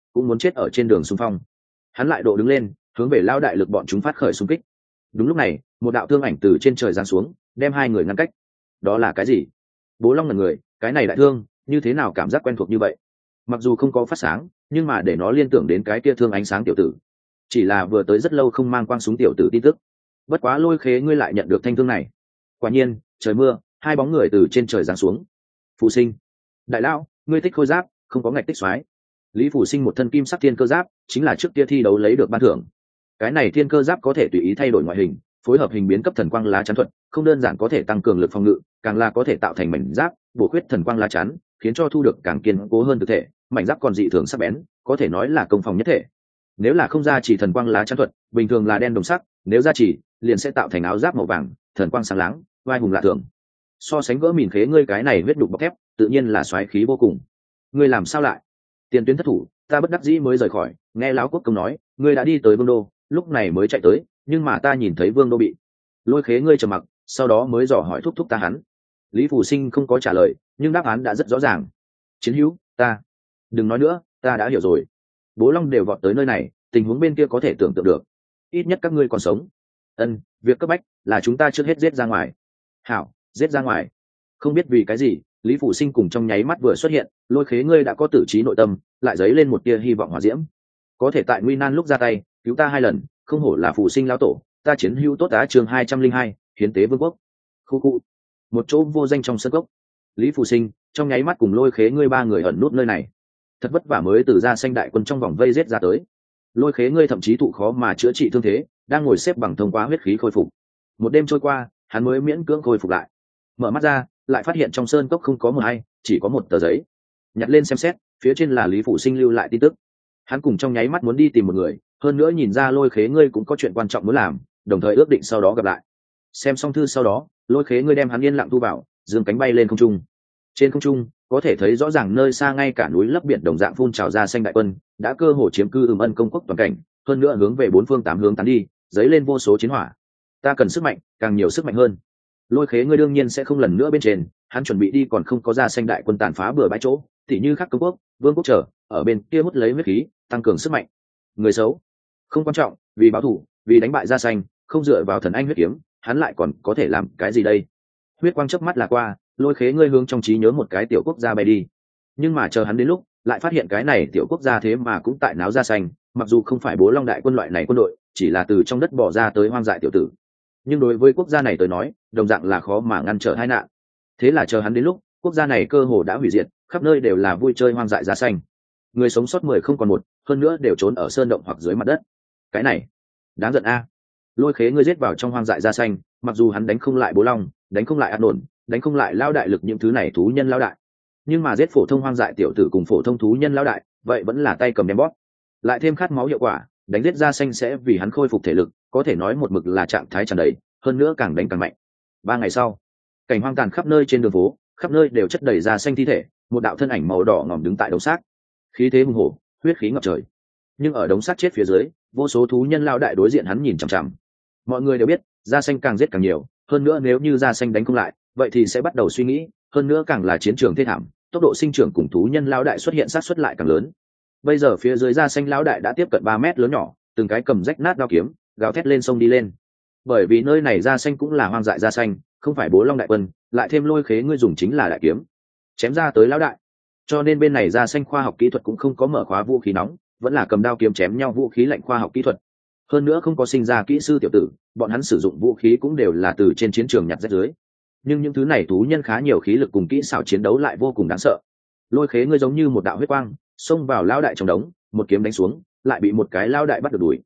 Speaker 1: cũng muốn chết ở trên đường xung phong. Hắn lại độ đứng lên, hướng về lao đại lực bọn chúng phát khởi xung kích. Đúng lúc này, một đạo thương ảnh từ trên trời giáng xuống, đem hai người ngăn cách. Đó là cái gì? Bố Long ngẩn người, cái này đại thương, như thế nào cảm giác quen thuộc như vậy? Mặc dù không có phát sáng, nhưng mà để nó liên tưởng đến cái kia thương ánh sáng tiểu tử. Chỉ là vừa tới rất lâu không mang quang súng tiểu tử tin tức. Bất quá Lôi Khế ngươi lại nhận được thanh thương này. Quả nhiên, trời mưa, hai bóng người từ trên trời giáng xuống. Phù Sinh, đại lão, ngươi thích khôi giáp, không có ngạch tích xoái. Lý Phù Sinh một thân kim sắc thiên cơ giáp, chính là trước kia thi đấu lấy được ban thưởng. Cái này thiên cơ giáp có thể tùy ý thay đổi ngoại hình, phối hợp hình biến cấp thần quang lá chắn thuật, không đơn giản có thể tăng cường lực phòng ngự, càng là có thể tạo thành mảnh giáp, bổ khuyết thần quang lá chắn, khiến cho thu được càng kiên cố hơn thực thể. Mảnh giáp còn dị thường sắc bén, có thể nói là công phòng nhất thể. Nếu là không ra chỉ thần quang lá chắn thuật, bình thường là đen đồng sắc, nếu ra chỉ, liền sẽ tạo thành áo giáp màu vàng, thần quang sáng láng, vai hùng lạ thường. So sánh vỡ mìn khế ngươi cái này huyết đục bọc thép, tự nhiên là xoáy khí vô cùng. Ngươi làm sao lại? Tiền tuyến thất thủ, ta bất đắc dĩ mới rời khỏi, nghe lão quốc công nói, ngươi đã đi tới Vương đô, lúc này mới chạy tới, nhưng mà ta nhìn thấy Vương đô bị. Lôi Khế ngươi trầm mặc, sau đó mới dò hỏi thúc ta hắn. Lý Phù Sinh không có trả lời, nhưng đáp án đã rất rõ ràng. Chiến hữu, ta. Đừng nói nữa, ta đã hiểu rồi. Bố Long đều vọt tới nơi này, tình huống bên kia có thể tưởng tượng được. Ít nhất các ngươi còn sống. Ân, việc cấp bách là chúng ta trước hết giết ra ngoài. Hảo, giết ra ngoài. Không biết vì cái gì, Lý Phù Sinh cùng trong nháy mắt vừa xuất hiện, Lôi Khế ngươi đã có tử trí nội tâm, lại dấy lên một tia hy vọng hỏa diễm. Có thể tại nguy nan lúc ra tay, cứu ta 2 lần, không hổ là Phù Sinh lão tổ, ta chiến hữu tốt á. Chương 202, hiến tế vương quốc. Khu. Một chỗ vô danh trong sân cốc. Lý Phù Sinh trong nháy mắt cùng Lôi Khế ngươi 3 người ẩn nút nơi này. Thật vất vả mới từ Gia Xanh đại quân trong vòng vây giết ra tới. Lôi Khế ngươi thậm chí thụ khó mà chữa trị thương thế, đang ngồi xếp bằng thông qua huyết khí khôi phục. Một đêm trôi qua, hắn mới miễn cưỡng khôi phục lại. Mở mắt ra, lại phát hiện trong sơn cốc không có một ai, chỉ có một tờ giấy. Nhặt lên xem xét, phía trên là Lý Phù Sinh lưu lại tin tức. Hắn cùng trong nháy mắt muốn đi tìm một người, hơn nữa nhìn ra Lôi Khế ngươi cũng có chuyện quan trọng muốn làm, đồng thời ước định sau đó gặp lại. Xem xong thư sau đó, Lôi Khế ngươi đem hắn yên lặng thu vào, dương cánh bay lên không trung. Trên không trung có thể thấy rõ ràng nơi xa ngay cả núi lấp biển đồng dạng phun trào ra xanh đại quân đã cơ hồ chiếm cư Ân công quốc toàn cảnh, hơn nữa hướng về 4 phương 8 hướng tán đi, dấy lên vô số chiến hỏa. Ta cần sức mạnh, càng nhiều sức mạnh hơn. Lôi Khế ngươi đương nhiên sẽ không lần nữa bên trên, hắn chuẩn bị đi còn không có ra xanh đại quân tàn phá bừa bãi chỗ, tỉ như Khắc Công quốc, Vương quốc trở, ở bên kia hút lấy huyết khí, tăng cường sức mạnh. Người xấu không quan trọng, vì báo thù, vì đánh bại ra xanh, không dựa vào thần anh huyết kiếm, hắn lại còn có thể làm cái gì đây? Huyết quang chớp mắt là qua, Lôi Khế ngươi hướng trong trí nhớ một cái tiểu quốc gia bay đi. Nhưng mà chờ hắn đến lúc, lại phát hiện cái này tiểu quốc gia thế mà cũng tại náo ra xanh, mặc dù không phải Bố Long đại quân loại này quân đội, chỉ là từ trong đất bỏ ra tới hoang dại tiểu tử. Nhưng đối với quốc gia này tới nói, đồng dạng là khó mà ngăn trở tai nạn. Thế là chờ hắn đến lúc, quốc gia này cơ hồ đã hủy diệt, khắp nơi đều là vui chơi hoang dại ra xanh. Người sống sót 10 không còn một, hơn nữa đều trốn ở sơn động hoặc dưới mặt đất. Cái này, đáng giận a. Lôi Khế ngươi giết vào trong hoang dại ra xanh, mặc dù hắn đánh không lại Bố Long, đánh không lại An Nổn, đánh không lại lao đại lực những thứ này thú nhân lao đại, nhưng mà giết phổ thông hoang dại tiểu tử cùng phổ thông thú nhân lao đại, vậy vẫn là tay cầm đem bóp. Lại thêm khát máu hiệu quả, đánh giết ra xanh sẽ vì hắn khôi phục thể lực, có thể nói một mực là trạng thái tràn đầy, hơn nữa càng đánh càng mạnh. 3 ngày sau, cảnh hoang tàn khắp nơi trên đường phố, khắp nơi đều chất đầy ra xanh thi thể, một đạo thân ảnh màu đỏ ngòm đứng tại đống xác, khí thế hùng hổ, huyết khí ngập trời. Nhưng ở đống xác chết phía dưới, vô số thú nhân lao đại đối diện hắn nhìn chằm chằm. Mọi người đều biết, da xanh càng giết càng nhiều, hơn nữa nếu như da xanh đánh không lại, vậy thì sẽ bắt đầu suy nghĩ, hơn nữa càng là chiến trường thê thảm, tốc độ sinh trưởng cùng thú nhân lao đại xuất hiện sát xuất lại càng lớn. Bây giờ phía dưới da xanh lao đại đã tiếp cận 3 mét lớn nhỏ, từng cái cầm rách nát đao kiếm, gào thét lên sông đi lên. Bởi vì nơi này da xanh cũng là hoang dại da xanh, không phải Bố Long đại quân, lại thêm Lôi Khế ngươi dùng chính là đại kiếm, chém ra tới lao đại. Cho nên bên này da xanh khoa học kỹ thuật cũng không có mở khóa vũ khí nóng, vẫn là cầm đao kiếm chém nhau vũ khí lạnh khoa học kỹ thuật. Hơn nữa không có sinh ra kỹ sư tiểu tử, bọn hắn sử dụng vũ khí cũng đều là từ trên chiến trường nhặt rách dưới. Nhưng những thứ này thú nhân khá nhiều khí lực cùng kỹ xảo chiến đấu lại vô cùng đáng sợ. Lôi Khế ngươi giống như một đạo huyết quang, xông vào lao đại trong đống, một kiếm đánh xuống, lại bị một cái lao đại bắt được đuổi.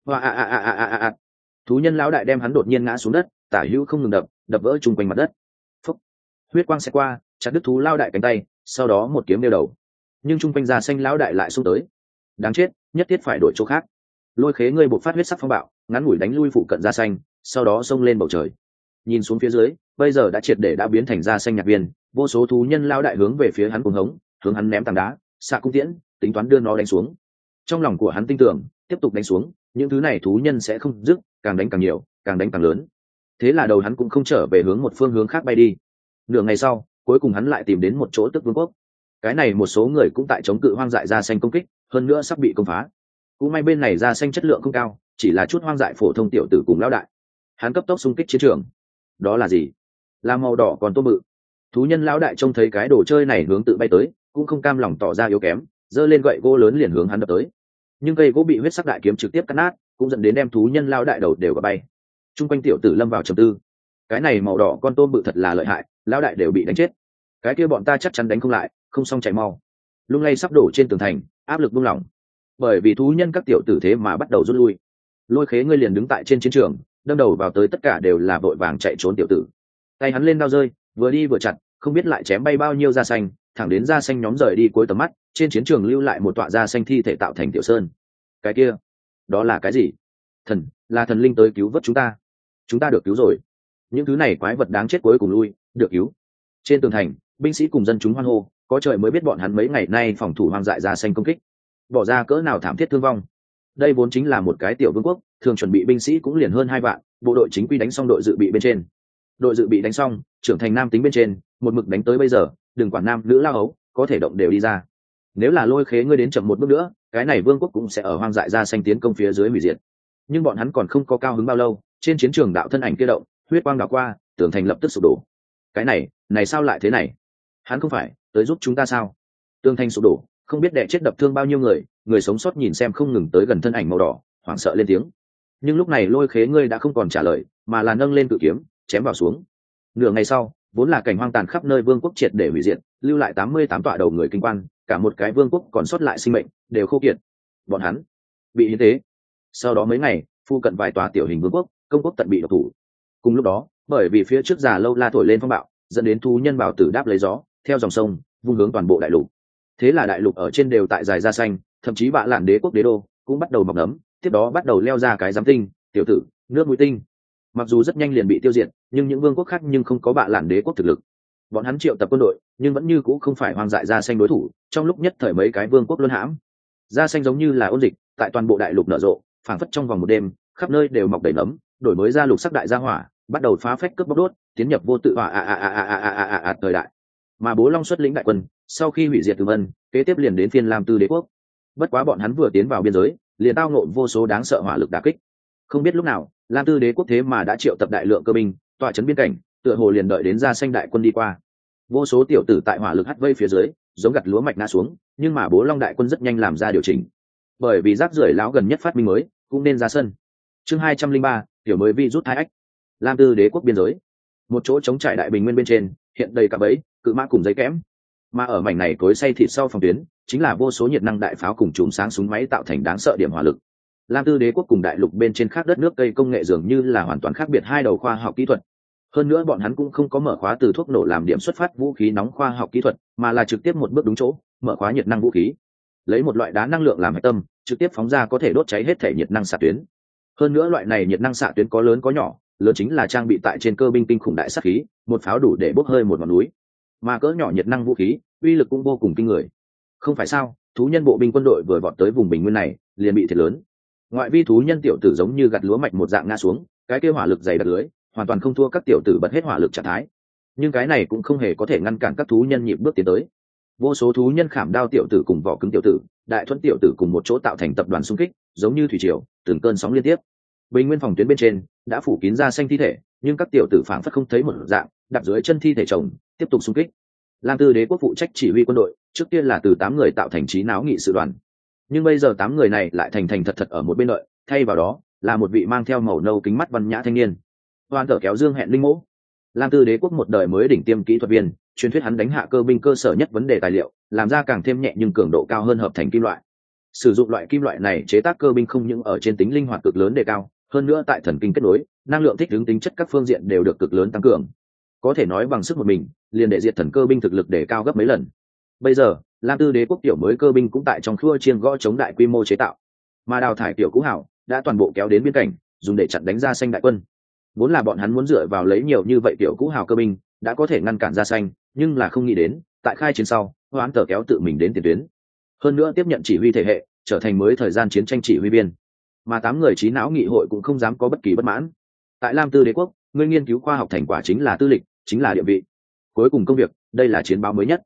Speaker 1: Hoa. Thú nhân lao đại đem hắn đột nhiên ngã xuống đất, tả hữu không ngừng đập vỡ chung quanh mặt đất. Phúc. Huyết quang sẽ qua, chặt đứt thú lao đại cánh tay, sau đó một kiếm đeo đầu. Nhưng chung quanh da xanh lao đại lại xông tới. Đáng chết, nhất thiết phải đổi chỗ khác. Lôi Khế ngươi bộc phát huyết sắc phong bạo, ngắn ngủi đánh lui phụ cận da xanh, sau đó xông lên bầu trời. Nhìn xuống phía dưới, bây giờ đã triệt để đã biến thành da xanh nhạc viên, vô số thú nhân lao đại hướng về phía hắn cuồng hống, hướng hắn ném tảng đá, xạ cung tiễn, tính toán đưa nó đánh xuống. Trong lòng của hắn tin tưởng, tiếp tục đánh xuống, những thứ này thú nhân sẽ không dứt, càng đánh càng nhiều, càng đánh càng lớn. Thế là đầu hắn cũng không trở về hướng một phương hướng khác bay đi. Nửa ngày sau, cuối cùng hắn lại tìm đến một chỗ Tức Vương quốc. Cái này một số người cũng tại chống cự hoang dại da xanh công kích, hơn nữa sắp bị công phá. Cũng may bên này da xanh chất lượng không cao, chỉ là chút hoang dại phổ thông tiểu tử cùng lão đại. Hắn cấp tốc xung kích chiến trường. Đó là gì? Là màu đỏ còn tôm bự. Thú nhân lão đại trông thấy cái đồ chơi này hướng tự bay tới, cũng không cam lòng tỏ ra yếu kém, giơ lên gậy gỗ lớn liền hướng hắn đập tới. Nhưng cây gỗ bị huyết sắc đại kiếm trực tiếp cắt nát, cũng dẫn đến đem thú nhân lão đại đầu đều gạt bay. Trung quanh tiểu tử lâm vào trầm tư. Cái này màu đỏ con tôm bự thật là lợi hại, lão đại đều bị đánh chết. Cái kia bọn ta chắc chắn đánh không lại, không xong chạy mau. Lung lay sắp đổ trên tường thành, áp lực buông lỏng. Bởi vì thú nhân các tiểu tử thế mà bắt đầu rút lui. Lôi Khế ngươi liền đứng tại trên chiến trường, đâm đầu vào tới tất cả đều là vội vàng chạy trốn tiểu tử. Tay hắn lên đao rơi, vừa đi vừa chặt, không biết lại chém bay bao nhiêu da xanh, thẳng đến da xanh nhóm rời đi cuối tầm mắt, trên chiến trường lưu lại một tọa da xanh thi thể tạo thành tiểu sơn. Cái kia, đó là cái gì? Thần, là thần linh tới cứu vớt chúng ta được cứu rồi. Những thứ này quái vật đáng chết cuối cùng lui, được cứu. Trên tường thành, binh sĩ cùng dân chúng hoan hô, có trời mới biết bọn hắn mấy ngày nay phòng thủ hoang dại da xanh công kích, bỏ ra cỡ nào thảm thiết thương vong. Đây vốn chính là một cái tiểu vương quốc, thường chuẩn bị binh sĩ cũng liền hơn 2 vạn, bộ đội chính quy đánh xong đội dự bị bên trên. Đội dự bị đánh xong, trưởng thành nam tính bên trên, một mực đánh tới bây giờ, đừng quản nam nữ lao ấu, có thể động đều đi ra. Nếu là Lôi Khế ngươi đến chậm một bước nữa, cái này vương quốc cũng sẽ ở hoang dại da xanh tiến công phía dưới hủy diệt. Nhưng bọn hắn còn không có cao hứng bao lâu, trên chiến trường đạo thân ảnh kia động, huyết quang đảo qua, tường thành lập tức sụp đổ. Cái này sao lại thế này? Hắn không phải tới giúp chúng ta sao? Tường thành sụp đổ, không biết đè chết đập thương bao nhiêu người sống sót nhìn xem không ngừng tới gần thân ảnh màu đỏ, hoảng sợ lên tiếng. Nhưng lúc này Lôi Khế ngươi đã không còn trả lời, mà là nâng lên cự kiếm, chém vào xuống. Nửa ngày sau, vốn là cảnh hoang tàn khắp nơi vương quốc triệt để hủy diệt, lưu lại 88 tọa đầu người kinh quan, cả một cái vương quốc còn sót lại sinh mệnh đều khô kiệt. Bọn hắn bị hiến tế. Sau đó mấy ngày, phu cận vài tòa tiểu hình vương quốc, công quốc tận bị độc thủ. Cùng lúc đó, bởi vì phía trước già lâu la thổi lên phong bạo, dẫn đến thú nhân bảo tử đáp lấy gió, theo dòng sông, vung hướng toàn bộ đại lục. Thế là đại lục ở trên đều tại dài da xanh, thậm chí Bạ Lạn đế quốc đế đô cũng bắt đầu mọc nấm, tiếp đó bắt đầu leo ra cái giám tinh, tiểu tử, nước mũi tinh. Mặc dù rất nhanh liền bị tiêu diệt, nhưng những vương quốc khác nhưng không có Bạ Lạn đế quốc thực lực. Bọn hắn triệu tập quân đội, nhưng vẫn như cũ không phải hoang dại da xanh đối thủ, trong lúc nhất thời mấy cái vương quốc luân hãm. Da xanh giống như là ôn dịch, tại toàn bộ đại lục nở rộ, phảng phất trong vòng một đêm, khắp nơi đều mọc đầy nấm, đổi mới ra lục sắc đại gia hỏa, bắt đầu phá phách cướp bóc đốt, tiến nhập vô tự hỏa thời đại. Mà Bố Long xuất lĩnh đại quân, sau khi hủy diệt Từ Vân, kế tiếp liền đến phiên Lam Tư đế quốc. Bất quá bọn hắn vừa tiến vào biên giới, liền tao ngộ vô số đáng sợ hỏa lực đả kích. Không biết lúc nào, Lam Tư đế quốc thế mà đã triệu tập đại lượng cơ binh, tọa trấn biên cảnh, tựa hồ liền đợi đến ra xanh đại quân đi qua. Vô số tiểu tử tại hỏa lực hắt vây phía dưới, giống gặt lúa mạch ngã xuống, nhưng mà Bố Long đại quân rất nhanh làm ra điều chỉnh. Bởi vì rác rưởi lão gần nhất phát minh mới, cũng nên ra sân. Chương 203, tiểu mới vi rút thái ách. Lam Tư đế quốc biên giới, một chỗ trống trải đại bình nguyên bên trên, hiện đầy cả bẫy, cự mã cùng giấy kẽm. Mà ở mảnh này cối xay thịt sau phòng tuyến, chính là vô số nhiệt năng đại pháo cùng chùm sáng súng máy tạo thành đáng sợ điểm hỏa lực. Lam Tư đế quốc cùng đại lục bên trên khác đất nước cây công nghệ dường như là hoàn toàn khác biệt hai đầu khoa học kỹ thuật. Hơn nữa bọn hắn cũng không có mở khóa từ thuốc nổ làm điểm xuất phát vũ khí nóng khoa học kỹ thuật, mà là trực tiếp một bước đúng chỗ, mở khóa nhiệt năng vũ khí. Lấy một loại đá năng lượng làm hạch tâm, trực tiếp phóng ra có thể đốt cháy hết thể nhiệt năng xạ tuyến. Hơn nữa loại này nhiệt năng xạ tuyến có lớn có nhỏ, lớn chính là trang bị tại trên cơ binh kinh khủng đại sát khí, một pháo đủ để bốc hơi một ngọn núi. Mà cỡ nhỏ nhiệt năng vũ khí, uy lực cũng vô cùng kinh người. Không phải sao, thú nhân bộ binh quân đội vừa vọt tới vùng bình nguyên này, liền bị thiệt lớn. Ngoại vi thú nhân tiểu tử giống như gặt lúa mạch một dạng ngã xuống, cái kia hỏa lực dày đặc lưới, hoàn toàn không thua các tiểu tử bật hết hỏa lực trạng thái. Nhưng cái này cũng không hề có thể ngăn cản các thú nhân nhịp bước tiến tới. Vô số thú nhân khảm đao tiểu tử cùng vỏ cứng tiểu tử, đại thuẫn tiểu tử cùng một chỗ tạo thành tập đoàn xung kích, giống như thủy triều, từng cơn sóng liên tiếp. Bình nguyên phòng tuyến bên trên đã phủ kín ra xanh thi thể, nhưng các tiểu tử phảng phất không thấy một dạng, đặt dưới chân thi thể chồng, tiếp tục xung kích. Lam Tư đế quốc phụ trách chỉ huy quân đội, trước tiên là từ 8 người tạo thành trí não nghị sự đoàn, nhưng bây giờ 8 người này lại thành thật ở một bên đợi, thay vào đó là một vị mang theo màu nâu kính mắt văn nhã thanh niên. Hoan thở kéo dương hẹn linh mỗ, Lam Tư đế quốc một đời mới đỉnh tiêm kỹ thuật viên, truyền thuyết hắn đánh hạ cơ binh cơ sở nhất vấn đề tài liệu, làm ra càng thêm nhẹ nhưng cường độ cao hơn hợp thành kim loại. Sử dụng loại kim loại này chế tác cơ binh không những ở trên tính linh hoạt cực lớn đề cao, hơn nữa tại thần kinh kết nối, năng lượng thích ứng tính chất các phương diện đều được cực lớn tăng cường. Có thể nói bằng sức một mình, liền để diệt thần cơ binh thực lực đề cao gấp mấy lần. Bây giờ, Lam Tư đế quốc tiểu mới cơ binh cũng tại trong khua chiêng gõ chống đại quy mô chế tạo, mà đào thải tiểu cũ hảo đã toàn bộ kéo đến biên cảnh, dùng để chặn đánh ra xanh đại quân. Vốn là bọn hắn muốn dựa vào lấy nhiều như vậy tiểu cũ hào cơ binh đã có thể ngăn cản ra xanh, nhưng là không nghĩ đến tại khai chiến sau, Hoán tờ kéo tự mình đến tiền tuyến, hơn nữa tiếp nhận chỉ huy thể hệ, trở thành mới thời gian chiến tranh chỉ huy viên. Mà 8 người trí não nghị hội cũng không dám có bất kỳ bất mãn. Tại Lam Tư đế quốc, người nghiên cứu khoa học thành quả chính là tư lịch, chính là địa vị. Cuối cùng công việc, đây là chiến báo mới nhất.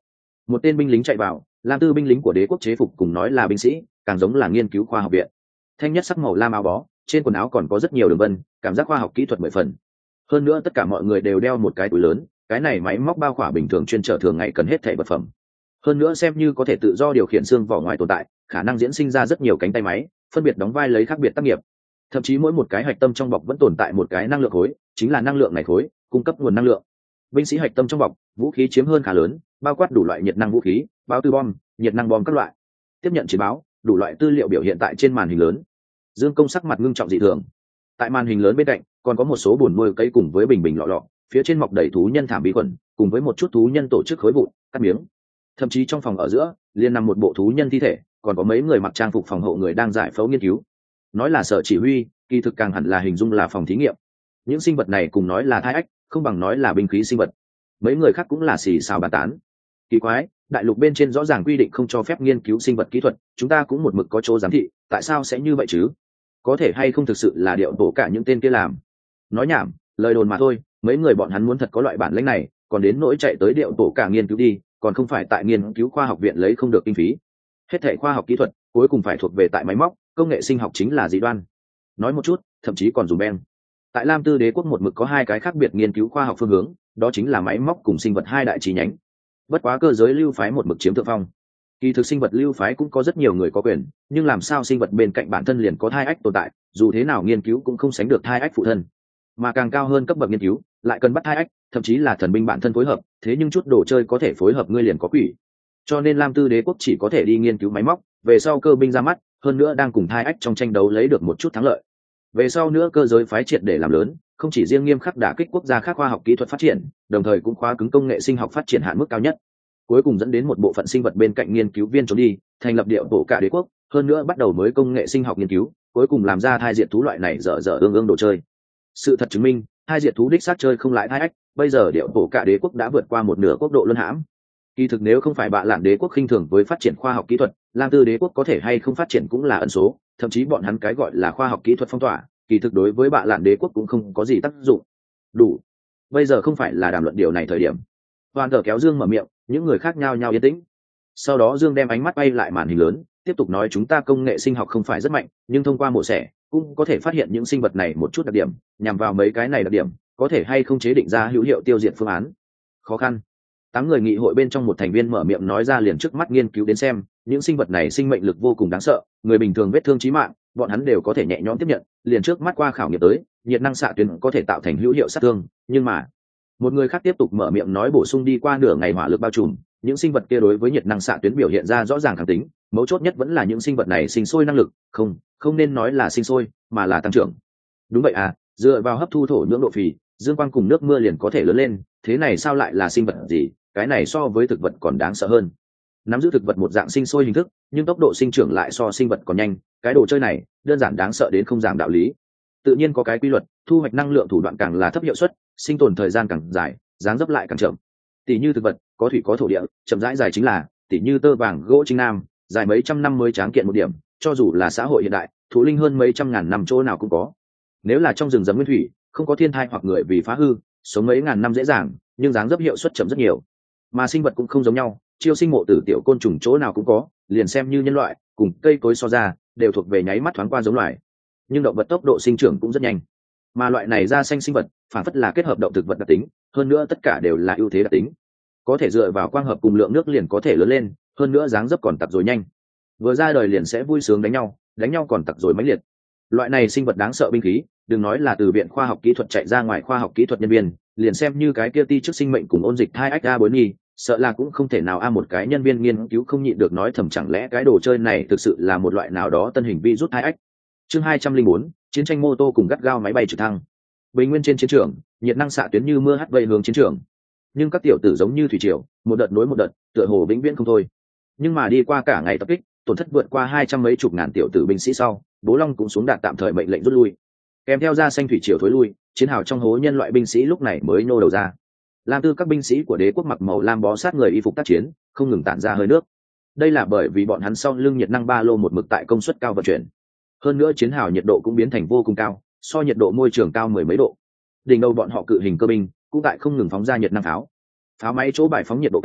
Speaker 1: Một tên binh lính chạy vào, lam tư binh lính của đế quốc chế phục cùng nói là binh sĩ, càng giống là nghiên cứu khoa học viện. Thanh nhất sắc màu lam áo bó, trên quần áo còn có rất nhiều đường vân, cảm giác khoa học kỹ thuật mười phần. Hơn nữa tất cả mọi người đều đeo một cái túi lớn, cái này máy móc bao khỏa bình thường chuyên trở thường ngày cần hết thảy vật phẩm. Hơn nữa xem như có thể tự do điều khiển xương vỏ ngoài tồn tại, khả năng diễn sinh ra rất nhiều cánh tay máy, phân biệt đóng vai lấy khác biệt tác nghiệp. Thậm chí mỗi một cái hạch tâm trong bọc vẫn tồn tại một cái năng lượng khối, chính là năng lượng này khối cung cấp nguồn năng lượng. Binh sĩ hạch tâm trong bọc, vũ khí chiếm hơn khá lớn, bao quát đủ loại nhiệt năng vũ khí, bao tư bom, nhiệt năng bom các loại. Tiếp nhận chiến báo, đủ loại tư liệu biểu hiện tại trên màn hình lớn. Dương Công sắc mặt ngưng trọng dị thường. Tại màn hình lớn bên cạnh, còn có một số bùn nuôi cây cùng với bình bình lọ lọ, phía trên mọc đầy thú nhân thảm vi khuẩn, cùng với một chút thú nhân tổ chức khối vụn, cắt miếng. Thậm chí trong phòng ở giữa, liền nằm một bộ thú nhân thi thể, còn có mấy người mặc trang phục phòng hộ người đang giải phẫu nghiên cứu. Nói là sở chỉ huy, kỳ thực càng hẳn là hình dung là phòng thí nghiệm. Những sinh vật này cùng nói là thai ách, không bằng nói là binh khí sinh vật. Mấy người khác cũng là xì xào bàn tán. Kỳ quái, đại lục bên trên rõ ràng quy định không cho phép nghiên cứu sinh vật kỹ thuật, chúng ta cũng một mực có chỗ giám thị, tại sao sẽ như vậy chứ? Có thể hay không thực sự là điệu tổ cả những tên kia làm? Nói nhảm, lời đồn mà thôi, mấy người bọn hắn muốn thật có loại bản lĩnh này, còn đến nỗi chạy tới điệu tổ cả nghiên cứu đi, còn không phải tại nghiên cứu khoa học viện lấy không được kinh phí. Hết thảy khoa học kỹ thuật cuối cùng phải thuộc về tại máy móc, công nghệ sinh học chính là dị đoan. Nói một chút, thậm chí còn dùng beng. Tại Lam Tư Đế quốc một mực có hai cái khác biệt nghiên cứu khoa học phương hướng, đó chính là máy móc cùng sinh vật hai đại chi nhánh. Bất quá cơ giới lưu phái một mực chiếm thượng phong. Kỳ thực sinh vật lưu phái cũng có rất nhiều người có quyền, nhưng làm sao sinh vật bên cạnh bản thân liền có thai ách tồn tại, dù thế nào nghiên cứu cũng không sánh được thai ách phụ thân. Mà càng cao hơn cấp bậc nghiên cứu, lại cần bắt thai ách, thậm chí là thần binh bản thân phối hợp, thế nhưng chút đồ chơi có thể phối hợp ngươi liền có quỷ. Cho nên Lam Tư Đế quốc chỉ có thể đi nghiên cứu máy móc, về sau cơ binh ra mắt, hơn nữa đang cùng thai ách trong tranh đấu lấy được một chút thắng lợi. Về sau nữa cơ giới phái triệt để làm lớn, không chỉ riêng nghiêm khắc đả kích quốc gia khác khoa học kỹ thuật phát triển, đồng thời cũng khóa cứng công nghệ sinh học phát triển hạn mức cao nhất. Cuối cùng dẫn đến một bộ phận sinh vật bên cạnh nghiên cứu viên trốn đi, thành lập điệu tổ cả đế quốc, hơn nữa bắt đầu mới công nghệ sinh học nghiên cứu, cuối cùng làm ra thai diệt thú loại này dở dở ương ương đồ chơi. Sự thật chứng minh, thai diệt thú đích xác chơi không lại thai ách, bây giờ điệu tổ cả đế quốc đã vượt qua một nửa quốc độ luân hãm. Kỳ thực nếu không phải bạ lạn đế quốc khinh thường với phát triển khoa học kỹ thuật, Lam Tư đế quốc có thể hay không phát triển cũng là ẩn số, thậm chí bọn hắn cái gọi là khoa học kỹ thuật phong tỏa, kỳ thực đối với bạ lạn đế quốc cũng không có gì tác dụng. Đủ, bây giờ không phải là đàm luận điều này thời điểm. Hoàn Cờ kéo Dương mở miệng, những người khác nhao nhao yên tĩnh. Sau đó Dương đem ánh mắt bay lại màn hình lớn, tiếp tục nói chúng ta công nghệ sinh học không phải rất mạnh, nhưng thông qua mổ xẻ cũng có thể phát hiện những sinh vật này một chút đặc điểm, nhằm vào mấy cái này đặc điểm, có thể hay không chế định ra hữu hiệu tiêu diệt phương án. Khó khăn. 8 người nghị hội bên trong một thành viên mở miệng nói ra liền trước mắt nghiên cứu đến xem, những sinh vật này sinh mệnh lực vô cùng đáng sợ, người bình thường vết thương chí mạng, bọn hắn đều có thể nhẹ nhõm tiếp nhận, liền trước mắt qua khảo nghiệm tới, nhiệt năng xạ tuyến có thể tạo thành hữu hiệu sát thương, nhưng mà một người khác tiếp tục mở miệng nói bổ sung đi qua nửa ngày hỏa lực bao trùm, những sinh vật kia đối với nhiệt năng xạ tuyến biểu hiện ra rõ ràng kháng tính, mấu chốt nhất vẫn là những sinh vật này sinh sôi năng lực, không nên nói là sinh sôi, mà là tăng trưởng. Đúng vậy à, dựa vào hấp thu thổ nhưỡng độ phì, dương quang cùng nước mưa liền có thể lớn lên, thế này sao lại là sinh vật gì, cái này so với thực vật còn đáng sợ hơn. Nắm giữ thực vật một dạng sinh sôi hình thức, nhưng tốc độ sinh trưởng lại so sinh vật còn nhanh, cái đồ chơi này đơn giản đáng sợ đến không giảng đạo lý. Tự nhiên có cái quy luật, thu hoạch năng lượng thủ đoạn càng là thấp hiệu suất, sinh tồn thời gian càng dài, dáng dấp lại càng chậm. Tỷ như thực vật, có thủy có thổ địa, chậm rãi dài chính là, tỷ như tơ vàng gỗ Trinh Nam, dài mấy trăm năm mới tráng kiện một điểm, cho dù là xã hội hiện đại, thụ linh hơn mấy trăm ngàn năm chỗ nào cũng có. Nếu là trong rừng rậm nguyên thủy, không có thiên thai hoặc người vì phá hư, sống mấy ngàn năm dễ dàng, nhưng dáng dấp hiệu suất chậm rất nhiều. Mà sinh vật cũng không giống nhau, chiêu sinh mộ tử tiểu côn trùng chỗ nào cũng có, liền xem như nhân loại, cùng cây cối so ra, đều thuộc về nháy mắt thoáng qua giống loài. Nhưng động vật tốc độ sinh trưởng cũng rất nhanh. Mà loại này da xanh sinh vật, phản phất là kết hợp động thực vật đặc tính, hơn nữa tất cả đều là ưu thế đặc tính. Có thể dựa vào quang hợp cùng lượng nước liền có thể lớn lên, hơn nữa dáng dấp còn tặc rồi nhanh. Vừa ra đời liền sẽ vui sướng đánh nhau còn tặc rồi mãnh liệt. Loại này sinh vật đáng sợ binh khí, đừng nói là từ viện khoa học kỹ thuật chạy ra ngoài khoa học kỹ thuật nhân viên, liền xem như cái kia ti trước sinh mệnh cùng ôn dịch hai ách a bốn nhi, sợ là cũng không thể nào một cái nhân viên nghiên cứu không nhịn được nói thầm chẳng lẽ cái đồ chơi này thực sự là một loại nào đó tân hình virus hai ách. Chương 204, chiến tranh mô tô cùng gắt gao máy bay trực thăng. Bình nguyên trên chiến trường, nhiệt năng xạ tuyến như mưa hắt vây hướng chiến trường. Nhưng các tiểu tử giống như thủy triều, một đợt nối một đợt, tựa hồ vĩnh viễn không thôi. Nhưng mà đi qua cả ngày tập kích, tổn thất vượt qua 200 mấy chục ngàn tiểu tử binh sĩ sau, Bố Long cũng xuống đạt tạm thời mệnh lệnh rút lui. Kèm theo ra xanh thủy triều thối lui, chiến hào trong hố nhân loại binh sĩ lúc này mới nô đầu ra. Lam tư các binh sĩ của đế quốc mặc màu lam bó sát người y phục tác chiến, không ngừng tản ra hơi nước. Đây là bởi vì bọn hắn sau lưng nhiệt năng ba lô một mực tại công suất cao vận chuyển. Hơn nữa chiến hào nhiệt độ cũng biến thành vô cùng cao, so nhiệt độ môi trường cao mười mấy độ. Đỉnh đầu bọn họ cự hình cơ binh cũng tại không ngừng phóng ra nhiệt năng pháo. Pháo máy chỗ bài phóng nhiệt độ cao,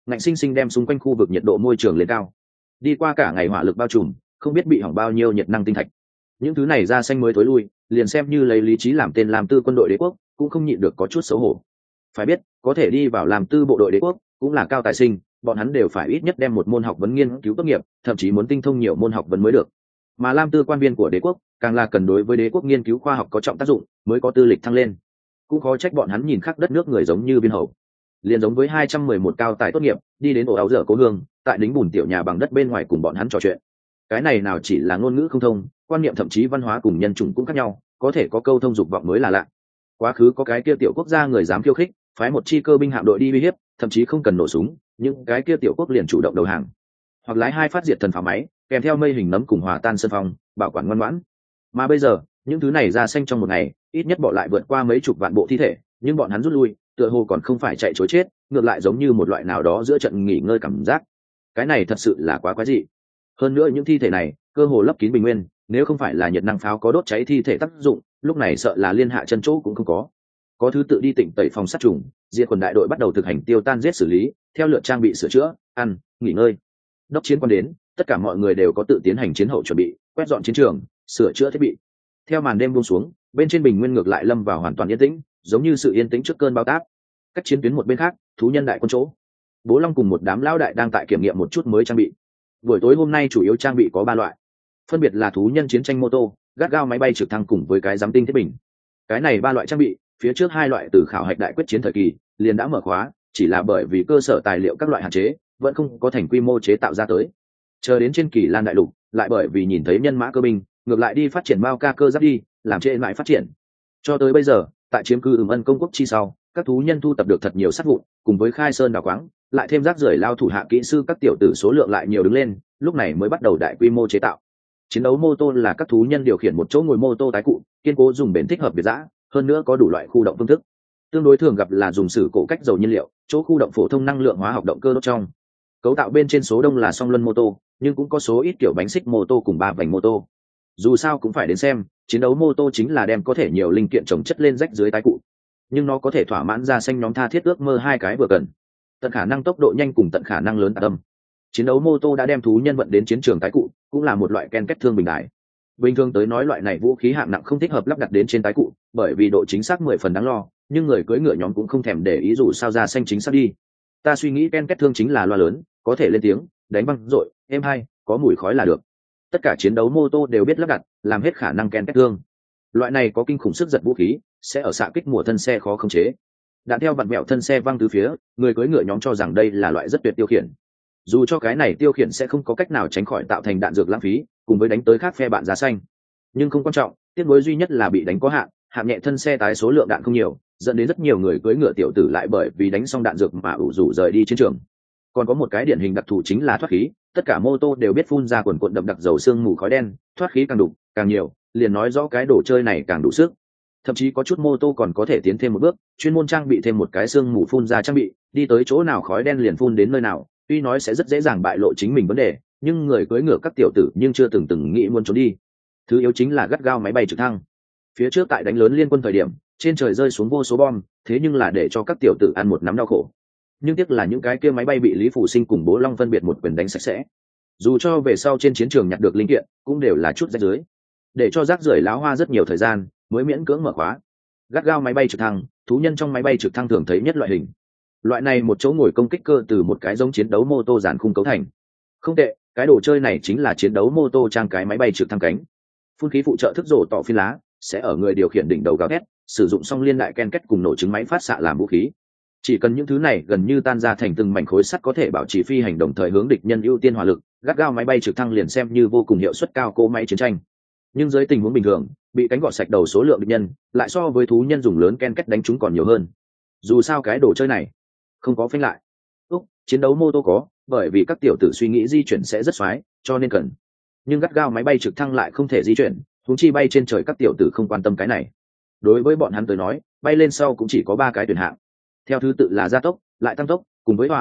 Speaker 1: ngạnh sinh sinh đem xung quanh khu vực nhiệt độ môi trường lên cao. Đi qua cả ngày hỏa lực bao trùm, không biết bị hỏng bao nhiêu nhiệt năng tinh thạch. Những thứ này ra xanh mới tối lui, liền xem như lấy lý trí làm tên làm tư quân đội đế quốc, cũng không nhịn được có chút xấu hổ. Phải biết, có thể đi vào làm tư bộ đội đế quốc, cũng là cao tài sinh, bọn hắn đều phải ít nhất đem một môn học vấn nghiên cứu tốt nghiệp, thậm chí muốn tinh thông nhiều môn học vấn mới được. Mà làm tư quan viên của đế quốc, càng là cần đối với đế quốc nghiên cứu khoa học có trọng tác dụng, mới có tư lịch thăng lên. Cũng khó trách bọn hắn nhìn khác đất nước người giống như biên hầu. Liền giống với 211 cao tài tốt nghiệp, đi đến ổ áo dở cố hương, tại đính bùn tiểu nhà bằng đất bên ngoài cùng bọn hắn trò chuyện. Cái này nào chỉ là ngôn ngữ không thông, quan niệm thậm chí văn hóa cùng nhân chủng cũng khác nhau, có thể có câu thông dục vọng mới là lạ. Quá khứ có cái kia tiểu quốc gia người dám khiêu khích, phái một chi cơ binh hạm đội đi uy hiếp, thậm chí không cần nổ súng, những cái kia tiểu quốc liền chủ động đầu hàng, hoặc lái hai phát diệt thần pháo máy, kèm theo mây hình nấm cùng hòa tan sân phong, bảo quản ngoan ngoãn. Mà bây giờ, những thứ này ra xanh trong một ngày, ít nhất bỏ lại vượt qua mấy chục vạn bộ thi thể, nhưng bọn hắn rút lui, tựa hồ còn không phải chạy trối chết, ngược lại giống như một loại nào đó giữa trận nghỉ ngơi cảm giác. Cái này thật sự là quá quái dị. Hơn nữa những thi thể này, cơ hồ lấp kín bình nguyên, nếu không phải là nhiệt năng pháo có đốt cháy thi thể tác dụng, lúc này sợ là liên hạ chân chỗ cũng không có. Có thứ tự đi tịnh tẩy phòng sát trùng, diệt quần đại đội bắt đầu thực hành tiêu tan giết xử lý, theo lượt trang bị sửa chữa, ăn, nghỉ ngơi. Đốc chiến quan đến, tất cả mọi người đều có tự tiến hành chiến hậu chuẩn bị, quét dọn chiến trường, sửa chữa thiết bị. Theo màn đêm buông xuống, bên trên bình nguyên ngược lại lâm vào hoàn toàn yên tĩnh, giống như sự yên tĩnh trước cơn bão táp. Cách chiến tuyến một bên khác, thú nhân đại quân chỗ, Bố Long cùng một đám lão đại đang tại kiểm nghiệm một chút mới trang bị. Buổi tối hôm nay chủ yếu trang bị có 3 loại, phân biệt là thú nhân chiến tranh mô tô, gắt gao máy bay trực thăng cùng với cái giám tinh thiết bình. Cái này 3 loại trang bị, phía trước 2 loại từ khảo hạch đại quyết chiến thời kỳ liền đã mở khóa, chỉ là bởi vì cơ sở tài liệu các loại hạn chế, vẫn không có thành quy mô chế tạo ra tới. Chờ đến trên Kỳ Lan đại lục, lại bởi vì nhìn thấy nhân mã cơ binh, ngược lại đi phát triển Mao ca cơ giáp đi, làm trễ lại phát triển. Cho tới bây giờ, tại chiếm cư Ưng Ân công quốc chi sau, các thú nhân thu tập được thật nhiều sắt vụn, cùng với khai sơn đào quáng, lại thêm rác rưởi lao thủ hạ kỹ sư các tiểu tử số lượng lại nhiều đứng lên, lúc này mới bắt đầu đại quy mô chế tạo. Chiến đấu mô tô là các thú nhân điều khiển một chỗ ngồi mô tô tái cụ, kiên cố dùng bền thích hợp biệt dã, hơn nữa có đủ loại khu động phương thức. Tương đối thường gặp là dùng sử cổ cách dầu nhiên liệu, chỗ khu động phổ thông năng lượng hóa học động cơ đốt trong. Cấu tạo bên trên số đông là song luân mô tô, nhưng cũng có số ít kiểu bánh xích mô tô cùng 3 vành mô tô. Dù sao cũng phải đến xem, chiến đấu mô tô chính là đem có thể nhiều linh kiện chồng chất lên rách dưới tái cụ, nhưng nó có thể thỏa mãn ra xanh nhóm tha thiết ước mơ 2 cái vừa cần: tận khả năng tốc độ nhanh cùng tận khả năng lớn tạ tâm. Chiến đấu mô tô đã đem thú nhân vận đến chiến trường tái cụ, cũng là một loại ken kết thương bình đại. Bình thường tới nói loại này vũ khí hạng nặng không thích hợp lắp đặt đến trên tái cụ, bởi vì độ chính xác 10 phần đáng lo, nhưng người cưỡi ngựa nhóm cũng không thèm để ý dù sao ra xanh chính xác đi. Ta suy nghĩ ken kết thương chính là loa lớn, có thể lên tiếng, đánh văng rội, êm hay, có mùi khói là được. Tất cả chiến đấu mô tô đều biết lắp đặt, làm hết khả năng ken kết thương. Loại này có kinh khủng sức giật vũ khí, sẽ ở xạ kích mùa thân xe khó khống chế. Đạn theo vặn vẹo thân xe văng từ phía, người cưỡi ngựa nhóm cho rằng đây là loại rất tuyệt tiêu khiển. Dù cho cái này tiêu khiển sẽ không có cách nào tránh khỏi tạo thành đạn dược lãng phí, cùng với đánh tới khác phe bạn giá xanh. Nhưng không quan trọng, tiếc nuối duy nhất là bị đánh có hạn, hạng nhẹ thân xe tái số lượng đạn không nhiều, dẫn đến rất nhiều người cưỡi ngựa tiểu tử lại bởi vì đánh xong đạn dược mà ủ rũ rời đi chiến trường. Còn có một cái điển hình đặc thù chính là thoát khí, tất cả mô tô đều biết phun ra quần cuộn đậm đặc dầu sương mù khói đen, thoát khí càng đục, càng nhiều, liền nói rõ cái đồ chơi này càng đủ sức. Thậm chí có chút mô tô còn có thể tiến thêm một bước, chuyên môn trang bị thêm một cái sương mù phun ra trang bị, đi tới chỗ nào khói đen liền phun đến nơi nào, tuy nói sẽ rất dễ dàng bại lộ chính mình vấn đề, nhưng người cưỡi ngựa các tiểu tử nhưng chưa từng nghĩ muốn trốn đi. Thứ yếu chính là gắt gao máy bay trực thăng. Phía trước tại đánh lớn liên quân thời điểm, trên trời rơi xuống vô số bom, thế nhưng là để cho các tiểu tử ăn một nắm đau khổ. Nhưng tiếc là những cái kia máy bay bị Lý Phủ Sinh cùng Bố Long phân biệt một quyền đánh sạch sẽ. Dù cho về sau trên chiến trường nhặt được linh kiện, cũng đều là chút rách rưới, để cho rác rưởi láo hoa rất nhiều thời gian mới miễn cưỡng mở khóa. Gắt gao máy bay trực thăng, thú nhân trong máy bay trực thăng thường thấy nhất loại hình. Loại này một chỗ ngồi công kích cơ từ một cái giống chiến đấu mô tô giản khung cấu thành. Không tệ, cái đồ chơi này chính là chiến đấu mô tô trang cái máy bay trực thăng cánh. Phun khí phụ trợ thức rổ tỏ phi lá, sẽ ở người điều khiển đỉnh đầu gào thét, sử dụng song liên đại ken kết cùng nổ trứng máy phát xạ làm vũ khí. Chỉ cần những thứ này gần như tan ra thành từng mảnh khối sắt có thể bảo trì phi hành đồng thời hướng địch nhân ưu tiên hỏa lực, gắt gao máy bay trực thăng liền xem như vô cùng hiệu suất cao cỗ máy chiến tranh. Nhưng dưới tình huống bình thường, bị cánh gọt sạch đầu số lượng địch nhân lại so với thú nhân dùng lớn ken kết đánh chúng còn nhiều hơn. Dù sao cái đồ chơi này không có phanh lại. Chiến đấu mô tô có, bởi vì các tiểu tử suy nghĩ di chuyển sẽ rất xoái, cho nên cần. Nhưng gắt gao máy bay trực thăng lại không thể di chuyển, huống chi bay trên trời các tiểu tử không quan tâm cái này. Đối với bọn hắn tới nói, bay lên sau cũng chỉ có 3 cái tuyển hạng. Theo thứ tự là gia tốc, lại tăng tốc, cùng với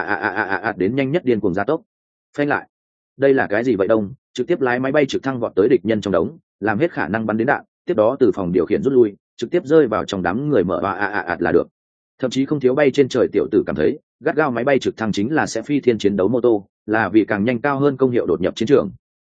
Speaker 1: đến nhanh nhất điên cuồng gia tốc. Phanh lại. Đây là cái gì vậy đông? Trực tiếp lái máy bay trực thăng vọt tới địch nhân trong đống, làm hết khả năng bắn đến đạn, tiếp đó từ phòng điều khiển rút lui, trực tiếp rơi vào trong đám người mở là được. Thậm chí không thiếu bay trên trời tiểu tử cảm thấy, gắt gao máy bay trực thăng chính là sẽ phi thiên chiến đấu mô tô, là vì càng nhanh cao hơn công hiệu đột nhập chiến trường.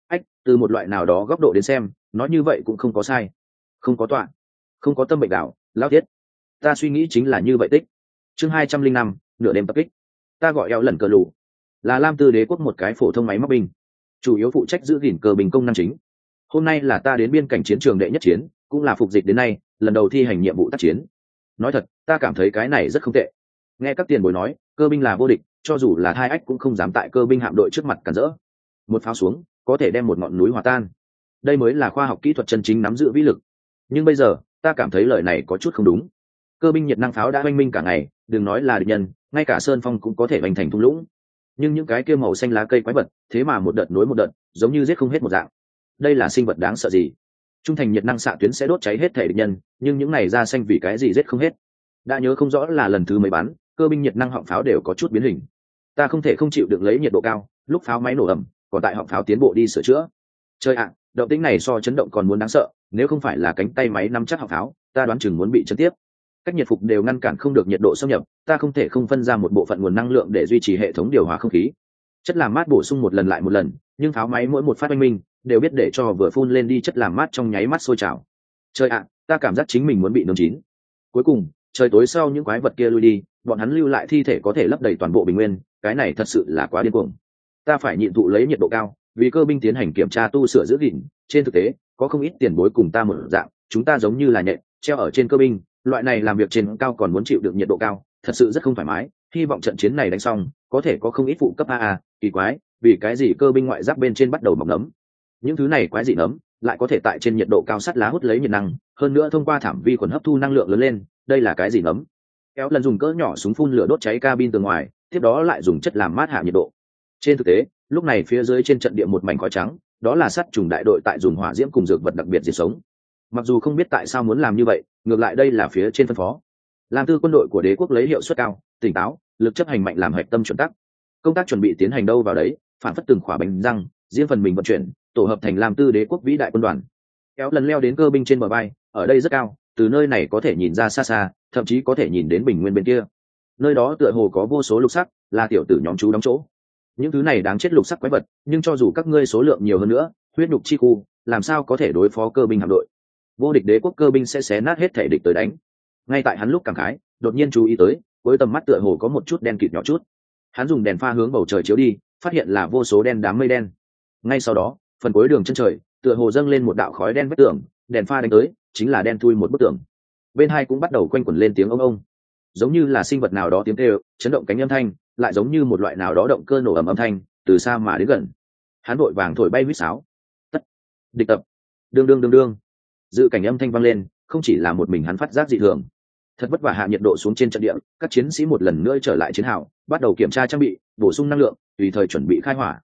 Speaker 1: Từ một loại nào đó góc độ đến xem, nói như vậy cũng không có sai. Không có tọa, không có tâm bệnh đạo, lão thiết. Ta suy nghĩ chính là như vậy tích. Chương 205, nửa đêm tập kích. Ta gọi eo lần cờ lù, là Lam Tư Đế quốc một cái phổ thông máy móc binh, chủ yếu phụ trách giữ gìn cờ bình công năng chính. Hôm nay là ta đến biên cảnh chiến trường đệ nhất chiến, cũng là phục dịch đến nay lần đầu thi hành nhiệm vụ tác chiến. Nói thật, ta cảm thấy cái này rất không tệ. Nghe các tiền bối nói, cơ binh là vô địch, cho dù là thai ách cũng không dám tại cơ binh hạm đội trước mặt cản rỡ. Một pháo xuống, có thể đem một ngọn núi hòa tan. Đây mới là khoa học kỹ thuật chân chính nắm giữ vĩ lực. Nhưng bây giờ, ta cảm thấy lời này có chút không đúng. Cơ binh nhiệt năng pháo đã oanh minh cả ngày, đừng nói là địch nhân, ngay cả sơn phong cũng có thể hoành thành thung lũng. Nhưng những cái kia màu xanh lá cây quái vật, thế mà một đợt nối một đợt, giống như giết không hết một dạng. Đây là sinh vật đáng sợ gì? Trung thành nhiệt năng xạ tuyến sẽ đốt cháy hết thể địch nhân, nhưng những này da xanh vì cái gì giết không hết? Đã nhớ không rõ là lần thứ mấy bắn, cơ binh nhiệt năng họng pháo đều có chút biến hình. Ta không thể không chịu được lấy nhiệt độ cao, lúc pháo máy nổ ầm, còn tại họng pháo tiến bộ đi sửa chữa. Chơi ạ, động tĩnh này so chấn động còn muốn đáng sợ, nếu không phải là cánh tay máy nắm chắc họng pháo, ta đoán chừng muốn bị chấn tiếp. Cách nhiệt phục đều ngăn cản không được nhiệt độ xâm nhập, ta không thể không phân ra một bộ phận nguồn năng lượng để duy trì hệ thống điều hòa không khí. Chất làm mát bổ sung một lần lại một lần, nhưng pháo máy mỗi một phát oanh minh đều biết để cho vừa phun lên đi chất làm mát trong nháy mắt sôi trào. Chơi ạ, ta cảm giác chính mình muốn bị nướng chín. Cuối cùng, trời tối sau những quái vật kia lui đi, bọn hắn lưu lại thi thể có thể lấp đầy toàn bộ bình nguyên, cái này thật sự là quá điên cuồng. Ta phải nhịn thụ lấy nhiệt độ cao, vì cơ binh tiến hành kiểm tra tu sửa giữ gìn. Trên thực tế, có không ít tiền bối cùng ta một dạng, chúng ta giống như là nhện treo ở trên cơ binh, loại này làm việc trên cao còn muốn chịu được nhiệt độ cao, thật sự rất không thoải mái. Hy vọng trận chiến này đánh xong, có thể có không ít phụ cấp AA. Kỳ quái, vì cái gì cơ binh ngoại giáp bên trên bắt đầu mọc nấm? Những thứ này quái dị nấm lại có thể tại trên nhiệt độ cao sắt lá hút lấy nhiệt năng, hơn nữa thông qua thảm vi khuẩn hấp thu năng lượng lớn lên. Đây là cái gì nấm? Kéo lần dùng cỡ nhỏ súng phun lửa đốt cháy cabin từ ngoài, tiếp đó lại dùng chất làm mát hạ nhiệt độ. Trên thực tế, lúc này phía dưới trên trận địa một mảnh khói trắng, đó là sát trùng đại đội tại dùng hỏa diễm cùng dược vật đặc biệt diệt sống. Mặc dù không biết tại sao muốn làm như vậy, ngược lại đây là phía trên phân phó. Làm tư quân đội của đế quốc lấy hiệu suất cao, tỉnh táo, lực chấp hành mạnh làm hạch tâm chuẩn tắc. Công tác chuẩn bị tiến hành đâu vào đấy, phản phất từng khỏa bánh răng, riêng phần mình vận chuyển, tổ hợp thành làm tư đế quốc vĩ đại quân đoàn. Kéo lần leo đến cơ binh trên bờ vai, ở đây rất cao, từ nơi này có thể nhìn ra xa xa, thậm chí có thể nhìn đến bình nguyên bên kia. Nơi đó tựa hồ có vô số lục sắc, là tiểu tử nhóm chú đóng chỗ. Những thứ này đáng chết lục sắc quái vật, nhưng cho dù các ngươi số lượng nhiều hơn nữa, huyết nhục chi khu, làm sao có thể đối phó cơ binh hạm đội? Vô địch đế quốc cơ binh sẽ xé nát hết thể địch tới đánh. Ngay tại hắn lúc cảm khái, đột nhiên chú ý tới, với tầm mắt tựa hồ có một chút đen kịt nhỏ chút. Hắn dùng đèn pha hướng bầu trời chiếu đi, phát hiện là vô số đen đám mây đen. Ngay sau đó, phần cuối đường chân trời, tựa hồ dâng lên một đạo khói đen vách tường, đèn pha đánh tới, chính là đen thui một bức tường. Bên hai cũng bắt đầu quanh quẩn lên tiếng ông ông, giống như là sinh vật nào đó tiếng kêu, chấn động cánh âm thanh, lại giống như một loại nào đó động cơ nổ ầm âm thanh, từ xa mà đến gần. Hắn vội vàng thổi bay huýt sáo. Tất, địch tập, đương đương đương đương. Dự cảnh âm thanh vang lên, không chỉ là một mình hắn phát giác dị thường. Thật vất vả hạ nhiệt độ xuống trên trận địa, các chiến sĩ một lần nữa trở lại chiến hào, bắt đầu kiểm tra trang bị, bổ sung năng lượng, tùy thời chuẩn bị khai hỏa.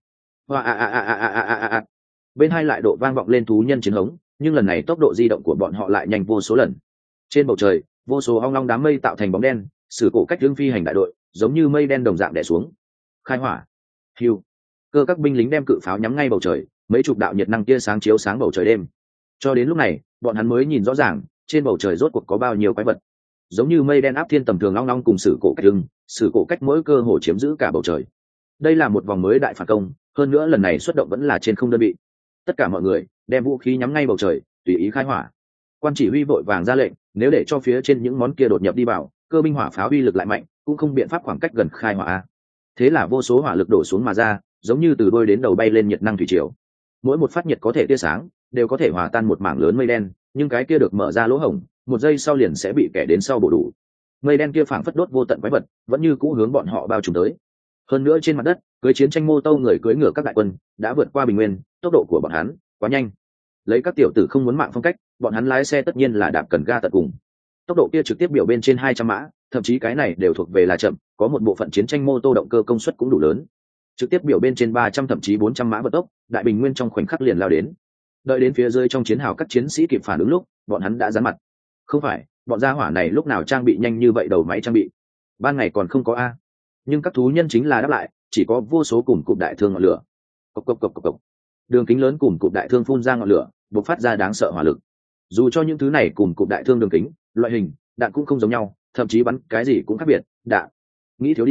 Speaker 1: Bên hai lại độ vang vọng lên thú nhân chiến hống, nhưng lần này tốc độ di động của bọn họ lại nhanh vô số lần. Trên bầu trời, vô số ong long đám mây tạo thành bóng đen, sử cổ cách hướng phi hành đại đội, giống như mây đen đồng dạng đè xuống. Khai hỏa. Hưu. Cơ các binh lính đem cự pháo nhắm ngay bầu trời, mấy chục đạo nhiệt năng tia sáng chiếu sáng bầu trời đêm. Cho đến lúc này, bọn hắn mới nhìn rõ ràng, trên bầu trời rốt cuộc có bao nhiêu quái vật. Giống như mây đen áp thiên tầm thường long long cùng sử cổ cách hướng, sử cổ cách mỗi cơ hồ chiếm giữ cả bầu trời. Đây là một vòng mới đại phản công, hơn nữa lần này xuất động vẫn là trên không đơn vị. Tất cả mọi người đem vũ khí nhắm ngay bầu trời, tùy ý khai hỏa. Quan chỉ huy vội vàng ra lệnh, nếu để cho phía trên những món kia đột nhập đi vào, cơ binh hỏa pháo uy lực lại mạnh, cũng không biện pháp khoảng cách gần khai hỏa. Thế là vô số hỏa lực đổ xuống mà ra, giống như từ đôi đến đầu bay lên nhiệt năng thủy triều. Mỗi một phát nhiệt có thể tia sáng, đều có thể hòa tan một mảng lớn mây đen, nhưng cái kia được mở ra lỗ hổng, một giây sau liền sẽ bị kẻ đến sau bổ đủ. Mây đen kia phảng phất đốt vô tận quái vật, vẫn như cũ hướng bọn họ bao trùm tới. Hơn nữa trên mặt đất, cưỡi chiến tranh mô tô người cưỡi ngựa các đại quân đã vượt qua bình nguyên, tốc độ của bọn hắn quá nhanh. Lấy các tiểu tử không muốn mạng phong cách, bọn hắn lái xe tất nhiên là đạp cần ga tận cùng. Tốc độ kia trực tiếp biểu bên trên 200 mã, thậm chí cái này đều thuộc về là chậm, có một bộ phận chiến tranh mô tô động cơ công suất cũng đủ lớn. Trực tiếp biểu bên trên 300 thậm chí 400 mã vận tốc, đại bình nguyên trong khoảnh khắc liền lao đến. Đợi đến phía dưới trong chiến hào các chiến sĩ kịp phản ứng lúc, bọn hắn đã gián mặt. Không phải, bọn gia hỏa này lúc nào trang bị nhanh như vậy, đầu máy trang bị. Ban ngày còn không có a. Nhưng các thú nhân chính là đáp lại, chỉ có vô số cùng cụm đại thương ngọn lửa. Cộc cộc cộc cộc cộc. Đường kính lớn cùng cụm đại thương phun ra ngọn lửa, bộc phát ra đáng sợ hỏa lực. Dù cho những thứ này cùng cụm đại thương đường kính, loại hình, đạn cũng không giống nhau, thậm chí bắn cái gì cũng khác biệt. Đạn, nghĩ thiếu đi,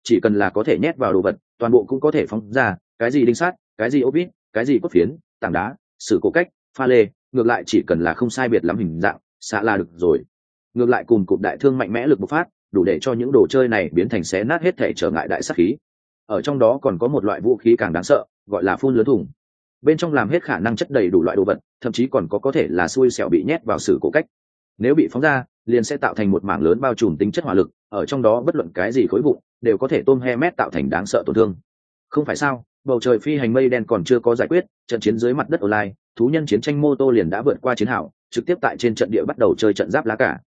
Speaker 1: chỉ cần là có thể nhét vào đồ vật toàn bộ cũng có thể phóng ra, cái gì đinh sắt, cái gì ốp vít, cái gì cốt phiến, tảng đá, sử cổ cách, pha lê, ngược lại chỉ cần là không sai biệt lắm hình dạng xạ là được rồi. Ngược lại cùng cụm đại thương mạnh mẽ lực bộc phát đủ để cho những đồ chơi này biến thành xé nát hết thể trở ngại đại sát khí. Ở trong đó còn có một loại vũ khí càng đáng sợ, gọi là phun lớn thùng. Bên trong làm hết khả năng chất đầy đủ loại đồ vật, thậm chí còn có thể là xui xẻo bị nhét vào sử cổ cách. Nếu bị phóng ra liền sẽ tạo thành một mảng lớn bao trùm tính chất hỏa lực, ở trong đó bất luận cái gì khối vụn đều có thể tôm he mét tạo thành đáng sợ tổn thương. Không phải sao, bầu trời phi hành mây đen còn chưa có giải quyết, trận chiến dưới mặt đất online thú nhân chiến tranh mô tô liền đã vượt qua chiến hào, trực tiếp tại trên trận địa bắt đầu chơi trận giáp lá cả.